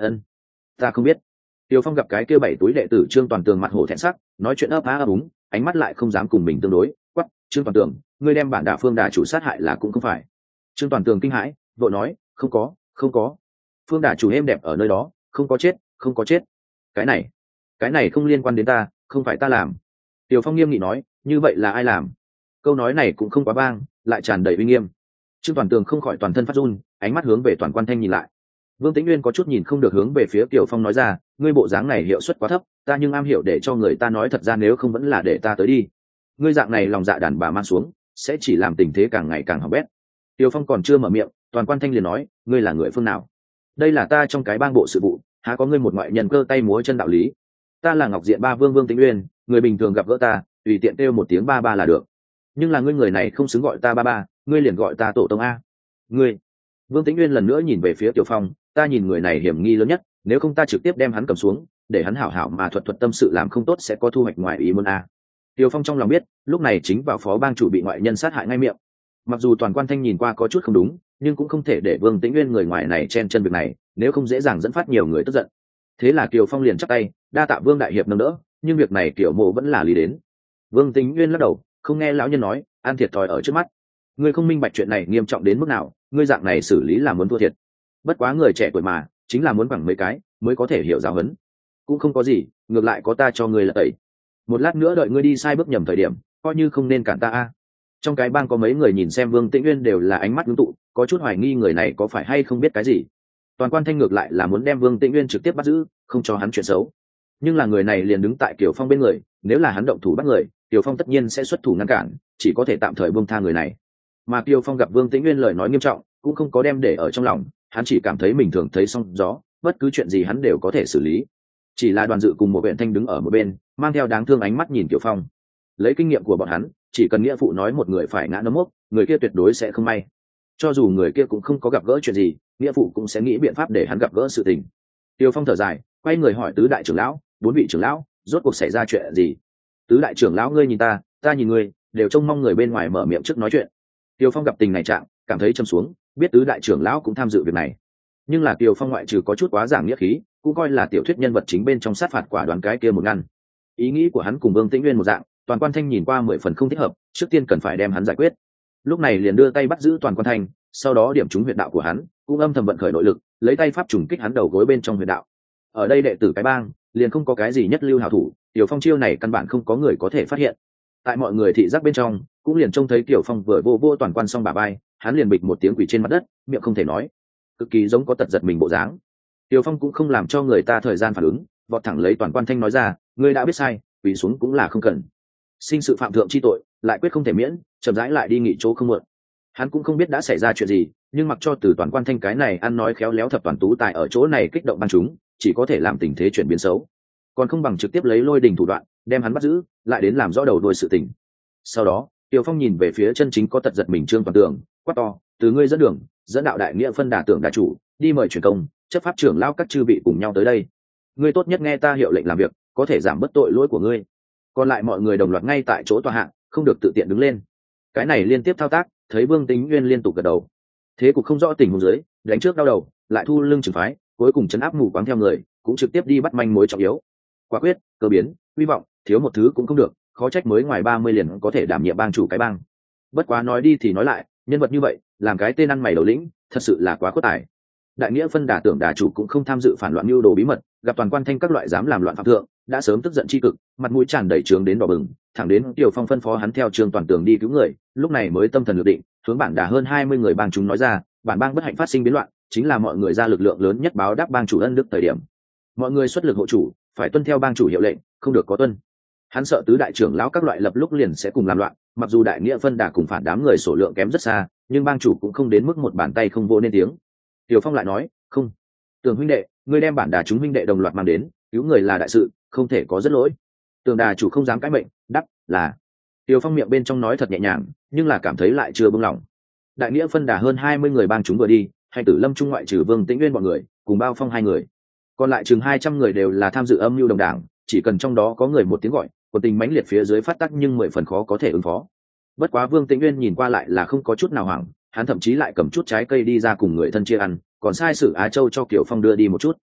Ân, ta không biết. Tiêu Phong gặp cái kia bảy túi đệ tử Trương Toàn Tường mặt hổ thẹn sắc, nói chuyện ấp á ấp úng, ánh mắt lại không dám cùng mình tương đối, quắc, Trương Toàn Tường, ngươi đem bản đả phương đả chủ sát hại là cũng không phải. Trương Toàn Tường kinh hãi, vội nói, không có, không có. Phương đả chủ êm đẹp ở nơi đó, không có chết, không có chết. Cái này, cái này không liên quan đến ta, không phải ta làm. Tiêu Phong nghiêm nghị nói, như vậy là ai làm? Câu nói này cũng không quá bang, lại tràn đầy uy nghiêm. Trương Toàn Tường không khỏi toàn thân phát run, ánh mắt hướng về Toàn Quan Thanh nhìn lại. Vương Tĩnh Nguyên có chút nhìn không được, hướng về phía Kiều Phong nói ra, ngươi bộ dáng này hiệu suất quá thấp, ta nhưng am hiểu để cho người ta nói thật ra, nếu không vẫn là để ta tới đi. Ngươi dạng này lòng dạ đàn bà mang xuống, sẽ chỉ làm tình thế càng ngày càng hỏng bét. Kiều Phong còn chưa mở miệng, Toàn Quan Thanh liền nói, ngươi là người phương nào? Đây là ta trong cái bang bộ sự vụ, há có ngươi một ngoại nhân cơ tay múa chân đạo lý? Ta là Ngọc Diện Ba Vương Vương Tĩnh Nguyên, người bình thường gặp gỡ ta, tùy tiện kêu một tiếng ba ba là được. Nhưng là ngươi người này không xứng gọi ta ba ba, ngươi liền gọi ta tổ tông a. Ngươi. Vương Tĩnh Nguyên lần nữa nhìn về phía Kiều Phong, ta nhìn người này hiểm nghi lớn nhất, nếu không ta trực tiếp đem hắn cầm xuống, để hắn hảo hảo mà thuật thuật tâm sự, làm không tốt sẽ có thu hoạch ngoài ý muốn a. Kiều Phong trong lòng biết, lúc này chính vào phó bang chủ bị ngoại nhân sát hại ngay miệng. Mặc dù Toàn Quan Thanh nhìn qua có chút không đúng, nhưng cũng không thể để Vương Tĩnh Nguyên người ngoài này chen chân việc này, nếu không dễ dàng dẫn phát nhiều người tức giận. Thế là Kiều Phong liền chắp tay, đa tạ Vương đại hiệp nâng đỡ, nhưng việc này Kiều mộ vẫn là lý đến. Vương Tĩnh Nguyên lắc đầu, không nghe lão nhân nói, ăn thiệt thòi ở trước mắt. Ngươi không minh bạch chuyện này nghiêm trọng đến mức nào, ngươi dạng này xử lý là muốn thua thiệt. Bất quá người trẻ tuổi mà, chính là muốn bằng mấy cái mới có thể hiểu giáo huấn. Cũng không có gì, ngược lại có ta cho ngươi là tẩy. Một lát nữa đợi ngươi đi sai bước nhầm thời điểm, coi như không nên cản ta a. Trong cái bang có mấy người nhìn xem Vương Tĩnh Nguyên đều là ánh mắt ngưng tụ, có chút hoài nghi người này có phải hay không biết cái gì. Toàn Quan Thanh ngược lại là muốn đem Vương Tĩnh Nguyên trực tiếp bắt giữ, không cho hắn chuyện xấu. Nhưng là người này liền đứng tại Kiều Phong bên người, nếu là hắn động thủ bắt người, Kiều Phong tất nhiên sẽ xuất thủ ngăn cản, chỉ có thể tạm thời buông tha người này. Mà Kiều Phong gặp Vương Tĩnh Nguyên lời nói nghiêm trọng, cũng không có đem để ở trong lòng, hắn chỉ cảm thấy mình thường thấy sóng gió, bất cứ chuyện gì hắn đều có thể xử lý. Chỉ là Đoàn Dự cùng một huyện thanh đứng ở một bên, mang theo đáng thương ánh mắt nhìn Kiều Phong. Lấy kinh nghiệm của bọn hắn, chỉ cần nghĩa phụ nói một người phải ngã nấm mốc, người kia tuyệt đối sẽ không may. Cho dù người kia cũng không có gặp gỡ chuyện gì, nghĩa phụ cũng sẽ nghĩ biện pháp để hắn gặp gỡ sự tình. Kiều Phong thở dài, quay người hỏi tứ đại trưởng lão, bốn vị trưởng lão, rốt cuộc xảy ra chuyện gì? Tứ đại trưởng lão, ngươi nhìn ta, ta nhìn ngươi, đều trông mong người bên ngoài mở miệng trước nói chuyện. Kiều Phong gặp tình này trạng, cảm thấy châm xuống, biết tứ đại trưởng lão cũng tham dự việc này. Nhưng là Kiều Phong ngoại trừ có chút quá giảng nghĩa khí, cũng coi là tiểu thuyết nhân vật chính bên trong sát phạt quả đoán cái kia một ngăn. Ý nghĩ của hắn cùng Vương Tĩnh Nguyên một dạng, Toàn Quan Thanh nhìn qua mười phần không thích hợp, trước tiên cần phải đem hắn giải quyết. Lúc này liền đưa tay bắt giữ Toàn Quan Thanh, sau đó điểm trúng huyệt đạo của hắn, cũng âm thầm vận khởi nội lực, lấy tay pháp trùng kích hắn đầu gối bên trong huyệt đạo. Ở đây đệ tử cái bang, liền không có cái gì nhất lưu hảo thủ, Tiểu Phong chiêu này căn bản không có người có thể phát hiện. Tại mọi người thị giác bên trong, cũng liền trông thấy Tiểu Phong vừa vô vô Toàn Quan xong bà bay, hắn liền bịch một tiếng quỳ trên mặt đất, miệng không thể nói, cực kỳ giống có tật giật mình bộ dáng. Tiểu Phong cũng không làm cho người ta thời gian phản ứng, vọt thẳng lấy Toàn Quan Thanh nói ra, ngươi đã biết sai, quỳ xuống cũng là không cần. Sinh sự phạm thượng chi tội, lại quyết không thể miễn, chậm rãi lại đi nghị chỗ không muộn. Hắn cũng không biết đã xảy ra chuyện gì, nhưng mặc cho từ Toàn Quan Thanh cái này ăn nói khéo léo thập toàn tú tài ở chỗ này kích động ban chúng, chỉ có thể làm tình thế chuyển biến xấu, còn không bằng trực tiếp lấy lôi đình thủ đoạn đem hắn bắt giữ, lại đến làm rõ đầu đuôi sự tình. Sau đó Tiểu Phong nhìn về phía chân chính có tật giật mình Trương Toàn Tường, quát to, từ ngươi dẫn đường, dẫn đạo đại nghĩa phân đà tưởng đà chủ đi mời truyền công, chấp pháp trưởng lao các chư vị cùng nhau tới đây. Ngươi tốt nhất nghe ta hiệu lệnh làm việc, có thể giảm bớt tội lỗi của ngươi. Còn lại mọi người đồng loạt ngay tại chỗ tòa hạng, không được tự tiện đứng lên. Cái này liên tiếp thao tác, thấy Vương Tĩnh Nguyên liên tục gật đầu. Thế cục không rõ tình huống dưới, đánh trước đau đầu, lại thu lưng trừng phái, cuối cùng chấn áp mù quáng theo người, cũng trực tiếp đi bắt manh mối trọng yếu. Quả quyết, cơ biến, hy vọng, thiếu một thứ cũng không được, khó trách mới ngoài ba mươi liền có thể đảm nhiệm bang chủ cái bang. Bất quá nói đi thì nói lại, nhân vật như vậy, làm cái tên ăn mày đầu lĩnh, thật sự là quá khuất tài. Đại nghĩa phân đà tưởng đà chủ cũng không tham dự phản loạn mưu đồ bí mật, gặp Toàn Quan Thanh các loại dám làm loạn phạm thượng, đã sớm tức giận chi cực, mặt mũi tràn đầy trướng đến đỏ bừng, thẳng đến Tiểu Phong phân phó hắn theo Trương Toàn Tường đi cứu người, lúc này mới tâm thần lực định, hướng bản đà hơn hai mươi người bang chúng nói ra, bản bang bất hạnh phát sinh biến loạn, chính là mọi người ra lực lượng lớn nhất báo đáp bang chủ ân đức thời điểm. Mọi người xuất lực hộ chủ, phải tuân theo bang chủ hiệu lệnh, không được có tuân. Hắn sợ tứ đại trưởng lão các loại lập lúc liền sẽ cùng làm loạn, mặc dù đại nghĩa phân đà cùng phản đám người số lượng kém rất xa, nhưng bang chủ cũng không đến mức một bàn tay không vô nên tiếng. Tiểu Phong lại nói, không, Tường huynh đệ, ngươi đem bản đà chúng huynh đệ đồng loạt mang đến, cứu người là đại sự, không thể có rất lỗi. Tường đà chủ không dám cãi mệnh, đáp là. Tiểu Phong miệng bên trong nói thật nhẹ nhàng, nhưng là cảm thấy lại chưa buông lỏng. Đại nghĩa phân đà hơn hai mươi người bang chúng vừa đi, Hành Tử Lâm trung ngoại trừ Vương Tĩnh Nguyên bọn người, cùng Bao Phong hai người, còn lại chừng hai trăm người đều là tham dự âm mưu đồng đảng, chỉ cần trong đó có người một tiếng gọi, quân tình mãnh liệt phía dưới phát tác nhưng mười phần khó có thể ứng phó. Bất quá Vương Tĩnh Nguyên nhìn qua lại là không có chút nào hoảng, hắn thậm chí lại cầm chút trái cây đi ra cùng người thân chia ăn, còn sai sử Á Châu cho Kiều Phong đưa đi một chút.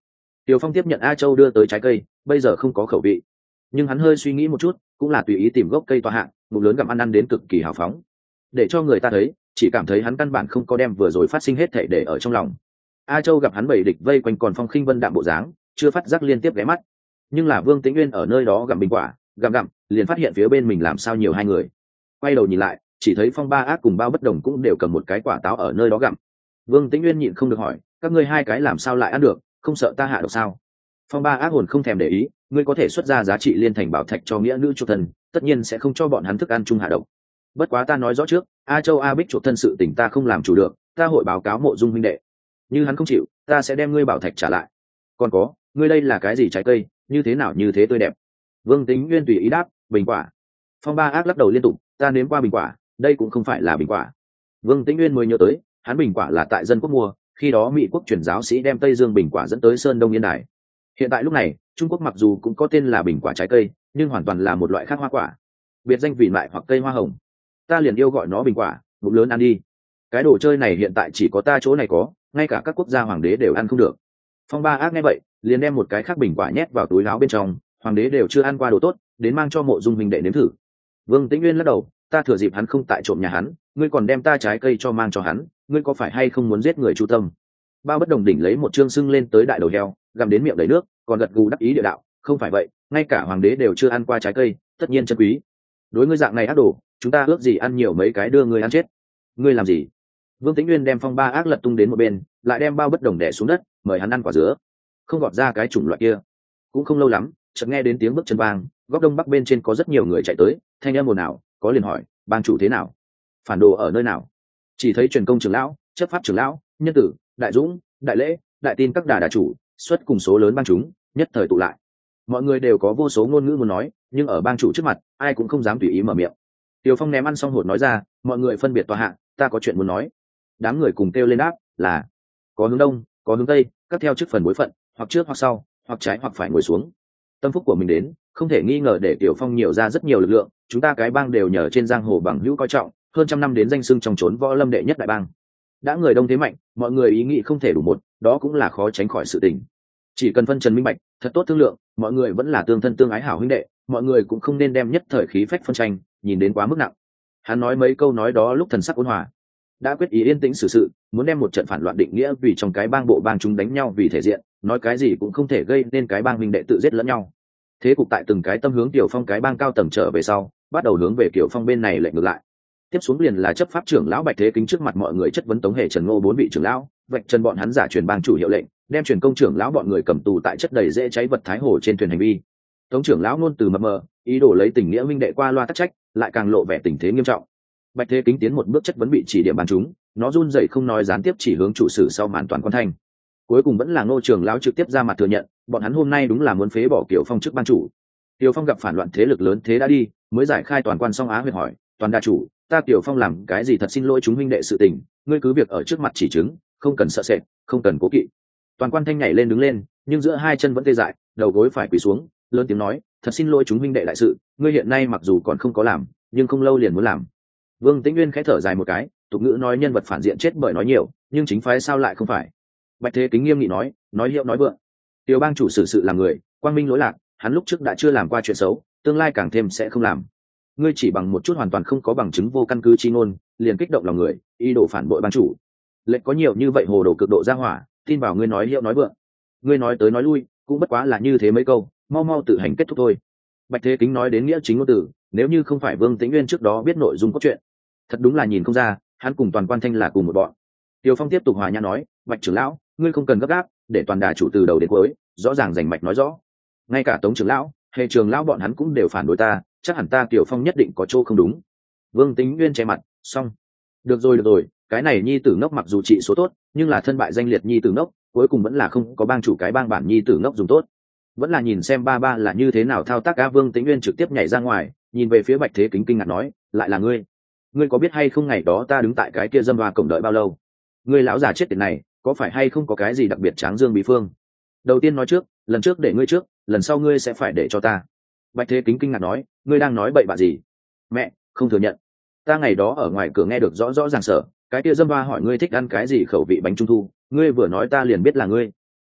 Tiều Phong tiếp nhận A Châu đưa tới trái cây, bây giờ không có khẩu vị, nhưng hắn hơi suy nghĩ một chút, cũng là tùy ý tìm gốc cây tọa hạng, ngụm lớn gặm ăn ăn đến cực kỳ hào phóng, để cho người ta thấy, chỉ cảm thấy hắn căn bản không có đem vừa rồi phát sinh hết thảy để ở trong lòng. A Châu gặp hắn bảy địch vây quanh còn phong khinh vân đạm bộ dáng, chưa phát giác liên tiếp ghé mắt, nhưng là Vương Tĩnh Uyên ở nơi đó gặm bình quả, gặm gặm, liền phát hiện phía bên mình làm sao nhiều hai người. Quay đầu nhìn lại, chỉ thấy Phong Ba Ác cùng Bao Bất Đồng cũng đều cầm một cái quả táo ở nơi đó gặm. Vương Tĩnh Uyên nhịn không được hỏi, các ngươi hai cái làm sao lại ăn được, không sợ ta hạ độc sao? Phong Ba Ác hồn không thèm để ý, ngươi có thể xuất ra giá trị liên thành bảo thạch cho nghĩa nữ chuộc thân, tất nhiên sẽ không cho bọn hắn thức ăn chung hạ độc. Bất quá ta nói rõ trước, A Châu A Bích chuộc thân sự tình ta không làm chủ được, ta hội báo cáo Mộ Dung huynh đệ. Như hắn không chịu, ta sẽ đem ngươi bảo thạch trả lại. Còn có, ngươi đây là cái gì trái cây, như thế nào như thế tươi đẹp? Vương Tĩnh Nguyên tùy ý đáp, bình quả. Phong Ba Ác lắc đầu liên tục, ta nếm qua bình quả, đây cũng không phải là bình quả. Vương Tĩnh Nguyên mới nhớ tới, hắn bình quả là tại dân quốc mua, khi đó Mỹ quốc truyền giáo sĩ đem Tây Dương bình quả dẫn tới Sơn Đông Yên Đài. Hiện tại lúc này, Trung Quốc mặc dù cũng có tên là bình quả trái cây, nhưng hoàn toàn là một loại khác hoa quả, biệt danh vị mại hoặc cây hoa hồng. Ta liền yêu gọi nó bình quả, ngụm lớn ăn đi. Cái đồ chơi này hiện tại chỉ có ta chỗ này có, ngay cả các quốc gia hoàng đế đều ăn không được. Phong Ba Ác nghe vậy, liền đem một cái khác bình quả nhét vào túi áo bên trong, hoàng đế đều chưa ăn qua đồ tốt, đến mang cho Mộ Dung huynh đệ nếm thử. Vương Tĩnh Nguyên lắc đầu, ta thừa dịp hắn không tại trộm nhà hắn, ngươi còn đem ta trái cây cho mang cho hắn, ngươi có phải hay không muốn giết người chu tâm? Bao Bất Đồng đỉnh lấy một chương sưng lên tới đại đầu heo, gặm đến miệng đầy nước, còn gật gù đắc ý địa đạo, không phải vậy, ngay cả hoàng đế đều chưa ăn qua trái cây, tất nhiên chân quý. Đối ngươi dạng này ác đồ, chúng ta ước gì ăn nhiều mấy cái đưa ngươi ăn chết. Ngươi làm gì? Vương Tĩnh Nguyên đem Phong Ba Ác lật tung đến một bên, lại đem Bao Bất Đồng đè xuống đất, mời hắn ăn quả dứa. Không gọt ra cái chủng loại kia. Cũng không lâu lắm, chợt nghe đến tiếng bước chân vang, góc đông bắc bên trên có rất nhiều người chạy tới, thanh âm ồn ào, có liền hỏi, bang chủ thế nào? Phản đồ ở nơi nào? Chỉ thấy truyền công trưởng lão, chấp pháp trưởng lão, nhân tử, đại dũng, đại lễ, đại tin các đà đà chủ, xuất cùng số lớn bang chúng, nhất thời tụ lại. Mọi người đều có vô số ngôn ngữ muốn nói, nhưng ở bang chủ trước mặt, ai cũng không dám tùy ý mở miệng. Tiêu Phong ném ăn xong hột nói ra, mọi người phân biệt tòa hạ, ta có chuyện muốn nói. Đám người cùng kêu lên đáp, là có hướng đông, có hướng tây, các theo chức phần bối phận, hoặc trước hoặc sau, hoặc trái hoặc phải ngồi xuống. Tâm phúc của mình đến, không thể nghi ngờ để Tiểu Phong nhiều ra rất nhiều lực lượng, chúng ta cái bang đều nhờ trên giang hồ bằng hữu coi trọng, hơn trăm năm đến danh xưng trong trốn võ lâm đệ nhất đại bang. Đã người đông thế mạnh, mọi người ý nghĩ không thể đủ một, đó cũng là khó tránh khỏi sự tình. Chỉ cần phân trần minh bạch, thật tốt thương lượng, mọi người vẫn là tương thân tương ái hảo huynh đệ, mọi người cũng không nên đem nhất thời khí phách phân tranh, nhìn đến quá mức nặng. Hắn nói mấy câu nói đó lúc thần sắc ôn hòa, đã quyết ý yên tĩnh xử sự, muốn đem một trận phản loạn định nghĩa vì trong cái bang bộ bang chúng đánh nhau vì thể diện, nói cái gì cũng không thể gây nên cái bang huynh đệ tự giết lẫn nhau. Thế cục tại từng cái tâm hướng Tiểu Phong cái bang cao tầng trở về sau, bắt đầu hướng về Tiểu Phong bên này lệnh ngược lại. Tiếp xuống liền là chấp pháp trưởng lão Bạch Thế Kính trước mặt mọi người chất vấn Tống Hề Trần Ngô bốn vị trưởng lão, vạch trần bọn hắn giả truyền bang chủ hiệu lệnh, đem truyền công trưởng lão bọn người cầm tù tại chất đầy dễ cháy vật thái hồ trên thuyền hành vi. Tống trưởng lão luôn từ mập mờ, ý đồ lấy tình nghĩa minh đệ qua loa tắc trách, lại càng lộ vẻ tình thế nghiêm trọng. Bạch Thế Kính tiến một bước chất vấn bị chỉ điểm bàn chúng, nó run rẩy không nói gián tiếp chỉ hướng chủ sử sau màn toàn quan thanh. Cuối cùng vẫn là Ngô trưởng lão trực tiếp ra mặt thừa nhận, bọn hắn hôm nay đúng là muốn phế bỏ Kiều Phong chức ban chủ. Kiều Phong gặp phản loạn thế lực lớn thế đã đi, mới giải khai toàn quan song á huyệt hỏi, toàn đa chủ, ta Kiều Phong làm cái gì thật xin lỗi chúng huynh đệ sự tình, ngươi cứ việc ở trước mặt chỉ chứng, không cần sợ sệt, không cần cố kỵ. Toàn quan thanh nhảy lên đứng lên, nhưng giữa hai chân vẫn tê dại, đầu gối phải quỳ xuống, lớn tiếng nói, thật xin lỗi chúng huynh đệ đại sự, ngươi hiện nay mặc dù còn không có làm, nhưng không lâu liền muốn làm. Vương Tĩnh Nguyên khẽ thở dài một cái, tục ngữ nói nhân vật phản diện chết bởi nói nhiều, nhưng chính phái sao lại không phải. Bạch Thế Kính nghiêm nghị nói, nói hiệu nói vượng. Tiểu bang chủ xử sự làm người, quang minh lỗi lạc, hắn lúc trước đã chưa làm qua chuyện xấu, tương lai càng thêm sẽ không làm. Ngươi chỉ bằng một chút hoàn toàn không có bằng chứng vô căn cứ chi ngôn, liền kích động lòng người, ý đồ phản bội bang chủ. Lệnh có nhiều như vậy hồ đồ cực độ ra hỏa, tin vào ngươi nói hiệu nói vượng. Ngươi nói tới nói lui, cũng bất quá là như thế mấy câu, mau mau tự hành kết thúc thôi. Bạch Thế Kính nói đến nghĩa chính ngôn từ, nếu như không phải Vương Tĩnh Nguyên trước đó biết nội dung cốt truyện, thật đúng là nhìn không ra, hắn cùng toàn quan thanh là cùng một bọn. Tiêu Phong tiếp tục hòa nhã nói, Bạch trưởng lão, ngươi không cần gấp gáp, để toàn đà chủ từ đầu đến cuối, rõ ràng rành mạch nói rõ. Ngay cả Tống trưởng lão, Hề trưởng lão bọn hắn cũng đều phản đối ta, chắc hẳn ta Tiêu Phong nhất định có chỗ không đúng. Vương Tĩnh Nguyên che mặt, xong. Được rồi được rồi, cái này nhi tử ngốc mặc dù trị số tốt, nhưng là thân bại danh liệt nhi tử ngốc, cuối cùng vẫn là không có bang chủ cái bang bản nhi tử ngốc dùng tốt. Vẫn là nhìn xem ba ba là như thế nào thao tác. Á Vương Tĩnh Nguyên trực tiếp nhảy ra ngoài, nhìn về phía Bạch Thế Kính kinh ngạc nói, lại là ngươi. Ngươi có biết hay không ngày đó ta đứng tại cái kia dâm hoa cổng đợi bao lâu? Ngươi lão già chết tiệt này, có phải hay không có cái gì đặc biệt tráng dương bí phương? Đầu tiên nói trước, lần trước để ngươi trước, lần sau ngươi sẽ phải để cho ta. Bạch Thế Kính kinh ngạc nói, ngươi đang nói bậy bạ gì? Mẹ, không thừa nhận. Ta ngày đó ở ngoài cửa nghe được rõ rõ ràng sở, cái kia dâm hoa hỏi ngươi thích ăn cái gì khẩu vị bánh trung thu, ngươi vừa nói ta liền biết là ngươi.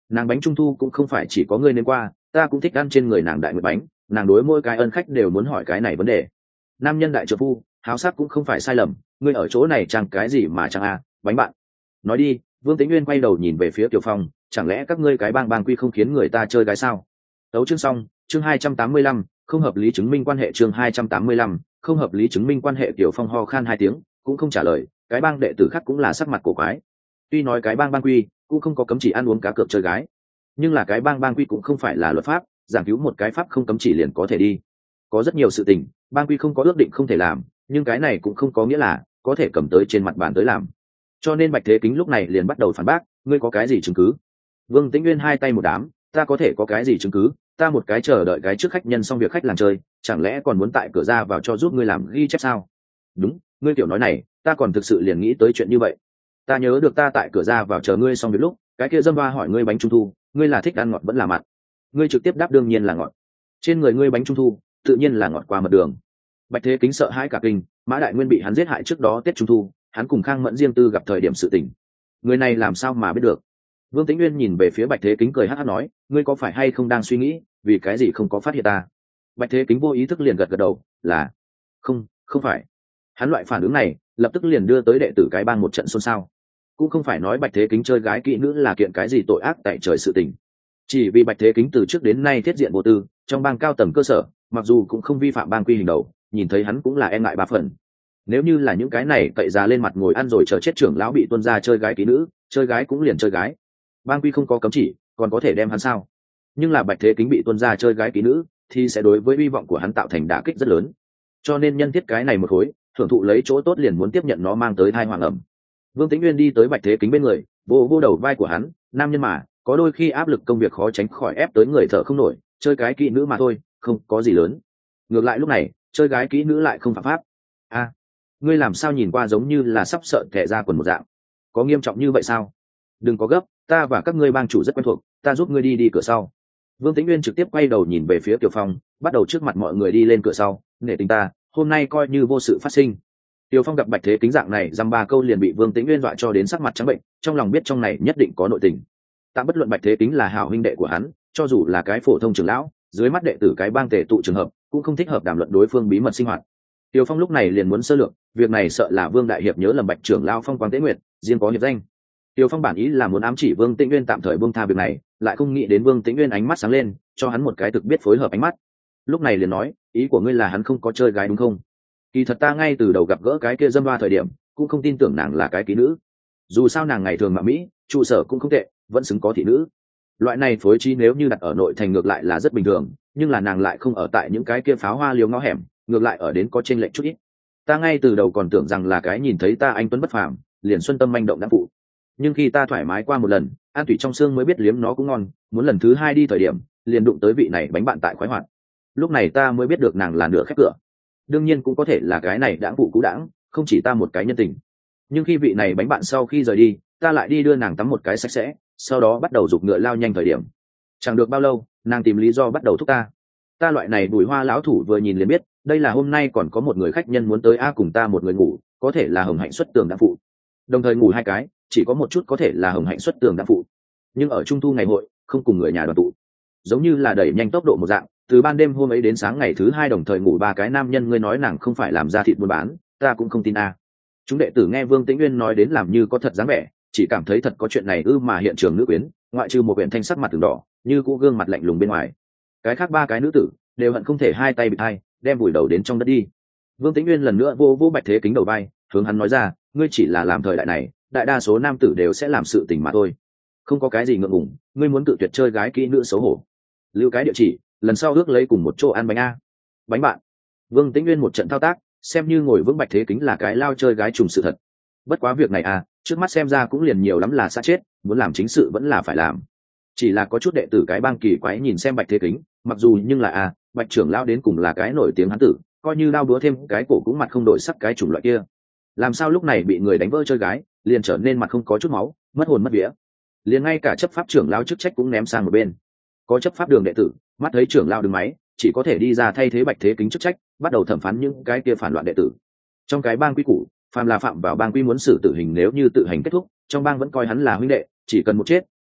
nàng bánh trung thu cũng không phải chỉ có ngươi nên qua, ta cũng thích ăn trên người nàng đại nguyệt bánh, nàng đối mỗi cái ân khách đều muốn hỏi cái này vấn đề. Nam nhân đại trợ phu háo sắc cũng không phải sai lầm, ngươi ở chỗ này chẳng cái gì mà chẳng à, bánh bạn. Nói đi. Vương Tĩnh Nguyên quay đầu nhìn về phía Kiều Phong, chẳng lẽ các ngươi cái bang bang quy không khiến người ta chơi gái sao? Tấu chương xong, chương hai trăm tám mươi lăm, không hợp lý chứng minh quan hệ, chương hai trăm tám mươi lăm, không hợp lý chứng minh quan hệ. Kiều Phong ho khan hai tiếng, cũng không trả lời, cái bang đệ tử khác cũng là sắc mặt cổ quái. Tuy nói cái bang bang quy cũng không có cấm chỉ ăn uống cá cược chơi gái, nhưng là cái bang bang quy cũng không phải là luật pháp, giảng cứu một cái pháp không cấm chỉ liền có thể đi. Có rất nhiều sự tình, bang quy không có ước định không thể làm, nhưng cái này cũng không có nghĩa là có thể cầm tới trên mặt bàn tới làm. Cho nên Bạch Thế Kính lúc này liền bắt đầu phản bác, ngươi có cái gì chứng cứ? Vương Tĩnh Nguyên hai tay một đám, ta có thể có cái gì chứng cứ? Ta một cái chờ đợi cái trước khách nhân xong việc khách làm chơi, chẳng lẽ còn muốn tại cửa ra vào cho giúp ngươi làm ghi chép sao? Đúng, ngươi tiểu nói này, ta còn thực sự liền nghĩ tới chuyện như vậy. Ta nhớ được ta tại cửa ra vào chờ ngươi xong việc lúc, cái kia dâm ba hỏi ngươi bánh trung thu, ngươi là thích ăn ngọt vẫn là mặn? Ngươi trực tiếp đáp đương nhiên là ngọt. Trên người ngươi bánh trung thu, tự nhiên là ngọt qua mật đường. Bạch Thế Kính sợ hãi cả kinh, Mã Đại Nguyên bị hắn giết hại trước đó Tết Trung thu, hắn cùng Khang Mẫn riêng tư gặp thời điểm sự tình, người này làm sao mà biết được? Vương Tĩnh Nguyên nhìn về phía Bạch Thế Kính cười hắc hắc nói, ngươi có phải hay không đang suy nghĩ, vì cái gì không có phát hiện ta? Bạch Thế Kính vô ý thức liền gật gật đầu, là không, không phải. Hắn loại phản ứng này, lập tức liền đưa tới đệ tử cái bang một trận xôn xao. Cũng không phải nói Bạch Thế Kính chơi gái kỹ nữ là kiện cái gì tội ác tại trời sự tình, chỉ vì Bạch Thế Kính từ trước đến nay thiết diện vô tư, trong bang cao tầng cơ sở, mặc dù cũng không vi phạm bang quy hình đầu, nhìn thấy hắn cũng là e ngại ba phần. Nếu như là những cái này cậy ra lên mặt ngồi ăn rồi chờ chết trưởng lão bị tuân ra chơi gái kỹ nữ, chơi gái cũng liền chơi gái, bang quy không có cấm chỉ, còn có thể đem hắn sao? Nhưng là Bạch Thế Kính bị tuân ra chơi gái kỹ nữ, thì sẽ đối với hy vọng của hắn tạo thành đả kích rất lớn. Cho nên nhân thiết cái này một khối, thưởng thụ lấy chỗ tốt liền muốn tiếp nhận nó mang tới thai hoàng ẩm. Vương Tĩnh Nguyên đi tới Bạch Thế Kính bên người, vô vô đầu vai của hắn, nam nhân mà, có đôi khi áp lực công việc khó tránh khỏi ép tới người thở không nổi, chơi cái kỹ nữ mà thôi, không có gì lớn. Ngược lại lúc này, chơi gái kỹ nữ lại không phạm pháp. A, à, ngươi làm sao nhìn qua giống như là sắp sợ thẻ ra quần một dạng, có nghiêm trọng như vậy sao? Đừng có gấp, ta và các ngươi bang chủ rất quen thuộc, ta giúp ngươi đi đi cửa sau. Vương Tĩnh Nguyên trực tiếp quay đầu nhìn về phía Kiều Phong, bắt đầu trước mặt mọi người đi lên cửa sau, nể tình ta, hôm nay coi như vô sự phát sinh. Kiều Phong gặp Bạch Thế Kính dạng này dăm ba câu liền bị Vương Tĩnh Nguyên dọa cho đến sắc mặt trắng bệnh, trong lòng biết trong này nhất định có nội tình. Tạm bất luận Bạch Thế Kính là hảo huynh đệ của hắn, cho dù là cái phổ thông trưởng lão, dưới mắt đệ tử cái bang tề tụ trường hợp, cũng không thích hợp đàm luận đối phương bí mật sinh hoạt. Kiều Phong lúc này liền muốn sơ lược, việc này sợ là Vương đại hiệp nhớ lầm Bạch trưởng lão Phong Quang Tế Nguyệt, riêng có hiệp danh. Kiều Phong bản ý là muốn ám chỉ Vương Tĩnh Nguyên tạm thời buông tha việc này, lại không nghĩ đến Vương Tĩnh Nguyên ánh mắt sáng lên, cho hắn một cái thực biết phối hợp ánh mắt. Lúc này liền nói, ý của ngươi là hắn không có chơi gái đúng không? Kỳ thật ta ngay từ đầu gặp gỡ cái kia dâm ba thời điểm, cũng không tin tưởng nàng là cái kỹ nữ. Dù sao nàng ngày thường mà mỹ, trụ sở cũng không tệ, vẫn xứng có thị nữ. Loại này phối trí nếu như đặt ở nội thành ngược lại là rất bình thường, nhưng là nàng lại không ở tại những cái kia pháo hoa liều ngõ hẻm, ngược lại ở đến có chênh lệch chút ít. Ta ngay từ đầu còn tưởng rằng là cái nhìn thấy ta anh tuấn bất phàm, liền xuân tâm manh động đã phụ. Nhưng khi ta thoải mái qua một lần, an thủy trong xương mới biết liếm nó cũng ngon, muốn lần thứ hai đi thời điểm, liền đụng tới vị này bánh bạn tại khoái hoạt. Lúc này ta mới biết được nàng là nửa khép cửa. Đương nhiên cũng có thể là cái này đãng phụ cũ đãng, không chỉ ta một cái nhân tình. Nhưng khi vị này bánh bạn sau khi rời đi, ta lại đi đưa nàng tắm một cái sạch sẽ, sau đó bắt đầu giục ngựa lao nhanh thời điểm. Chẳng được bao lâu, nàng tìm lý do bắt đầu thúc ta. Ta loại này bùi hoa lão thủ vừa nhìn liền biết, đây là hôm nay còn có một người khách nhân muốn tới a cùng ta một người ngủ, có thể là hồng hạnh xuất tường đã phụ. Đồng thời ngủ hai cái, chỉ có một chút có thể là hồng hạnh xuất tường đã phụ. Nhưng ở trung thu ngày hội, không cùng người nhà đoàn tụ, giống như là đẩy nhanh tốc độ một dạng, từ ban đêm hôm ấy đến sáng ngày thứ hai đồng thời ngủ ba cái nam nhân, ngươi nói nàng không phải làm ra thịt buôn bán, ta cũng không tin a. Chúng đệ tử nghe Vương Tĩnh Nguyên nói đến làm như có thật dáng vẻ, chỉ cảm thấy thật có chuyện này ư, mà hiện trường nữ quyến, ngoại trừ một quyển thanh sắc mặt từng đỏ, như cũ gương mặt lạnh lùng bên ngoài, cái khác ba cái nữ tử đều hận không thể hai tay bịt hai, đem vùi đầu đến trong đất đi. Vương Tĩnh Nguyên lần nữa vô vô Bạch Thế Kính đầu vai, hướng hắn nói ra, ngươi chỉ là làm thời đại này, đại đa số nam tử đều sẽ làm sự tình mà thôi, không có cái gì ngượng ngùng, ngươi muốn tự tuyệt chơi gái kỹ nữ xấu hổ. Lưu cái địa chỉ, lần sau ước lấy cùng một chỗ ăn bánh a. Bánh bạn. Vương Tĩnh Nguyên một trận thao tác, xem như ngồi vững Bạch Thế Kính là cái lao chơi gái trùng sự thật. Bất quá việc này à, trước mắt xem ra cũng liền nhiều lắm là xa chết, muốn làm chính sự vẫn là phải làm. Chỉ là có chút đệ tử cái bang kỳ quái nhìn xem Bạch Thế Kính, mặc dù nhưng là à, Bạch trưởng lão đến cùng là cái nổi tiếng hán tử, coi như đao búa thêm cái cổ cũng mặt không đổi sắc cái chủng loại kia. Làm sao lúc này bị người đánh vỡ chơi gái, liền trở nên mặt không có chút máu, mất hồn mất vía. Liền ngay cả chấp pháp trưởng lão chức trách cũng ném sang một bên. Có chấp pháp đường đệ tử, mắt thấy trưởng lão đứng máy, chỉ có thể đi ra thay thế Bạch Thế Kính chức trách, bắt đầu thẩm phán những cái kia phản loạn đệ tử. Trong cái bang quy củ, phàm là phạm vào bang quy muốn xử tử hình, nếu như tự hành kết thúc, trong bang vẫn coi hắn là huynh đệ, chỉ cần một chết,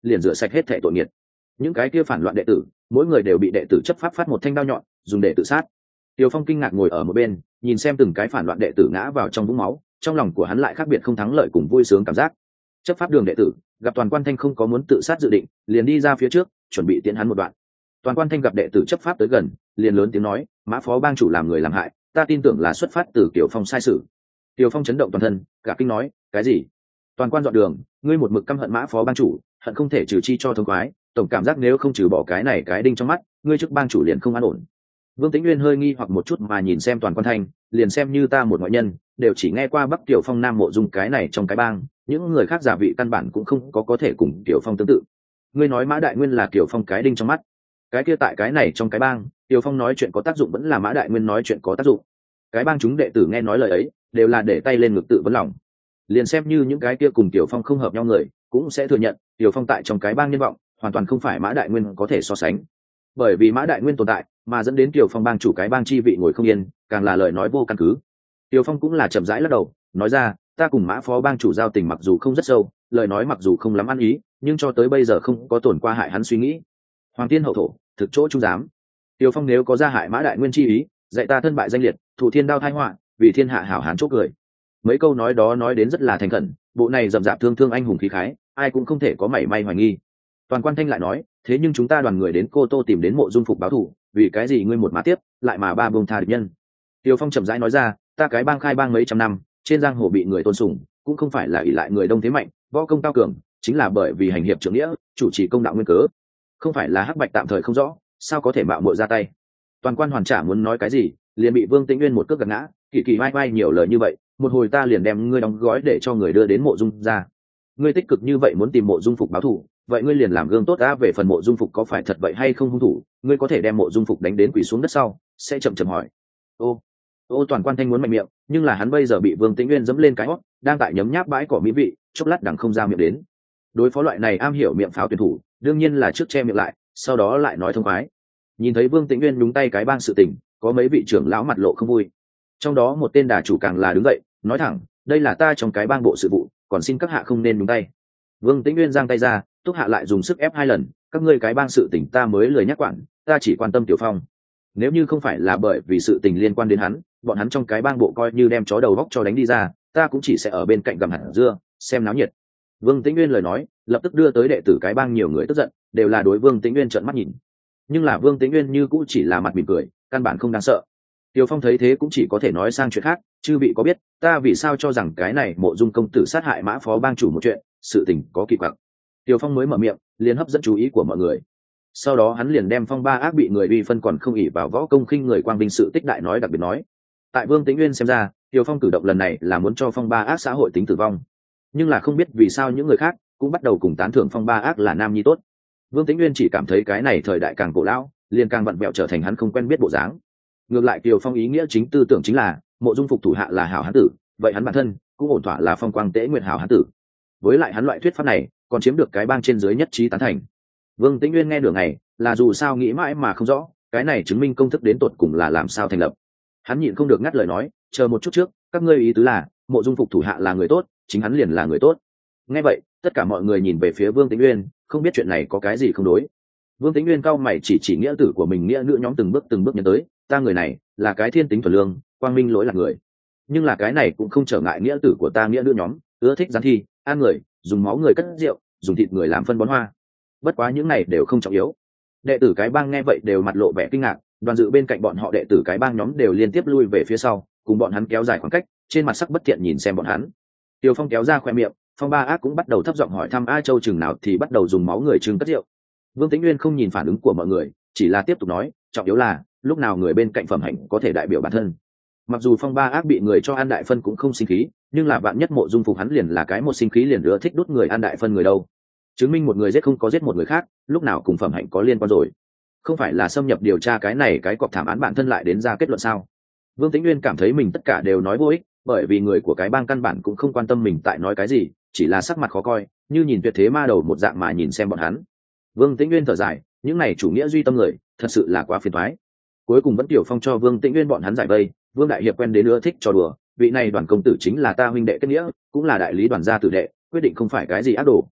liền rửa sạch hết thẻ tội nghiệt. Những cái kia phản loạn đệ tử mỗi người đều bị đệ tử chấp pháp phát một thanh đao nhọn dùng để tự sát. Tiêu Phong kinh ngạc ngồi ở một bên nhìn xem từng cái phản loạn đệ tử ngã vào trong vũng máu, trong lòng của hắn lại khác biệt không thắng lợi cùng vui sướng cảm giác. Chấp pháp đường đệ tử gặp Toàn Quan Thanh không có muốn tự sát dự định, liền đi ra phía trước chuẩn bị tiễn hắn một đoạn. Toàn Quan Thanh gặp đệ tử chấp pháp tới gần, liền lớn tiếng nói: Mã phó bang chủ làm người làm hại, ta tin tưởng là xuất phát từ Kiều Phong sai sự. Tiêu Phong chấn động toàn thân, cả kinh nói: cái gì? Toàn Quan dọn đường, ngươi một mực căm hận Mã phó bang chủ, hận không thể trừ chi cho thông khoái, tổng cảm giác nếu không trừ bỏ cái này cái đinh trong mắt, ngươi chức bang chủ liền không an ổn. Vương Tĩnh Nguyên hơi nghi hoặc một chút mà nhìn xem Toàn Quan Thanh, liền xem như ta một ngoại nhân, đều chỉ nghe qua Bắc Tiểu Phong Nam Mộ Dung cái này trong cái bang, những người khác giả vị căn bản cũng không có có thể cùng Tiểu Phong tương tự. Ngươi nói Mã Đại Nguyên là Tiểu Phong cái đinh trong mắt, cái kia tại cái này trong cái bang, Tiểu Phong nói chuyện có tác dụng vẫn là Mã Đại Nguyên nói chuyện có tác dụng. Cái bang chúng đệ tử nghe nói lời ấy, đều là để tay lên ngực tự vấn lòng. Liền xem như những cái kia cùng Tiểu Phong không hợp nhau người, cũng sẽ thừa nhận, Tiểu Phong tại trong cái bang nhân vọng, hoàn toàn không phải Mã Đại Nguyên có thể so sánh. Bởi vì Mã Đại Nguyên tồn tại, mà dẫn đến Tiểu Phong bang chủ cái bang chi vị ngồi không yên, càng là lời nói vô căn cứ. Tiểu Phong cũng là chậm rãi lắc đầu, nói ra, ta cùng Mã phó bang chủ giao tình mặc dù không rất sâu, lời nói mặc dù không lắm ăn ý, nhưng cho tới bây giờ không có tổn qua hại hắn suy nghĩ. Hoàng tiên hậu thổ, thực chỗ trung giám. Tiểu Phong nếu có ra hại Mã Đại Nguyên chi ý, dạy ta thân bại danh liệt, thủ thiên đao tai họa, vì thiên hạ hảo hán chốt cười. Mấy câu nói đó nói đến rất là thành khẩn, bộ này rậm rạp thương thương anh hùng khí khái, ai cũng không thể có mảy may hoài nghi. Toàn Quan Thanh lại nói, thế nhưng chúng ta đoàn người đến Cô Tô tìm đến Mộ Dung Phục báo thù, vì cái gì ngươi một má tiếp, lại mà ba buông tha địch nhân? Tiêu Phong chậm rãi nói ra, ta cái bang khai bang mấy trăm năm, trên giang hồ bị người tôn sùng, cũng không phải là ỷ lại người đông thế mạnh, võ công cao cường, chính là bởi vì hành hiệp trưởng nghĩa, chủ trì công đạo nguyên cớ, không phải là hắc bạch tạm thời không rõ, sao có thể mạo muội ra tay? Toàn Quan hoàn trả muốn nói cái gì, liền bị Vương Tĩnh Nguyên một cước gạt ngã, kỳ kỳ vai vai nhiều lời như vậy, một hồi ta liền đem ngươi đóng gói để cho người đưa đến Mộ Dung ra. Ngươi tích cực như vậy muốn tìm Mộ Dung Phục báo thù, vậy ngươi liền làm gương tốt đã. Về phần Mộ Dung Phục có phải thật vậy hay không hung thủ, ngươi có thể đem Mộ Dung Phục đánh đến quỳ xuống đất sau, sẽ chậm chậm hỏi. Ô, ô Toàn Quan Thanh muốn mạnh miệng, nhưng là hắn bây giờ bị Vương Tĩnh Nguyên dẫm lên cái hót, đang tại nhấm nháp bãi cỏ mỹ vị, chốc lát đằng không ra miệng đến. Đối phó loại này am hiểu miệng pháo tuyển thủ, đương nhiên là trước che miệng lại, sau đó lại nói thông khoái. Nhìn thấy Vương Tĩnh Nguyên nhúng tay cái bang sự tình, có mấy vị trưởng lão mặt lộ không vui. Trong đó một tên đà chủ càng là đứng dậy, nói thẳng, đây là ta trong cái bang bộ sự vụ, còn xin các hạ không nên nhúng tay. Vương Tĩnh Nguyên giang tay ra, Túc hạ lại dùng sức ép hai lần, các ngươi cái bang sự tình ta mới lười nhắc quản, ta chỉ quan tâm Tiểu Phong. Nếu như không phải là bởi vì sự tình liên quan đến hắn, bọn hắn trong cái bang bộ coi như đem chó đầu góc cho đánh đi ra, ta cũng chỉ sẽ ở bên cạnh gặm hạt dưa, xem náo nhiệt. Vương Tĩnh Nguyên lời nói, lập tức đưa tới đệ tử cái bang nhiều người tức giận, đều là đối Vương Tĩnh Nguyên trợn mắt nhìn. Nhưng là Vương Tĩnh Nguyên như cũ chỉ là mặt mỉm cười, căn bản không đáng sợ. Tiểu Phong thấy thế cũng chỉ có thể nói sang chuyện khác, chư vị có biết, ta vì sao cho rằng cái này Mộ Dung công tử sát hại Mã phó bang chủ một chuyện, sự tình có kỳ quặc. Tiểu Phong mới mở miệng, liền hấp dẫn chú ý của mọi người. Sau đó hắn liền đem Phong ba ác bị người uy phân còn không ỷ vào võ công khinh người quang vinh sự tích đại nói đặc biệt nói. Tại Vương Tĩnh Nguyên xem ra, Tiểu Phong cử động lần này là muốn cho Phong ba ác xã hội tính tử vong, nhưng là không biết vì sao những người khác cũng bắt đầu cùng tán thưởng Phong ba ác là nam nhi tốt. Vương Tĩnh Nguyên chỉ cảm thấy cái này thời đại càng cổ lão, liền càng vặn vẹo trở thành hắn không quen biết bộ dáng. Ngược lại Tiểu Phong ý nghĩa chính tư tưởng chính là Mộ Dung Phục thủ hạ là hảo hán tử, vậy hắn bản thân cũng ổn thỏa là Phong Quang Tế Nguyệt hảo hán tử. Với lại hắn loại thuyết pháp này còn chiếm được cái bang trên dưới nhất trí tán thành. Vương Tĩnh Nguyên nghe nửa ngày, là dù sao nghĩ mãi mà không rõ, cái này chứng minh công thức đến tột cùng là làm sao thành lập. Hắn nhịn không được ngắt lời nói, chờ một chút trước, các ngươi ý tứ là Mộ Dung Phục thủ hạ là người tốt, chính hắn liền là người tốt. Nghe vậy, tất cả mọi người nhìn về phía Vương Tĩnh Nguyên, không biết chuyện này có cái gì không đối. Vương Tĩnh Nguyên cao mày chỉ chỉ nghĩa tử của mình nghĩa nữ nhóm từng bước từng bước nhấn tới, ta người này là cái thiên tính thuần lương, quang minh lỗi lạc người, nhưng là cái này cũng không trở ngại nghĩa tử của ta nghĩa nữ nhóm ưa thích gián thi, ăn người, dùng máu người cất rượu, dùng thịt người làm phân bón hoa. Bất quá những này đều không trọng yếu. Đệ tử cái bang nghe vậy đều mặt lộ vẻ kinh ngạc, đoàn dự bên cạnh bọn họ đệ tử cái bang nhóm đều liên tiếp lui về phía sau, cùng bọn hắn kéo dài khoảng cách, trên mặt sắc bất thiện nhìn xem bọn hắn. Tiêu Phong kéo ra khoe miệng, Phong ba ác cũng bắt đầu thấp giọng hỏi thăm A Châu chừng nào thì bắt đầu dùng máu người trưng cất rượu. Vương Tĩnh Nguyên không nhìn phản ứng của mọi người, chỉ là tiếp tục nói, trọng yếu là lúc nào người bên cạnh phẩm hạnh có thể đại biểu bản thân. Mặc dù Phong ba ác bị người cho ăn đại phân cũng không sinh khí, nhưng là bạn nhất Mộ Dung Phục hắn liền là cái một sinh khí liền ưa thích đút người ăn đại phân người đâu. Chứng minh một người giết không có giết một người khác, lúc nào cùng phẩm hạnh có liên quan rồi. Không phải là xâm nhập điều tra cái này cái cọc thảm án bản thân lại đến ra kết luận sao? Vương Tĩnh Nguyên cảm thấy mình tất cả đều nói vô ích, bởi vì người của cái bang căn bản cũng không quan tâm mình tại nói cái gì, chỉ là sắc mặt khó coi, như nhìn tuyệt thế ma đầu một dạng mà nhìn xem bọn hắn. Vương Tĩnh Nguyên thở dài, những này chủ nghĩa duy tâm người, thật sự là quá phiền toái. Cuối cùng vẫn Tiểu Phong cho Vương Tĩnh Nguyên bọn hắn giải vây, Vương đại hiệp quen đến nữa thích trò đùa, vị này Đoàn công tử chính là ta huynh đệ kết nghĩa, cũng là đại lý Đoàn gia tử đệ, quyết định không phải cái gì ác đồ.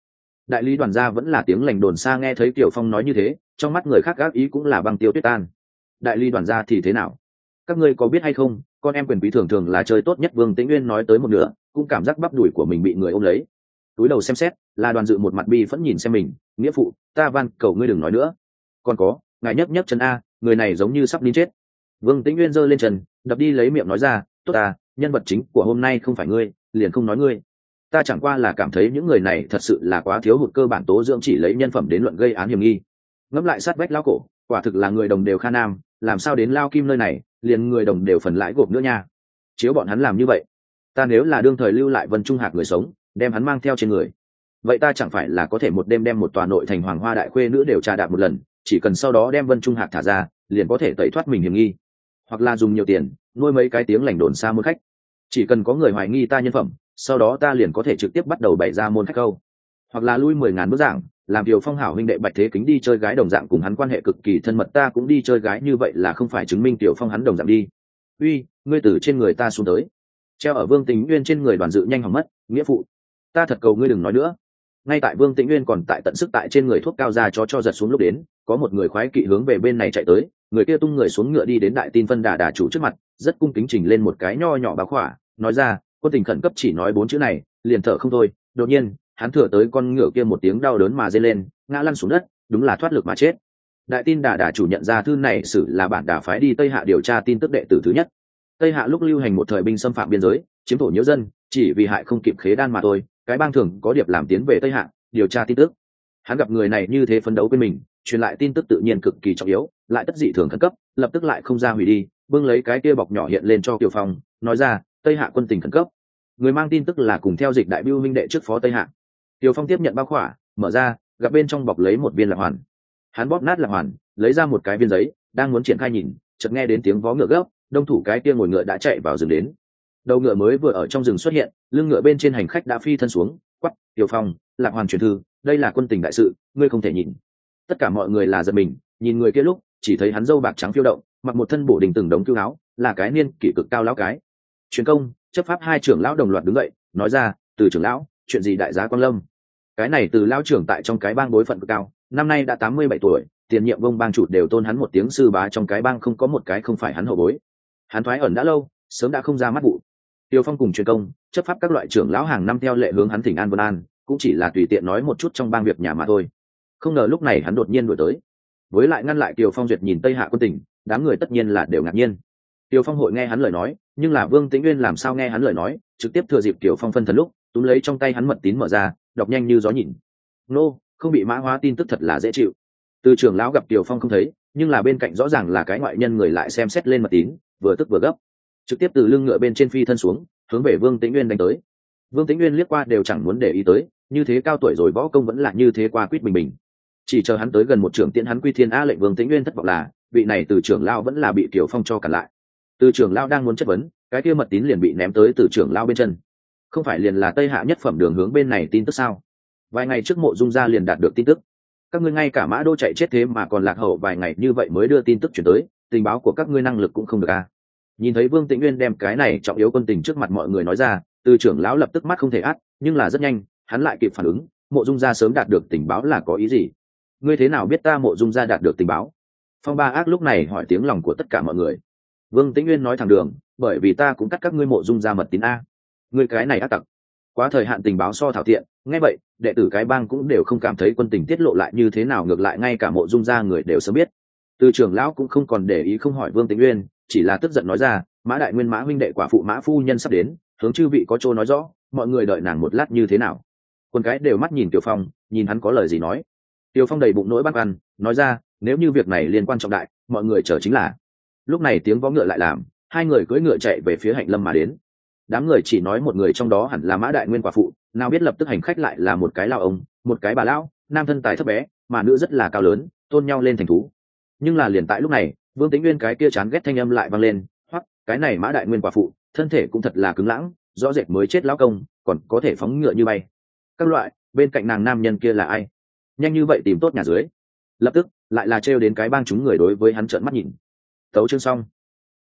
đại lý đoàn gia vẫn là tiếng lành đồn xa, nghe thấy Tiểu Phong nói như thế, trong mắt người khác gác ý cũng là băng tiêu tuyết tan. Đại lý đoàn gia thì thế nào? Các ngươi có biết hay không, con em quyền quý thường thường là chơi tốt nhất. Vương Tĩnh Nguyên nói tới một nửa, cũng cảm giác bắp đùi của mình bị người ôm lấy. Túi đầu xem xét, là Đoàn Dự một mặt bi phẫn nhìn xem mình, nghĩa phụ, ta van cầu ngươi đừng nói nữa. Còn có, ngài nhấc nhấc chân a, người này giống như sắp nín chết. Vương Tĩnh Nguyên giơ lên chân, đập đi lấy miệng nói ra, tốt ta, nhân vật chính của hôm nay không phải ngươi, liền không nói ngươi. Ta chẳng qua là cảm thấy những người này thật sự là quá thiếu hụt cơ bản tố dưỡng, chỉ lấy nhân phẩm đến luận gây án hiểm nghi. Ngẫm lại sát vách lao cổ, quả thực là người đồng đều kha nam, làm sao đến lao kim nơi này liền người đồng đều phần lãi gộp nữa nha. Chiếu bọn hắn làm như vậy, ta nếu là đương thời lưu lại Vân Trung Hạc người sống, đem hắn mang theo trên người, vậy ta chẳng phải là có thể một đêm đem một tòa nội thành hoàng hoa đại khuê nữ đều trà đạp một lần, chỉ cần sau đó đem Vân Trung Hạc thả ra, liền có thể tẩy thoát mình hiểm nghi. Hoặc là dùng nhiều tiền nuôi mấy cái tiếng lành đồn xa môn khách, chỉ cần có người hoài nghi ta nhân phẩm, sau đó ta liền có thể trực tiếp bắt đầu bày ra môn khách câu. Hoặc là lui mười ngàn bức giảng, làm Kiều Phong hảo huynh đệ Bạch Thế Kính đi chơi gái đồng dạng cùng hắn quan hệ cực kỳ thân mật, ta cũng đi chơi gái, như vậy là không phải chứng minh Kiều Phong hắn đồng dạng đi. Uy, ngươi từ trên người ta xuống tới. Treo ở Vương Tĩnh Nguyên trên người Đoàn Dự nhanh hỏng mất, nghĩa phụ, ta thật cầu ngươi đừng nói nữa. Ngay tại Vương Tĩnh Nguyên còn tại tận sức tại trên người thuốc cao ra cho cho giật xuống lúc đến, có một người khoái kỵ hướng về bên này chạy tới, người kia tung người xuống ngựa đi đến Đại Tin phân đà đà chủ trước mặt, rất cung kính trình lên một cái nho nhỏ báo khỏa, nói ra, quân tình khẩn cấp, chỉ nói bốn chữ này, liền thở không thôi. Đột nhiên, hắn thừa tới con ngựa kia một tiếng đau đớn mà rên lên, ngã lăn xuống đất, đúng là thoát lực mà chết. Đại Tin đà đà chủ nhận ra thư này sử là bản đà phái đi Tây Hạ điều tra tin tức đệ tử thứ nhất. Tây Hạ lúc lưu hành một thời binh xâm phạm biên giới, chiếm thổ nhiễu dân, chỉ vì hại không kịp khế đan mà thôi, cái bang thường có điệp làm tiến về Tây Hạ điều tra tin tức. Hắn gặp người này như thế phấn đấu bên mình, truyền lại tin tức tự nhiên cực kỳ trọng yếu, lại tất dị thường khẩn cấp, lập tức lại không ra hủy đi, bưng lấy cái kia bọc nhỏ hiện lên cho Kiều Phong, nói ra, Tây Hạ quân tình khẩn cấp. Người mang tin tức là cùng theo dịch đại bưu minh đệ trước phó Tây Hạ. Kiều Phong tiếp nhận bao khỏa, mở ra, gặp bên trong bọc lấy một viên lạc hoàn. Hắn bóp nát lạc hoàn, lấy ra một cái viên giấy, đang muốn triển khai nhìn, chợt nghe đến tiếng vó ngựa gấp, đông thủ cái kia ngồi ngựa đã chạy vào rừng đến. Đầu ngựa mới vừa ở trong rừng xuất hiện, lưng ngựa bên trên hành khách đã phi thân xuống, quắc, Kiều Phong, lạc hoàn truyền thư, đây là quân tình đại sự, ngươi không thể nhìn. Tất cả mọi người là giật mình, nhìn người kia lúc, chỉ thấy hắn râu bạc trắng phiêu động, mặc một thân bổ đình từng đống cưu áo, là cái niên kỷ cực cao lão cái. Truyền công, chấp pháp hai trưởng lão đồng loạt đứng dậy, nói ra, từ trưởng lão, chuyện gì đại giá Quang Lâm? Cái này từ lão trưởng tại trong cái bang bối phận cực cao, năm nay đã tám mươi bảy tuổi, tiền nhiệm vông bang chủ đều tôn hắn một tiếng sư bá, trong cái bang không có một cái không phải hắn hậu bối. Hắn thoái ẩn đã lâu, sớm đã không ra mắt vụ. Tiêu Phong cùng truyền công, chấp pháp các loại trưởng lão hàng năm theo lệ hướng hắn thỉnh an vân an, cũng chỉ là tùy tiện nói một chút trong bang việc nhà mà thôi. Không ngờ lúc này hắn đột nhiên đuổi tới, với lại ngăn lại Tiêu Phong duyệt nhìn Tây Hạ quân tình, đám người tất nhiên là đều ngạc nhiên. Tiêu Phong hội nghe hắn lời nói, nhưng là Vương Tĩnh Nguyên làm sao nghe hắn lời nói, trực tiếp thừa dịp Tiêu Phong phân thần lúc, túm lấy trong tay hắn mật tín mở ra, đọc nhanh như gió nhìn. Nô, không bị mã hóa tin tức thật là dễ chịu. Từ trưởng lão gặp Tiêu Phong không thấy, nhưng là bên cạnh rõ ràng là cái ngoại nhân, người lại xem xét lên mật tín, vừa tức vừa gấp, trực tiếp từ lưng ngựa bên trên phi thân xuống, hướng về Vương Tĩnh Nguyên đánh tới. Vương Tĩnh Nguyên liếc qua đều chẳng muốn để ý tới, như thế cao tuổi rồi võ công vẫn là như thế qua quýt bình bình. Chỉ chờ hắn tới gần một trưởng tiễn hắn quy thiên a lệnh. Vương Tĩnh Nguyên thất vọng là, vị này từ trưởng lão vẫn là bị Kiều Phong cho cản lại. Từ trưởng lão đang muốn chất vấn, cái kia mật tín liền bị ném tới từ trưởng lão bên chân. Không phải liền là Tây Hạ nhất phẩm đường hướng bên này tin tức sao? Vài ngày trước Mộ Dung gia liền đạt được tin tức. Các ngươi ngay cả Mã Đô chạy chết thế mà còn lạc hậu vài ngày như vậy mới đưa tin tức chuyển tới, tình báo của các ngươi năng lực cũng không được a. Nhìn thấy Vương Tĩnh Nguyên đem cái này trọng yếu quân tình trước mặt mọi người nói ra, từ trưởng lão lập tức mắt không thể át, nhưng là rất nhanh hắn lại kịp phản ứng, Mộ Dung gia sớm đạt được tình báo là có ý gì? Ngươi thế nào biết ta Mộ Dung gia đạt được tình báo? Phong Ba Ác lúc này hỏi tiếng lòng của tất cả mọi người. Vương Tĩnh Nguyên nói thẳng đường, bởi vì ta cũng cắt các ngươi Mộ Dung gia mật tín a. Ngươi cái này ác tặc, quá thời hạn tình báo so thảo tiện. Nghe vậy, đệ tử cái bang cũng đều không cảm thấy quân tình tiết lộ lại như thế nào, ngược lại ngay cả Mộ Dung gia người đều sớm biết. Từ trưởng lão cũng không còn để ý không hỏi Vương Tĩnh Nguyên, chỉ là tức giận nói ra, Mã đại nguyên Mã huynh đệ quả phụ Mã phu nhân sắp đến, hướng chư vị có chỗ nói rõ, mọi người đợi nàng một lát như thế nào. Quân cái đều mắt nhìn Tiểu Phong, nhìn hắn có lời gì nói. Tiểu Phong đầy bụng nỗi băn khoăn, nói ra, nếu như việc này liên quan trọng đại, mọi người chờ chính là. Lúc này tiếng vó ngựa lại làm, hai người cưỡi ngựa chạy về phía Hạnh Lâm mà đến. Đám người chỉ nói một người trong đó hẳn là Mã đại nguyên quả phụ, nào biết lập tức hành khách lại là một cái lao ông, một cái bà lão, nam thân tài thấp bé, mà nữ rất là cao lớn, tôn nhau lên thành thú. Nhưng là liền tại lúc này, Vương Tĩnh Nguyên cái kia chán ghét thanh âm lại vang lên, hoặc cái này Mã đại nguyên quả phụ, thân thể cũng thật là cứng lãng, rõ rệt mới chết lão công, còn có thể phóng ngựa như bay. Các loại, bên cạnh nàng nam nhân kia là ai? Nhanh như vậy tìm tốt nhà dưới. Lập tức lại là trêu đến cái bang chúng người đối với hắn trợn mắt nhìn. Tấu chương xong.